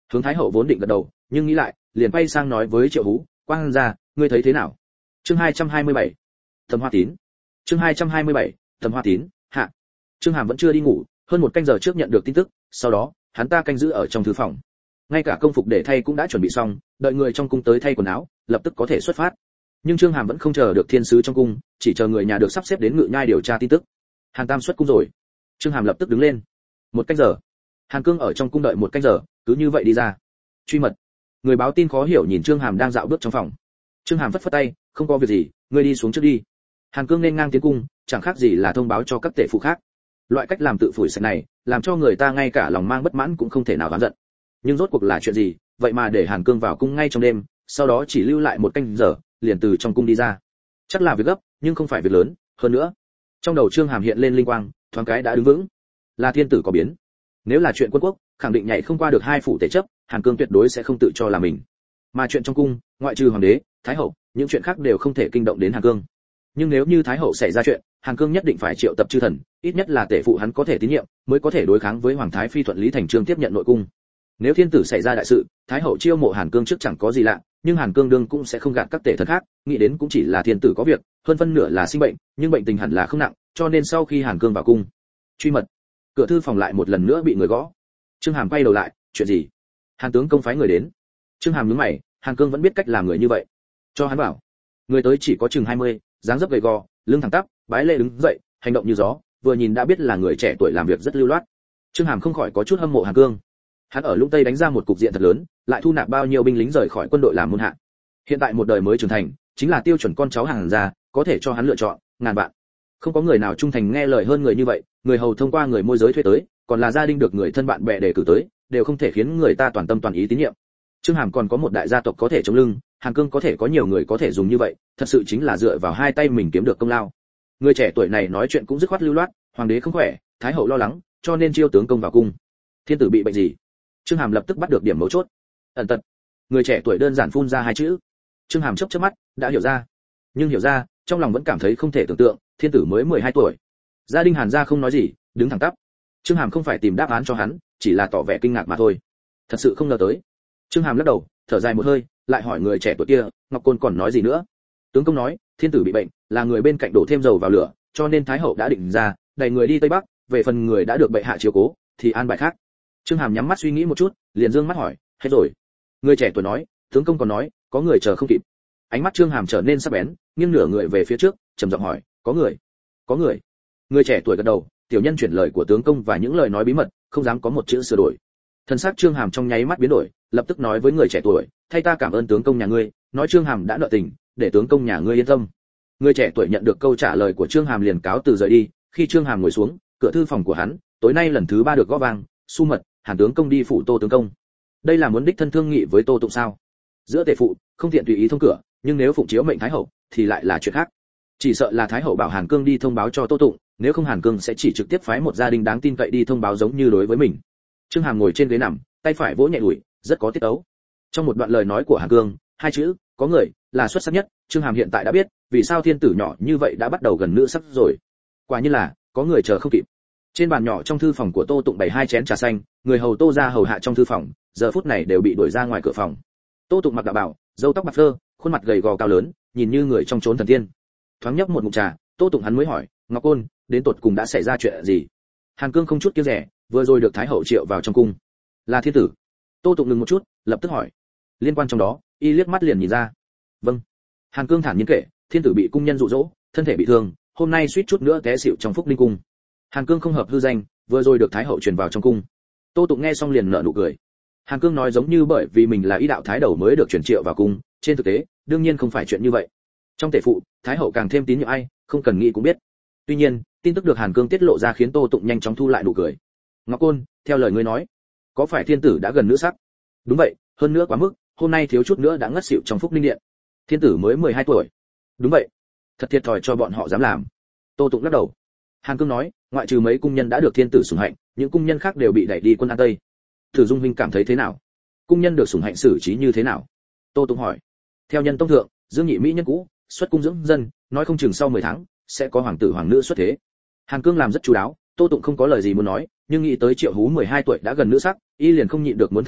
Hướng thái hậu vốn định gật đầu, nhưng nghĩ lại, liền quay sang nói với Triệu Hú, "Quang gia, ngươi thấy thế nào?" Chương 227. Tầm Hoa Tín. Chương 227. Tầm Hoa Tín, hạ. Trương Hàm vẫn chưa đi ngủ, hơn một canh giờ trước nhận được tin tức, sau đó, hắn ta canh giữ ở trong thư phòng. Ngay cả công phục để thay cũng đã chuẩn bị xong, đợi người trong cung tới thay quần áo, lập tức có thể xuất phát. Nhưng Trương Hàm vẫn không chờ được thiên sứ trong cung, chỉ chờ người nhà được sắp xếp đến Ngự Nhai điều tra tin tức. Hàn Tam xuất cung rồi. Trương Hàm lập tức đứng lên. Một canh giờ. Hàn Cương ở trong cung đợi một canh giờ, cứ như vậy đi ra. Truy mật. Người báo tin khó hiểu nhìn Trương Hàm đang dạo bước trong phòng. Trương Hàm phất phất tay, "Không có việc gì, ngươi đi xuống trước đi." Hàn Cương nên ngang tiến cung, chẳng khác gì là thông báo cho các tể phụ khác. Loại cách làm tự phủi sạch này, làm cho người ta ngay cả lòng mang bất mãn cũng không thể nào oán giận. Nhưng rốt cuộc là chuyện gì, vậy mà để Hàn Cương vào cung ngay trong đêm, sau đó chỉ lưu lại một canh giờ, liền từ trong cung đi ra. Chắc là việc gấp, nhưng không phải việc lớn, hơn nữa. Trong đầu Trương Hàm hiện lên linh quang, thoáng cái đã đứng vững. Là thiên tử có biến. Nếu là chuyện quân quốc, khẳng định nhảy không qua được hai phủ tể chấp, Hàn Cương tuyệt đối sẽ không tự cho là mình. Mà chuyện trong cung, ngoại trừ hoàng đế, thái hậu, những chuyện khác đều không thể kinh động đến Hàn Cương. Nhưng nếu như thái hậu xảy ra chuyện, Hàn Cương nhất định phải triệu tập chư thần, ít nhất là tể phụ hắn có thể tín nhiệm, mới có thể đối kháng với hoàng thái phi thuận lý thành chương tiếp nhận nội cung. Nếu thiên tử xảy ra đại sự, thái hậu chiêu mộ Hàn Cương trước chẳng có gì lạ, nhưng Hàn Cương đương cũng sẽ không gạt các tể thần khác, nghĩ đến cũng chỉ là thiên tử có việc, hơn phân nửa là sinh bệnh, nhưng bệnh tình hẳn là không nặng, cho nên sau khi Hàn Cương vào cung, truy mật, cửa thư phòng lại một lần nữa bị người gõ. Trương Hàm quay đầu lại, "Chuyện gì?" Hàn tướng công phái người đến. Trương Hàm nhướng mày, Hàn Cương vẫn biết cách làm người như vậy. Cho hắn bảo. Người tới chỉ có chừng 20, dáng dấp gầy gò, lưng thẳng tắp, bái lễ đứng dậy, hành động như gió, vừa nhìn đã biết là người trẻ tuổi làm việc rất lưu loát. Trương Hàm không khỏi có chút hâm mộ Hàn Cương. Hắn ở Lũng Tây đánh ra một cục diện thật lớn, lại thu nạp bao nhiêu binh lính rời khỏi quân đội làm môn hạ. Hiện tại một đời mới trưởng thành, chính là tiêu chuẩn con cháu Hàn gia, có thể cho hắn lựa chọn, ngàn vạn. Không có người nào trung thành nghe lời hơn người như vậy, người hầu thông qua người môi giới thuê tới, còn là gia đình được người thân bạn bè đề cử tới, đều không thể khiến người ta toàn tâm toàn ý tín nhiệm. Trương Hàm còn có một đại gia tộc có thể chống lưng, Hàn Cương có thể có nhiều người có thể dùng như vậy, thật sự chính là dựa vào hai tay mình kiếm được công lao. Người trẻ tuổi này nói chuyện cũng dứt khoát lưu loát, hoàng đế không khỏe, thái hậu lo lắng, cho nên chiêu tướng công vào cung. Thiên tử bị bệnh gì? Trương Hàm lập tức bắt được điểm mấu chốt. Ẩn tật. Người trẻ tuổi đơn giản phun ra hai chữ. Trương Hàm chớp chớp mắt, đã hiểu ra. Nhưng hiểu ra, trong lòng vẫn cảm thấy không thể tưởng tượng, thiên tử mới 12 tuổi. Gia đình Hàn gia không nói gì, đứng thẳng tắp. Trương Hàm không phải tìm đáp án cho hắn, chỉ là tỏ vẻ kinh ngạc mà thôi. Thật sự không ngờ tới. Trương Hàm lắc đầu, thở dài một hơi, lại hỏi người trẻ tuổi kia, Ngọc Côn còn nói gì nữa? Tướng công nói, thiên tử bị bệnh, là người bên cạnh đổ thêm dầu vào lửa, cho nên thái hậu đã định ra, đẩy người đi Tây Bắc, về phần người đã được bệ hạ chiếu cố, thì an bài khác. Trương Hàm nhắm mắt suy nghĩ một chút, liền dương mắt hỏi, hết rồi? Người trẻ tuổi nói, tướng công còn nói, có người chờ không kịp. Ánh mắt Trương Hàm trở nên sắc bén, nghiêng nửa người về phía trước, trầm giọng hỏi, có người? Có người? Người trẻ tuổi gật đầu, tiểu nhân chuyển lời của tướng công và những lời nói bí mật, không dám có một chữ sửa đổi. Thân xác Trương Hàm trong nháy mắt biến đổi, lập tức nói với người trẻ tuổi, thay ta cảm ơn tướng công nhà ngươi, nói Trương Hàm đã nợ tình, để tướng công nhà ngươi yên tâm. Người trẻ tuổi nhận được câu trả lời của Trương Hàm liền cáo từ rời đi. Khi Trương Hàm ngồi xuống, cửa thư phòng của hắn tối nay lần thứ 3 được gõ vang, su mật, Hàn tướng công đi phủ Tô tướng công. Đây là muốn đích thân thương nghị với Tô Tụng sao? Giữa tể phụ không tiện tùy ý thông cửa, nhưng nếu phụng chiếu mệnh thái hậu thì lại là chuyện khác. Chỉ sợ là thái hậu bảo Hàn Cương đi thông báo cho Tô Tụng, nếu không Hàn Cương sẽ chỉ trực tiếp phái một gia đình đáng tin cậy đi thông báo giống như đối với mình. Trương Hàm ngồi trên ghế nằm, tay phải vỗ nhẹ đùi, rất có tiết tấu. Trong một đoạn lời nói của Hàn Cương, hai chữ có người là xuất sắc nhất. Trương Hàm hiện tại đã biết vì sao thiên tử nhỏ như vậy đã bắt đầu gần nữ sắc rồi. Quả nhiên là có người chờ không kịp. Trên bàn nhỏ trong thư phòng của Tô Tụng bày 2 chén trà xanh, người hầu Tô gia hầu hạ trong thư phòng, giờ phút này đều bị đuổi ra ngoài cửa phòng. Tô Tụng mặc đạo bào, râu tóc bạc phơ, khuôn mặt gầy gò cao lớn, nhìn như người trong chốn thần tiên. Thoáng nhấp một ngụm trà, Tô Tụng hắn mới hỏi, Ngọc Côn, đến tột cùng đã xảy ra chuyện gì? Hàn Cương không chút kiêng dè, vừa rồi được thái hậu triệu vào trong cung. Là thiên tử. Tô Tụng ngừng một chút, lập tức hỏi, liên quan trong đó, y liếc mắt liền nhìn ra. Vâng. Hàn Cương thản nhiên kể, thiên tử bị cung nhân dụ dỗ, thân thể bị thương, hôm nay suýt chút nữa té xỉu trong Phúc Ninh cung. Hàn Cương không hợp hư danh, vừa rồi được thái hậu truyền vào trong cung. Tô Tụng nghe xong liền nở nụ cười. Hàn Cương nói giống như bởi vì mình là y đạo thái đầu mới được truyền triệu vào cung, trên thực tế, đương nhiên không phải chuyện như vậy. Trong tể phụ, thái hậu càng thêm tín nhiệm ai, không cần nghĩ cũng biết. Tuy nhiên, tin tức được Hàn Cương tiết lộ ra khiến Tô Tụng nhanh chóng thu lại nụ cười. Ngọc Côn, theo lời ngươi nói, có phải thiên tử đã gần nữ sắc? Đúng vậy, hơn nữa quá mức, hôm nay thiếu chút nữa đã ngất xỉu trong Phúc Ninh điện. Thiên tử mới 12 tuổi. Đúng vậy. Thật thiệt thòi cho bọn họ dám làm. Tô Tụng lắc đầu. Hàn Cương nói, ngoại trừ mấy cung nhân đã được thiên tử sủng hạnh, những cung nhân khác đều bị đẩy đi quân An Tây. Thử Dung huynh cảm thấy thế nào? Cung nhân được sủng hạnh xử trí như thế nào? Tô Tụng hỏi. Theo nhân tông thượng, Dương Nhị Mỹ nhân cũ, xuất cung dưỡng dân, nói không chừng sau 10 tháng sẽ có hoàng tử hoàng nữ xuất thế. Hàn Cương làm rất chú đáo, Tô Tụng không có lời gì muốn nói, nhưng nghĩ tới Triệu Hú 12 tuổi đã gần nữ sắc, y liền không nhịn được muốn thở dài,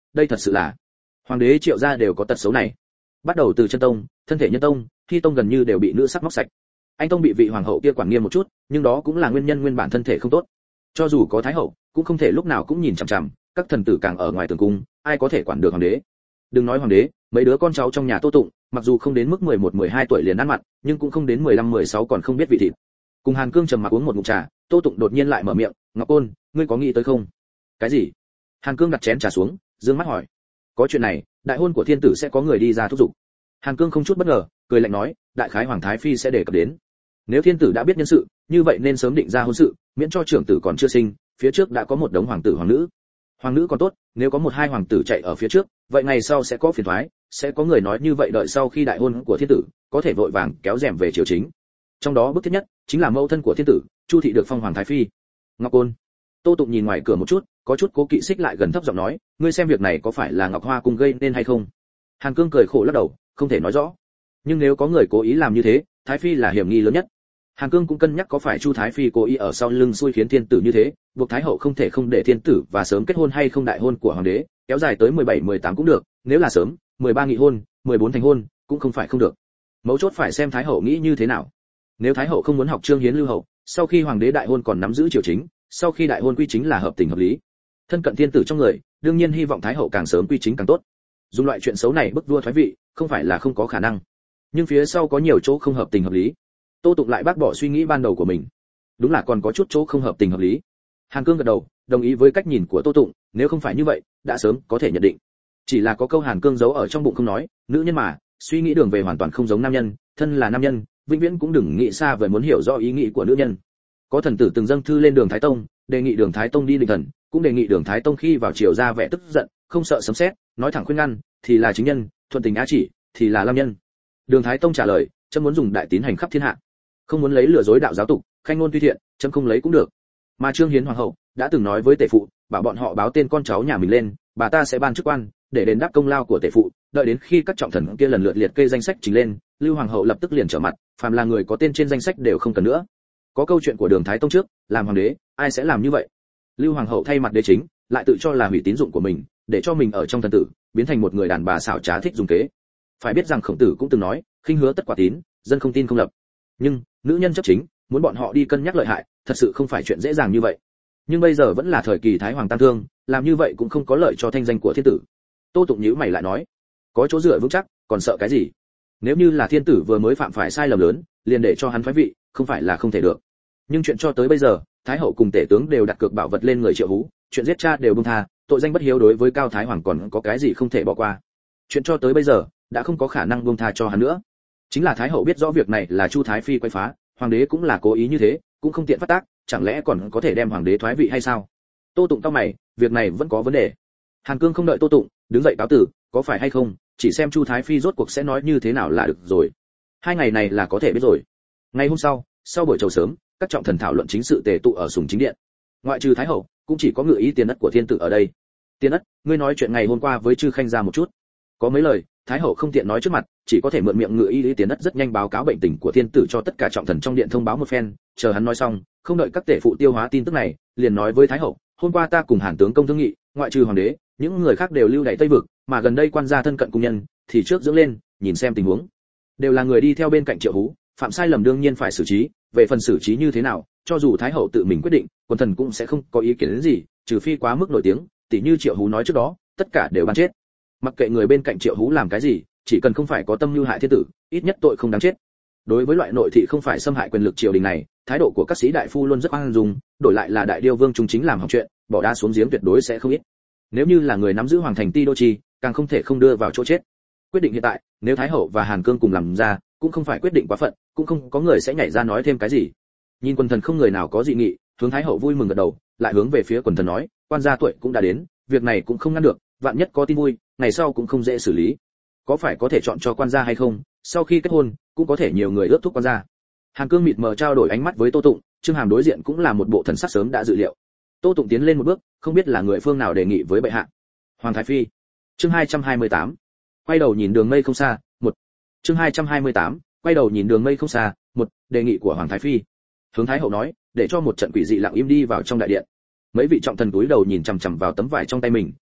đây thật sự là hoàng đế Triệu gia đều có tật xấu này. Bắt đầu từ chân tông, thân thể nhân tông, Hy tông gần như đều bị nữ sắc móc sạch. Anh tông bị vị hoàng hậu kia quản nghiêm một chút, nhưng đó cũng là nguyên nhân nguyên bản thân thể không tốt. Cho dù có thái hậu, cũng không thể lúc nào cũng nhìn chằm chằm, các thần tử càng ở ngoài tường cung, ai có thể quản được hoàng đế. Đừng nói hoàng đế, mấy đứa con cháu trong nhà Tô Tụng, mặc dù không đến mức 11, 12 tuổi liền ăn mặn, nhưng cũng không đến 15, 16 còn không biết vị thịt. Cùng Hàn Cương trầm mặc uống một ngụm trà, Tô Tụng đột nhiên lại mở miệng, "Ngọc Côn, ngươi có nghĩ tới không?" "Cái gì?" Hàn Cương đặt chén trà xuống, dương mắt hỏi. "Có chuyện này, đại hôn của thiên tử sẽ có người đi ra thúc giục." Hàn Cương không chút bất ngờ, cười lạnh nói, "Đại khái hoàng thái phi sẽ đề cập đến. Nếu thiên tử đã biết nhân sự, như vậy nên sớm định ra hôn sự, miễn cho trưởng tử còn chưa sinh, phía trước đã có một đống hoàng tử hoàng nữ. Hoàng nữ còn tốt, nếu có một hai hoàng tử chạy ở phía trước, vậy ngày sau sẽ có phiền toái, sẽ có người nói như vậy đợi sau khi đại hôn của thiên tử, có thể vội vàng kéo rèm về triều chính. Trong đó bức thiết nhất chính là mẫu thân của thiên tử, Chu thị được phong hoàng thái phi." "Ngọc Côn." Tô Tụng nhìn ngoài cửa một chút, có chút cố kỵ xích lại gần thấp giọng nói, "Ngươi xem việc này có phải là Ngọc Hoa cung gây nên hay không?" Hàn Cương cười khổ lắc đầu, không thể nói rõ. Nhưng nếu có người cố ý làm như thế, thái phi là hiểm nghi lớn nhất. Hàn Cương cũng cân nhắc có phải Chu thái phi cố ý ở sau lưng xui khiến thiên tử như thế, buộc thái hậu không thể không để thiên tử và sớm kết hôn hay không đại hôn của hoàng đế, kéo dài tới 17, 18 cũng được, nếu là sớm, 13 nghị hôn, 14 thành hôn, cũng không phải không được. Mấu chốt phải xem thái hậu nghĩ như thế nào. Nếu thái hậu không muốn học Trương Hiến lưu hậu, sau khi hoàng đế đại hôn còn nắm giữ triều chính, sau khi đại hôn quy chính là hợp tình hợp lý. Thân cận thiên tử trong người, đương nhiên hy vọng thái hậu càng sớm quy chính càng tốt. Dùng loại chuyện xấu này bức vua thoái vị, không phải là không có khả năng. Nhưng phía sau có nhiều chỗ không hợp tình hợp lý. Tô Tụng lại bác bỏ suy nghĩ ban đầu của mình. Đúng là còn có chút chỗ không hợp tình hợp lý. Hàn Cương gật đầu, đồng ý với cách nhìn của Tô Tụng, nếu không phải như vậy, đã sớm có thể nhận định. Chỉ là có câu Hàn Cương giấu ở trong bụng không nói, nữ nhân mà, suy nghĩ đường về hoàn toàn không giống nam nhân, thân là nam nhân, vĩnh viễn cũng đừng nghĩ xa vời muốn hiểu rõ ý nghĩ của nữ nhân. Có thần tử từng dâng thư lên Đường Thái Tông, đề nghị Đường Thái Tông đi định thần, cũng đề nghị Đường Thái Tông khi vào triều ra vẻ tức giận, không sợ sấm sét, nói thẳng khuyên ngăn, thì là chính nhân, thuận tình á chỉ, thì là lam nhân. Đường Thái Tông trả lời, chấm muốn dùng đại tín hành khắp thiên hạ, không muốn lấy lừa dối đạo giáo tục, khanh ngôn tuy thiện, chấm không lấy cũng được. Mà Trương Hiến hoàng hậu đã từng nói với tể phụ, bảo bọn họ báo tên con cháu nhà mình lên, bà ta sẽ ban chức quan để đền đáp công lao của tể phụ. Đợi đến khi các trọng thần kia lần lượt liệt kê danh sách trình lên, Lưu hoàng hậu lập tức liền trở mặt, phàm là người có tên trên danh sách đều không cần nữa. Có câu chuyện của Đường Thái Tông trước, làm hoàng đế, ai sẽ làm như vậy? Lưu hoàng hậu thay mặt đế chính, lại tự cho là hủy tín dụng của mình, để cho mình ở trong thần tử biến thành một người đàn bà xảo trá thích dùng kế. Phải biết rằng Khổng Tử cũng từng nói, khinh hứa tất quả tín, dân không tin không lập. Nhưng nữ nhân chấp chính, muốn bọn họ đi cân nhắc lợi hại, thật sự không phải chuyện dễ dàng như vậy. Nhưng bây giờ vẫn là thời kỳ Thái hoàng tam thương, làm như vậy cũng không có lợi cho thanh danh của thiên tử. Tô Tụng nhíu mày lại nói, có chỗ dựa vững chắc, còn sợ cái gì? Nếu như là thiên tử vừa mới phạm phải sai lầm lớn, liền để cho hắn thoái vị, không phải là không thể được. Nhưng chuyện cho tới bây giờ, Thái hậu cùng tể tướng đều đặt cược bảo vật lên người Triệu Hú, chuyện giết cha đều buông tha, tội danh bất hiếu đối với Cao Thái hoàng còn có cái gì không thể bỏ qua. Chuyện cho tới bây giờ, đã không có khả năng buông tha cho hắn nữa. Chính là Thái hậu biết rõ việc này là Chu thái phi quấy phá, hoàng đế cũng là cố ý như thế, cũng không tiện phát tác, chẳng lẽ còn có thể đem hoàng đế thoái vị hay sao? Tô Tụng cau mày, việc này vẫn có vấn đề. Hàn Cương không đợi Tô Tụng, đứng dậy cáo từ, có phải hay không, chỉ xem Chu thái phi rốt cuộc sẽ nói như thế nào là được rồi. 2 ngày này là có thể biết rồi. Ngày hôm sau buổi chiều sớm, các trọng thần thảo luận chính sự tề tụ ở Sùng Chính Điện. Ngoại trừ Thái hậu, cũng chỉ có ngự ý Tiền Ất của thiên tử ở đây. Tiền Ất, ngươi nói chuyện ngày hôm qua với Chư Khanh ra một chút. Có mấy lời, Thái hậu không tiện nói trước mặt, chỉ có thể mượn miệng ngự ý Tiền Ất rất nhanh báo cáo bệnh tình của thiên tử cho tất cả trọng thần trong điện thông báo một phen, chờ hắn nói xong, không đợi các tể phụ tiêu hóa tin tức này, liền nói với Thái hậu, hôm qua ta cùng Hàn tướng công thương nghị, ngoại trừ hoàng đế, những người khác đều lưu đày Tây vực, mà gần đây quan gia thân cận cung nhân, thì trước dưỡng lên, nhìn xem tình huống. Đều là người đi theo bên cạnh Triệu Hú, phạm sai lầm đương nhiên phải xử trí, về phần xử trí như thế nào, cho dù Thái hậu tự mình quyết định, quần thần cũng sẽ không có ý kiến đến gì, trừ phi quá mức nổi tiếng, tỉ như Triệu Hú nói trước đó, tất cả đều ban chết. Mặc kệ người bên cạnh Triệu Hú làm cái gì, chỉ cần không phải có tâm mưu hại thiên tử, ít nhất tội không đáng chết. Đối với loại nội thị không phải xâm hại quyền lực triều đình này, thái độ của các sĩ đại phu luôn rất khoan dung, đổi lại là đại điêu vương trung chính làm hỏng chuyện, bỏ đá xuống giếng tuyệt đối sẽ không ít. Nếu như là người nắm giữ hoàng thành ti đô chi, càng không thể không đưa vào chỗ chết. Quyết định hiện tại, nếu Thái hậu và Hàn Cương cùng làm ra, cũng không phải quyết định quá phận, cũng không có người sẽ nhảy ra nói thêm cái gì. Nhìn quần thần không người nào có dị nghị, hướng Thái hậu vui mừng gật đầu, lại hướng về phía quần thần nói, quan gia tuổi cũng đã đến, việc này cũng không ngăn được, vạn nhất có tin vui, ngày sau cũng không dễ xử lý. Có phải có thể chọn cho quan gia hay không, sau khi kết hôn, cũng có thể nhiều người ước thúc quan gia. Hàn Cương mịt mờ trao đổi ánh mắt với Tô Tụng, Trương Hàm đối diện cũng là một bộ thần sắc sớm đã dự liệu. Tô Tụng tiến lên một bước, không biết là người phương nào đề nghị với bệ hạ. Hoàng thái phi. Chương 228. Quay đầu nhìn đường mây không xa, một. Chương 228. Quay đầu nhìn đường mây không xa, một, đề nghị của Hoàng thái phi. Hướng Thái hậu nói, để cho một trận quỷ dị lặng im đi vào trong đại điện. Mấy vị trọng thần cúi đầu nhìn chằm chằm vào tấm vải trong tay mình,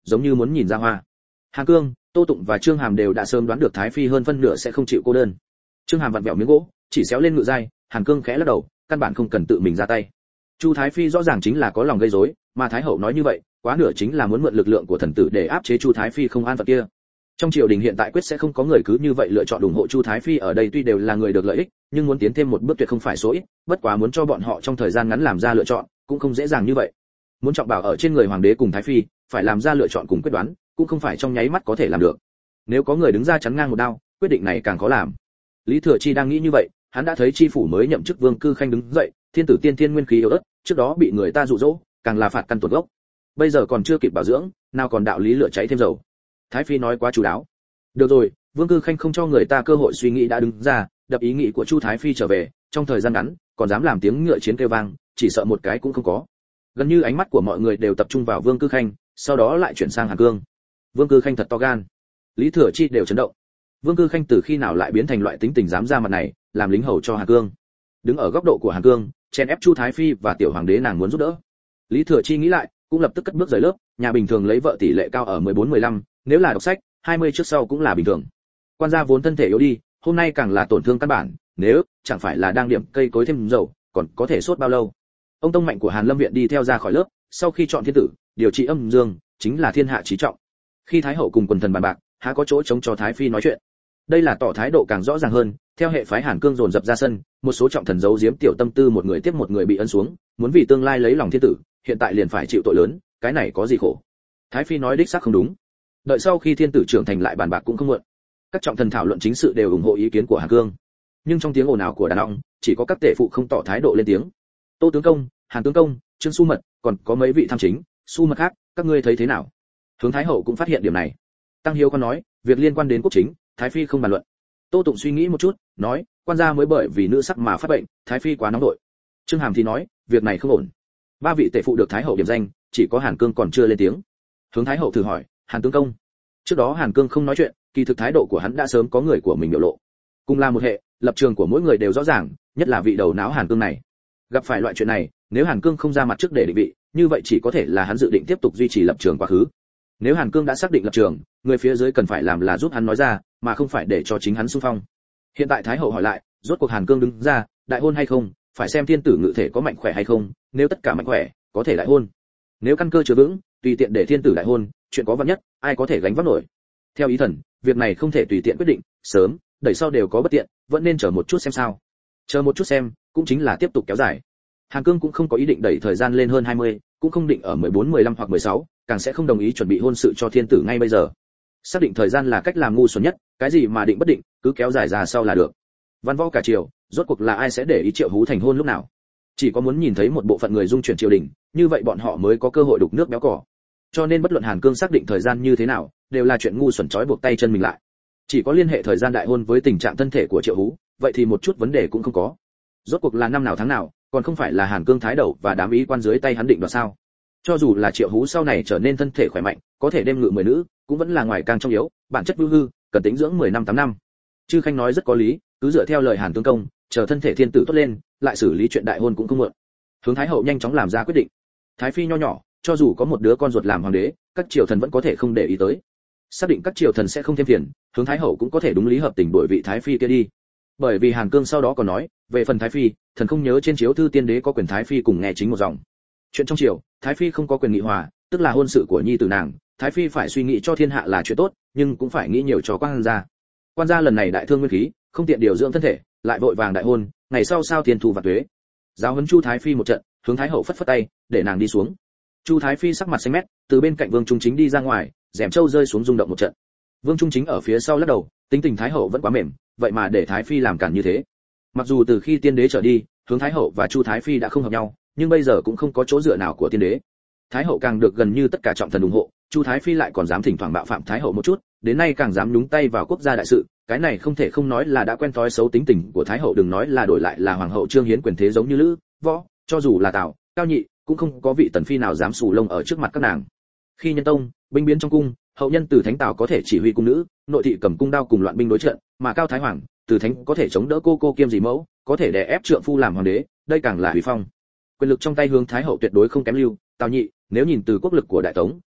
giống như muốn nhìn ra hoa. Hàn Cương, Tô Tụng và Trương Hàm đều đã sớm đoán được Thái Phi hơn phân nửa sẽ không chịu cô đơn. Trương Hàm vặn vẹo miếng gỗ, chỉ xéo lên ngự giai, Hàn Cương khẽ lắc đầu, căn bản không cần tự mình ra tay. Chu Thái Phi rõ ràng chính là có lòng gây rối, mà Thái hậu nói như vậy, quá nửa chính là muốn mượn lực lượng của thần tử để áp chế Chu Thái Phi không an phận kia. Trong triều đình hiện tại quyết sẽ không có người cứ như vậy lựa chọn ủng hộ Chu Thái Phi ở đây, tuy đều là người được lợi ích, nhưng muốn tiến thêm một bước tuyệt không phải số ít, bất quá muốn cho bọn họ trong thời gian ngắn làm ra lựa chọn, cũng không dễ dàng như vậy. Muốn trọng bảo ở trên người hoàng đế cùng Thái Phi, phải làm ra lựa chọn cùng quyết đoán, cũng không phải trong nháy mắt có thể làm được. Nếu có người đứng ra chắn ngang một đao, quyết định này càng khó làm. Lý Thừa Chi đang nghĩ như vậy, hắn đã thấy chi phủ mới nhậm chức Vương Cư Khanh đứng dậy, thiên tử tiên thiên nguyên khí yếu ớt, trước đó bị người ta dụ dỗ, càng là phạt căn tổn gốc. Bây giờ còn chưa kịp bảo dưỡng, nào còn đạo lý lửa cháy thêm dầu. Thái Phi nói quá chú đáo. Được rồi, Vương Cư Khanh không cho người ta cơ hội suy nghĩ đã đứng ra, đập ý nghĩ của Chu Thái Phi trở về, trong thời gian ngắn, còn dám làm tiếng ngựa chiến kêu vang, chỉ sợ một cái cũng không có. Gần như ánh mắt của mọi người đều tập trung vào Vương Cư Khanh, sau đó lại chuyển sang Hàn Cương. Vương Cư Khanh thật to gan. Lý Thừa Chi đều chấn động. Vương Cư Khanh từ khi nào lại biến thành loại tính tình dám ra mặt này, làm lính hầu cho Hàn Cương. Đứng ở góc độ của Hàn Cương, chen ép Chu Thái Phi và tiểu hoàng đế nàng muốn giúp đỡ. Lý Thừa Chi nghĩ lại, cũng lập tức cất bước rời lớp, nhà bình thường lấy vợ tỷ lệ cao ở 14-15, nếu là đọc sách, 20 trước sau cũng là bình thường. Quan gia vốn thân thể yếu đi, hôm nay càng là tổn thương căn bản, nếu chẳng phải là đang điểm cây cối thêm dầu, còn có thể sốt bao lâu. Ông tông mạnh của Hàn Lâm viện đi theo ra khỏi lớp, sau khi chọn thiên tử, điều trị âm dương, chính là thiên hạ chí trọng. Khi thái hậu cùng quần thần bàn bạc, há có chỗ chống cho Thái Phi nói chuyện. Đây là tỏ thái độ càng rõ ràng hơn, theo hệ phái Hàn Cương dồn dập ra sân, một số trọng thần giấu giếm tiểu tâm tư một người tiếp một người bị ấn xuống, muốn vì tương lai lấy lòng thiên tử, hiện tại liền phải chịu tội lớn, cái này có gì khổ. Thái Phi nói đích xác không đúng. Đợi sau khi thiên tử trưởng thành lại bàn bạc cũng không muộn. Các trọng thần thảo luận chính sự đều ủng hộ ý kiến của Hàn Cương, nhưng trong tiếng ồn ào của đàn ông, chỉ có các tể phụ không tỏ thái độ lên tiếng. Tô tướng công, Hàn tướng công, Trương Su Mật, còn có mấy vị tham chính, Su Mật khác, các ngươi thấy thế nào? Hướng Thái hậu cũng phát hiện điểm này. Tăng Hiếu còn nói, việc liên quan đến quốc chính, Thái Phi không bàn luận. Tô Tụng suy nghĩ một chút, nói, quan gia mới bởi vì nữ sắc mà phát bệnh, Thái Phi quá nóng nội. Trương Hàm thì nói, việc này không ổn. Ba vị tể phụ được Thái hậu điểm danh, chỉ có Hàn Cương còn chưa lên tiếng. Hướng Thái hậu thử hỏi, Hàn tướng công. Trước đó Hàn Cương không nói chuyện, kỳ thực thái độ của hắn đã sớm có người của mình biểu lộ. Cùng là một hệ, lập trường của mỗi người đều rõ ràng, nhất là vị đầu não Hàn Cương này. Gặp phải loại chuyện này, nếu Hàn Cương không ra mặt trước để định vị, như vậy chỉ có thể là hắn dự định tiếp tục duy trì lập trường quá khứ. Nếu Hàn Cương đã xác định lập trường, người phía dưới cần phải làm là giúp hắn nói ra, mà không phải để cho chính hắn xung phong. Hiện tại Thái hậu hỏi lại, rốt cuộc Hàn Cương đứng ra, đại hôn hay không, phải xem thiên tử ngự thể có mạnh khỏe hay không, nếu tất cả mạnh khỏe, có thể đại hôn. Nếu căn cơ chưa vững, tùy tiện để thiên tử đại hôn, chuyện có vạn nhất, ai có thể gánh vác nổi. Theo ý thần, việc này không thể tùy tiện quyết định, sớm, đẩy sau đều có bất tiện, vẫn nên chờ một chút xem sao. Chờ một chút xem, cũng chính là tiếp tục kéo dài. Hàn Cương cũng không có ý định đẩy thời gian lên hơn 20, cũng không định ở 14, 15 hoặc 16, càng sẽ không đồng ý chuẩn bị hôn sự cho thiên tử ngay bây giờ. Xác định thời gian là cách làm ngu xuẩn nhất, cái gì mà định bất định, cứ kéo dài ra sau là được. Văn võ cả triều, rốt cuộc là ai sẽ để ý Triệu Hú thành hôn lúc nào? Chỉ có muốn nhìn thấy một bộ phận người dung chuyển triều đình, như vậy bọn họ mới có cơ hội đục nước béo cỏ. Cho nên bất luận Hàn Cương xác định thời gian như thế nào, đều là chuyện ngu xuẩn trói buộc tay chân mình lại. Chỉ có liên hệ thời gian đại hôn với tình trạng thân thể của Triệu Hú, vậy thì một chút vấn đề cũng không có. Rốt cuộc là năm nào tháng nào, còn không phải là Hàn Cương thái đầu và đám ý quan dưới tay hắn định đoạt sao? Cho dù là Triệu Hú sau này trở nên thân thể khỏe mạnh, có thể đem ngự 10 nữ, cũng vẫn là ngoài càng trong yếu, bản chất hư hư, cần tính dưỡng 10 năm 8 năm. Chư Khanh nói rất có lý, cứ dựa theo lời Hàn tướng công, chờ thân thể thiên tử tốt lên, lại xử lý chuyện đại hôn cũng không muộn. Hướng Thái hậu nhanh chóng làm ra quyết định. Thái Phi nho nhỏ, cho dù có một đứa con ruột làm hoàng đế, các triều thần vẫn có thể không để ý tới. Xác định các triều thần sẽ không thêm phiền, Hướng Thái hậu cũng có thể đúng lý hợp tình đổi vị Thái Phi kia đi. Bởi vì Hàn Cương sau đó còn nói, về phần Thái Phi, thần không nhớ trên chiếu thư tiên đế có quyền Thái Phi cùng nghe chính một dòng. Chuyện trong triều, Thái Phi không có quyền nghị hòa, tức là hôn sự của nhi tử nàng, Thái Phi phải suy nghĩ cho thiên hạ là chuyện tốt, nhưng cũng phải nghĩ nhiều cho quan gia. Quan gia lần này đại thương nguyên khí, không tiện điều dưỡng thân thể, lại vội vàng đại hôn, ngày sau sao tiền thù và tuế. Giáo huấn Chu Thái Phi một trận, Hướng Thái hậu phất phất tay, để nàng đi xuống. Chu Thái Phi sắc mặt xanh mét, từ bên cạnh Vương Trung Chính đi ra ngoài, rèm châu rơi xuống rung động một trận. Vương Trung Chính ở phía sau lắc đầu, tính tình Thái hậu vẫn quá mềm, vậy mà để Thái Phi làm cản như thế. Mặc dù từ khi tiên đế trở đi, Hướng Thái hậu và Chu Thái Phi đã không hợp nhau, nhưng bây giờ cũng không có chỗ dựa nào của tiên đế. Thái hậu càng được gần như tất cả trọng thần ủng hộ, Chu Thái Phi lại còn dám thỉnh thoảng bạo phạm Thái hậu một chút, đến nay càng dám nhúng tay vào quốc gia đại sự, cái này không thể không nói là đã quen thói xấu tính tình của Thái hậu, đừng nói là đổi lại là hoàng hậu Trương Hiến quyền thế giống như Lữ, Võ, cho dù là Tào, Cao Nhị, cũng không có vị tần phi nào dám xù lông ở trước mặt các nàng. Khi nhân tông, binh biến trong cung, hậu nhân từ thánh Tào có thể chỉ huy cung nữ, nội thị cầm cung đao cùng loạn binh đối trận, mà Cao Thái Hoàng, từ thánh có thể chống đỡ cô kiêm dì mẫu, có thể đè ép trượng phu làm hoàng đế, đây càng là uy phong. Quyền lực trong tay Hướng Thái hậu tuyệt đối không kém Lưu, Tào Nhị, nếu nhìn từ quốc lực của Đại Tống,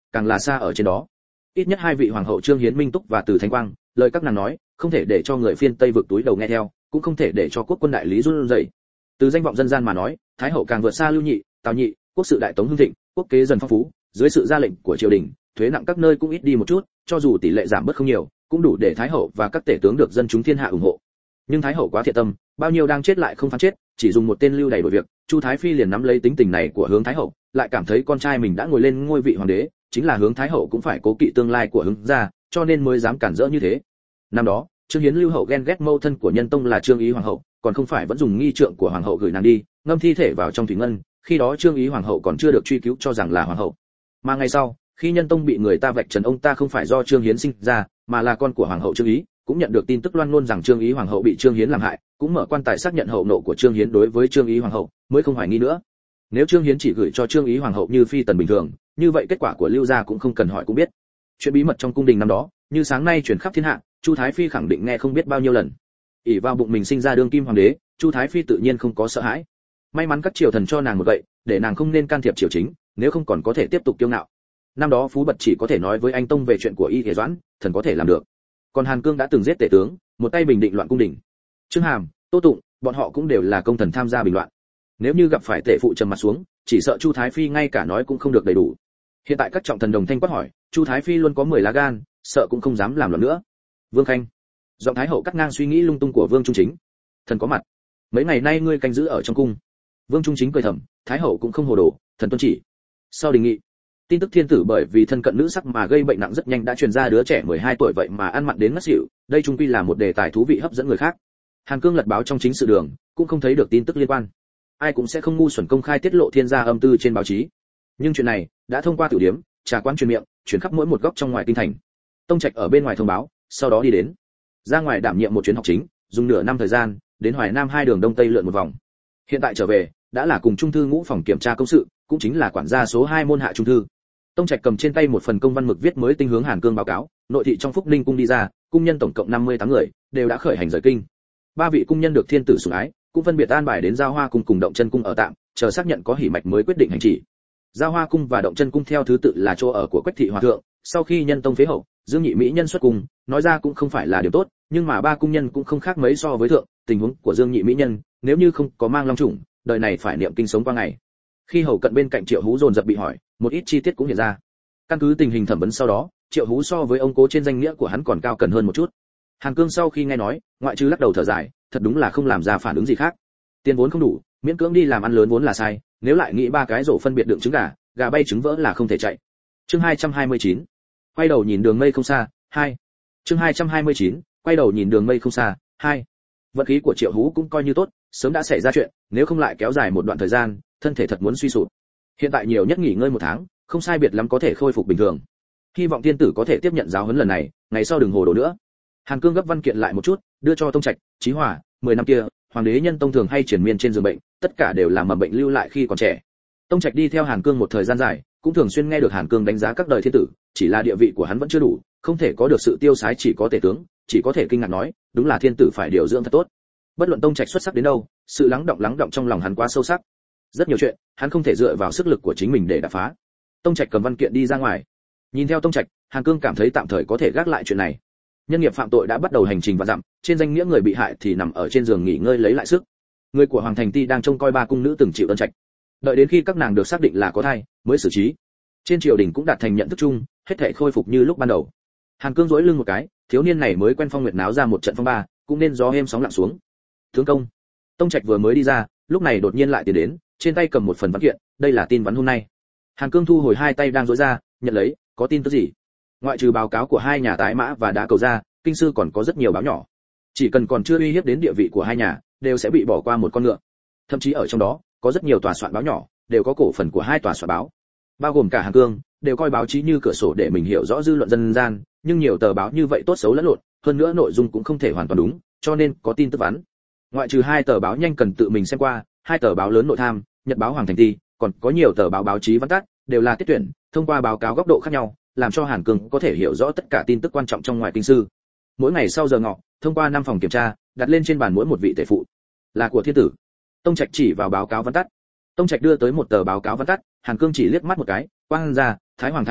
càng là xa ở trên đó. Ít nhất hai vị hoàng hậu Trương Hiến Minh Túc và Từ Thánh Quang, lời các nàng nói, không thể để cho người phiên Tây vực túi đầu nghe theo, cũng không thể để cho quốc quân đại lý run rẩy. Từ danh vọng dân gian mà nói, thái hậu càng vượt xa Lưu Nhị, Tào Nhị, quốc sự đại tống hưng thịnh, quốc kế dần phong phú, dưới sự ra lệnh của triều đình, thuế nặng các nơi cũng ít đi một chút, cho dù tỷ lệ giảm bớt không nhiều, cũng đủ để thái hậu và các tể tướng được dân chúng thiên hạ ủng hộ. Nhưng thái hậu quá thiện tâm, bao nhiêu đang chết lại không phán chết, chỉ dùng một tên Lưu đầy đổi việc, Chu Thái Phi liền nắm lấy tính tình này của Hướng thái hậu, lại cảm thấy con trai mình đã ngồi lên ngôi vị hoàng đế, chính là Hướng thái hậu cũng phải cố kỵ tương lai của Hướng gia, cho nên mới dám cản rỡ như thế. Năm đó, Trương Hiến Lưu hậu ghen ghét mâu thân của Nhân Tông là Trương Ý hoàng hậu, còn không phải vẫn dùng nghi trượng của hoàng hậu gửi nàng đi, ngâm thi thể vào trong thủy ngân, khi đó Trương Ý hoàng hậu còn chưa được truy cứu cho rằng là hoàng hậu. Mà ngày sau, khi Nhân Tông bị người ta vạch trần ông ta không phải do Trương Hiến sinh ra, mà là con của hoàng hậu Trương Ý, cũng nhận được tin tức loan ngôn rằng Trương Ý hoàng hậu bị Trương Hiến làm hại, cũng mở quan tài xác nhận hậu nộ của Trương Hiến đối với Trương Ý hoàng hậu, mới không hoài nghi nữa. Nếu Trương Hiến chỉ gửi cho Trương Ý hoàng hậu như phi tần bình thường, như vậy kết quả của Lưu gia cũng không cần hỏi cũng biết. Chuyện bí mật trong cung đình năm đó, như sáng nay truyền khắp thiên hạ, Chu Thái Phi khẳng định nghe không biết bao nhiêu lần. ỷ vào bụng mình sinh ra đương kim hoàng đế, Chu Thái Phi tự nhiên không có sợ hãi. May mắn các triều thần cho nàng một gậy, để nàng không nên can thiệp triều chính, nếu không còn có thể tiếp tục kiêu ngạo. Năm đó Phú Bật chỉ có thể nói với anh Tông về chuyện của Y Thể Doãn, thần có thể làm được. Còn Hàn Cương đã từng giết tể tướng, một tay bình định loạn cung đình. Trương Hàm, Tô Tụng, bọn họ cũng đều là công thần tham gia bình loạn. Nếu như gặp phải tể phụ trầm mặt xuống, chỉ sợ Chu Thái Phi ngay cả nói cũng không được đầy đủ. Hiện tại các trọng thần đồng thanh quát hỏi, Chu Thái Phi luôn có 10 lá gan, sợ cũng không dám làm loạn nữa. Vương Khanh, giọng thái hậu cắt ngang suy nghĩ lung tung của Vương Trung Chính. Thần có mặt. Mấy ngày nay ngươi canh giữ ở trong cung. Vương Trung Chính cười thầm, thái hậu cũng không hồ đồ, thần tuân chỉ. Sau đình nghị, tin tức thiên tử bởi vì thân cận nữ sắc mà gây bệnh nặng rất nhanh đã truyền ra đứa trẻ 12 tuổi vậy mà ăn mặn đến ngất xỉu, đây chung quy là một đề tài thú vị hấp dẫn người khác. Hàn Cương lật báo trong chính sự đường, cũng không thấy được tin tức liên quan. Ai cũng sẽ không ngu xuẩn công khai tiết lộ thiên gia âm tư trên báo chí. Nhưng chuyện này đã thông qua tiểu điếm, trà quán truyền miệng, truyền khắp mỗi một góc trong ngoài kinh thành. Tông Trạch ở bên ngoài thông báo, sau đó đi đến ra ngoài đảm nhiệm một chuyến học chính, dùng nửa năm thời gian, đến Hoài Nam hai đường đông tây lượn một vòng. Hiện tại trở về, đã là cùng trung thư ngũ phòng kiểm tra công sự, cũng chính là quản gia số 2 môn hạ trung thư. Tông Trạch cầm trên tay một phần công văn mực viết mới tinh hướng Hàn Cương báo cáo, nội thị trong Phúc Ninh cung đi ra, cung nhân tổng cộng 58 người, đều đã khởi hành rời kinh. 3 vị cung nhân được thiên tử sủng ái, cũng phân biệt an bài đến Giao Hoa cung cùng Động Chân cung ở tạm, chờ xác nhận có hỉ mạch mới quyết định hành chỉ. Giao Hoa cung và Động Chân cung theo thứ tự là chỗ ở của Quách thị hòa thượng, sau khi Nhân Tông phế hậu, Dương Nhị mỹ nhân xuất cung, nói ra cũng không phải là điều tốt, nhưng mà 3 cung nhân cũng không khác mấy so với thượng, tình huống của Dương Nhị mỹ nhân, nếu như không có mang long chủng, đời này phải niệm kinh sống qua ngày. Khi hầu cận bên cạnh Triệu Hú dồn dập bị hỏi, một ít chi tiết cũng hiện ra. Căn cứ tình hình thẩm vấn sau đó, Triệu Hú so với ông cố trên danh nghĩa của hắn còn cao cần hơn một chút. Hàn Cương sau khi nghe nói, ngoại trừ lắc đầu thở dài, thật đúng là không làm ra phản ứng gì khác. Tiền vốn không đủ, miễn cưỡng đi làm ăn lớn vốn là sai, nếu lại nghĩ 3 cái rổ phân biệt đựng trứng gà, gà bay trứng vỡ là không thể chạy. Chương 229. Quay đầu nhìn đường mây không xa, 2. Chương 229. Quay đầu nhìn đường mây không xa, 2. Vận khí của Triệu Hú cũng coi như tốt, sớm đã xảy ra chuyện, nếu không lại kéo dài một đoạn thời gian, thân thể thật muốn suy sụp. Hiện tại nhiều nhất nghỉ ngơi 1 tháng, không sai biệt lắm có thể khôi phục bình thường. Hy vọng tiên tử có thể tiếp nhận giáo huấn lần này, ngày sau đừng hồ đồ nữa. Hàn Cương gấp văn kiện lại một chút, đưa cho Tông Trạch, Chí Hòa, 10 năm kia, hoàng đế Nhân Tông thường hay triền miên trên giường bệnh, tất cả đều là mầm bệnh lưu lại khi còn trẻ. Tông Trạch đi theo Hàn Cương một thời gian dài, cũng thường xuyên nghe được Hàn Cương đánh giá các đời thiên tử, chỉ là địa vị của hắn vẫn chưa đủ, không thể có được sự tiêu sái chỉ có tể tướng, chỉ có thể kinh ngạc nói, đúng là thiên tử phải điều dưỡng thật tốt. Bất luận Tông Trạch xuất sắc đến đâu, sự lắng động trong lòng hắn quá sâu sắc. Rất nhiều chuyện, hắn không thể dựa vào sức lực của chính mình để đả phá. Tông Trạch cầm văn kiện đi ra ngoài. Nhìn theo Tông Trạch, Hàn Cương cảm thấy tạm thời có thể gác lại chuyện này. Nhân nghiệp phạm tội đã bắt đầu hành trình vạn dặm, trên danh nghĩa người bị hại thì nằm ở trên giường nghỉ ngơi lấy lại sức. Người của Hoàng Thành Ti đang trông coi 3 cung nữ từng chịu ơn trạch. Đợi đến khi các nàng được xác định là có thai, mới xử trí. Trên triều đình cũng đạt thành nhận thức chung, hết thảy khôi phục như lúc ban đầu. Hàn Cương duỗi lưng một cái, thiếu niên này mới quen phong nguyệt náo ra một trận phong ba, cũng nên gió êm sóng lặng xuống. Tướng công. Tông Trạch vừa mới đi ra, lúc này đột nhiên lại tiến đến, trên tay cầm một phần văn kiện, đây là tin vắn hôm nay. Hàn Cương thu hồi hai tay đang duỗi ra, nhận lấy, có tin tức gì? Ngoại trừ báo cáo của 2 nhà tái mã và đá cầu ra, kinh sư còn có rất nhiều báo nhỏ. Chỉ cần còn chưa uy hiếp đến địa vị của 2 nhà, đều sẽ bị bỏ qua một con ngựa. Thậm chí ở trong đó, có rất nhiều tòa soạn báo nhỏ, đều có cổ phần của 2 tòa soạn báo. Bao gồm cả Hàn Cương, đều coi báo chí như cửa sổ để mình hiểu rõ dư luận dân gian, nhưng nhiều tờ báo như vậy tốt xấu lẫn lộn, hơn nữa nội dung cũng không thể hoàn toàn đúng, cho nên có tin tức vắn. Ngoại trừ 2 tờ báo nhanh cần tự mình xem qua, 2 tờ báo lớn nội tham, Nhật báo Hoàng Thành Ti, còn có nhiều tờ báo báo chí văn tắt, đều là tiết tuyển, thông qua báo cáo góc độ khác nhau, làm cho Hàn Cương có thể hiểu rõ tất cả tin tức quan trọng trong ngoài kinh sư. Mỗi ngày sau giờ ngọ, thông qua 5 phòng kiểm tra, đặt lên trên bàn mỗi một vị tể phụ, là của thiên tử. Tông Trạch chỉ vào báo cáo văn tắt. Tông Trạch đưa tới một tờ báo cáo văn tắt, Hàn Cương chỉ liếc mắt một cái, quang ra, Thái Hoàng Thái Hậu,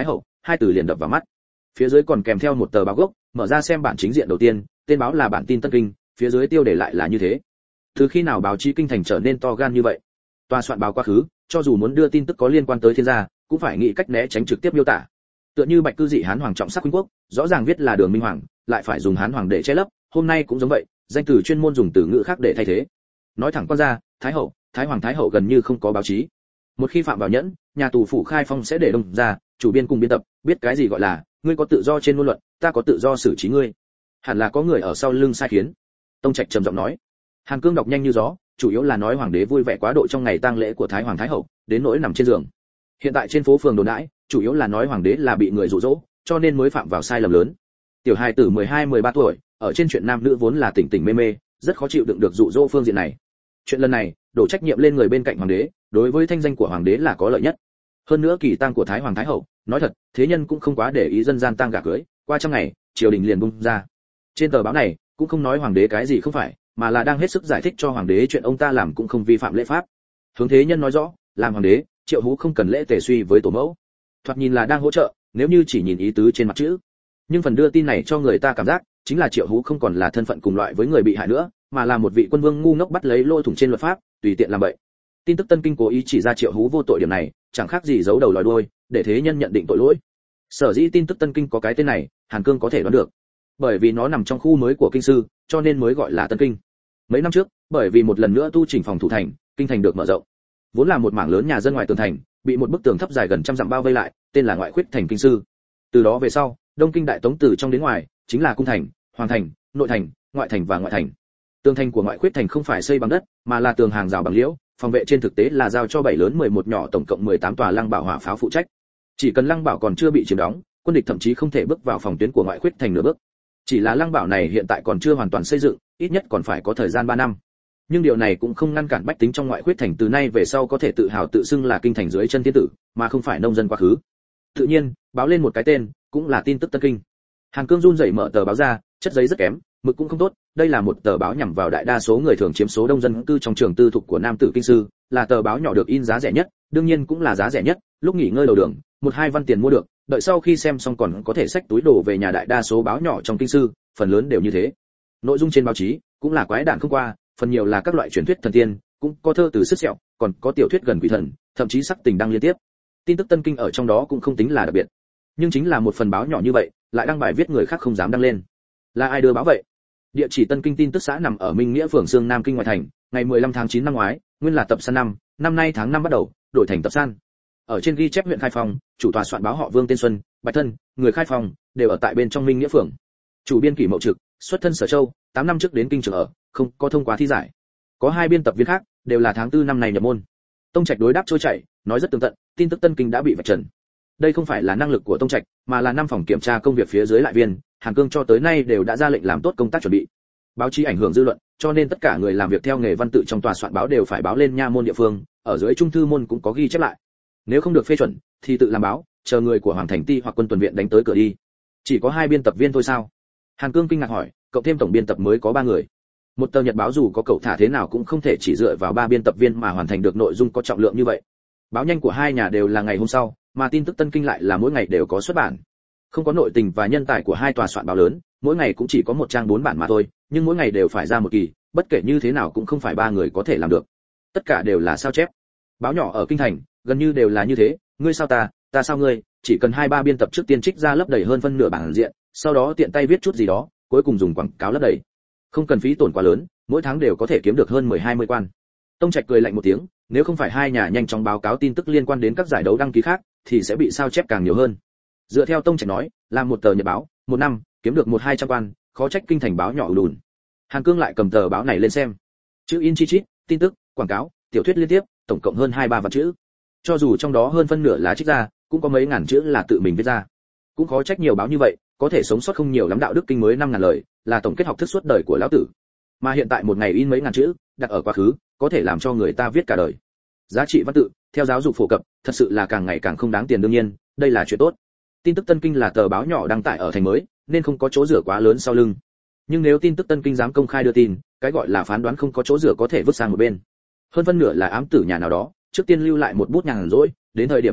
hai từ liền đập vào mắt. Phía dưới còn kèm theo một tờ báo gốc, mở ra xem bản chính diện đầu tiên, tên báo là bản tin Tân Kinh, phía dưới tiêu đề lại là như thế. Từ khi nào báo chí kinh thành trở nên to gan như vậy? Tòa soạn báo quá khứ, cho dù muốn đưa tin tức có liên quan tới thiên gia, cũng phải nghĩ cách né tránh trực tiếp miêu tả. Tựa như Bạch cư dị Hán hoàng trọng sắc khuynh quốc, rõ ràng viết là Đường Minh Hoàng, lại phải dùng Hán hoàng để che lấp, hôm nay cũng giống vậy, danh từ chuyên môn dùng từ ngữ khác để thay thế. Nói thẳng qua ra, Thái hậu, Thái hoàng Thái hậu gần như không có báo chí. Một khi phạm vào nhẫn, nhà tù phủ Khai Phong sẽ để đông ra, chủ biên cùng biên tập, biết cái gì gọi là, ngươi có tự do trên ngôn luận, ta có tự do xử trí ngươi. Hẳn là có người ở sau lưng sai khiến. Tông Trạch trầm giọng nói. Hàn Cương đọc nhanh như gió, chủ yếu là nói hoàng đế vui vẻ quá độ trong ngày tang lễ của Thái hoàng Thái hậu, đến nỗi nằm trên giường. Hiện tại trên phố phường đồn đãi, chủ yếu là nói hoàng đế là bị người dụ dỗ, cho nên mới phạm vào sai lầm lớn. Tiểu hài tử 12-13 tuổi, ở trên chuyện nam nữ vốn là tỉnh tỉnh mê mê, rất khó chịu đựng được dụ dỗ phương diện này. Chuyện lần này, đổ trách nhiệm lên người bên cạnh hoàng đế, đối với thanh danh của hoàng đế là có lợi nhất. Hơn nữa kỳ tang của Thái hoàng Thái hậu, nói thật, thế nhân cũng không quá để ý dân gian tang gả cưới, qua trăm ngày, triều đình liền bung ra. Trên tờ báo này, cũng không nói hoàng đế cái gì không phải, mà là đang hết sức giải thích cho hoàng đế chuyện ông ta làm cũng không vi phạm lễ pháp. Hướng thế nhân nói rõ, làm hoàng đế, Triệu Hú không cần lễ tề suy với tổ mẫu. Thoạt nhìn là đang hỗ trợ, nếu như chỉ nhìn ý tứ trên mặt chữ. Nhưng phần đưa tin này cho người ta cảm giác, chính là Triệu Hú không còn là thân phận cùng loại với người bị hại nữa, mà là một vị quân vương ngu ngốc bắt lấy lỗ thủng trên luật pháp, tùy tiện làm bậy. Tin tức Tân Kinh cố ý chỉ ra Triệu Hú vô tội điểm này, chẳng khác gì giấu đầu lòi đuôi, để thế nhân nhận định tội lỗi. Sở dĩ tin tức Tân Kinh có cái tên này, Hàn Cương có thể đoán được. Bởi vì nó nằm trong khu mới của kinh sư, cho nên mới gọi là Tân Kinh. Mấy năm trước, bởi vì một lần nữa tu chỉnh phòng thủ thành, kinh thành được mở rộng. Vốn là một mảng lớn nhà dân ngoài tường thành, bị một bức tường thấp dài gần trăm dặm bao vây lại, tên là ngoại khuyết thành kinh sư. Từ đó về sau, Đông Kinh đại tống từ trong đến ngoài, chính là cung thành, hoàng thành, nội thành, ngoại thành và ngoại thành. Tường thành của ngoại khuyết thành không phải xây bằng đất, mà là tường hàng rào bằng liễu, phòng vệ trên thực tế là giao cho 7 lớn 11 nhỏ tổng cộng 18 tòa lăng bảo hỏa pháo phụ trách. Chỉ cần lăng bảo còn chưa bị chiếm đóng, quân địch thậm chí không thể bước vào phòng tuyến của ngoại khuyết thành nửa bước. Chỉ là lăng bảo này hiện tại còn chưa hoàn toàn xây dựng, ít nhất còn phải có thời gian 3 năm. Nhưng điều này cũng không ngăn cản bách tính trong ngoại khuyết thành từ nay về sau có thể tự hào tự xưng là kinh thành dưới chân thiên tử, mà không phải nông dân quá khứ. Tự nhiên, báo lên một cái tên, cũng là tin tức Tân Kinh. Hàn Cương run rẩy mở tờ báo ra, chất giấy rất kém, mực cũng không tốt, đây là một tờ báo nhằm vào đại đa số người thường chiếm số đông dân cư trong trường tư thục của Nam Tử Kinh sư, là tờ báo nhỏ được in giá rẻ nhất, đương nhiên cũng là giá rẻ nhất, lúc nghỉ ngơi đầu đường, 1-2 văn tiền mua được, đợi sau khi xem xong còn có thể xách túi đồ về nhà. Đại đa số báo nhỏ trong kinh sư, phần lớn đều như thế. Nội dung trên báo chí cũng là quái đản không qua, phần nhiều là các loại truyền thuyết thần tiên, cũng có thơ từ sứt sẹo, còn có tiểu thuyết gần quỷ thần, thậm chí sắc tình đăng liên tiếp. Tin tức Tân Kinh ở trong đó cũng không tính là đặc biệt, nhưng chính là một phần báo nhỏ như vậy, lại đăng bài viết người khác không dám đăng lên. Là ai đưa báo vậy? Địa chỉ Tân Kinh tin tức xã nằm ở Minh Nghĩa phường Sương Nam Kinh ngoại thành, ngày 15 tháng 9 năm ngoái, nguyên là tập san năm, năm nay tháng 5 bắt đầu, đổi thành tập san. Ở trên ghi chép huyện Khai Phong, chủ tòa soạn báo họ Vương tên Xuân, Bạch thân, người Khai Phong, đều ở tại bên trong Minh Nghĩa phường. Chủ biên Kỷ Mậu Trực, xuất thân Sở Châu, 8 năm trước đến kinh trường ở, không có thông qua thi giải. Có 2 biên tập viên khác, đều là tháng 4 năm này nhập môn. Tông Trạch đối đáp trôi chảy, nói rất tường tận, tin tức Tân Kinh đã bị vạch trần. Đây không phải là năng lực của Tông Trạch, mà là 5 phòng kiểm tra công việc phía dưới lại viên, Hàn Cương cho tới nay đều đã ra lệnh làm tốt công tác chuẩn bị. Báo chí ảnh hưởng dư luận, cho nên tất cả người làm việc theo nghề văn tự trong tòa soạn báo đều phải báo lên nha môn địa phương, ở dưới trung thư môn cũng có ghi chép lại. Nếu không được phê chuẩn, thì tự làm báo, chờ người của Hoàng Thành Ti hoặc quân tuần viện đánh tới cửa đi. Chỉ có 2 biên tập viên thôi sao? Hàn Cương kinh ngạc hỏi, cộng thêm tổng biên tập mới có 3 người. Một tờ nhật báo dù có cậu thả thế nào cũng không thể chỉ dựa vào 3 biên tập viên mà hoàn thành được nội dung có trọng lượng như vậy. Báo nhanh của 2 nhà đều là ngày hôm sau, mà tin tức Tân Kinh lại là mỗi ngày đều có xuất bản. Không có nội tình và nhân tài của 2 tòa soạn báo lớn, mỗi ngày cũng chỉ có 1 trang 4 bản mà thôi, nhưng mỗi ngày đều phải ra một kỳ, bất kể như thế nào cũng không phải 3 người có thể làm được. Tất cả đều là sao chép. Báo nhỏ ở kinh thành, gần như đều là như thế, ngươi sao ta sao ngươi, chỉ cần 2-3 biên tập trước tiên trích ra lấp đầy hơn phân nửa bản diện, sau đó tiện tay viết chút gì đó, cuối cùng dùng quảng cáo lấp đầy. Không cần phí tổn quá lớn, mỗi tháng đều có thể kiếm được hơn 10-20 quan. Tông Trạch cười lạnh một tiếng, nếu không phải 2 nhà nhanh chóng báo cáo tin tức liên quan đến các giải đấu đăng ký khác, thì sẽ bị sao chép càng nhiều hơn. Dựa theo Tông Trạch nói, làm một tờ nhật báo, 1 năm kiếm được 100-200 quan, khó trách kinh thành báo nhỏ lùn. Hàn Cương lại cầm tờ báo này lên xem. Chữ in chi chít, tin tức, quảng cáo, tiểu thuyết liên tiếp, tổng cộng hơn 2-3 vạn chữ. Cho dù trong đó hơn phân nửa là trích ra, cũng có mấy ngàn chữ là tự mình viết ra. Cũng khó trách nhiều báo như vậy, có thể sống sót không nhiều lắm. Đạo đức kinh mới 5.000 lời, là tổng kết học thức suốt đời của lão tử. Mà hiện tại một ngày in mấy ngàn chữ, đặt ở quá khứ, có thể làm cho người ta viết cả đời. Giá trị văn tự, theo giáo dục phổ cập, thật sự là càng ngày càng không đáng tiền. Đương nhiên, đây là chuyện tốt. Tin tức Tân Kinh là tờ báo nhỏ đăng tải ở thành mới, nên không có chỗ rửa quá lớn sau lưng. Nhưng nếu tin tức Tân Kinh dám công khai đưa tin, cái gọi là phán đoán không có chỗ rửa có thể vứt sang một bên. Hơn phân nửa là ám tử nhà nào đó, trước tiên lưu lại một bút nhàn rỗi, đến thời điểm then chốt,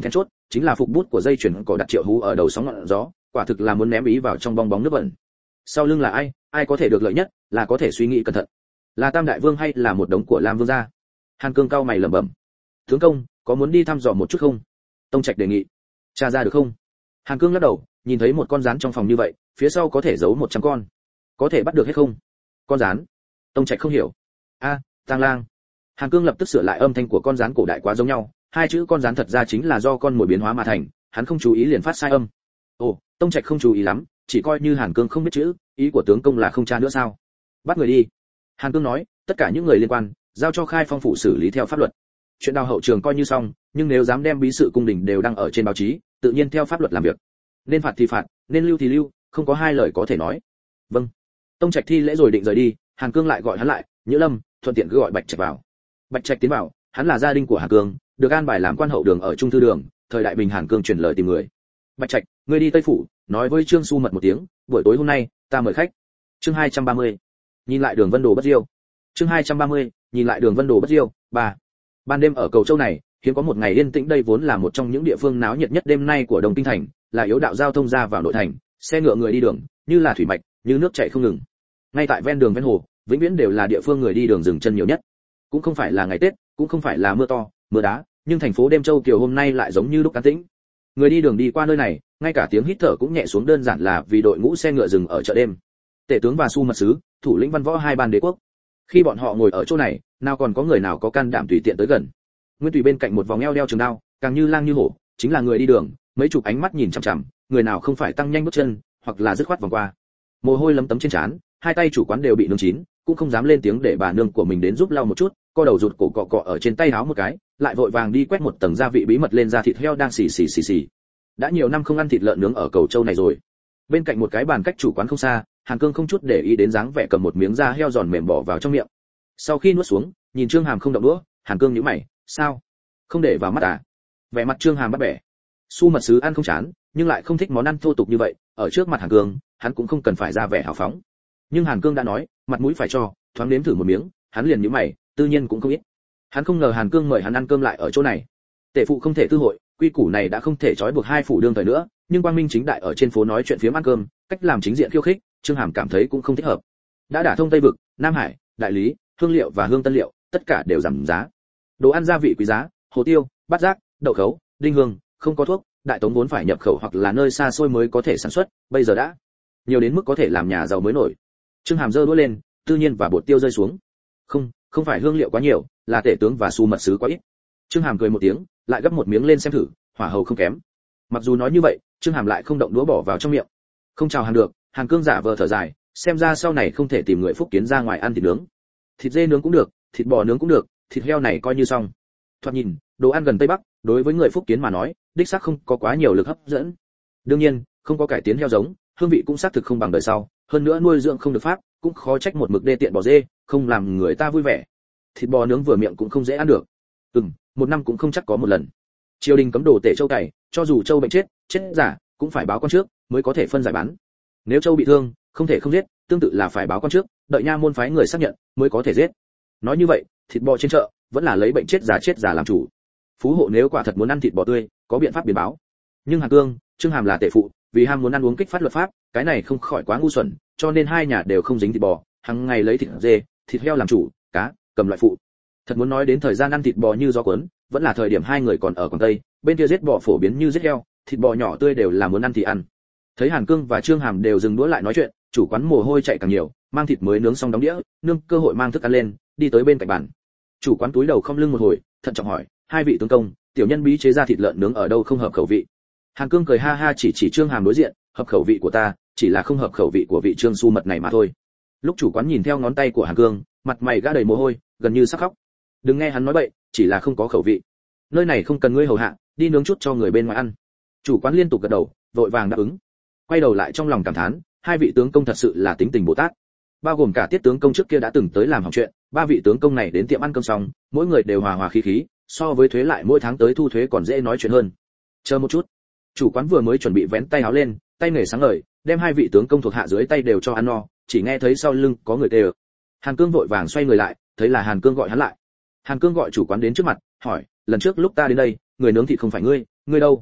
chính là phục bút của dây chuyển cỏ đặt Triệu Hú ở đầu sóng ngọn gió, quả thực là muốn ném ý vào trong bong bóng nước bẩn. Sau lưng là ai có thể được lợi nhất, là có thể suy nghĩ cẩn thận. Là Tam đại vương hay là một đống của Lam vương gia? Hàn Cương cao mày lẩm bẩm. Tướng công, có muốn đi thăm dò một chút không? Tông Trạch đề nghị. Tra ra được không? Hàn Cương lắc đầu, nhìn thấy một con rắn trong phòng như vậy, phía sau có thể giấu 100 con. Có thể bắt được hết không? Con rắn? Tông Trạch không hiểu. Tang lang. Hàn Cương lập tức sửa lại âm thanh của con rắn cổ đại quá giống nhau, hai chữ con rắn thật ra chính là do con mồi biến hóa mà thành, hắn không chú ý liền phát sai âm. Ồ, Tông Trạch không chú ý lắm, chỉ coi như Hàn Cương không biết chữ, ý của tướng công là không tra nữa sao? Bắt người đi. Hàn Cương nói, tất cả những người liên quan, giao cho Khai Phong phủ xử lý theo pháp luật. Chuyện đào hậu trường coi như xong, nhưng nếu dám đem bí sự cung đình đều đăng ở trên báo chí, tự nhiên theo pháp luật làm việc. Nên phạt thì phạt, nên lưu thì lưu, không có hai lời có thể nói. Vâng. Tông Trạch thi lễ rồi định rời đi, Hàn Cương lại gọi hắn lại, Nhữ Lâm, thuận tiện cứ gọi Bạch Trạch vào. Bạch Trạch tiến vào, hắn là gia đình của Hàn Cương, được an bài làm quan hậu đường ở Trung thư đường, thời đại bình Hàn Cương truyền lời tìm người. Bạch Trạch, ngươi đi Tây phủ, nói với Trương Xu Mật một tiếng, buổi tối hôm nay ta mời khách. Chương 230. Nhìn lại Đường Vân Đồ bất diêu. Chương 230. Nhìn lại Đường Vân Đồ bất diêu. 3. Ban đêm ở Cầu Châu này, hiếm có một ngày yên tĩnh, đây vốn là một trong những địa phương náo nhiệt nhất đêm nay của Đông Kinh thành, là yếu đạo giao thông ra vào nội thành, xe ngựa người đi đường, như là thủy mạch, như nước chảy không ngừng. Ngay tại ven đường ven hồ, vĩnh viễn đều là địa phương người đi đường dừng chân nhiều nhất. Cũng không phải là ngày Tết, cũng không phải là mưa to, mưa đá, nhưng thành phố đêm Châu Kiều hôm nay lại giống như lúc an tĩnh. Người đi đường đi qua nơi này, ngay cả tiếng hít thở cũng nhẹ xuống, đơn giản là vì đội ngũ xe ngựa dừng ở chợ đêm. Tể tướng và Xu Mật sứ, thủ lĩnh văn võ hai ban đế quốc. Khi bọn họ ngồi ở chỗ này, nào còn có người nào có can đảm tùy tiện tới gần. Nguyên Tùy bên cạnh một vòng eo đeo trường đao, càng như lang như hổ, chính là người đi đường, mấy chục ánh mắt nhìn chằm chằm, người nào không phải tăng nhanh bước chân, hoặc là dứt khoát vòng qua. Mồ hôi lấm tấm trên trán, hai tay chủ quán đều bị nướng chín, cũng không dám lên tiếng để bà nương của mình đến giúp lau một chút, co đầu rụt cổ cọ cọ ở trên tay áo một cái, lại vội vàng đi quét một tầng gia vị bí mật lên da thịt heo đang xì xì. Đã nhiều năm không ăn thịt lợn nướng ở Cầu Châu này rồi. Bên cạnh một cái bàn cách chủ quán không xa, Hàn Cương không chút để ý đến dáng vẻ cầm một miếng da heo giòn mềm bỏ vào trong miệng. Sau khi nuốt xuống, nhìn Trương Hàm không động đũa, Hàn Cương nhíu mày, sao? Không để vào mắt à? Vẻ mặt Trương Hàm bắt bẻ. Xu Mật sứ ăn không chán, nhưng lại không thích món ăn thô tục như vậy, ở trước mặt Hàn Cương, hắn cũng không cần phải ra vẻ hào phóng. Nhưng Hàn Cương đã nói, mặt mũi phải cho, thoáng nếm thử một miếng, hắn liền nhíu mày, tự nhiên cũng không ít. Hắn không ngờ Hàn Cương mời hắn ăn cơm lại ở chỗ này. Tể phụ không thể tư hội, quy củ này đã không thể trói buộc hai phủ đương thời nữa, nhưng quang minh chính đại ở trên phố nói chuyện phiếm ăn cơm, cách làm chính diện khiêu khích, Trương Hàm cảm thấy cũng không thích hợp. Đã đả thông Tây vực, Nam Hải, Đại Lý, hương liệu và hương tân liệu, tất cả đều giảm giá. Đồ ăn gia vị quý giá, hồ tiêu, bát giác, đậu khấu, đinh hương, không có thuốc, Đại Tống vốn phải nhập khẩu hoặc là nơi xa xôi mới có thể sản xuất, bây giờ đã nhiều đến mức có thể làm nhà giàu mới nổi. Trương Hàm giơ đũa lên, tự nhiên và bột tiêu rơi xuống. Không phải hương liệu quá nhiều, là tể tướng và Xu Mật sứ quá ít. Trương Hàm cười một tiếng, lại gấp một miếng lên xem thử, hỏa hầu không kém. Mặc dù nói như vậy, Trương Hàm lại không động đũa bỏ vào trong miệng. Không chào hàng được, Hàn Cương giả vờ thở dài, xem ra sau này không thể tìm người Phúc Kiến ra ngoài ăn thịt nướng. Thịt dê nướng cũng được, thịt bò nướng cũng được, thịt heo này coi như xong. Thoạt nhìn, đồ ăn gần Tây Bắc, đối với người Phúc Kiến mà nói, đích xác không có quá nhiều lực hấp dẫn. Đương nhiên, không có cải tiến heo giống, hương vị cũng xác thực không bằng đời sau, hơn nữa nuôi dưỡng không được pháp, cũng khó trách một mực đê tiện bò dê, không làm người ta vui vẻ. Thịt bò nướng vừa miệng cũng không dễ ăn được. Một năm cũng không chắc có một lần. Triều đình cấm đồ tể châu cày, cho dù châu bệnh chết giả, cũng phải báo quan trước, mới có thể phân giải bán. Nếu châu bị thương, không thể không giết, tương tự là phải báo quan trước, đợi nha môn phái người xác nhận, mới có thể giết. Nói như vậy, thịt bò trên chợ vẫn là lấy bệnh chết giả làm chủ. Phú hộ nếu quả thật muốn ăn thịt bò tươi, có biện pháp biến báo. Nhưng Hàn Cương, Trương Hàm là tể phụ, vì ham muốn ăn uống kích phát luật pháp, cái này không khỏi quá ngu xuẩn, cho nên hai nhà đều không dính thịt bò, hàng ngày lấy thịt dê, thịt heo làm chủ, cá, cầm loại phụ. Thật muốn nói đến thời gian ăn thịt bò như gió cuốn, vẫn là thời điểm hai người còn ở Quảng Tây, bên kia giết bò phổ biến như giết heo, thịt bò nhỏ tươi đều là muốn ăn thì ăn. Thấy Hàn Cương và Trương Hàm đều dừng đũa lại nói chuyện, chủ quán mồ hôi chạy càng nhiều, mang thịt mới nướng xong đóng đĩa, nương cơ hội mang thức ăn lên, đi tới bên cạnh bàn. Chủ quán túi đầu không lưng một hồi, thận trọng hỏi, hai vị tướng công, tiểu nhân bí chế ra thịt lợn nướng ở đâu không hợp khẩu vị? Hàn Cương cười ha ha, chỉ Trương Hàm đối diện, hợp khẩu vị của ta, chỉ là không hợp khẩu vị của vị Trương Xu Mật này mà thôi. Lúc chủ quán nhìn theo ngón tay của Hàn Cương, mặt mày gã đầy mồ hôi, gần như sắp khóc. Đừng nghe hắn nói bậy, chỉ là không có khẩu vị. Nơi này không cần ngươi hầu hạ, đi nướng chút cho người bên ngoài ăn. Chủ quán liên tục gật đầu, vội vàng đáp ứng. Quay đầu lại trong lòng cảm thán, hai vị tướng công thật sự là tính tình Bồ Tát. Bao gồm cả Tiết tướng công trước kia đã từng tới làm hỏng chuyện, ba vị tướng công này đến tiệm ăn cơm xong, mỗi người đều hòa hòa khí khí, so với thuế lại mỗi tháng tới thu thuế còn dễ nói chuyện hơn. Chờ một chút. Chủ quán vừa mới chuẩn bị vén tay áo lên, tay nghề sáng ngời, đem hai vị tướng công thuộc hạ dưới tay đều cho ăn no, chỉ nghe thấy sau lưng có người kêu. Hàn Cương vội vàng xoay người lại, thấy là Hàn Cương gọi hắn lại. Hàn Cương gọi chủ quán đến trước mặt, hỏi, lần trước lúc ta đến đây, người nướng thịt không phải ngươi đâu?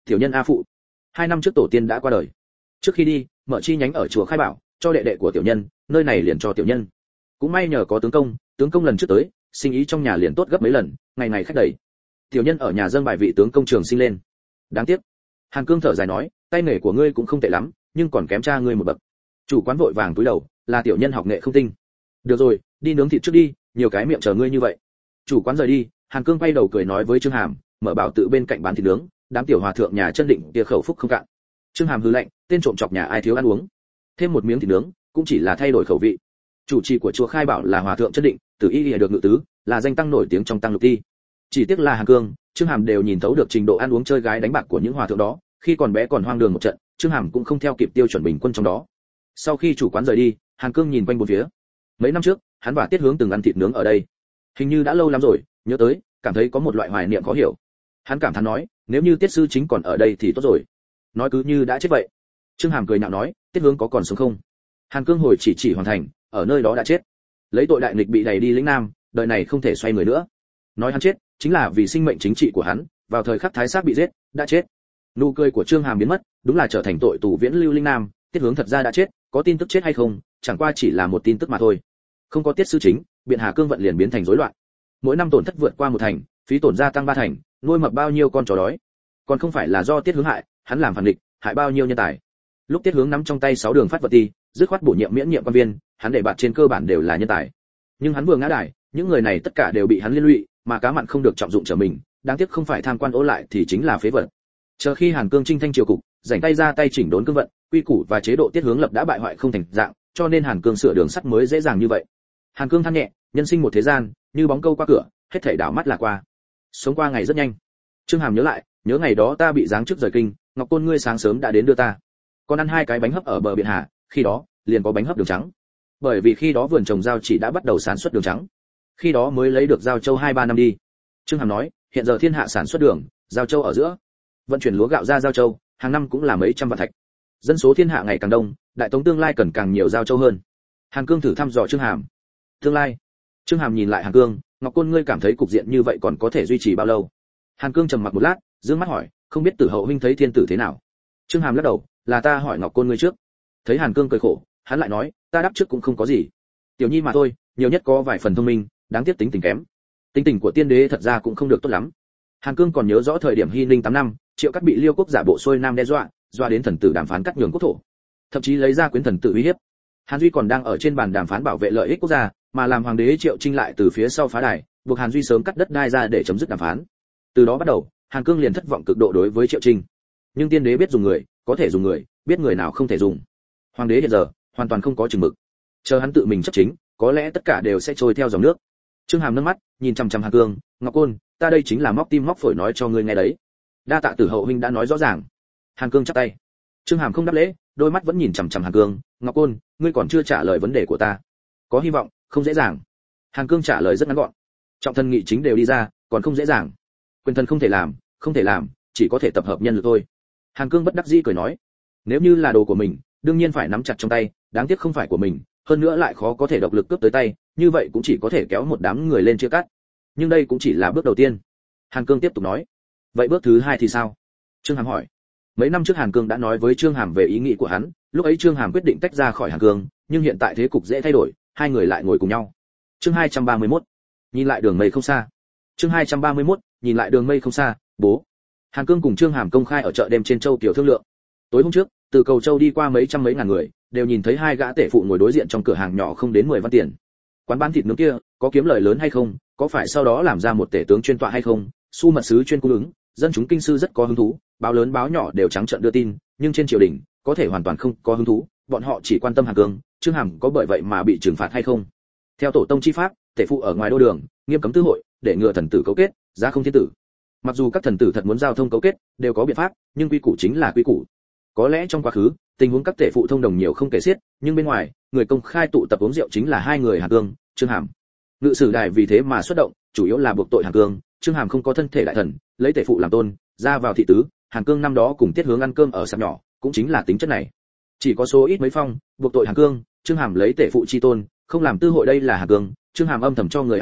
Tiểu nhân a phụ. 2 năm trước tổ tiên đã qua đời. Trước khi đi, mở chi nhánh ở chùa Khai Bảo, cho đệ đệ của tiểu nhân, nơi này liền cho tiểu nhân. Cũng may nhờ có tướng công lần trước tới, sinh ý trong nhà liền tốt gấp mấy lần, ngày ngày khách đầy. Tiểu nhân ở nhà dâng bài vị tướng công trường sinh lên. Đáng tiếc. Hàn Cương thở dài nói, tay nghề của ngươi cũng không tệ lắm, nhưng còn kém cha ngươi một bậc. Chủ quán vội vàng túi đầu, là tiểu nhân học nghệ không tinh. Được rồi, đi nướng thịt trước đi, nhiều cái miệng chờ ngươi như vậy. Chủ quán rời đi, Hàn Cương quay đầu cười nói với Trương Hàm, mở bảo tự bên cạnh bán thịt nướng, đám tiểu hòa thượng nhà chân định kia khẩu phúc không cạn. Trương Hàm hừ lạnh, tên trộm chọc nhà ai thiếu ăn uống. Thêm một miếng thịt nướng, cũng chỉ là thay đổi khẩu vị. Chủ trì của chùa Khai Bảo là hòa thượng chân định, từ y lìa được ngự tứ, là danh tăng nổi tiếng trong tăng lục ti. Chỉ tiếc là Hàn Cương, Trương Hàm đều nhìn thấu được trình độ ăn uống chơi gái đánh bạc của những hòa thượng đó, khi còn bé còn hoang đường một trận, Trương Hàm cũng không theo kịp tiêu chuẩn bình quân trong đó. Sau khi chủ quán rời đi, Hàn Cương nhìn quanh bốn phía. Mấy năm trước, hắn và Tiết Hướng từng ăn thịt nướng ở đây. Hình như đã lâu lắm rồi, nhớ tới, cảm thấy có một loại hoài niệm khó hiểu. Hắn cảm thán nói, nếu như Tiết sư chính còn ở đây thì tốt rồi. Nói cứ như đã chết vậy. Trương Hàm cười nhạo nói, Tiết Hướng có còn sống không? Hàn Cương hồi chỉ hoàn thành, ở nơi đó đã chết. Lấy tội đại nghịch bị đày đi lĩnh Nam, đời này không thể xoay người nữa. Nói hắn chết, chính là vì sinh mệnh chính trị của hắn, vào thời khắc thái sát bị giết, đã chết. Nụ cười của Trương Hàm biến mất, đúng là trở thành tội tù viễn lưu linh Nam, Tiết Hướng thật ra đã chết, có tin tức chết hay không, chẳng qua chỉ là một tin tức mà thôi. Không có Tiết sư chính, biện Hà Cương vận liền biến thành rối loạn. Mỗi năm tổn thất vượt qua 1 thành, phí tổn gia tăng 3 thành, nuôi mập bao nhiêu con chó đói. Còn không phải là do Tiết Hướng hại, hắn làm phản địch, hại bao nhiêu nhân tài. Lúc Tiết Hướng nắm trong tay 6 đường phát vật ti, dứt khoát bổ nhiệm miễn nhiệm quan viên, hắn để bạt trên cơ bản đều là nhân tài. Nhưng hắn vừa ngã đài, những người này tất cả đều bị hắn liên lụy, mà cá mặn không được trọng dụng trở mình, đáng tiếc không phải tham quan ố lại thì chính là phế vật. Chờ khi Hàn Cương chinh thanh triều cục, rảnh tay ra tay chỉnh đốn cương vận, quy củ và chế độ Tiết Hướng lập đã bại hoại không thành dạng, cho nên Hàn Cương sửa đường sắt mới dễ dàng như vậy. Hàn Cương than nhẹ, nhân sinh một thế gian, như bóng câu qua cửa, hết thảy đảo mắt là qua. Sống qua ngày rất nhanh. Trương Hàm nhớ lại, nhớ ngày đó ta bị giáng chức rời kinh, Ngọc Côn ngươi sáng sớm đã đến đưa ta. Còn ăn 2 cái bánh hấp ở bờ biển Hà, khi đó liền có bánh hấp đường trắng. Bởi vì khi đó vườn trồng giao chỉ đã bắt đầu sản xuất đường trắng. Khi đó mới lấy được giao châu 2-3 năm đi. Trương Hàm nói, hiện giờ thiên hạ sản xuất đường, giao châu ở giữa. Vận chuyển lúa gạo ra giao châu, hàng năm cũng là mấy trăm vạn thạch. Dân số thiên hạ ngày càng đông, đại tống tương lai cần càng nhiều giao châu hơn. Hàn Cương thử thăm dò Trương Hàm. Tương lai. Trương Hàm nhìn lại Hàn Cương, Ngọc Côn ngươi cảm thấy cục diện như vậy còn có thể duy trì bao lâu? Hàn Cương trầm mặc một lát, dương mắt hỏi, không biết Tử Hậu huynh thấy thiên tử thế nào? Trương Hàm lắc đầu, là ta hỏi Ngọc Côn ngươi trước. Thấy Hàn Cương cười khổ, hắn lại nói, ta đáp trước cũng không có gì. Tiểu nhi mà thôi, nhiều nhất có vài phần thông minh, đáng tiếc tính tình kém. Tính tình của tiên đế thật ra cũng không được tốt lắm. Hàn Cương còn nhớ rõ thời điểm Hy Ninh 8 năm, Triệu Cát bị Liêu quốc giả bộ xuôi nam đe dọa đến thần tử đàm phán cắt nhường quốc thổ, thậm chí lấy ra quyến thần tử uy hiếp. Hàn Duy còn đang ở trên bàn đàm phán bảo vệ lợi ích quốc gia, mà làm hoàng đế Triệu Trinh lại từ phía sau phá đài, buộc Hàn Duy sớm cắt đất đai ra để chấm dứt đàm phán. Từ đó bắt đầu, Hàn Cương liền thất vọng cực độ đối với Triệu Trinh. Nhưng tiên đế biết dùng người, có thể dùng người, biết người nào không thể dùng. Hoàng đế hiện giờ hoàn toàn không có chừng mực. Chờ hắn tự mình chấp chính, có lẽ tất cả đều sẽ trôi theo dòng nước. Trương Hàm nâng mắt, nhìn chằm chằm Hàn Cương, Ngọc Côn, ta đây chính là móc tim móc phổi nói cho ngươi nghe đấy. Đa tạ Tử Hậu huynh đã nói rõ ràng. Hàn Cương chắp tay. Trương Hàm không đáp lễ, đôi mắt vẫn nhìn chằm chằm Hàn Cương, Ngọc Côn, ngươi còn chưa trả lời vấn đề của ta. Có hy vọng, không dễ dàng. Hàn Cương trả lời rất ngắn gọn. Trọng thân nghị chính đều đi ra, còn không dễ dàng. Quyền thần không thể làm, chỉ có thể tập hợp nhân lực thôi. Hàn Cương bất đắc dĩ cười nói, nếu như là đồ của mình, đương nhiên phải nắm chặt trong tay, đáng tiếc không phải của mình, hơn nữa lại khó có thể độc lực cướp tới tay, như vậy cũng chỉ có thể kéo một đám người lên chia cắt. Nhưng đây cũng chỉ là bước đầu tiên. Hàn Cương tiếp tục nói, vậy bước thứ 2 thì sao? Trương Hàm hỏi. Mấy năm trước Hàn Cương đã nói với Trương Hàm về ý nghĩ của hắn, lúc ấy Trương Hàm quyết định tách ra khỏi Hàn Cương, nhưng hiện tại thế cục dễ thay đổi, hai người lại ngồi cùng nhau. Chương 231. Nhìn lại đường mây không xa. Chương 231. Nhìn lại đường mây không xa, bố. Hàn Cương cùng Trương Hàm công khai ở chợ đêm trên Châu Kiều thương lượng. Tối hôm trước, từ Cầu Châu đi qua mấy ngàn người, đều nhìn thấy 2 gã tể phụ ngồi đối diện trong cửa hàng nhỏ không đến 10 văn tiền. Quán bán thịt nướng kia, có kiếm lời lớn hay không, có phải sau đó làm ra một tể tướng chuyên tọa hay không, su mật sứ chuyên cung ứng, dân chúng kinh sư rất có hứng thú, báo lớn báo nhỏ đều trắng trợn đưa tin, nhưng trên triều đình, có thể hoàn toàn không có hứng thú, bọn họ chỉ quan tâm Hàn Cương, Trương Hàm có bởi vậy mà bị trừng phạt hay không. Theo tổ tông chi pháp, tể phụ ở ngoài đô đường, nghiêm cấm tư hội, để ngừa thần tử cấu kết, giá không thiên tử. Mặc dù các thần tử thật muốn giao thông cấu kết, đều có biện pháp, nhưng quy củ chính là quy củ. Có lẽ trong quá khứ, tình huống các tể phụ thông đồng nhiều không kể xiết, nhưng bên ngoài, người công khai tụ tập uống rượu chính là 2 người Hàn Cương, Trương Hàm. Ngự sử đài vì thế mà xuất động, chủ yếu là buộc tội Hàn Cương. Trương Hàm không có thân thể đại thần, lấy tể phụ làm tôn, ra vào thị tứ. Hàn Cương năm đó cùng Tiết Hướng ăn cơm ở sạp nhỏ, cũng chính là tính chất này. Chỉ có số ít mấy phong, buộc tội Hàn Cương, Trương Hàm lấy tể phụ chi tôn, không làm tư hội đây là Hàn Cương. Trương Hàm âm thầm cho người an bài,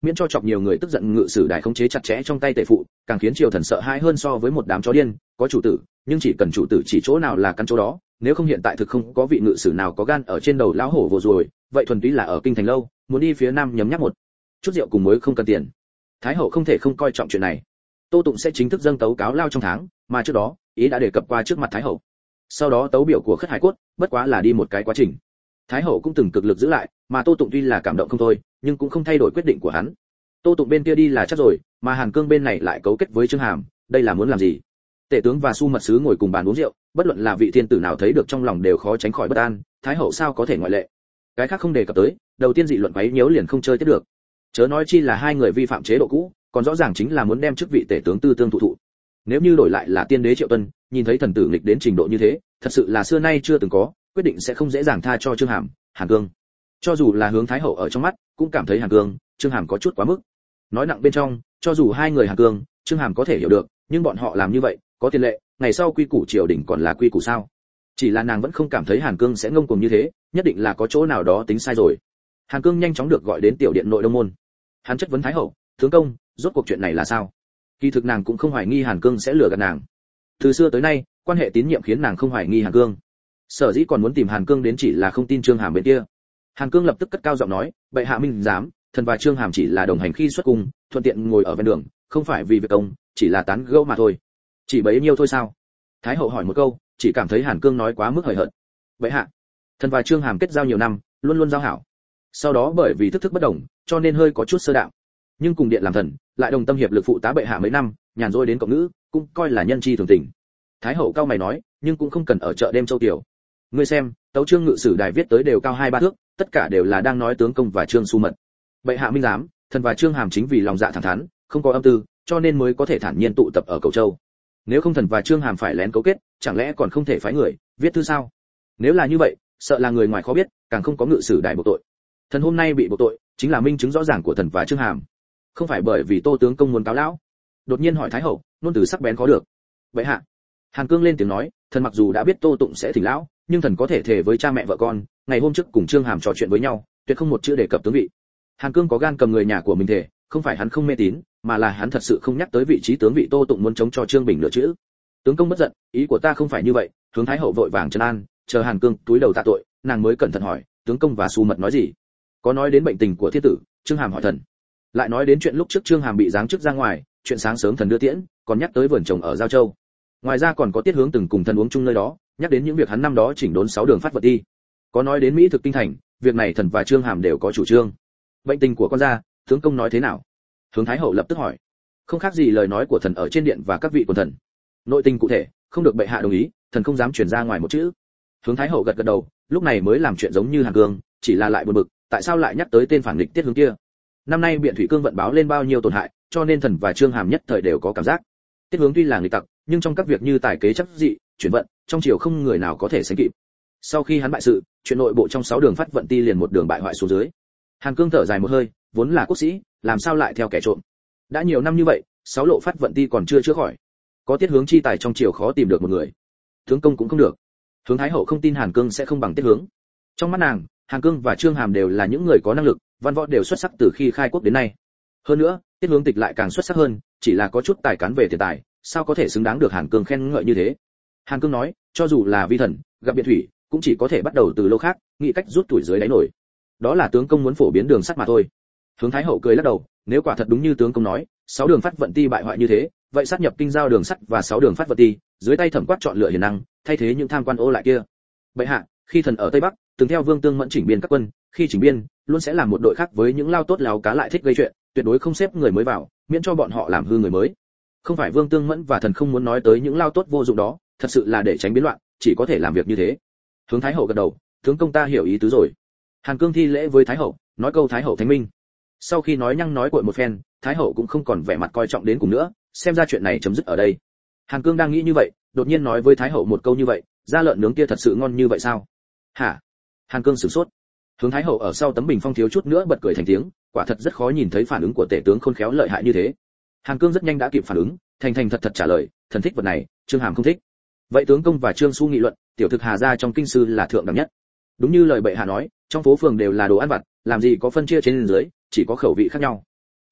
miễn cho chọc nhiều người tức giận. Ngự sử đài khống chế chặt chẽ trong tay tể phụ, càng khiến triều thần sợ hãi hơn so với một đám chó điên. Có chủ tử, nhưng chỉ cần chủ tử chỉ chỗ nào là căn chỗ đó, nếu không hiện tại thực không có vị ngự sử nào có gan ở trên đầu lão hổ vồ ruồi, vậy thuần túy là ở kinh thành lâu, muốn đi phía nam nhấm nháp một chút rượu cùng muối không cần tiền. Thái hậu không thể không coi trọng chuyện này. Tô Tụng sẽ chính thức dâng tấu cáo lao trong tháng, mà trước đó ý đã đề cập qua trước mặt Thái hậu. Sau đó tấu biểu của Khất Hải Cốt, bất quá là đi một cái quá trình. Thái hậu cũng từng cực lực giữ lại, mà Tô Tụng tuy là cảm động không thôi, nhưng cũng không thay đổi quyết định của hắn. Tô Tụng bên kia đi là chắc rồi, mà Hàn Cương bên này lại cấu kết với Trương Hàm, đây là muốn làm gì? Tể tướng và Su mật sứ ngồi cùng bàn uống rượu, bất luận là vị thiên tử nào thấy được trong lòng đều khó tránh khỏi bất an, Thái hậu sao có thể ngoại lệ? Cái khác không đề cập tới, đầu tiên dị luận quấy nhiễu liền không chơi tiếp được. Chớ nói chi là hai người vi phạm chế độ cũ, còn rõ ràng chính là muốn đem chức vị tể tướng tư tương thụ thụ. Nếu như đổi lại là tiên đế Triệu Tuân, nhìn thấy thần tử nghịch đến trình độ như thế, thật sự là xưa nay chưa từng có, quyết định sẽ không dễ dàng tha cho Trương Hàm, Hàn Cương. Cho dù là hướng Thái hậu ở trong mắt, cũng cảm thấy Hàn Cương, Trương Hàm có chút quá mức. Nói nặng bên trong, cho dù hai người Hàn Cương, Trương Hàm có thể hiểu được, nhưng bọn họ làm như vậy, có tiền lệ, ngày sau quy củ triều đình còn là quy củ sao? Chỉ là nàng vẫn không cảm thấy Hàn Cương sẽ ngông cuồng như thế, nhất định là có chỗ nào đó tính sai rồi. Hàn Cương nhanh chóng được gọi đến tiểu điện nội đông môn. Hắn chất vấn Thái hậu, tướng công, rốt cuộc chuyện này là sao? Kỳ thực nàng cũng không hoài nghi Hàn Cương sẽ lừa gạt nàng. Từ xưa tới nay, quan hệ tín nhiệm khiến nàng không hoài nghi Hàn Cương. Sở dĩ còn muốn tìm Hàn Cương đến chỉ là không tin Trương Hàm bên kia. Hàn Cương lập tức cất cao giọng nói, bệ hạ minh giám, thần và Trương Hàm chỉ là đồng hành khi xuất cung, thuận tiện ngồi ở ven đường, không phải vì việc công, chỉ là tán gẫu mà thôi. Chỉ bấy nhiêu thôi sao? Thái hậu hỏi một câu, chỉ cảm thấy Hàn Cương nói quá mức hời hợt. Bệ hạ, thần và Trương Hàm kết giao nhiều năm, luôn luôn giao hảo. Sau đó bởi vì thức thức bất đồng, cho nên hơi có chút sơ đạo. Nhưng cùng điện làm thần, lại đồng tâm hiệp lực phụ tá bệ hạ mấy năm, nhàn rỗi đến cộng nữ, cũng coi là nhân chi thường tình. Thái hậu cao mày nói, nhưng cũng không cần ở chợ đêm châu tiểu. Ngươi xem, tấu chương ngự sử đài viết tới đều cao 2-3 thước, tất cả đều là đang nói tướng công và Trương Su mật. Bệ hạ minh giám, thần và Trương Hàm chính vì lòng dạ thẳng thắn, không có âm tư, cho nên mới có thể thản nhiên tụ tập ở Cầu Châu. Nếu không thần và Trương Hàm phải lén cấu kết, chẳng lẽ còn không thể phái người viết thư sao? Nếu là như vậy, sợ là người ngoài khó biết, càng không có ngự sử đài buộc tội. Thần hôm nay bị buộc tội, chính là minh chứng rõ ràng của thần và Trương Hàm, không phải bởi vì Tô tướng công muốn cáo lão. Đột nhiên hỏi Thái hậu, luôn từ sắc bén có được. Bệ hạ. Hàn Cương lên tiếng nói, thần mặc dù đã biết Tô Tụng sẽ thỉnh lão, nhưng thần có thể thề với cha mẹ vợ con, ngày hôm trước cùng Trương Hàm trò chuyện với nhau, tuyệt không một chữ đề cập tướng vị. Hàn Cương có gan cầm người nhà của mình thề, không phải hắn không mê tín, mà là hắn thật sự không nhắc tới vị trí tướng vị Tô Tụng muốn chống cho Trương Bình nửa chữ. Tướng công bất giận, ý của ta không phải như vậy. Hướng Thái hậu vội vàng trấn an, chờ Hàn Cương túi đầu tạ tội, nàng mới cẩn thận hỏi, tướng công và Su mật nói gì? Có nói đến bệnh tình của thiên tử? Trương Hàm hỏi thần. Lại nói đến chuyện lúc trước Trương Hàm bị giáng chức ra ngoài, chuyện sáng sớm thần đưa tiễn, còn nhắc tới vườn trồng ở Giao Châu. Ngoài ra còn có Tiết Hướng từng cùng thần uống chung nơi đó, nhắc đến những việc hắn năm đó chỉnh đốn 6 đường phát vật đi. Có nói đến mỹ thực kinh thành, việc này thần và Trương Hàm đều có chủ trương. Bệnh tình của con gia, tướng công nói thế nào? Hướng Thái hậu lập tức hỏi. Không khác gì lời nói của thần ở trên điện và các vị quần thần. Nội tình cụ thể, không được bệ hạ đồng ý, thần không dám truyền ra ngoài một chữ. Hướng Thái hậu gật gật đầu, lúc này mới làm chuyện giống như Hàn Cương, chỉ là lại buồn bực, tại sao lại nhắc tới tên phản nghịch Tiết Hướng kia? Năm nay Biện Thủy Cương vận báo lên bao nhiêu tổn hại, cho nên thần và Trương Hàm nhất thời đều có cảm giác. Tiết Hướng tuy là nghịch tặc, nhưng trong các việc như tài kế chấp dị, chuyển vận, trong triều không người nào có thể sánh kịp. Sau khi hắn bại sự, chuyện nội bộ trong 6 đường phát vận ti liền một đường bại hoại xuống dưới. Hàn Cương thở dài một hơi, vốn là quốc sĩ, làm sao lại theo kẻ trộm? Đã nhiều năm như vậy, 6 lộ phát vận ti còn chưa chữa khỏi. Có Tiết Hướng chi tài trong triều khó tìm được một người. Tướng công cũng không được. Hướng Thái hậu không tin Hàn Cương sẽ không bằng Tiết Hướng. Trong mắt nàng, Hàn Cương và Trương Hàm đều là những người có năng lực, văn võ đều xuất sắc từ khi khai quốc đến nay. Hơn nữa, Tiết Hướng tịch lại càng xuất sắc hơn, chỉ là có chút tài cán về tiền tài, sao có thể xứng đáng được Hàn Cương khen ngợi như thế? Hàn Cương nói, cho dù là vi thần, gặp Biện Thủy, cũng chỉ có thể bắt đầu từ lô khác, nghĩ cách rút tuổi dưới đáy nổi. Đó là tướng công muốn phổ biến đường sắt mà thôi. Hướng Thái hậu cười lắc đầu, nếu quả thật đúng như tướng công nói, 6 đường phát vận ti bại hoại như thế, vậy sát nhập kinh giao đường sắt và 6 đường phát vận ti, dưới tay thẩm quát chọn lựa hiền năng, thay thế những tham quan ô lại kia. Bệ hạ, khi thần ở Tây Bắc, từng theo Vương Tương Mẫn chỉnh biên các quân, khi chỉnh biên, luôn sẽ làm một đội khác với những lao tốt láo cá lại thích gây chuyện, tuyệt đối không xếp người mới vào, miễn cho bọn họ làm hư người mới. Không phải Vương Tương Mẫn và thần không muốn nói tới những lao tốt vô dụng đó, thật sự là để tránh biến loạn, chỉ có thể làm việc như thế. Hướng Thái hậu gật đầu, tướng công ta hiểu ý tứ rồi. Hàn Cương thi lễ với Thái hậu, nói câu Thái hậu thánh minh. Sau khi nói nhăng nói cuội một phen, Thái hậu cũng không còn vẻ mặt coi trọng đến cùng nữa, xem ra chuyện này chấm dứt ở đây. Hàn Cương đang nghĩ như vậy, đột nhiên nói với Thái hậu một câu như vậy, da lợn nướng kia thật sự ngon như vậy sao? Hả? Hàn Cương sửng sốt. Hướng Thái hậu ở sau tấm bình phong thiếu chút nữa bật cười thành tiếng, quả thật rất khó nhìn thấy phản ứng của tể tướng khôn khéo lợi hại như thế. Hàn Cương rất nhanh đã kịp phản ứng, thành thành thật thật trả lời, thần thích vật này, Trương Hàm không thích. Vậy tướng công và Trương Xu nghị luận, tiểu thực Hà gia trong kinh sư là thượng đẳng nhất. Đúng như lời bệ hạ nói, trong phố phường đều là đồ ăn vặt, làm gì có phân chia trên dưới, chỉ có khẩu vị khác nhau.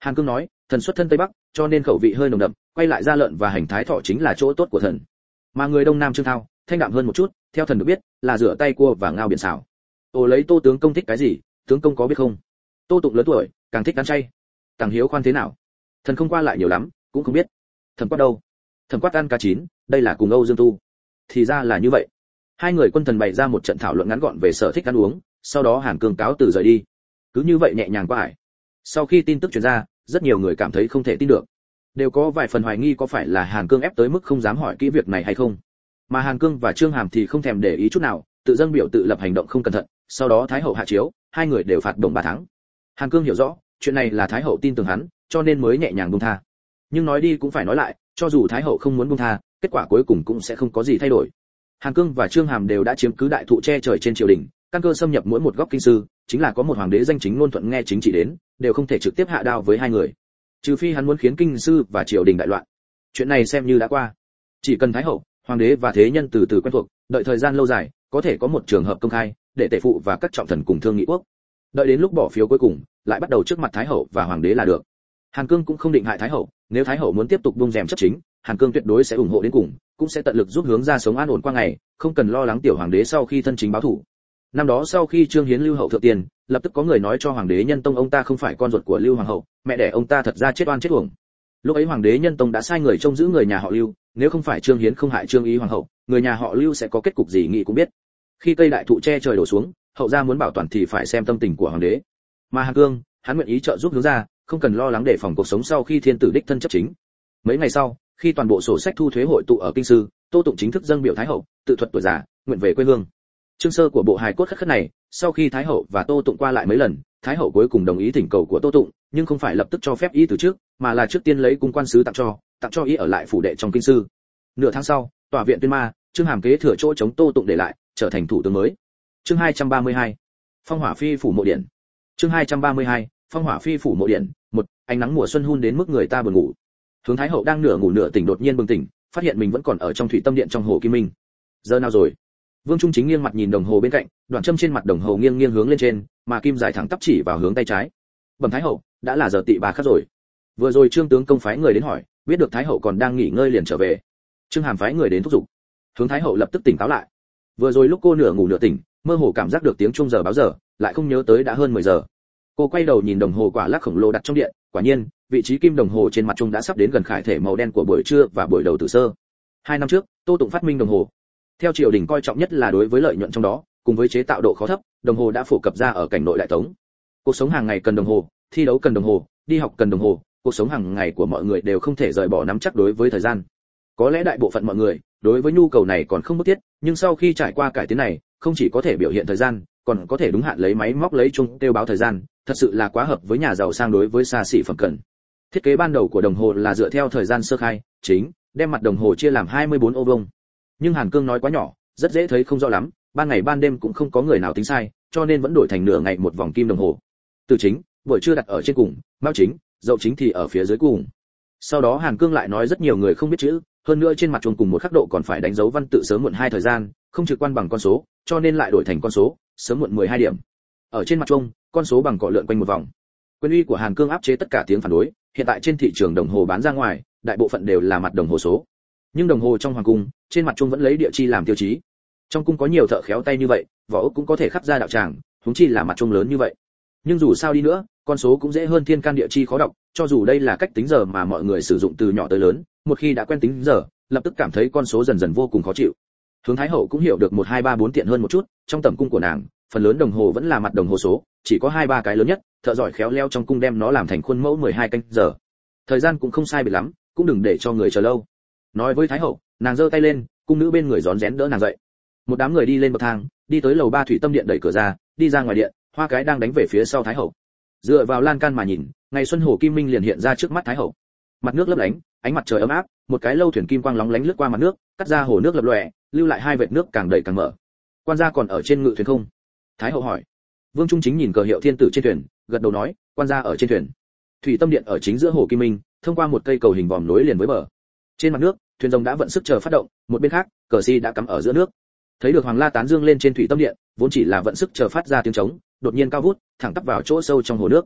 Hàn Cương nói, thần xuất thân Tây Bắc, cho nên khẩu vị hơi nồng đậm, quay lại ra lợn và hành thái thọ chính là chỗ tốt của thần. Mà người Đông Nam Trương Thao, thanh đạm hơn một chút, theo thần được biết, là rửa tay cua và ngao biển xào. Ồ, lấy Tô tướng công thích cái gì, tướng công có biết không? Tô Tụng lớn tuổi, càng thích ăn chay. Tàng Hiếu khoan thế nào? Thần không qua lại nhiều lắm, cũng không biết. Thẩm Quát đâu? Thẩm Quát ăn cá chín, đây là cùng Âu Dương Tu. Thì ra là như vậy. Hai người quân thần bày ra một trận thảo luận ngắn gọn về sở thích ăn uống, sau đó Hàn Cương cáo từ rời đi. Cứ như vậy nhẹ nhàng qua ải. Sau khi tin tức truyền ra, rất nhiều người cảm thấy không thể tin được, đều có vài phần hoài nghi có phải là Hàn Cương ép tới mức không dám hỏi kỹ việc này hay không. Mà Hàn Cương và Trương Hàm thì không thèm để ý chút nào, tự dâng biểu tự lập hành động không cẩn thận, sau đó Thái hậu hạ chiếu, hai người đều phạt đồng 3 tháng. Hàn Cương hiểu rõ, chuyện này là Thái hậu tin tưởng hắn, cho nên mới nhẹ nhàng buông tha. Nhưng nói đi cũng phải nói lại, cho dù Thái hậu không muốn buông tha, kết quả cuối cùng cũng sẽ không có gì thay đổi. Hàn Cương và Trương Hàm đều đã chiếm cứ đại thụ che trời trên triều đình, căn cơ xâm nhập mỗi một góc kinh sư, chính là có một hoàng đế danh chính ngôn thuận nghe chính trị đến, đều không thể trực tiếp hạ đao với hai người. Trừ phi hắn muốn khiến kinh sư và triều đình đại loạn. Chuyện này xem như đã qua. Chỉ cần Thái hậu, hoàng đế và thế nhân từ từ quen thuộc, đợi thời gian lâu dài, có thể có một trường hợp công khai, để tể phụ và các trọng thần cùng thương nghị quốc. Đợi đến lúc bỏ phiếu cuối cùng, lại bắt đầu trước mặt Thái hậu và hoàng đế là được. Hàn Cương cũng không định hại Thái hậu, nếu Thái hậu muốn tiếp tục buông rèm chấp chính, Hàn Cương tuyệt đối sẽ ủng hộ đến cùng, cũng sẽ tận lực giúp hướng ra sống an ổn qua ngày, không cần lo lắng tiểu hoàng đế sau khi thân chính báo thù. Năm đó sau khi Trương Hiến lưu hậu thượng tiền, lập tức có người nói cho hoàng đế Nhân Tông ông ta không phải con ruột của Lưu hoàng hậu, mẹ đẻ ông ta thật ra chết oan chết uổng. Lúc ấy hoàng đế Nhân Tông đã sai người trông giữ người nhà họ Lưu, nếu không phải Trương Hiến không hại Trương Ý hoàng hậu, người nhà họ Lưu sẽ có kết cục gì nghĩ cũng biết. Khi cây đại thụ che trời đổ xuống, hậu gia muốn bảo toàn thì phải xem tâm tình của hoàng đế. Mà Hàn Cương, hắn nguyện ý trợ giúp hướng ra, không cần lo lắng để phòng cuộc sống sau khi thiên tử đích thân chấp chính. Mấy ngày sau, khi toàn bộ sổ sách thu thuế hội tụ ở kinh sư, Tô Tụng chính thức dâng biểu Thái hậu, tự thuật tuổi già, nguyện về quê hương. Chương sơ của bộ hài cốt khất khất này, sau khi Thái hậu và Tô Tụng qua lại mấy lần, Thái hậu cuối cùng đồng ý thỉnh cầu của Tô Tụng, nhưng không phải lập tức cho phép y từ trước, mà là trước tiên lấy cung quan sứ tặng cho y ở lại phủ đệ trong kinh sư. Nửa tháng sau, tòa viện tuyên ma, Trương Hàm kế thừa chỗ chống Tô Tụng để lại, trở thành thủ tướng mới. Chương 232. Phong hỏa phi phủ mộ điện. Chương 232. Phong hỏa phi phủ mộ điện. Một, ánh nắng mùa xuân hun đến mức người ta buồn ngủ. Hướng Thái hậu đang nửa ngủ nửa tỉnh đột nhiên bừng tỉnh, phát hiện mình vẫn còn ở trong thủy tâm điện trong hồ Kim Minh. Giờ nào rồi? Vương Trung Chính nghiêng mặt nhìn đồng hồ bên cạnh, đoạn châm trên mặt đồng hồ nghiêng nghiêng hướng lên trên, mà kim dài thẳng tắp chỉ vào hướng tay trái. Bẩm Thái hậu, đã là giờ tị bà khắc rồi. Vừa rồi Trương tướng công phái người đến hỏi, biết được Thái hậu còn đang nghỉ ngơi liền trở về. Trương Hàm phái người đến thúc giục. Hướng Thái hậu lập tức tỉnh táo lại. Vừa rồi lúc cô nửa ngủ nửa tỉnh, mơ hồ cảm giác được tiếng chuông giờ báo giờ, lại không nhớ tới đã hơn 10 giờ. Cô quay đầu nhìn đồng hồ quả lắc khổng lồ đặt trong điện, quả nhiên, vị trí kim đồng hồ trên mặt chuông đã sắp đến gần khải thể màu đen của buổi trưa và buổi đầu tử sơ. 2 năm trước, Tô Tụng phát minh đồng hồ. Theo triều đình coi trọng nhất là đối với lợi nhuận trong đó, cùng với chế tạo độ khó thấp, đồng hồ đã phổ cập ra ở cảnh nội đại tống. Cuộc sống hàng ngày cần đồng hồ, thi đấu cần đồng hồ, đi học cần đồng hồ, cuộc sống hàng ngày của mọi người đều không thể rời bỏ nắm chắc đối với thời gian. Có lẽ đại bộ phận mọi người đối với nhu cầu này còn không bức thiết, nhưng sau khi trải qua cải tiến này, không chỉ có thể biểu hiện thời gian, còn có thể đúng hạn lấy máy móc lấy chung tiêu báo thời gian, thật sự là quá hợp với nhà giàu sang đối với xa xỉ phẩm cần. Thiết kế ban đầu của đồng hồ là dựa theo thời gian sơ khai, chính, đem mặt đồng hồ chia làm 24 ô vuông. Nhưng Hàn Cương nói quá nhỏ, rất dễ thấy không rõ lắm, ban ngày ban đêm cũng không có người nào tính sai, cho nên vẫn đổi thành nửa ngày một vòng kim đồng hồ. Từ chính, buổi trưa đặt ở trên cùng, mão chính, dậu chính thì ở phía dưới cùng. Sau đó Hàn Cương lại nói rất nhiều người không biết chữ, hơn nữa trên mặt chuông cùng một khắc độ còn phải đánh dấu văn tự sớm muộn 2 thời gian, không trực quan bằng con số, cho nên lại đổi thành con số, sớm muộn 12 điểm. Ở trên mặt chuông, con số bằng cọ lượn quanh một vòng. Quyền uy của Hàn Cương áp chế tất cả tiếng phản đối, hiện tại trên thị trường đồng hồ bán ra ngoài, đại bộ phận đều là mặt đồng hồ số. Nhưng đồng hồ trong hoàng cung, trên mặt chuông vẫn lấy địa chi làm tiêu chí. Trong cung có nhiều thợ khéo tay như vậy, vỏ ốc cũng có thể khắc ra đạo tràng, huống chi là mặt chuông lớn như vậy. Nhưng dù sao đi nữa, con số cũng dễ hơn thiên can địa chi khó đọc, cho dù đây là cách tính giờ mà mọi người sử dụng từ nhỏ tới lớn, một khi đã quen tính giờ, lập tức cảm thấy con số dần dần vô cùng khó chịu. Hướng Thái hậu cũng hiểu được 1 2 3 4 tiện hơn một chút, trong tầm cung của nàng, phần lớn đồng hồ vẫn là mặt đồng hồ số, chỉ có 2 3 cái lớn nhất, thợ giỏi khéo léo trong cung đem nó làm thành khuôn mẫu 12 canh giờ. Thời gian cũng không sai biệt lắm, cũng đừng để cho người chờ lâu. Nói với Thái hậu, nàng giơ tay lên, cung nữ bên người rón rén đỡ nàng dậy. Một đám người đi lên bậc thang, đi tới lầu 3 thủy tâm điện, đẩy cửa ra, đi ra ngoài điện, hoa cái đang đánh về phía sau Thái hậu. Dựa vào lan can mà nhìn, ngày xuân hồ Kim Minh liền hiện ra trước mắt Thái hậu. Mặt nước lấp lánh, ánh mặt trời ấm áp, một cái lâu thuyền kim quang lóng lánh lướt qua mặt nước, cắt ra hồ nước lập lòe, lưu lại 2 vệt nước càng đầy càng mở. Quan gia còn ở trên ngự thuyền không? Thái hậu hỏi. Vương Trung Chính nhìn cờ hiệu thiên tử trên thuyền, gật đầu nói, quan gia ở trên thuyền. Thủy tâm điện ở chính giữa hồ Kim Minh, thông qua một cây cầu hình vòm nối liền với bờ. Trên mặt nước, thuyền rồng đã vận sức chờ phát động, một bên khác, cờ si đã cắm ở giữa nước. Thấy được Hoàng La tán dương lên trên thủy tâm điện, vốn chỉ là vận sức chờ phát ra tiếng trống, đột nhiên cao vút, thẳng tắp vào chỗ sâu trong hồ nước.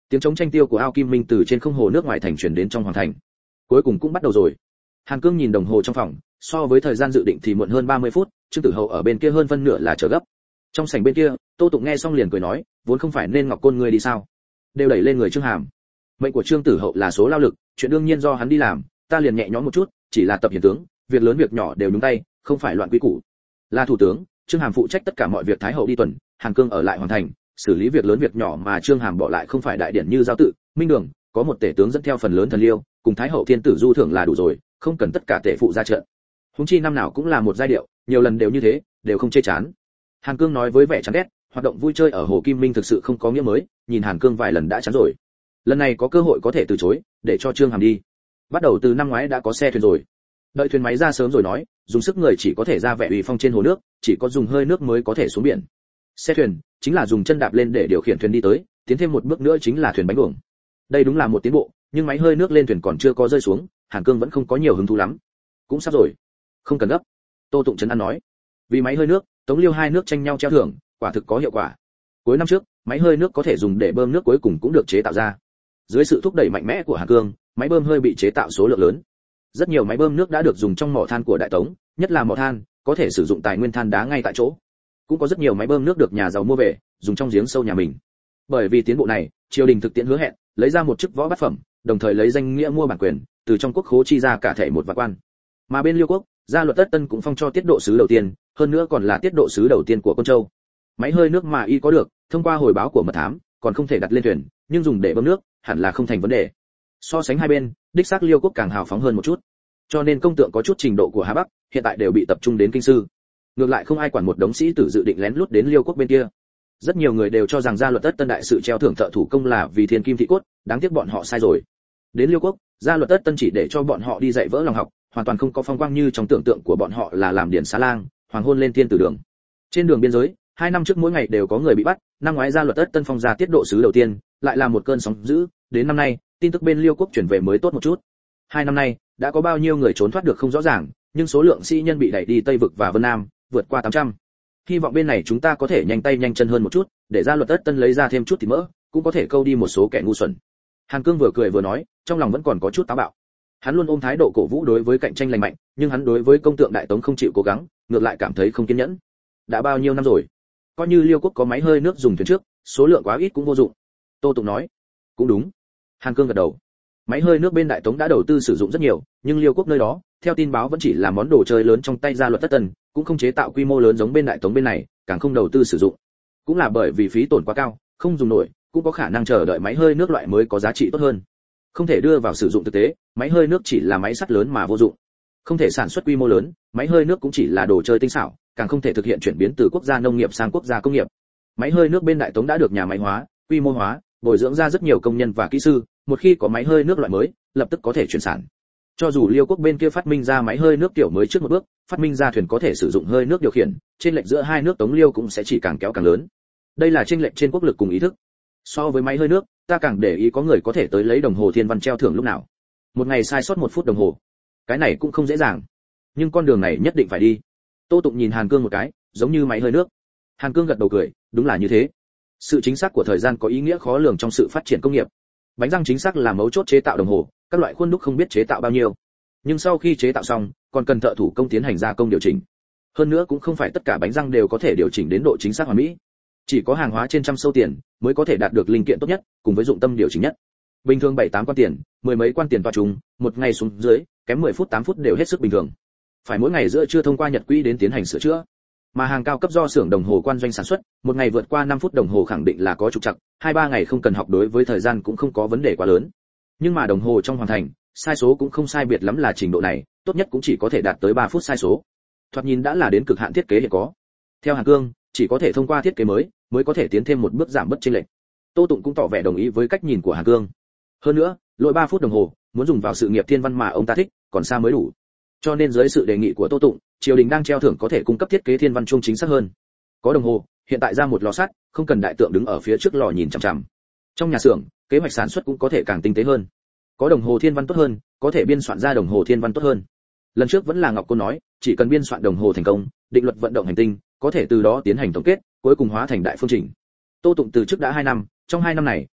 Tiếng trống tranh tiêu của ao kim minh từ trên không hồ nước ngoài thành truyền đến trong hoàng thành. Cuối cùng cũng bắt đầu rồi. Hàn Cương nhìn đồng hồ trong phòng, so với thời gian dự định thì muộn hơn 30 phút, Trương Tử Hậu ở bên kia hơn phân nửa là chờ gấp. Trong sảnh bên kia, Tô Tụng nghe xong liền cười nói, vốn không phải nên Ngọc Côn người đi sao? Đều đẩy lên người Trương Hàm. Mệnh của Trương Tử Hậu là số lao lực, chuyện đương nhiên do hắn đi làm, ta liền nhẹ nhõm một chút, chỉ là tập hiển tướng, việc lớn việc nhỏ đều nhúng tay, không phải loạn quý củ. Là thủ tướng, Trương Hàm phụ trách tất cả mọi việc thái hậu đi tuần, Hàn Cương ở lại hoàng thành, xử lý việc lớn việc nhỏ mà Trương Hàm bỏ lại không phải đại điển như giáo tự, minh đường, có một tể tướng dẫn theo phần lớn thần liêu, cùng thái hậu thiên tử du thưởng là đủ rồi, không cần tất cả tể phụ ra trận. Huống chi năm nào cũng là một giai điệu, nhiều lần đều như thế, đều không chê chán. Hàn Cương nói với vẻ chán ghét, hoạt động vui chơi ở Hồ Kim Minh thực sự không có nghĩa mới, nhìn Hàn Cương vài lần đã chán rồi. Lần này có cơ hội có thể từ chối, để cho Trương Hàm đi. Bắt đầu từ năm ngoái đã có xe thuyền rồi. Đợi thuyền máy ra sớm rồi nói, dùng sức người chỉ có thể ra vẻ uy phong trên hồ nước, chỉ có dùng hơi nước mới có thể xuống biển. Xe thuyền chính là dùng chân đạp lên để điều khiển thuyền đi tới, tiến thêm một bước nữa chính là thuyền bánh buồng. Đây đúng là một tiến bộ, nhưng máy hơi nước lên thuyền còn chưa có rơi xuống, Hàn Cương vẫn không có nhiều hứng thú lắm. Cũng sắp rồi, không cần gấp. Tô Tụng trấn an nói. Vì máy hơi nước, Tống Liêu hai nước tranh nhau treo thưởng, quả thực có hiệu quả. Cuối năm trước, máy hơi nước có thể dùng để bơm nước cuối cùng cũng được chế tạo ra. Dưới sự thúc đẩy mạnh mẽ của Hàn Cương, máy bơm hơi bị chế tạo số lượng lớn. Rất nhiều máy bơm nước đã được dùng trong mỏ than của Đại Tống, nhất là mỏ than, có thể sử dụng tài nguyên than đá ngay tại chỗ. Cũng có rất nhiều máy bơm nước được nhà giàu mua về, dùng trong giếng sâu nhà mình. Bởi vì tiến bộ này, triều đình thực tiễn hứa hẹn, lấy ra một chức võ bát phẩm, đồng thời lấy danh nghĩa mua bản quyền, từ trong quốc khố chi ra cả thảy một vạn quan. Mà bên Liêu quốc, gia luật Tất Tân cũng phong cho tiết độ sứ đầu tiên, hơn nữa còn là tiết độ sứ đầu tiên của Côn Châu. Máy hơi nước mà y có được, thông qua hồi báo của mật thám, còn không thể đặt lên thuyền, nhưng dùng để bơm nước, hẳn là không thành vấn đề. So sánh hai bên, đích xác Liêu quốc càng hào phóng hơn một chút. Cho nên công tượng có chút trình độ của Hà Bắc, hiện tại đều bị tập trung đến kinh sư. Ngược lại không ai quản một đống sĩ tử dự định lén lút đến Liêu quốc bên kia. Rất nhiều người đều cho rằng gia luật Tất Tân đại sự treo thưởng thợ thủ công là vì thiên kim thị cốt, đáng tiếc bọn họ sai rồi. Đến Liêu quốc, gia luật Tất Tân chỉ để cho bọn họ đi dạy vỡ lòng học, hoàn toàn không có phong quang như trong tưởng tượng của bọn họ là làm điển xá lang, hoàng hôn lên thiên tử đường. Trên đường biên giới, 2 năm trước mỗi ngày đều có người bị bắt, năm ngoái gia luật Tất Tân phong ra tiết độ sứ đầu tiên, lại là một cơn sóng dữ, đến năm nay, tin tức bên Liêu quốc chuyển về mới tốt một chút. 2 năm nay, đã có bao nhiêu người trốn thoát được không rõ ràng, nhưng số lượng sĩ nhân bị đẩy đi Tây vực và Vân Nam vượt qua 800. Hy vọng bên này chúng ta có thể nhanh tay nhanh chân hơn một chút, để gia luật Tất Tân lấy ra thêm chút thịt mỡ, cũng có thể câu đi một số kẻ ngu xuẩn. Hàn Cương vừa cười vừa nói, trong lòng vẫn còn có chút táo bạo. Hắn luôn ôm thái độ cổ vũ đối với cạnh tranh lành mạnh, nhưng hắn đối với công tượng Đại Tống không chịu cố gắng, ngược lại cảm thấy không kiên nhẫn. Đã bao nhiêu năm rồi, coi như Liêu quốc có máy hơi nước dùng thuyền trước, số lượng quá ít cũng vô dụng. Tô Tụng nói. Cũng đúng. Hàn Cương gật đầu. Máy hơi nước bên Đại Tống đã đầu tư sử dụng rất nhiều, nhưng Liêu quốc nơi đó, theo tin báo vẫn chỉ là món đồ chơi lớn trong tay gia luật Tất Tân, cũng không chế tạo quy mô lớn giống bên Đại Tống bên này, càng không đầu tư sử dụng. Cũng là bởi vì phí tổn quá cao, không dùng nổi, cũng có khả năng chờ đợi máy hơi nước loại mới có giá trị tốt hơn. Không thể đưa vào sử dụng thực tế, máy hơi nước chỉ là máy sắt lớn mà vô dụng. Không thể sản xuất quy mô lớn, máy hơi nước cũng chỉ là đồ chơi tinh xảo, càng không thể thực hiện chuyển biến từ quốc gia nông nghiệp sang quốc gia công nghiệp. Máy hơi nước bên Đại Tống đã được nhà máy hóa, quy mô hóa, bồi dưỡng ra rất nhiều công nhân và kỹ sư, một khi có máy hơi nước loại mới, lập tức có thể chuyển sản. Cho dù Liêu quốc bên kia phát minh ra máy hơi nước kiểu mới trước một bước, phát minh ra thuyền có thể sử dụng hơi nước điều khiển, trên lệch giữa hai nước Tống Liêu cũng sẽ chỉ càng kéo càng lớn. Đây là chênh lệch trên quốc lực cùng ý thức. So với máy hơi nước, ta càng để ý có người có thể tới lấy đồng hồ thiên văn treo thưởng lúc nào. Một ngày sai sót 1 phút đồng hồ, cái này cũng không dễ dàng. Nhưng con đường này nhất định phải đi. Tô Tụng nhìn Hàn Cương một cái, giống như máy hơi nước. Hàn Cương gật đầu cười, đúng là như thế. Sự chính xác của thời gian có ý nghĩa khó lường trong sự phát triển công nghiệp. Bánh răng chính xác là mấu chốt chế tạo đồng hồ, các loại khuôn đúc không biết chế tạo bao nhiêu. Nhưng sau khi chế tạo xong, còn cần thợ thủ công tiến hành gia công điều chỉnh. Hơn nữa cũng không phải tất cả bánh răng đều có thể điều chỉnh đến độ chính xác hoàn mỹ. Chỉ có hàng hóa trên trăm sâu tiền mới có thể đạt được linh kiện tốt nhất, cùng với dụng tâm điều chỉnh nhất. Bình thường 7-8 quan tiền, 10 mấy quan tiền toa chung, một ngày xuống dưới, kém 10 phút 8 phút đều hết sức bình thường. Phải mỗi ngày giữa trưa thông qua nhật quỹ đến tiến hành sửa chữa. Mà hàng cao cấp do xưởng đồng hồ quan doanh sản xuất, một ngày vượt qua 5 phút đồng hồ khẳng định là có trục trặc, 2-3 ngày không cần học đối với thời gian cũng không có vấn đề quá lớn. Nhưng mà đồng hồ trong hoàn thành, sai số cũng không sai biệt lắm là trình độ này, tốt nhất cũng chỉ có thể đạt tới 3 phút sai số. Thoạt nhìn đã là đến cực hạn thiết kế hiện có. Theo Hàn Cương, chỉ có thể thông qua thiết kế mới có thể tiến thêm một bước giảm bớt chênh lệch. Tô Tụng cũng tỏ vẻ đồng ý với cách nhìn của Hàn Cương. Hơn nữa, lỗi 3 phút đồng hồ, muốn dùng vào sự nghiệp thiên văn mà ông ta thích, còn xa mới đủ. Cho nên dưới sự đề nghị của Tô Tụng, triều đình đang treo thưởng có thể cung cấp thiết kế thiên văn chung chính xác hơn. Có đồng hồ, hiện tại ra một lò sắt, không cần đại tượng đứng ở phía trước lò nhìn chằm chằm. Trong nhà xưởng, kế hoạch sản xuất cũng có thể càng tinh tế hơn. Có đồng hồ thiên văn tốt hơn, có thể biên soạn ra đồng hồ thiên văn tốt hơn. Lần trước vẫn là Ngọc Côn nói, chỉ cần biên soạn đồng hồ thành công, định luật vận động hành tinh, có thể từ đó tiến hành tổng kết, cuối cùng hóa thành đại phương trình. Tô Tụng từ trước đã 2 năm, trong 2 năm này,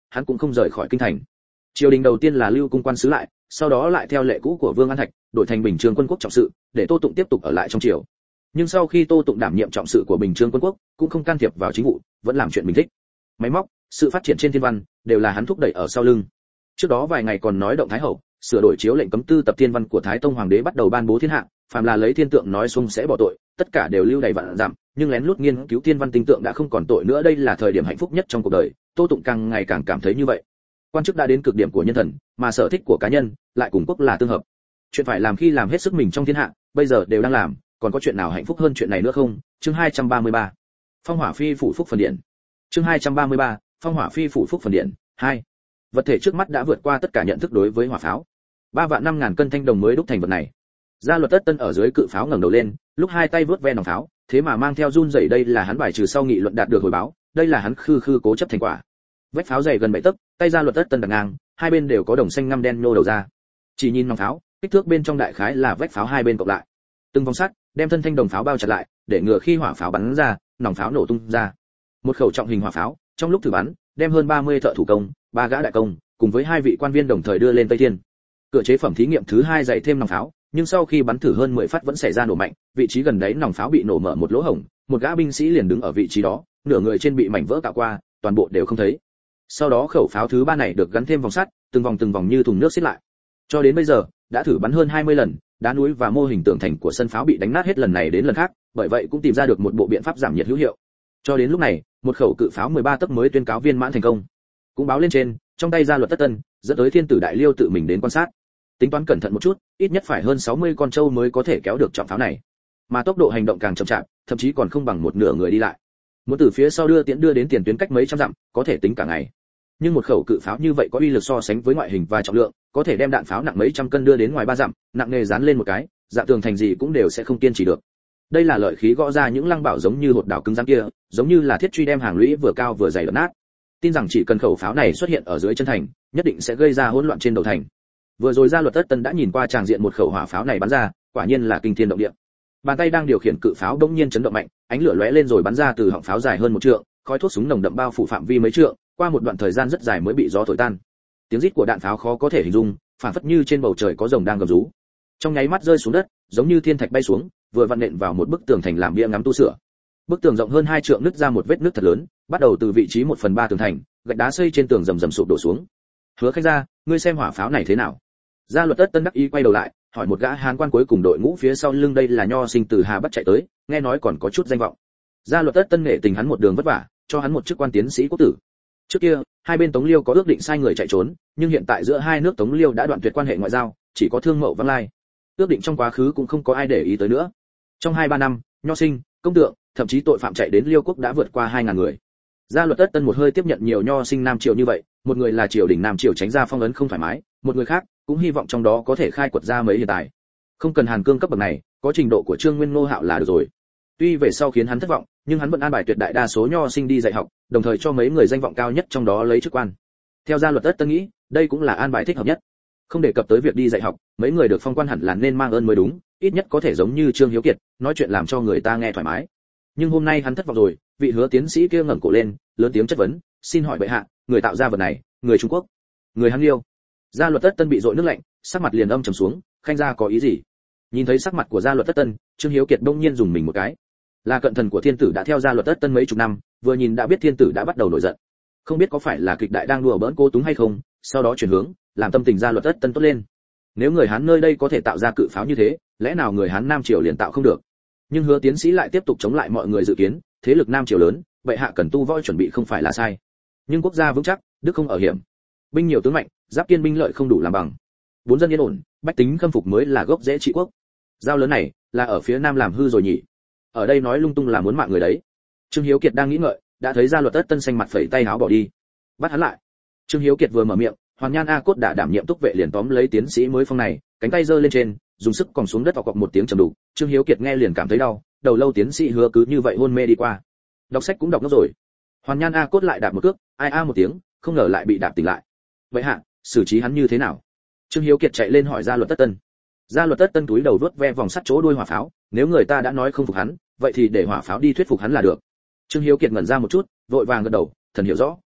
hắn cũng không rời khỏi kinh thành. Triều đình đầu tiên là lưu cung quan sứ lại, sau đó lại theo lệ cũ của Vương An Thạch, đổi thành Bình Chương quân quốc trọng sự, để Tô Tụng tiếp tục ở lại trong triều. Nhưng sau khi Tô Tụng đảm nhiệm trọng sự của Bình Chương quân quốc, cũng không can thiệp vào chính vụ, vẫn làm chuyện mình thích. Máy móc, sự phát triển trên thiên văn đều là hắn thúc đẩy ở sau lưng. Trước đó vài ngày còn nói động Thái hậu, sửa đổi chiếu lệnh cấm tư tập thiên văn của Thái Tông hoàng đế bắt đầu ban bố thiên hạ, phàm là lấy thiên tượng nói xung sẽ bỏ tội, tất cả đều lưu đầy vạn giảm, nhưng lén lút nghiên cứu thiên văn tinh tượng đã không còn tội nữa, đây là thời điểm hạnh phúc nhất trong cuộc đời. Tô Tụng càng ngày càng cảm thấy như vậy. Quan chức đã đến cực điểm của nhân thần, mà sở thích của cá nhân lại cùng quốc là tương hợp. Chuyện phải làm khi làm hết sức mình trong thiên hạ, bây giờ đều đang làm, còn có chuyện nào hạnh phúc hơn chuyện này nữa không? Chương 233. Phong hỏa phi phủ phúc phần điện. Chương 233. Phong hỏa phi phủ phúc phần điện 2. Vật thể trước mắt đã vượt qua tất cả nhận thức đối với hỏa pháo. 3.500.000 cân thanh đồng mới đúc thành vật này. Gia Luật Tất Tân ở dưới cự pháo ngẩng đầu lên, lúc hai tay vớt ve nòng pháo, thế mà mang theo run rẩy, đây là hắn bài trừ sau nghị luận đạt được hồi báo, đây là hắn khư cố chấp thành quả. Vách pháo dày gần 7 tấc, tay Gia Luật Tất Tân đặt ngang, hai bên đều có đồng xanh ngăm đen nhô đầu ra. Chỉ nhìn nòng pháo, kích thước bên trong đại khái là vách pháo hai bên cộng lại. Từng vòng sắt đem thân thanh đồng pháo bao chặt lại, để ngừa khi hỏa pháo bắn ra, nòng pháo nổ tung ra. Một khẩu trọng hình hỏa pháo, trong lúc thử bắn, đem hơn 30 thợ thủ công, 3 gã đại công, cùng với 2 vị quan viên đồng thời đưa lên Tây Thiên. Cửa chế phẩm thí nghiệm thứ 2 dày thêm nòng pháo, nhưng sau khi bắn thử hơn 10 phát vẫn xảy ra nổ mạnh, vị trí gần đấy nòng pháo bị nổ mở một lỗ hổng, một gã binh sĩ liền đứng ở vị trí đó, nửa người trên bị mảnh vỡ cạo qua, toàn bộ đều không thấy. Sau đó khẩu pháo thứ 3 này được gắn thêm vòng sắt, từng vòng như thùng nước xiết lại. Cho đến bây giờ, đã thử bắn hơn 20 lần, đá núi và mô hình tường thành của sân pháo bị đánh nát hết lần này đến lần khác, bởi vậy cũng tìm ra được một bộ biện pháp giảm nhiệt hữu hiệu. Cho đến lúc này, một khẩu cự pháo 13 tấc mới tuyên cáo viên mãn thành công. Cũng báo lên trên, trong tay Gia Luật Tất Tân, dẫn tới Thiên tử Đại Liêu tự mình đến quan sát. Tính toán cẩn thận một chút, ít nhất phải hơn 60 con trâu mới có thể kéo được trọng pháo này. Mà tốc độ hành động càng chậm chạp, thậm chí còn không bằng một nửa người đi lại. Muốn từ phía sau đưa đến tiền tuyến cách mấy trăm dặm, có thể tính cả ngày. Nhưng một khẩu cự pháo như vậy có uy lực so sánh với ngoại hình và trọng lượng, có thể đem đạn pháo nặng mấy trăm cân đưa đến ngoài 3 dặm, nặng nề dán lên một cái, dạng tường thành gì cũng đều sẽ không kiên trì được. Đây là lợi khí gõ ra những lăng bảo giống như hột đảo cứng rắn kia, giống như là thiết truy đem hàng lũy vừa cao vừa dày đập nát. Tin rằng chỉ cần khẩu pháo này xuất hiện ở dưới chân thành, nhất định sẽ gây ra hỗn loạn trên đầu thành. Vừa rồi Gia Luật Tất Tân đã nhìn qua tràng diện một khẩu hỏa pháo này bắn ra, quả nhiên là kinh thiên động địa. Bàn tay đang điều khiển cự pháo đống nhiên chấn động mạnh, ánh lửa lóe lên rồi bắn ra từ họng pháo dài hơn 1 trượng, khói thuốc súng nồng đậm bao phủ phạm vi mấy trượng, qua một đoạn thời gian rất dài mới bị gió thổi tan. Tiếng rít của đạn pháo khó có thể hình dung, phản phất như trên bầu trời có rồng đang gầm rú. Trong nháy mắt rơi xuống đất, giống như thiên thạch bay xuống, vừa vặn nện vào một bức tường thành làm bia ngắm tu sửa. Bức tường rộng hơn 2 trượng nứt ra một vết nứt thật lớn, bắt đầu từ vị trí 1/3 tường thành, gạch đá xây trên tường rầm rầm sụp đổ xuống. Hứa Khách gia, ngươi xem hỏa pháo này thế nào? Gia Luật Tất Tân đắc ý quay đầu lại, hỏi một gã hán quan cuối cùng đội ngũ phía sau lưng, đây là nho sinh từ Hà Bắc chạy tới, nghe nói còn có chút danh vọng. Gia Luật Tất Tân nể tình hắn một đường vất vả, cho hắn một chức quan tiến sĩ quốc tử. Trước kia, hai bên Tống Liêu có ước định sai người chạy trốn, nhưng hiện tại giữa hai nước Tống Liêu đã đoạn tuyệt quan hệ ngoại giao, chỉ có thương mậu vắng lai. Ước định trong quá khứ cũng không có ai để ý tới nữa. Trong 2-3 năm, nho sinh, công tượng, thậm chí tội phạm chạy đến Liêu quốc đã vượt qua 2000 người. Gia Luật Tất Tân một hơi tiếp nhận nhiều nho sinh Nam Triều như vậy, một người là triều đình Nam Triều tránh ra phong ấn không thoải mái, một người khác cũng hy vọng trong đó có thể khai quật ra mấy hiện tài. Không cần Hàn Cương cấp bậc này, có trình độ của Trương Nguyên Ngô Hạo là được rồi. Tuy về sau khiến hắn thất vọng, nhưng hắn vẫn an bài tuyệt đại đa số nho sinh đi dạy học, đồng thời cho mấy người danh vọng cao nhất trong đó lấy chức quan. Theo Gia Luật Tất Tân nghĩ, đây cũng là an bài thích hợp nhất. Không đề cập tới việc đi dạy học, mấy người được phong quan hẳn là nên mang ơn mới đúng, ít nhất có thể giống như Trương Hiếu Kiệt, nói chuyện làm cho người ta nghe thoải mái. Nhưng hôm nay hắn thất vọng rồi, vị Hứa tiến sĩ kia ngẩng cổ lên, lớn tiếng chất vấn, "Xin hỏi bệ hạ, người tạo ra vật này, người Trung Quốc, người Hán Liêu?" Gia Luật Tất Tân bị dội nước lạnh, sắc mặt liền âm trầm xuống, "Khanh gia có ý gì?" Nhìn thấy sắc mặt của Gia Luật Tất Tân, Trương Hiếu Kiệt đông nhiên dùng mình một cái. Là cận thần của thiên tử đã theo Gia Luật Tất Tân mấy chục năm, vừa nhìn đã biết thiên tử đã bắt đầu nổi giận. Không biết có phải là kịch đại đang đùa bỡn cô túng hay không, sau đó chuyển hướng, làm tâm tình Gia Luật Tất Tân tốt lên. Nếu người Hán nơi đây có thể tạo ra cự pháo như thế, lẽ nào người Hán Nam Triều liền tạo không được? Nhưng Hứa tiến sĩ lại tiếp tục chống lại mọi người dự kiến, thế lực Nam Triều lớn, vậy hạ cần tu võ chuẩn bị không phải là sai. Nhưng quốc gia vững chắc, đức không ở hiểm. Binh nhiều tướng mạnh, giáp kiên binh lợi không đủ làm bằng. 4 dân yên ổn, bách tính khâm phục mới là gốc rễ trị quốc. Giao lớn này là ở phía Nam làm hư rồi nhỉ? Ở đây nói lung tung là muốn mạng người đấy. Trương Hiếu Kiệt đang nghĩ ngợi, đã thấy Gia Luật Tất Tân xanh mặt phẩy tay áo bỏ đi. Bắt hắn lại. Trương Hiếu Kiệt vừa mở miệng, Hoàn Nhan A Cốt đã đảm nhiệm túc vệ liền tóm lấy tiến sĩ mới phong này, cánh tay giơ lên trên, dùng sức còng xuống đất cọc một tiếng trầm đục. Trương Hiếu Kiệt nghe liền cảm thấy đau, đầu lâu tiến sĩ Hứa cứ như vậy hôn mê đi qua. Đọc sách cũng đọc nó rồi. Hoàn Nhan A Cốt lại đạp một cước, ai a một tiếng, không ngờ lại bị đạp tỉnh lại. Vậy hạ, xử trí hắn như thế nào? Trương Hiếu Kiệt chạy lên hỏi Gia Luật Tất Tân. Gia Luật Tất Tân túi đầu vuốt ve vòng sắt chỗ đuôi hỏa pháo, nếu người ta đã nói không phục hắn, vậy thì để hỏa pháo đi thuyết phục hắn là được. Trương Hiếu Kiệt ngẩn ra một chút, vội vàng gật đầu, thần hiểu rõ.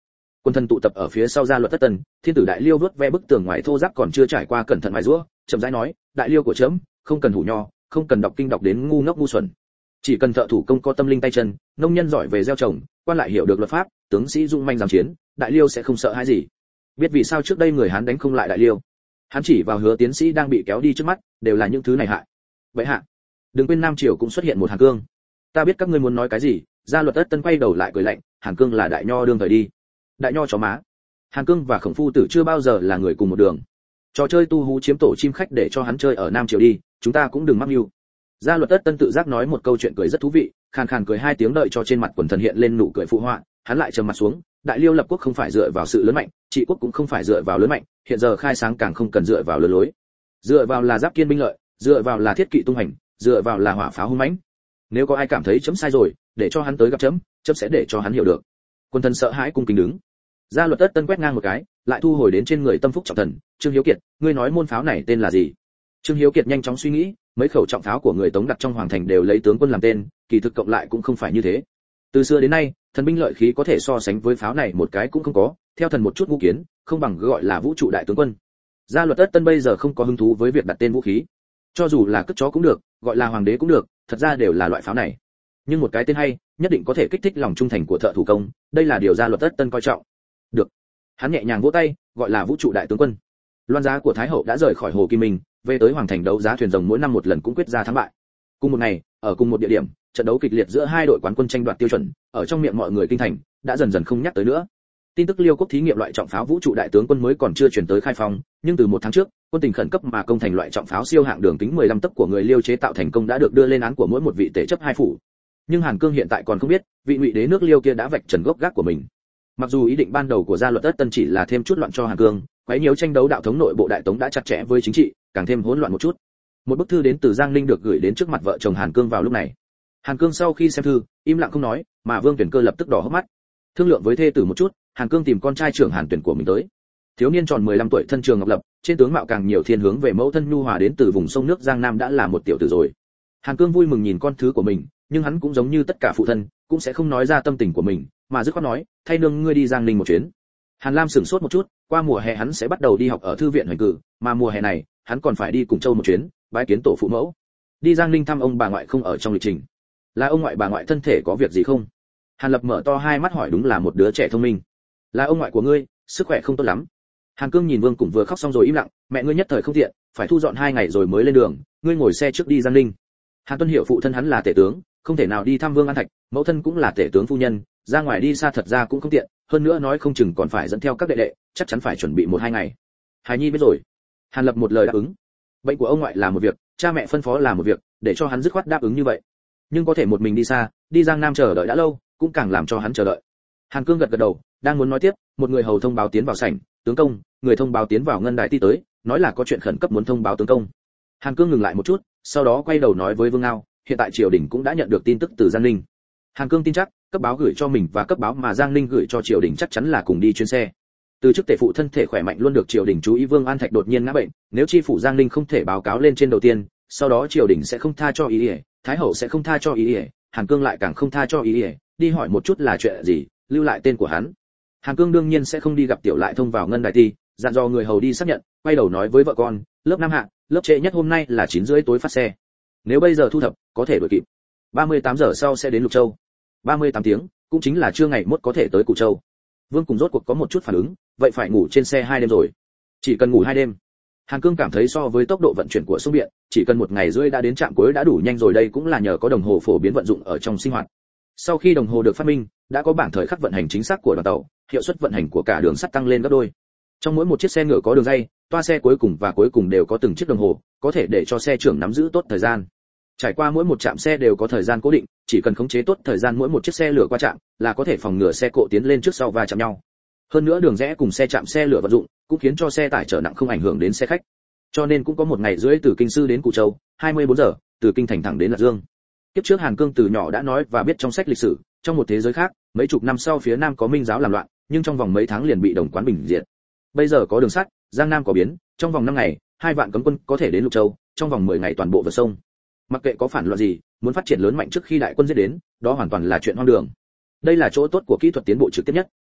Quân thần tụ tập ở phía sau gia luật tất tân, thiên tử đại liêu vuốt ve bức tường ngoài thô ráp còn chưa trải qua cẩn thận mài giũa, chậm rãi nói, đại liêu của trẫm, không cần hủ nho, không cần đọc kinh đọc đến ngu ngốc ngu xuẩn. Chỉ cần thợ thủ công có tâm linh tay chân, nông nhân giỏi về gieo trồng, quan lại hiểu được luật pháp, tướng sĩ dung manh dám chiến, đại liêu sẽ không sợ hãi gì. Biết vì sao trước đây người Hán đánh không lại đại liêu? Hắn chỉ vào Hứa tiến sĩ đang bị kéo đi trước mắt, đều là những thứ này hại. Vậy hạ, đừng quên Nam Triều cũng xuất hiện một Hàn Cương. Ta biết các ngươi muốn nói cái gì. Gia luật tất tân quay đầu lại cười lạnh, Hàn Cương là đại nho đương thời đi. Đại nho chó má. Hàn Cương và Khổng Phu Tử chưa bao giờ là người cùng một đường. Trò chơi tu hú chiếm tổ chim khách để cho hắn chơi ở Nam Triều đi, chúng ta cũng đừng mắc mưu. Gia luật tất tân tự giác nói một câu chuyện cười rất thú vị, khàn khàn cười hai tiếng đợi cho trên mặt quần thần hiện lên nụ cười phụ họa, hắn lại trầm mặt xuống, đại liêu lập quốc không phải dựa vào sự lớn mạnh, trị quốc cũng không phải dựa vào lớn mạnh, hiện giờ khai sáng càng không cần dựa vào lớn lối. Dựa vào là giáp kiên binh lợi, dựa vào là thiết kỵ tung hành, dựa vào là hỏa pháo hung mãnh. Nếu có ai cảm thấy chấm sai rồi, để cho hắn tới gặp chấm sẽ để cho hắn hiểu được. Quân thần sợ hãi cung kính đứng. Gia luật tất tân quét ngang một cái, lại thu hồi đến trên người tâm phúc trọng thần, Trương Hiếu Kiệt, ngươi nói môn pháo này tên là gì? Trương Hiếu Kiệt nhanh chóng suy nghĩ, mấy khẩu trọng pháo của người Tống đặt trong hoàng thành đều lấy tướng quân làm tên, kỳ thực cộng lại cũng không phải như thế. Từ xưa đến nay, thần binh lợi khí có thể so sánh với pháo này một cái cũng không có, theo thần một chút ngũ kiến, không bằng gọi là vũ trụ đại tướng quân. Gia luật tất tân bây giờ không có hứng thú với việc đặt tên vũ khí, cho dù là cất chó cũng được, gọi là hoàng đế cũng được, thật ra đều là loại pháo này. Nhưng một cái tên hay, nhất định có thể kích thích lòng trung thành của thợ thủ công, đây là điều Gia luật tất tân coi trọng. Được. Hắn nhẹ nhàng vỗ tay, gọi là vũ trụ đại tướng quân. Loan giá của Thái hậu đã rời khỏi Hồ Kim Minh, về tới hoàng thành đấu giá thuyền rồng mỗi năm một lần cũng quyết ra thắng bại. Cùng một ngày, ở cùng một địa điểm, trận đấu kịch liệt giữa hai đội quán quân tranh đoạt tiêu chuẩn, ở trong miệng mọi người kinh thành, đã dần dần không nhắc tới nữa. Tin tức Liêu quốc thí nghiệm loại trọng pháo vũ trụ đại tướng quân mới còn chưa truyền tới Khai Phong, nhưng từ một tháng trước, quân tình khẩn cấp mà công thành loại trọng pháo siêu hạng đường kính 15 tấc của người Liêu chế tạo thành công đã được đưa lên án của mỗi một vị tể chấp hai phủ. Nhưng Hàn Cương hiện tại còn không biết, vị ngụy đế nước Liêu kia đã vạch trần gốc gác của mình. Mặc dù ý định ban đầu của Gia luật tất tân chỉ là thêm chút loạn cho Hàn Cương, quấy nhiễu tranh đấu đạo thống nội bộ đại tống đã chặt chẽ với chính trị, càng thêm hỗn loạn một chút. Một bức thư đến từ Giang Ninh được gửi đến trước mặt vợ chồng Hàn Cương vào lúc này. Hàn Cương sau khi xem thư, im lặng không nói, mà Vương Tuyển Cơ lập tức đỏ hốc mắt. Thương lượng với thê tử một chút, Hàn Cương tìm con trai trưởng Hàn Tuyển của mình tới. Thiếu niên tròn 15 tuổi, thân trường ngọc lập, trên tướng mạo càng nhiều thiên hướng về mẫu thân nhu hòa đến từ vùng sông nước Giang Nam đã là một tiểu tử rồi. Hàn Cương vui mừng nhìn con thứ của mình, nhưng hắn cũng giống như tất cả phụ thân, cũng sẽ không nói ra tâm tình của mình, mà dứt khoát nói, thay nương ngươi đi Giang Ninh một chuyến. Hàn Lam sửng sốt một chút, qua mùa hè hắn sẽ bắt đầu đi học ở thư viện hoành cử, mà mùa hè này, hắn còn phải đi cùng Châu một chuyến, bái kiến tổ phụ mẫu. Đi Giang Ninh thăm ông bà ngoại không ở trong lịch trình. Là ông ngoại bà ngoại thân thể có việc gì không? Hàn Lập mở to hai mắt hỏi, đúng là một đứa trẻ thông minh. Là ông ngoại của ngươi, sức khỏe không tốt lắm. Hàn Cương nhìn Vương Củng vừa khóc xong rồi im lặng, mẹ ngươi nhất thời không tiện, phải thu dọn 2 ngày rồi mới lên đường, ngươi ngồi xe trước đi Giang Ninh. Hàn Tuân hiểu phụ thân hắn là tể tướng, không thể nào đi thăm Vương An Thạch, mẫu thân cũng là tể tướng phu nhân, ra ngoài đi xa thật ra cũng không tiện, hơn nữa nói không chừng còn phải dẫn theo các đệ đệ, chắc chắn phải chuẩn bị 1-2 ngày. Hải Nhi biết rồi. Hàn Lập một lời đáp ứng. Bệnh của ông ngoại là một việc, cha mẹ phân phó là một việc, để cho hắn dứt khoát đáp ứng như vậy. Nhưng có thể một mình đi xa, đi Giang Nam chờ đợi đã lâu, cũng càng làm cho hắn chờ đợi. Hàn Cương gật gật đầu, đang muốn nói tiếp, một người hầu thông báo tiến vào sảnh, tướng công, người thông báo tiến vào ngân đại ti tới, nói là có chuyện khẩn cấp muốn thông báo tướng công. Hàn Cương ngừng lại một chút, sau đó quay đầu nói với Vương Ngao, hiện tại triều đình cũng đã nhận được tin tức từ Giang Ninh. Hàn Cương tin chắc, cấp báo gửi cho mình và cấp báo mà Giang Ninh gửi cho triều đình chắc chắn là cùng đi chuyến xe. Từ chức tể phụ thân thể khỏe mạnh luôn được triều đình chú ý, Vương An Thạch đột nhiên ngã bệnh, nếu chi phủ Giang Ninh không thể báo cáo lên trên đầu tiên, sau đó triều đình sẽ không tha cho ý ỉa, thái hậu sẽ không tha cho ý ỉa, Hàn Cương lại càng không tha cho ý ỉa, đi hỏi một chút là chuyện gì, lưu lại tên của hắn. Hàn Cương đương nhiên sẽ không đi gặp Tiểu Lại Thông vào ngân đại ti, dặn dò người hầu đi xác nhận, quay đầu nói với vợ con, lớp 5 hạ, lớp trễ nhất hôm nay là 9 rưỡi tối phát xe. Nếu bây giờ thu thập, có thể đuổi kịp. 38 giờ sau sẽ đến Lục Châu. 38 tiếng, cũng chính là trưa ngày mốt có thể tới Củ Châu. Vương cùng rốt cuộc có một chút phản ứng, vậy phải ngủ trên xe 2 đêm rồi. Chỉ cần ngủ 2 đêm. Hàn Cương cảm thấy so với tốc độ vận chuyển của sông Biện, chỉ cần 1 ngày rưỡi đã đến trạm cuối đã đủ nhanh rồi, đây cũng là nhờ có đồng hồ phổ biến vận dụng ở trong sinh hoạt. Sau khi đồng hồ được phát minh, đã có bảng thời khắc vận hành chính xác của đoàn tàu, hiệu suất vận hành của cả đường sắt tăng lên gấp đôi. Trong mỗi một chiếc xe ngựa có đường ray, toa xe cuối cùng và cuối cùng đều có từng chiếc đồng hồ, có thể để cho xe trưởng nắm giữ tốt thời gian. Trải qua mỗi một trạm xe đều có thời gian cố định, chỉ cần khống chế tốt thời gian mỗi một chiếc xe lửa qua trạm, là có thể phòng ngừa xe cộ tiến lên trước sau va chạm nhau. Hơn nữa đường rẽ cùng xe chạm xe lửa vận dụng, cũng khiến cho xe tải chở nặng không ảnh hưởng đến xe khách. Cho nên cũng có 1 ngày rưỡi từ Kinh Sư đến Củ Châu, 24 giờ, từ Kinh Thành thẳng đến Lạc Dương. Kiếp trước Hàn Cương từ nhỏ đã nói và biết trong sách lịch sử, trong một thế giới khác, mấy chục năm sau phía Nam có Minh giáo làm loạn, nhưng trong vòng mấy tháng liền bị Đồng Quán bình diệt. Bây giờ có đường sắt, Giang Nam có biến, trong vòng 5 ngày, 2 vạn cấm quân có thể đến Lục Châu, trong vòng 10 ngày toàn bộ vượt sông. Mặc kệ có phản loạn gì, muốn phát triển lớn mạnh trước khi đại quân giết đến, đó hoàn toàn là chuyện hoang đường. Đây là chỗ tốt của kỹ thuật tiến bộ trực tiếp nhất.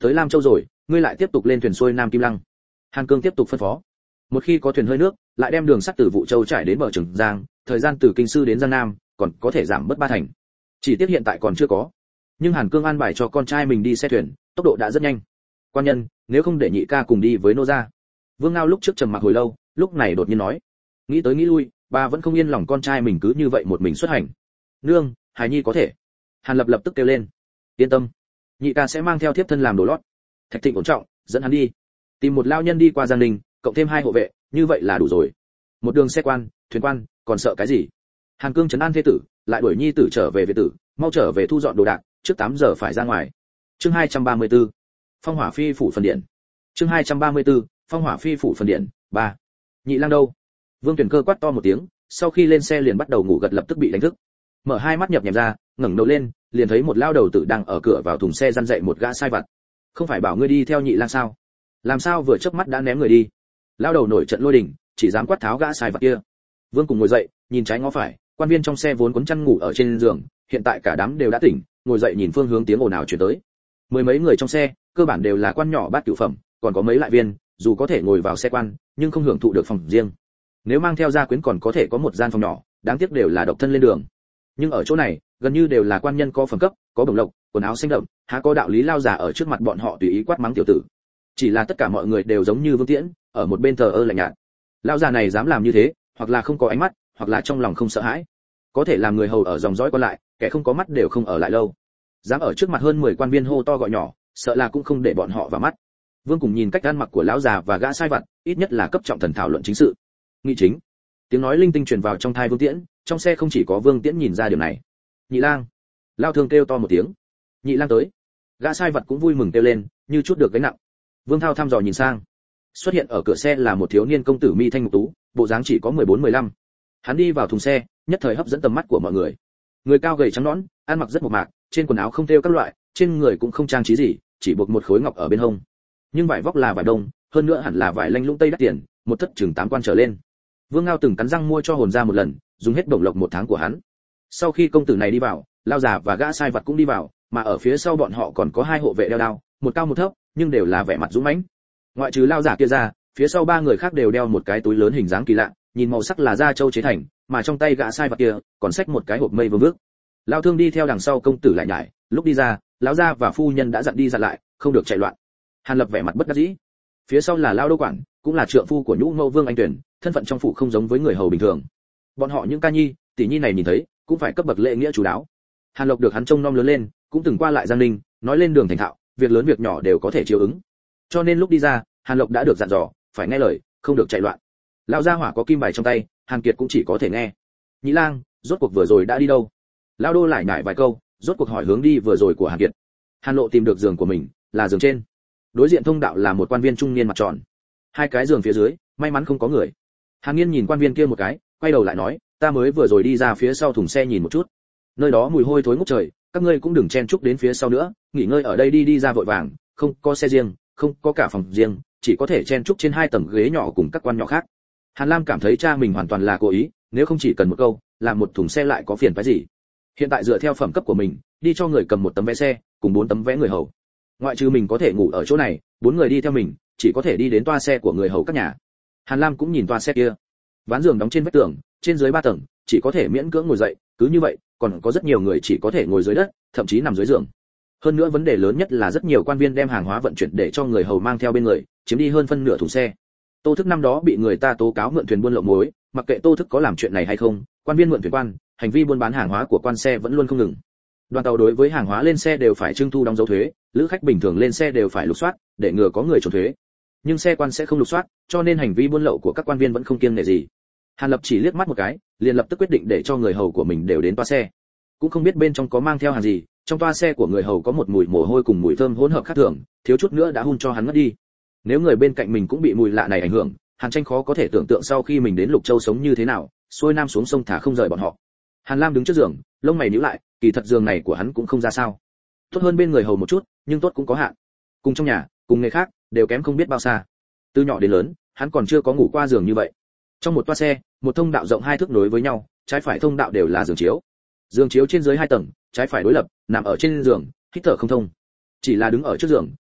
tới Lam Châu rồi, ngươi lại tiếp tục lên thuyền xuôi Nam Kim Lăng. Hàn Cương tiếp tục phân phó. Một khi có thuyền hơi nước, lại đem đường sắt từ Vũ Châu trải đến bờ Trường Giang, thời gian từ Kinh Sư đến Giang Nam còn có thể giảm bớt 3 thành. Chỉ tiếc hiện tại còn chưa có. Nhưng Hàn Cương an bài cho con trai mình đi xe thuyền, tốc độ đã rất nhanh. Quan nhân, nếu không để nhị ca cùng đi với nô gia. Vương Ngao lúc trước trầm mặc hồi lâu, lúc này đột nhiên nói. Nghĩ tới nghĩ lui, bà vẫn không yên lòng con trai mình cứ như vậy một mình xuất hành. Nương, hài nhi có thể. Hàn Lập lập tức kêu lên. Yên tâm, nhị ca sẽ mang theo thiếp thân làm đồ lót. Thạch Thịnh ổn trọng, dẫn hắn đi. Tìm một lao nhân đi qua Giang Ninh, cộng thêm 2 hộ vệ, như vậy là đủ rồi. Một đường xe quan, thuyền quan, còn sợ cái gì? Hàn Cương trấn an thê tử, lại đuổi nhi tử trở về Việt tử, mau trở về thu dọn đồ đạc, trước 8 giờ phải ra ngoài. Chương 234. Phong Hỏa Phi phủ phần điện. Chương 234. Phong Hỏa Phi phủ phần điện 3. Nhị Lang đâu? Vương Tuyển Cơ quát to một tiếng, sau khi lên xe liền bắt đầu ngủ gật, lập tức bị đánh thức. Mở 2 mắt nhập nhèm ra, ngẩng đầu lên, liền thấy một lao đầu tử đang ở cửa vào thùng xe răn dậy một gã sai vặt. Không phải bảo ngươi đi theo Nhị Lang sao? Làm sao vừa chớp mắt đã ném người đi? Lao đầu nổi trận lôi đình, chỉ dám quát tháo gã sai vặt kia. Vương cùng ngồi dậy, nhìn trái ngó phải, quan viên trong xe vốn quấn chăn ngủ ở trên giường, hiện tại cả đám đều đã tỉnh, ngồi dậy nhìn phương hướng tiếng ồn ào truyền tới. Mười mấy người trong xe, cơ bản đều là quan nhỏ bát cửu phẩm, còn có mấy lại viên, dù có thể ngồi vào xe quan, nhưng không hưởng thụ được phòng riêng. Nếu mang theo gia quyến còn có thể có một gian phòng nhỏ, đáng tiếc đều là độc thân lên đường. Nhưng ở chỗ này, gần như đều là quan nhân có phẩm cấp, có bổng lộc, quần áo xanh đậm, há có đạo lý lao già ở trước mặt bọn họ tùy ý quát mắng tiểu tử. Chỉ là tất cả mọi người đều giống như Vương Tiễn, ở một bên thờ ơ lạnh nhạt. Lão già này dám làm như thế, hoặc là không có ánh mắt, hoặc là trong lòng không sợ hãi. Có thể làm người hầu ở dòng dõi qua lại, kẻ không có mắt đều không ở lại lâu. Dám ở trước mặt hơn 10 quan viên hô to gọi nhỏ, sợ là cũng không để bọn họ vào mắt. Vương cùng nhìn cách ăn mặc của lão già và gã sai vặt, ít nhất là cấp trọng thần thảo luận chính sự. Nghị chính. Tiếng nói linh tinh truyền vào trong tai Vương Tiễn, trong xe không chỉ có Vương Tiễn nhìn ra điều này. Nhị Lang. Lao Thương kêu to một tiếng. Nhị Lang tới. Gã sai vặt cũng vui mừng kêu lên, như chút được gánh nặng. Vương Thao thăm dò nhìn sang. Xuất hiện ở cửa xe là một thiếu niên công tử mi thanh mục tú, bộ dáng chỉ có 14-15. Hắn đi vào thùng xe, nhất thời hấp dẫn tầm mắt của mọi người. Người cao gầy trắng nõn, ăn mặc rất mộc mạc, trên quần áo không thêu các loại, trên người cũng không trang trí gì, chỉ buộc một khối ngọc ở bên hông. Nhưng vải vóc là vải đông, hơn nữa hẳn là vải lanh lũng tây đắt tiền, một thất chừng 8 quan trở lên. Vương Ngao từng cắn răng mua cho hồn ra một lần, dùng hết bổng lộc 1 tháng của hắn. Sau khi công tử này đi vào, lao già và gã sai vặt cũng đi vào, mà ở phía sau bọn họ còn có 2 hộ vệ đeo đao, một cao một thấp, nhưng đều là vẻ mặt dũng mãnh. Ngoại trừ lao giả kia ra, phía sau 3 người khác đều đeo một cái túi lớn hình dáng kỳ lạ, nhìn màu sắc là da châu chế thành, mà trong tay gã sai vặt kia còn xách một cái hộp mây vương vước. Lao Thương đi theo đằng sau công tử lại nhảy, lúc đi ra, lão gia và phu nhân đã dặn đi dặn lại, không được chạy loạn. Hàn Lập vẻ mặt bất đắc dĩ. Phía sau là Lao Đô quản, cũng là trượng phu của Nhũ Ngô Vương Anh Tuyển, thân phận trong phủ không giống với người hầu bình thường. Bọn họ những ca nhi, tỷ nhi này nhìn thấy, cũng phải cấp bậc lễ nghĩa chú đáo. Hàn Lộc được hắn trông nom lớn lên, cũng từng qua lại Giang Ninh, nói lên đường thành thạo, việc lớn việc nhỏ đều có thể chiếu ứng. Cho nên lúc đi ra, Hàn Lộc đã được dặn dò, phải nghe lời, không được chạy loạn. Lão gia hỏa có kim bài trong tay, Hàn Kiệt cũng chỉ có thể nghe. Nhị Lang, rốt cuộc vừa rồi đã đi đâu? Lão Đô lại nhải vài câu, rốt cuộc hỏi hướng đi vừa rồi của Hàn Kiệt. Hàn Lộ tìm được giường của mình, là giường trên. Đối diện thông đạo là một quan viên trung niên mặt tròn. 2 cái giường phía dưới, may mắn không có người. Hàn Nghiên nhìn quan viên kia một cái, quay đầu lại nói, ta mới vừa rồi đi ra phía sau thùng xe nhìn một chút. Nơi đó mùi hôi thối ngút trời, các ngươi cũng đừng chen chúc đến phía sau nữa, nghỉ ngơi ở đây đi ra vội vàng, không có xe riêng, không có cả phòng riêng, chỉ có thể chen chúc trên 2 tầng ghế nhỏ cùng các quan nhỏ khác. Hàn Lam cảm thấy cha mình hoàn toàn là cố ý, nếu không chỉ cần một câu, làm một thùng xe lại có phiền phức gì. Hiện tại dựa theo phẩm cấp của mình, đi cho người cầm 1 tấm vé xe, cùng 4 tấm vé người hầu. Ngoại trừ mình có thể ngủ ở chỗ này, 4 người đi theo mình, chỉ có thể đi đến toa xe của người hầu các nhà. Hàn Lam cũng nhìn toa xe kia. Ván giường đóng trên vách tường, trên dưới 3 tầng, chỉ có thể miễn cưỡng ngồi dậy, cứ như vậy, còn có rất nhiều người chỉ có thể ngồi dưới đất, thậm chí nằm dưới giường. Hơn nữa vấn đề lớn nhất là rất nhiều quan viên đem hàng hóa vận chuyển để cho người hầu mang theo bên người, chiếm đi hơn phân nửa thùng xe. Tô Thức năm đó bị người ta tố cáo mượn thuyền buôn lậu muối, mặc kệ Tô Thức có làm chuyện này hay không, quan viên mượn thuyền quan, hành vi buôn bán hàng hóa của quan xe vẫn luôn không ngừng. Đoàn tàu đối với hàng hóa lên xe đều phải trưng thu đóng dấu thuế, lữ khách bình thường lên xe đều phải lục soát, để ngừa có người trốn thuế. Nhưng xe quan sẽ không lục soát, cho nên hành vi buôn lậu của các quan viên vẫn không kiêng nể gì. Hàn Lập chỉ liếc mắt một cái, liền lập tức quyết định để cho người hầu của mình đều đến toa xe. Cũng không biết bên trong có mang theo hàng gì, trong toa xe của người hầu có một mùi mồ hôi cùng mùi thơm hỗn hợp khác thường, thiếu chút nữa đã hun cho hắn ngất đi. Nếu người bên cạnh mình cũng bị mùi lạ này ảnh hưởng, Hàn Tranh khó có thể tưởng tượng sau khi mình đến Lục Châu sống như thế nào, xuôi nam xuống sông thả không rời bọn họ. Hàn Lam đứng trước giường, lông mày nhíu lại, kỳ thật giường này của hắn cũng không ra sao. Tốt hơn bên người hầu một chút, nhưng tốt cũng có hạn. Cùng trong nhà, cùng người khác, đều kém không biết bao xa. Từ nhỏ đến lớn, hắn còn chưa có ngủ qua giường như vậy. Trong một toa xe, một thông đạo rộng 2 thước nối với nhau, trái phải thông đạo đều là giường chiếu. Giường chiếu trên dưới 2 tầng, trái phải đối lập, nằm ở trên giường, hít thở không thông. Chỉ là đứng ở trước giường,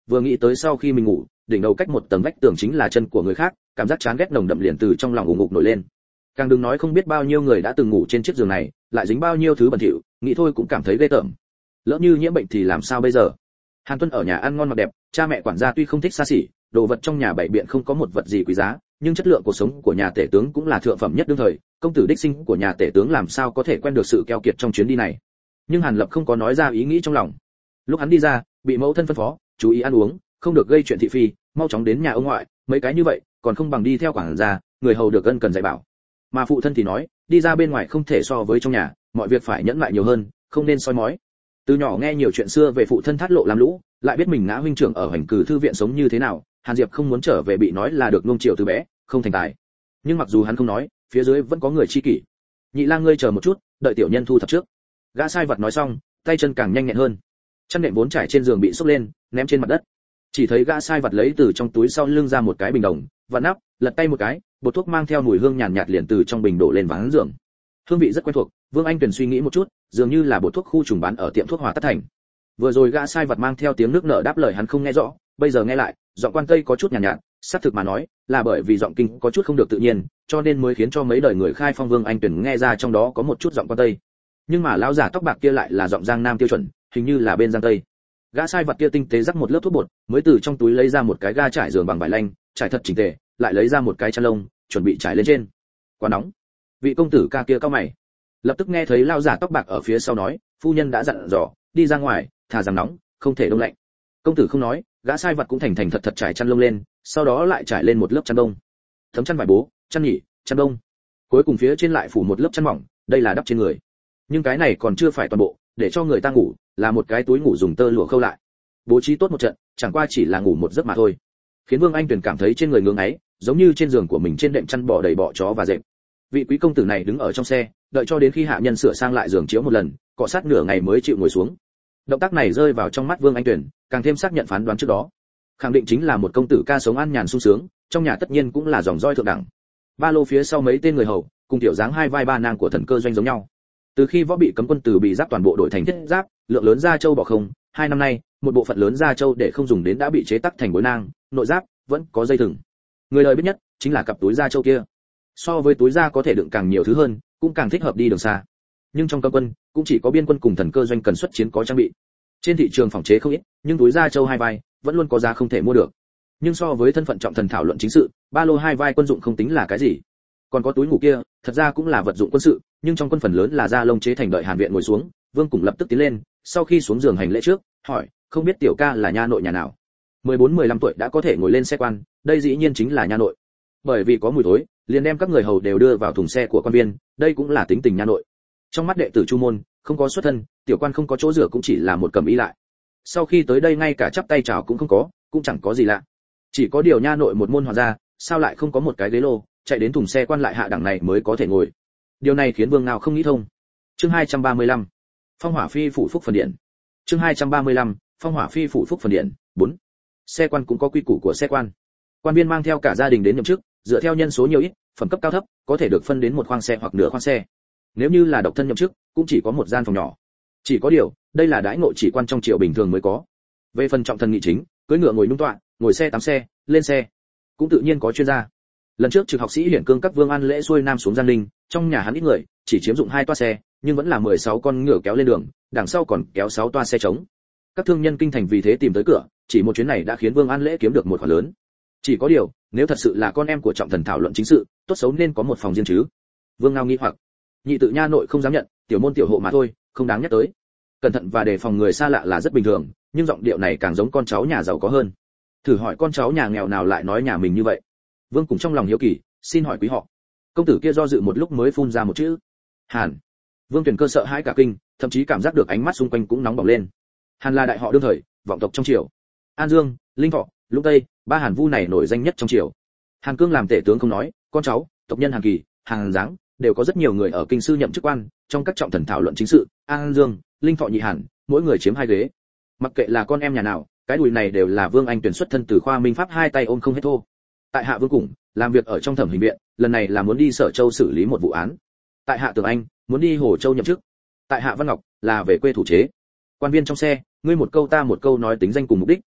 vừa nghĩ tới sau khi mình ngủ, đỉnh đầu cách một tầng vách tường chính là chân của người khác, cảm giác chán ghét nồng đậm liền từ trong lòng ù ngục nổi lên. Càng đừng nói không biết bao nhiêu người đã từng ngủ trên chiếc giường này, lại dính bao nhiêu thứ bẩn thỉu, nghĩ thôi cũng cảm thấy ghê tởm. Lỡ như nhiễm bệnh thì làm sao bây giờ? Hàn Tuân ở nhà ăn ngon mặc đẹp, cha mẹ quản gia tuy không thích xa xỉ, đồ vật trong nhà bày biện không có một vật gì quý giá, nhưng chất lượng cuộc sống của nhà tể tướng cũng là thượng phẩm nhất đương thời, công tử đích sinh của nhà tể tướng làm sao có thể quen được sự keo kiệt trong chuyến đi này. Nhưng Hàn Lập không có nói ra ý nghĩ trong lòng. Lúc hắn đi ra, bị mẫu thân phân phó, chú ý ăn uống, không được gây chuyện thị phi, mau chóng đến nhà ông ngoại, mấy cái như vậy, còn không bằng đi theo quản gia, người hầu được ân cần dạy bảo. Mà phụ thân thì nói, đi ra bên ngoài không thể so với trong nhà, mọi việc phải nhẫn lại nhiều hơn, không nên soi mói. Từ nhỏ nghe nhiều chuyện xưa về phụ thân thát lộ làm lũ, lại biết mình ngã huynh trưởng ở hành cử thư viện sống như thế nào, Hàn Diệp không muốn trở về bị nói là được nuông chiều từ bé, không thành tài. Nhưng mặc dù hắn không nói, phía dưới vẫn có người chi kỷ. Nhị lang ngươi chờ một chút, đợi tiểu nhân thu thập trước. Gã sai vật nói xong, tay chân càng nhanh nhẹn hơn. Chăn nệm vốn trải trên giường bị xốc lên, ném trên mặt đất. Chỉ thấy gã sai vật lấy từ trong túi sau lưng ra một cái bình đồng, vặn nắp, lật tay một cái, bột thuốc mang theo mùi hương nhàn nhạt liền từ trong bình đổ lên ván giường. Hương vị rất quen thuộc, Vương Anh Tuyền suy nghĩ một chút, dường như là bột thuốc khu trùng bán ở tiệm thuốc Hòa Tất Thành. Vừa rồi gã sai vật mang theo tiếng nước nở đáp lời hắn không nghe rõ, bây giờ nghe lại, giọng quan tây có chút nhàn nhạt, xác thực mà nói, là bởi vì giọng kinh có chút không được tự nhiên, cho nên mới khiến cho mấy đời người khai phong Vương Anh Tuyền nghe ra trong đó có một chút giọng quan tây. Nhưng mà lão giả tóc bạc kia lại là giọng Giang Nam tiêu chuẩn, hình như là bên Giang Tây. Gã sai vật kia tinh tế rắc một lớp thuốc bột, mới từ trong túi lấy ra một cái ga trải giường bằng vải lanh, trải thật chỉnh tề, lại lấy ra một cái chăn lông, chuẩn bị trải lên trên. Quá nóng. Vị công tử ca kia cao mày. Lập tức nghe thấy lão giả tóc bạc ở phía sau nói, phu nhân đã dặn dò, đi ra ngoài, thà rằng nóng, không thể đông lạnh. Công tử không nói, gã sai vật cũng thành thành thật thật trải chăn lông lên, sau đó lại trải lên một lớp chăn đông. Thấm chăn vải bố, chăn nhỉ, chăn đông. Cuối cùng phía trên lại phủ một lớp chăn mỏng, đây là đắp trên người. Nhưng cái này còn chưa phải toàn bộ, để cho người ta ngủ, là một cái túi ngủ dùng tơ lụa khâu lại. Bố trí tốt một trận, chẳng qua chỉ là ngủ một giấc mà thôi. Khiến Vương Anh Tuyền cảm thấy trên người ngưỡng ấy, giống như trên giường của mình trên đệm chăn bò đầy bọ chó và dẹp. Vị quý công tử này đứng ở trong xe, đợi cho đến khi hạ nhân sửa sang lại giường chiếu một lần, cọ sát nửa ngày mới chịu ngồi xuống. Động tác này rơi vào trong mắt Vương Anh Tuyền, càng thêm xác nhận phán đoán trước đó. Khẳng định chính là một công tử ca sống an nhàn sung sướng, trong nhà tất nhiên cũng là dòng roi thượng đẳng. Ba lô phía sau mấy tên người hầu, cùng tiểu dáng hai vai ba nàng của thần cơ doanh giống nhau. Từ khi võ bị cấm quân từ bị giáp toàn bộ đổi thành thiết giáp, lượng lớn da châu bỏ không, 2 năm nay, một bộ phận lớn da châu để không dùng đến đã bị chế tác thành bối nang, nội giáp vẫn có dây thừng. Người đời biết nhất chính là cặp túi da châu kia. So với túi da có thể đựng càng nhiều thứ hơn, cũng càng thích hợp đi đường xa. Nhưng trong cấm quân, cũng chỉ có biên quân cùng thần cơ doanh cần xuất chiến có trang bị. Trên thị trường phòng chế không ít, nhưng túi da châu hai vai vẫn luôn có giá không thể mua được. Nhưng so với thân phận trọng thần thảo luận chính sự, ba lô hai vai quân dụng không tính là cái gì. Còn có túi ngủ kia, thật ra cũng là vật dụng quân sự, nhưng trong quân phần lớn là da lông chế thành. Đợi Hàn Viện ngồi xuống, Vương Cùng lập tức tiến lên, sau khi xuống giường hành lễ trước, hỏi, không biết tiểu ca là nha nội nhà nào? 14-15 tuổi đã có thể ngồi lên xe quan, đây dĩ nhiên chính là nha nội. Bởi vì có mùi thối, liền đem các người hầu đều đưa vào thùng xe của quan viên, đây cũng là tính tình nha nội. Trong mắt đệ tử Chu môn, không có xuất thân, tiểu quan không có chỗ rửa cũng chỉ là một cầm y lại. Sau khi tới đây ngay cả chắp tay chào cũng không có, cũng chẳng có gì lạ. Chỉ có điều nha nội một môn hoàn gia, sao lại không có một cái ghế lô, chạy đến thùng xe quan lại hạ đẳng này mới có thể ngồi. Điều này khiến Vương nào không nghĩ thông. Chương 235. Phong Hỏa Phi phủ phúc phần điện. Chương 235. Phong Hỏa Phi phủ phúc phần điện. 4. Xe quan cũng có quy củ của xe quan. Quan viên mang theo cả gia đình đến nhậm chức, dựa theo nhân số nhiều ít, phẩm cấp cao thấp, có thể được phân đến một khoang xe hoặc nửa khoang xe. Nếu như là độc thân nhậm chức, cũng chỉ có một gian phòng nhỏ. Chỉ có điều, đây là đãi ngộ chỉ quan trong triều bình thường mới có. Về phần trọng thần nghị chính, cưỡi ngựa ngồi nung tọa, ngồi xe 8 xe, lên xe, cũng tự nhiên có chuyên gia. Lần trước trực học sĩ Hiển Cương các vương an lễ xuôi nam xuống Giang Ninh, trong nhà hắn ít người, chỉ chiếm dụng 2 toa xe, nhưng vẫn là 16 con ngựa kéo lên đường, đằng sau còn kéo 6 toa xe trống. Các thương nhân kinh thành vì thế tìm tới cửa, chỉ một chuyến này đã khiến Vương An Lễ kiếm được một khoản lớn. Chỉ có điều, nếu thật sự là con em của trọng thần thảo luận chính sự, tốt xấu nên có một phòng riêng chứ. Vương Ngao nghi hoặc, nhị tự nha nội không dám nhận, tiểu môn tiểu hộ mà thôi, không đáng nhắc tới. Cẩn thận và đề phòng người xa lạ là rất bình thường, nhưng giọng điệu này càng giống con cháu nhà giàu có hơn. Thử hỏi con cháu nhà nghèo nào lại nói nhà mình như vậy. Vương cùng trong lòng hiếu kỳ, xin hỏi quý họ. Công tử kia do dự một lúc mới phun ra một chữ: Hàn. Vương Tuyển Cơ sợ hãi cả kinh, thậm chí cảm giác được ánh mắt xung quanh cũng nóng bỏng lên. Hàn là đại họ đương thời, vọng tộc trong triều. An Dương, Linh Thọ, Lũng Tây, 3 Hàn Vu này nổi danh nhất trong triều. Hàn Cương làm tể tướng không nói, con cháu, tộc nhân Hàn Kỳ, Hàn Giáng đều có rất nhiều người ở kinh sư nhậm chức quan, trong các trọng thần thảo luận chính sự, An Dương, Linh Thọ nhị Hàn, mỗi người chiếm 2 ghế. Mặc kệ là con em nhà nào, cái đùi này đều là Vương Anh Tuyển xuất thân từ khoa Minh Pháp, 2 tay ôm không hết thô. Tại hạ Vương Cùng, làm việc ở trong Thẩm Hình viện, lần này là muốn đi Sở Châu xử lý một vụ án. Tại hạ Tường Anh, muốn đi Hồ Châu nhậm chức. Tại hạ Văn Ngọc, là về quê thủ chế. Quan viên trong xe, ngươi một câu ta một câu nói tính danh cùng mục đích,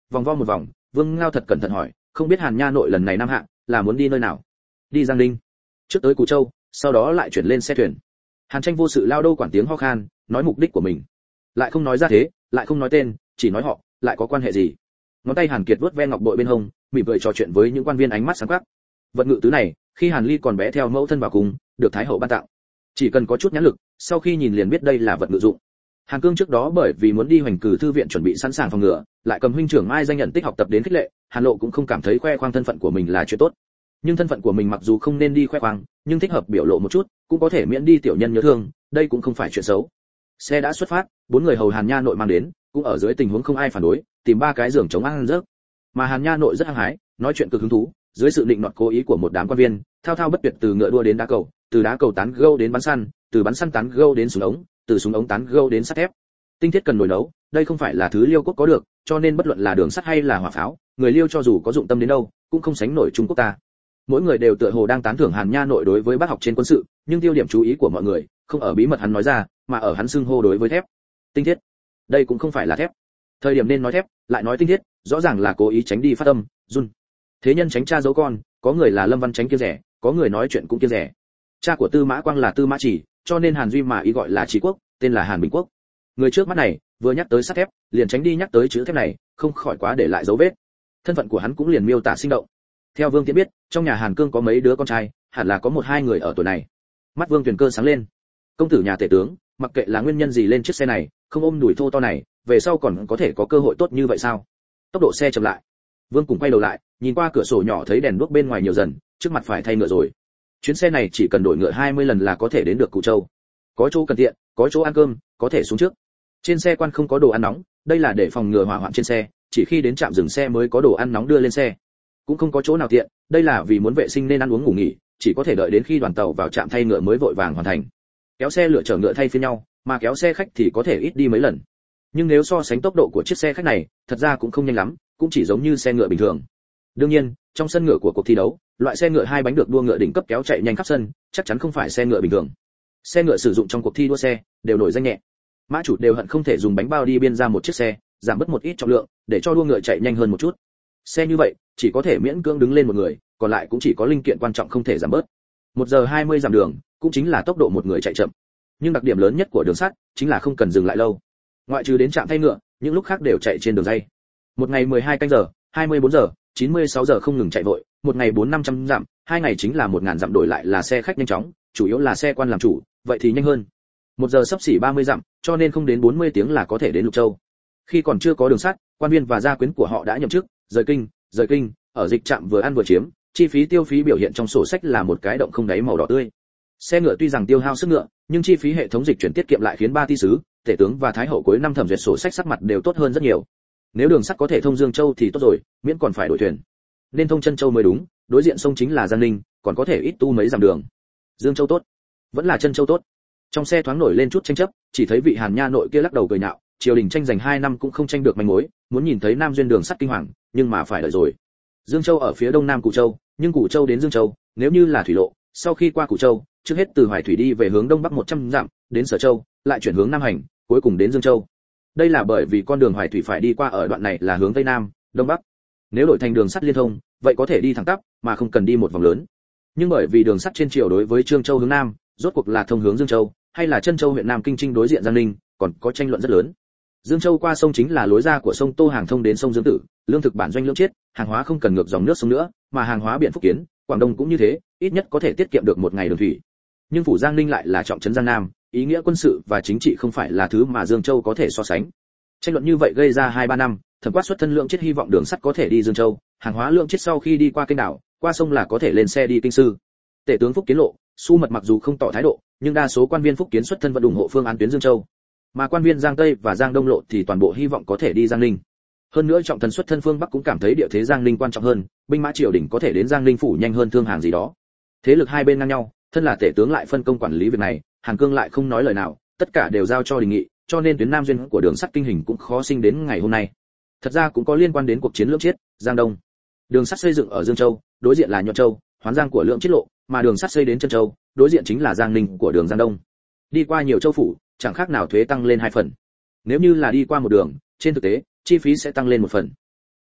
vòng vo một vòng, Vương Ngao thật cẩn thận hỏi, không biết Hàn Nha nội lần này Nam Hạ là muốn đi nơi nào? Đi Giang Ninh, trước tới Cù Châu, sau đó lại chuyển lên xe thuyền. Hàn Tranh vô sự lao đâu quản tiếng ho khan, nói mục đích của mình, lại không nói ra thế, lại không nói tên, chỉ nói họ, lại có quan hệ gì? Ngón tay Hàn Kiệt vuốt ve ngọc bội bên hông, mỉm cười trò chuyện với những quan viên ánh mắt sáng quắc. Vật ngự tứ này, khi Hàn Ly còn bé theo mẫu thân vào cùng, được Thái hậu ban tặng. Chỉ cần có chút nhãn lực, sau khi nhìn liền biết đây là vật ngự dụng. Hàn Cương trước đó bởi vì muốn đi hoành cử thư viện chuẩn bị sẵn sàng phòng ngừa, lại cầm huynh trưởng Mai danh nhận tích học tập đến khích lệ, Hàn Lộ cũng không cảm thấy khoe khoang thân phận của mình là chuyện tốt. Nhưng thân phận của mình mặc dù không nên đi khoe khoang, nhưng thích hợp biểu lộ một chút, cũng có thể miễn đi tiểu nhân nhớ thương, đây cũng không phải chuyện xấu. Xe đã xuất phát, bốn người hầu Hàn Nha nội mang đến, cũng ở dưới tình huống không ai phản đối, tìm ba cái giường chống ăn rớt. Mà Hàn Nha nội rất hăng hái, nói chuyện cực hứng thú, dưới sự định nọt cố ý của một đám quan viên, thao thao bất tuyệt từ ngựa đua đến đá cầu, từ đá cầu tán gâu đến bắn săn, từ bắn săn tán gâu đến súng ống, từ súng ống tán gâu đến sắt thép. Tinh thiết cần nồi nấu, đây không phải là thứ Liêu quốc có được, cho nên bất luận là đường sắt hay là hỏa pháo, người Liêu cho dù có dụng tâm đến đâu, cũng không sánh nổi Trung Quốc ta. Mỗi người đều tựa hồ đang tán thưởng Hàn Nha nội đối với bác học trên quân sự, nhưng tiêu điểm chú ý của mọi người không ở bí mật hắn nói ra, mà ở hắn xưng hô đối với thép. Tinh thiết. Đây cũng không phải là thép. Thời điểm nên nói thép, lại nói tinh thiết, rõ ràng là cố ý tránh đi phát âm, run. Thế nhân tránh cha giấu con, có người là Lâm Văn tránh kia rẻ, có người nói chuyện cũng kia rẻ. Cha của Tư Mã Quang là Tư Mã Chỉ, cho nên Hàn Duy mà ý gọi là Chí quốc, tên là Hàn Bình quốc. Người trước mắt này, vừa nhắc tới sắt thép, liền tránh đi nhắc tới chữ thép này, không khỏi quá để lại dấu vết. Thân phận của hắn cũng liền miêu tả sinh động. Theo Vương Tiễn biết, trong nhà Hàn Cương có mấy đứa con trai, hẳn là có một hai người ở tuổi này. Mắt Vương Tuyền Cơ sáng lên. Công tử nhà tể tướng, mặc kệ là nguyên nhân gì lên chiếc xe này, không ôm đùi thô to này, về sau còn có thể có cơ hội tốt như vậy sao? Tốc độ xe chậm lại. Vương cùng quay đầu lại, nhìn qua cửa sổ nhỏ thấy đèn đuốc bên ngoài nhiều dần, trước mặt phải thay ngựa rồi. Chuyến xe này chỉ cần đổi ngựa 20 lần là có thể đến được Cù Châu. Có chỗ cần tiện, có chỗ ăn cơm, có thể xuống trước. Trên xe quan không có đồ ăn nóng, đây là để phòng ngừa hỏa hoạn trên xe, chỉ khi đến trạm dừng xe mới có đồ ăn nóng đưa lên xe. Cũng không có chỗ nào tiện, đây là vì muốn vệ sinh nên ăn uống ngủ nghỉ, chỉ có thể đợi đến khi đoàn tàu vào trạm thay ngựa mới vội vàng hoàn thành. Kéo xe lựa chở ngựa thay phiên nhau, mà kéo xe khách thì có thể ít đi mấy lần. Nhưng nếu so sánh tốc độ của chiếc xe khách này, thật ra cũng không nhanh lắm, cũng chỉ giống như xe ngựa bình thường. Đương nhiên, trong sân ngựa của cuộc thi đấu, loại xe ngựa hai bánh được đua ngựa đỉnh cấp kéo chạy nhanh khắp sân, chắc chắn không phải xe ngựa bình thường. Xe ngựa sử dụng trong cuộc thi đua xe đều nổi danh nhẹ. Mã chủ đều hận không thể dùng bánh bao đi biên ra một chiếc xe, giảm bớt một ít trọng lượng, để cho đua ngựa chạy nhanh hơn một chút. Xe như vậy, chỉ có thể miễn cưỡng đứng lên một người, còn lại cũng chỉ có linh kiện quan trọng không thể giảm bớt. 1 giờ 20 dặm đường, cũng chính là tốc độ một người chạy chậm. Nhưng đặc điểm lớn nhất của đường sắt chính là không cần dừng lại lâu. Ngoại trừ đến trạm thay ngựa, những lúc khác đều chạy trên đường ray. Một ngày 12 canh giờ, 24 giờ, 96 giờ không ngừng chạy vội, một ngày 400-500 dặm, 2 ngày chính là 1000 dặm, đổi lại là xe khách nhanh chóng, chủ yếu là xe quan làm chủ, vậy thì nhanh hơn. 1 giờ xấp xỉ 30 dặm, cho nên không đến 40 tiếng là có thể đến Lục Châu. Khi còn chưa có đường sắt, quan viên và gia quyến của họ đã nhậm chức, rời kinh, ở dịch trạm vừa ăn vừa chiếm, chi phí tiêu phí biểu hiện trong sổ sách là một cái động không đáy màu đỏ tươi. Xe ngựa tuy rằng tiêu hao sức ngựa, nhưng chi phí hệ thống dịch chuyển tiết kiệm lại khiến ba ty sứ, tể tướng và thái hậu cuối năm thẩm duyệt sổ sách sắc mặt đều tốt hơn rất nhiều. Nếu đường sắt có thể thông Dương Châu thì tốt rồi, miễn còn phải đổi thuyền. Nên thông Chân Châu mới đúng, đối diện sông chính là Giang Ninh, còn có thể ít tu mấy dặm đường. Dương Châu tốt, vẫn là Chân Châu tốt. Trong xe thoáng nổi lên chút tranh chấp, chỉ thấy vị Hàn Nha nội kia lắc đầu cười nhạo, triều đình tranh giành 2 năm cũng không tranh được manh mối, muốn nhìn thấy Nam duyên đường sắt kinh hoàng, nhưng mà phải đợi rồi. Dương Châu ở phía đông nam Cù Châu, nhưng Cù Châu đến Dương Châu, nếu như là thủy lộ, sau khi qua Cù Châu, trước hết từ Hoài Thủy đi về hướng đông bắc 100 dặm, đến Sở Châu, lại chuyển hướng nam hành, cuối cùng đến Dương Châu. Đây là bởi vì con đường Hoài Thủy phải đi qua ở đoạn này là hướng tây nam, đông bắc. Nếu đổi thành đường sắt liên thông, vậy có thể đi thẳng tắp, mà không cần đi một vòng lớn. Nhưng bởi vì đường sắt trên chiều đối với Trương Châu hướng nam, rốt cuộc là thông hướng Dương Châu, hay là Chân Châu huyện Nam Kinh Trinh đối diện Giang Ninh, còn có tranh luận rất lớn. Dương Châu qua sông chính là lối ra của sông Tô Hàng thông đến sông Dương Tử, lương thực bản doanh lưỡng chiết, hàng hóa không cần ngược dòng nước sông nữa, mà hàng hóa biển Phúc Kiến, Quảng Đông cũng như thế, ít nhất có thể tiết kiệm được một ngày đường thủy. Nhưng phủ Giang Ninh lại là trọng trấn Giang Nam, ý nghĩa quân sự và chính trị không phải là thứ mà Dương Châu có thể so sánh. Tranh luận như vậy gây ra 2-3 năm, Thẩm Quát xuất thân lượng chiết hy vọng đường sắt có thể đi Dương Châu, hàng hóa lượng chiết sau khi đi qua kênh đảo, qua sông là có thể lên xe đi kinh sư. Tể tướng Phúc Kiến lộ, Su Mật mặc dù không tỏ thái độ, nhưng đa số quan viên Phúc Kiến xuất thân vẫn ủng hộ phương án tuyến Dương Châu. Mà quan viên Giang Tây và Giang Đông lộ thì toàn bộ hy vọng có thể đi Giang Ninh. Hơn nữa trọng thần xuất thân phương Bắc cũng cảm thấy địa thế Giang Ninh quan trọng hơn, binh mã triều đình có thể đến Giang Ninh phủ nhanh hơn thương hàng gì đó. Thế lực hai bên ngang nhau, thân là tể tướng lại phân công quản lý việc này, Hàn Cương lại không nói lời nào, tất cả đều giao cho đình nghị, cho nên tuyến Nam duyên của đường sắt kinh hình cũng khó sinh đến ngày hôm nay. Thật ra cũng có liên quan đến cuộc chiến Lưỡng Chiết, Giang Đông. Đường sắt xây dựng ở Dương Châu, đối diện là Nhuận Châu, Hoán Giang của Lưỡng Chiết lộ, mà đường sắt xây đến Chân Châu, đối diện chính là Giang Ninh của đường Giang Đông. Đi qua nhiều châu phủ, chẳng khác nào thuế tăng lên 2 phần. Nếu như là đi qua một đường, trên thực tế, chi phí sẽ tăng lên 1 phần.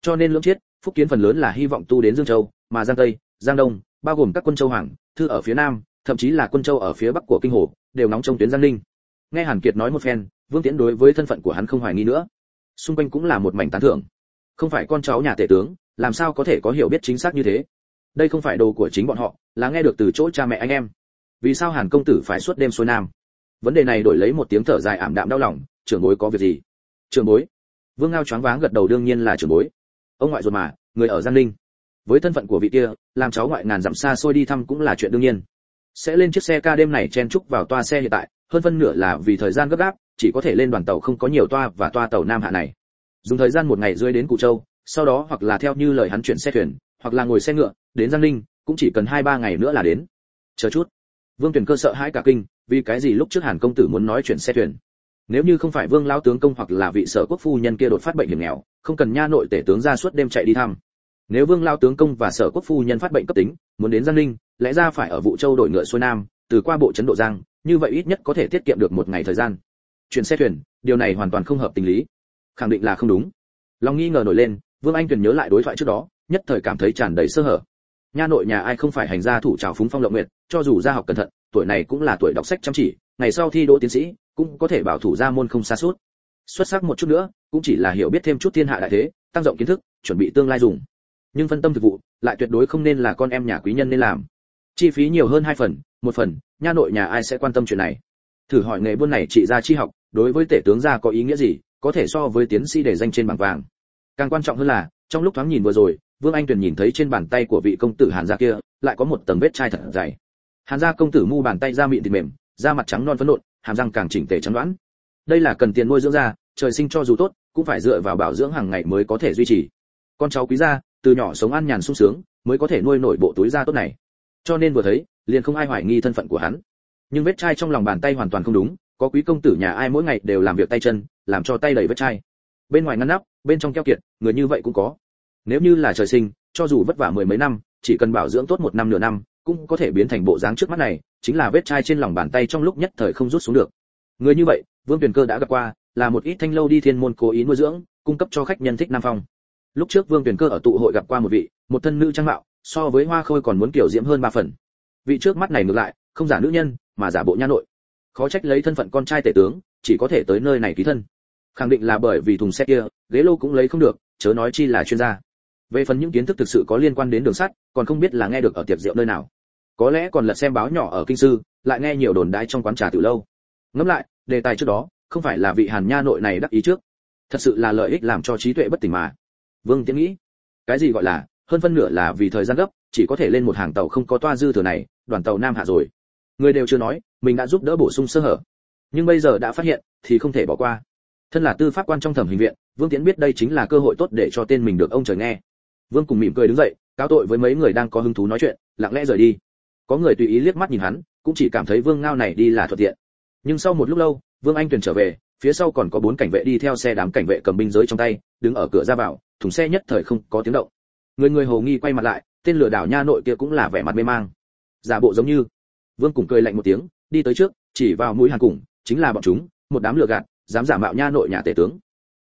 Cho nên lưỡng chiết, Phúc Kiến phần lớn là hy vọng tu đến Dương Châu, mà Giang Tây, Giang Đông, bao gồm các quân châu hoàng, thư ở phía nam, thậm chí là quân châu ở phía bắc của kinh hồ, đều nóng trong tuyến Giang Ninh. Nghe Hàn Kiệt nói một phen, Vương Tiễn đối với thân phận của hắn không hoài nghi nữa. Xung quanh cũng là một mảnh tán thưởng. Không phải con cháu nhà tể tướng, làm sao có thể có hiểu biết chính xác như thế? Đây không phải đồ của chính bọn họ, là nghe được từ chỗ cha mẹ anh em. Vì sao Hàn công tử phải suốt đêm xuôi nam? Vấn đề này đổi lấy một tiếng thở dài ảm đạm đau lòng, trưởng bối có việc gì? Trưởng bối? Vương Ngao choáng váng gật đầu, đương nhiên là trưởng bối. Ông ngoại ruột mà, người ở Giang Ninh. Với thân phận của vị kia, làm cháu ngoại ngàn dặm xa xôi đi thăm cũng là chuyện đương nhiên. Sẽ lên chiếc xe ca đêm này chen chúc vào toa xe hiện tại, hơn phân nửa là vì thời gian gấp gáp, chỉ có thể lên đoàn tàu không có nhiều toa và toa tàu Nam Hạ này. Dùng thời gian một ngày rưỡi đến Cù Châu, sau đó hoặc là theo như lời hắn chuyển xe thuyền, hoặc là ngồi xe ngựa đến Giang Ninh, cũng chỉ cần 2-3 ngày nữa là đến. Chờ chút. Vương Tuyển Cơ sợ hãi cả kinh, vì cái gì lúc trước Hàn công tử muốn nói chuyển xe thuyền? Nếu như không phải Vương lão tướng công hoặc là vị sở quốc phu nhân kia đột phát bệnh hiểm nghèo, không cần nha nội tể tướng ra suốt đêm chạy đi thăm. Nếu Vương lão tướng công và sở quốc phu nhân phát bệnh cấp tính, muốn đến Giang Ninh, lẽ ra phải ở Vũ Châu đổi ngựa xuôi nam, từ qua bộ trấn Độ Giang, như vậy ít nhất có thể tiết kiệm được một ngày thời gian. Chuyển xe thuyền, điều này hoàn toàn không hợp tình lý. Khẳng định là không đúng. Lòng nghi ngờ nổi lên, Vương Anh Tuyền nhớ lại đối thoại trước đó, nhất thời cảm thấy tràn đầy sơ hở. Nha nội nhà ai không phải hành gia thủ trào phúng phong lộng nguyệt, cho dù gia học cẩn thận, tuổi này cũng là tuổi đọc sách chăm chỉ, ngày sau thi đỗ tiến sĩ, cũng có thể bảo thủ gia môn không xa suốt. Xuất sắc một chút nữa, cũng chỉ là hiểu biết thêm chút thiên hạ đại thế, tăng rộng kiến thức, chuẩn bị tương lai dùng. Nhưng phân tâm thực vụ, lại tuyệt đối không nên là con em nhà quý nhân nên làm. Chi phí nhiều hơn 2 phần, 1 phần, nha nội nhà ai sẽ quan tâm chuyện này. Thử hỏi nghề buôn này trị gia chi học, đối với tể tướng gia có ý nghĩa gì, có thể so với tiến sĩ để danh trên bảng vàng. Càng quan trọng hơn là, trong lúc thoáng nhìn vừa rồi, Vương Anh Tuyền nhìn thấy trên bàn tay của vị công tử Hàn gia kia, lại có một tầng vết chai thật dày. Hàn gia công tử mu bàn tay da mịn thịt mềm, da mặt trắng non phấn nộn, hàm răng càng chỉnh tề trắng đoán. Đây là cần tiền nuôi dưỡng da, trời sinh cho dù tốt, cũng phải dựa vào bảo dưỡng hàng ngày mới có thể duy trì. Con cháu quý gia, từ nhỏ sống an nhàn sung sướng, mới có thể nuôi nổi bộ túi da tốt này. Cho nên vừa thấy, liền không ai hoài nghi thân phận của hắn. Nhưng vết chai trong lòng bàn tay hoàn toàn không đúng, có quý công tử nhà ai mỗi ngày đều làm việc tay chân, làm cho tay đầy vết chai. Bên ngoài ngăn nắp, bên trong keo kiệt, người như vậy cũng có. Nếu như là trời sinh, cho dù vất vả 10 mấy năm, chỉ cần bảo dưỡng tốt 1 năm nửa năm, cũng có thể biến thành bộ dáng trước mắt này, chính là vết chai trên lòng bàn tay trong lúc nhất thời không rút xuống được. Người như vậy, Vương Tuyền Cơ đã gặp qua, là một ít thanh lâu đi thiên môn cố ý nuôi dưỡng, cung cấp cho khách nhân thích nam phong. Lúc trước Vương Tuyền Cơ ở tụ hội gặp qua một vị, một thân nữ trang mạo, so với Hoa Khôi còn muốn kiểu diễm hơn 3 phần. Vị trước mắt này ngược lại, không giả nữ nhân, mà giả bộ nha nội. Khó trách lấy thân phận con trai tể tướng, chỉ có thể tới nơi này ký thân. Khẳng định là bởi vì thùng xe kia, ghế lô cũng lấy không được, chớ nói chi là chuyên gia. Về phần những kiến thức thực sự có liên quan đến đường sắt, còn không biết là nghe được ở tiệc rượu nơi nào. Có lẽ còn lật xem báo nhỏ ở kinh sư, lại nghe nhiều đồn đãi trong quán trà tiểu lâu. Ngẫm lại, đề tài trước đó, không phải là vị Hàn nha nội này đắc ý trước. Thật sự là lợi ích làm cho trí tuệ bất tỉnh mà. Vương Tiễn nghĩ, cái gì gọi là, hơn phân nửa là vì thời gian gấp, chỉ có thể lên một hàng tàu không có toa dư thừa này, đoàn tàu Nam Hạ rồi. Người đều chưa nói, mình đã giúp đỡ bổ sung sơ hở. Nhưng bây giờ đã phát hiện, thì không thể bỏ qua. Thân là tư pháp quan trong Thẩm Hình viện, Vương Tiễn biết đây chính là cơ hội tốt để cho tên mình được ông trời nghe. Vương cùng mỉm cười đứng dậy, cáo tội với mấy người đang có hứng thú nói chuyện, lặng lẽ rời đi. Có người tùy ý liếc mắt nhìn hắn, cũng chỉ cảm thấy Vương Ngao này đi là thuận tiện. Nhưng sau một lúc lâu, Vương Anh Tuyền trở về, phía sau còn có 4 cảnh vệ đi theo xe, đám cảnh vệ cầm binh giới trong tay, đứng ở cửa ra vào, thùng xe nhất thời không có tiếng động. Người hồ nghi quay mặt lại, tên lừa đảo nha nội kia cũng là vẻ mặt mê mang, giả bộ giống như. Vương cùng cười lạnh một tiếng, đi tới trước, chỉ vào mũi Hàn cùng, chính là bọn chúng, một đám lừa gạt, dám giả mạo nha nội nhà tể tướng.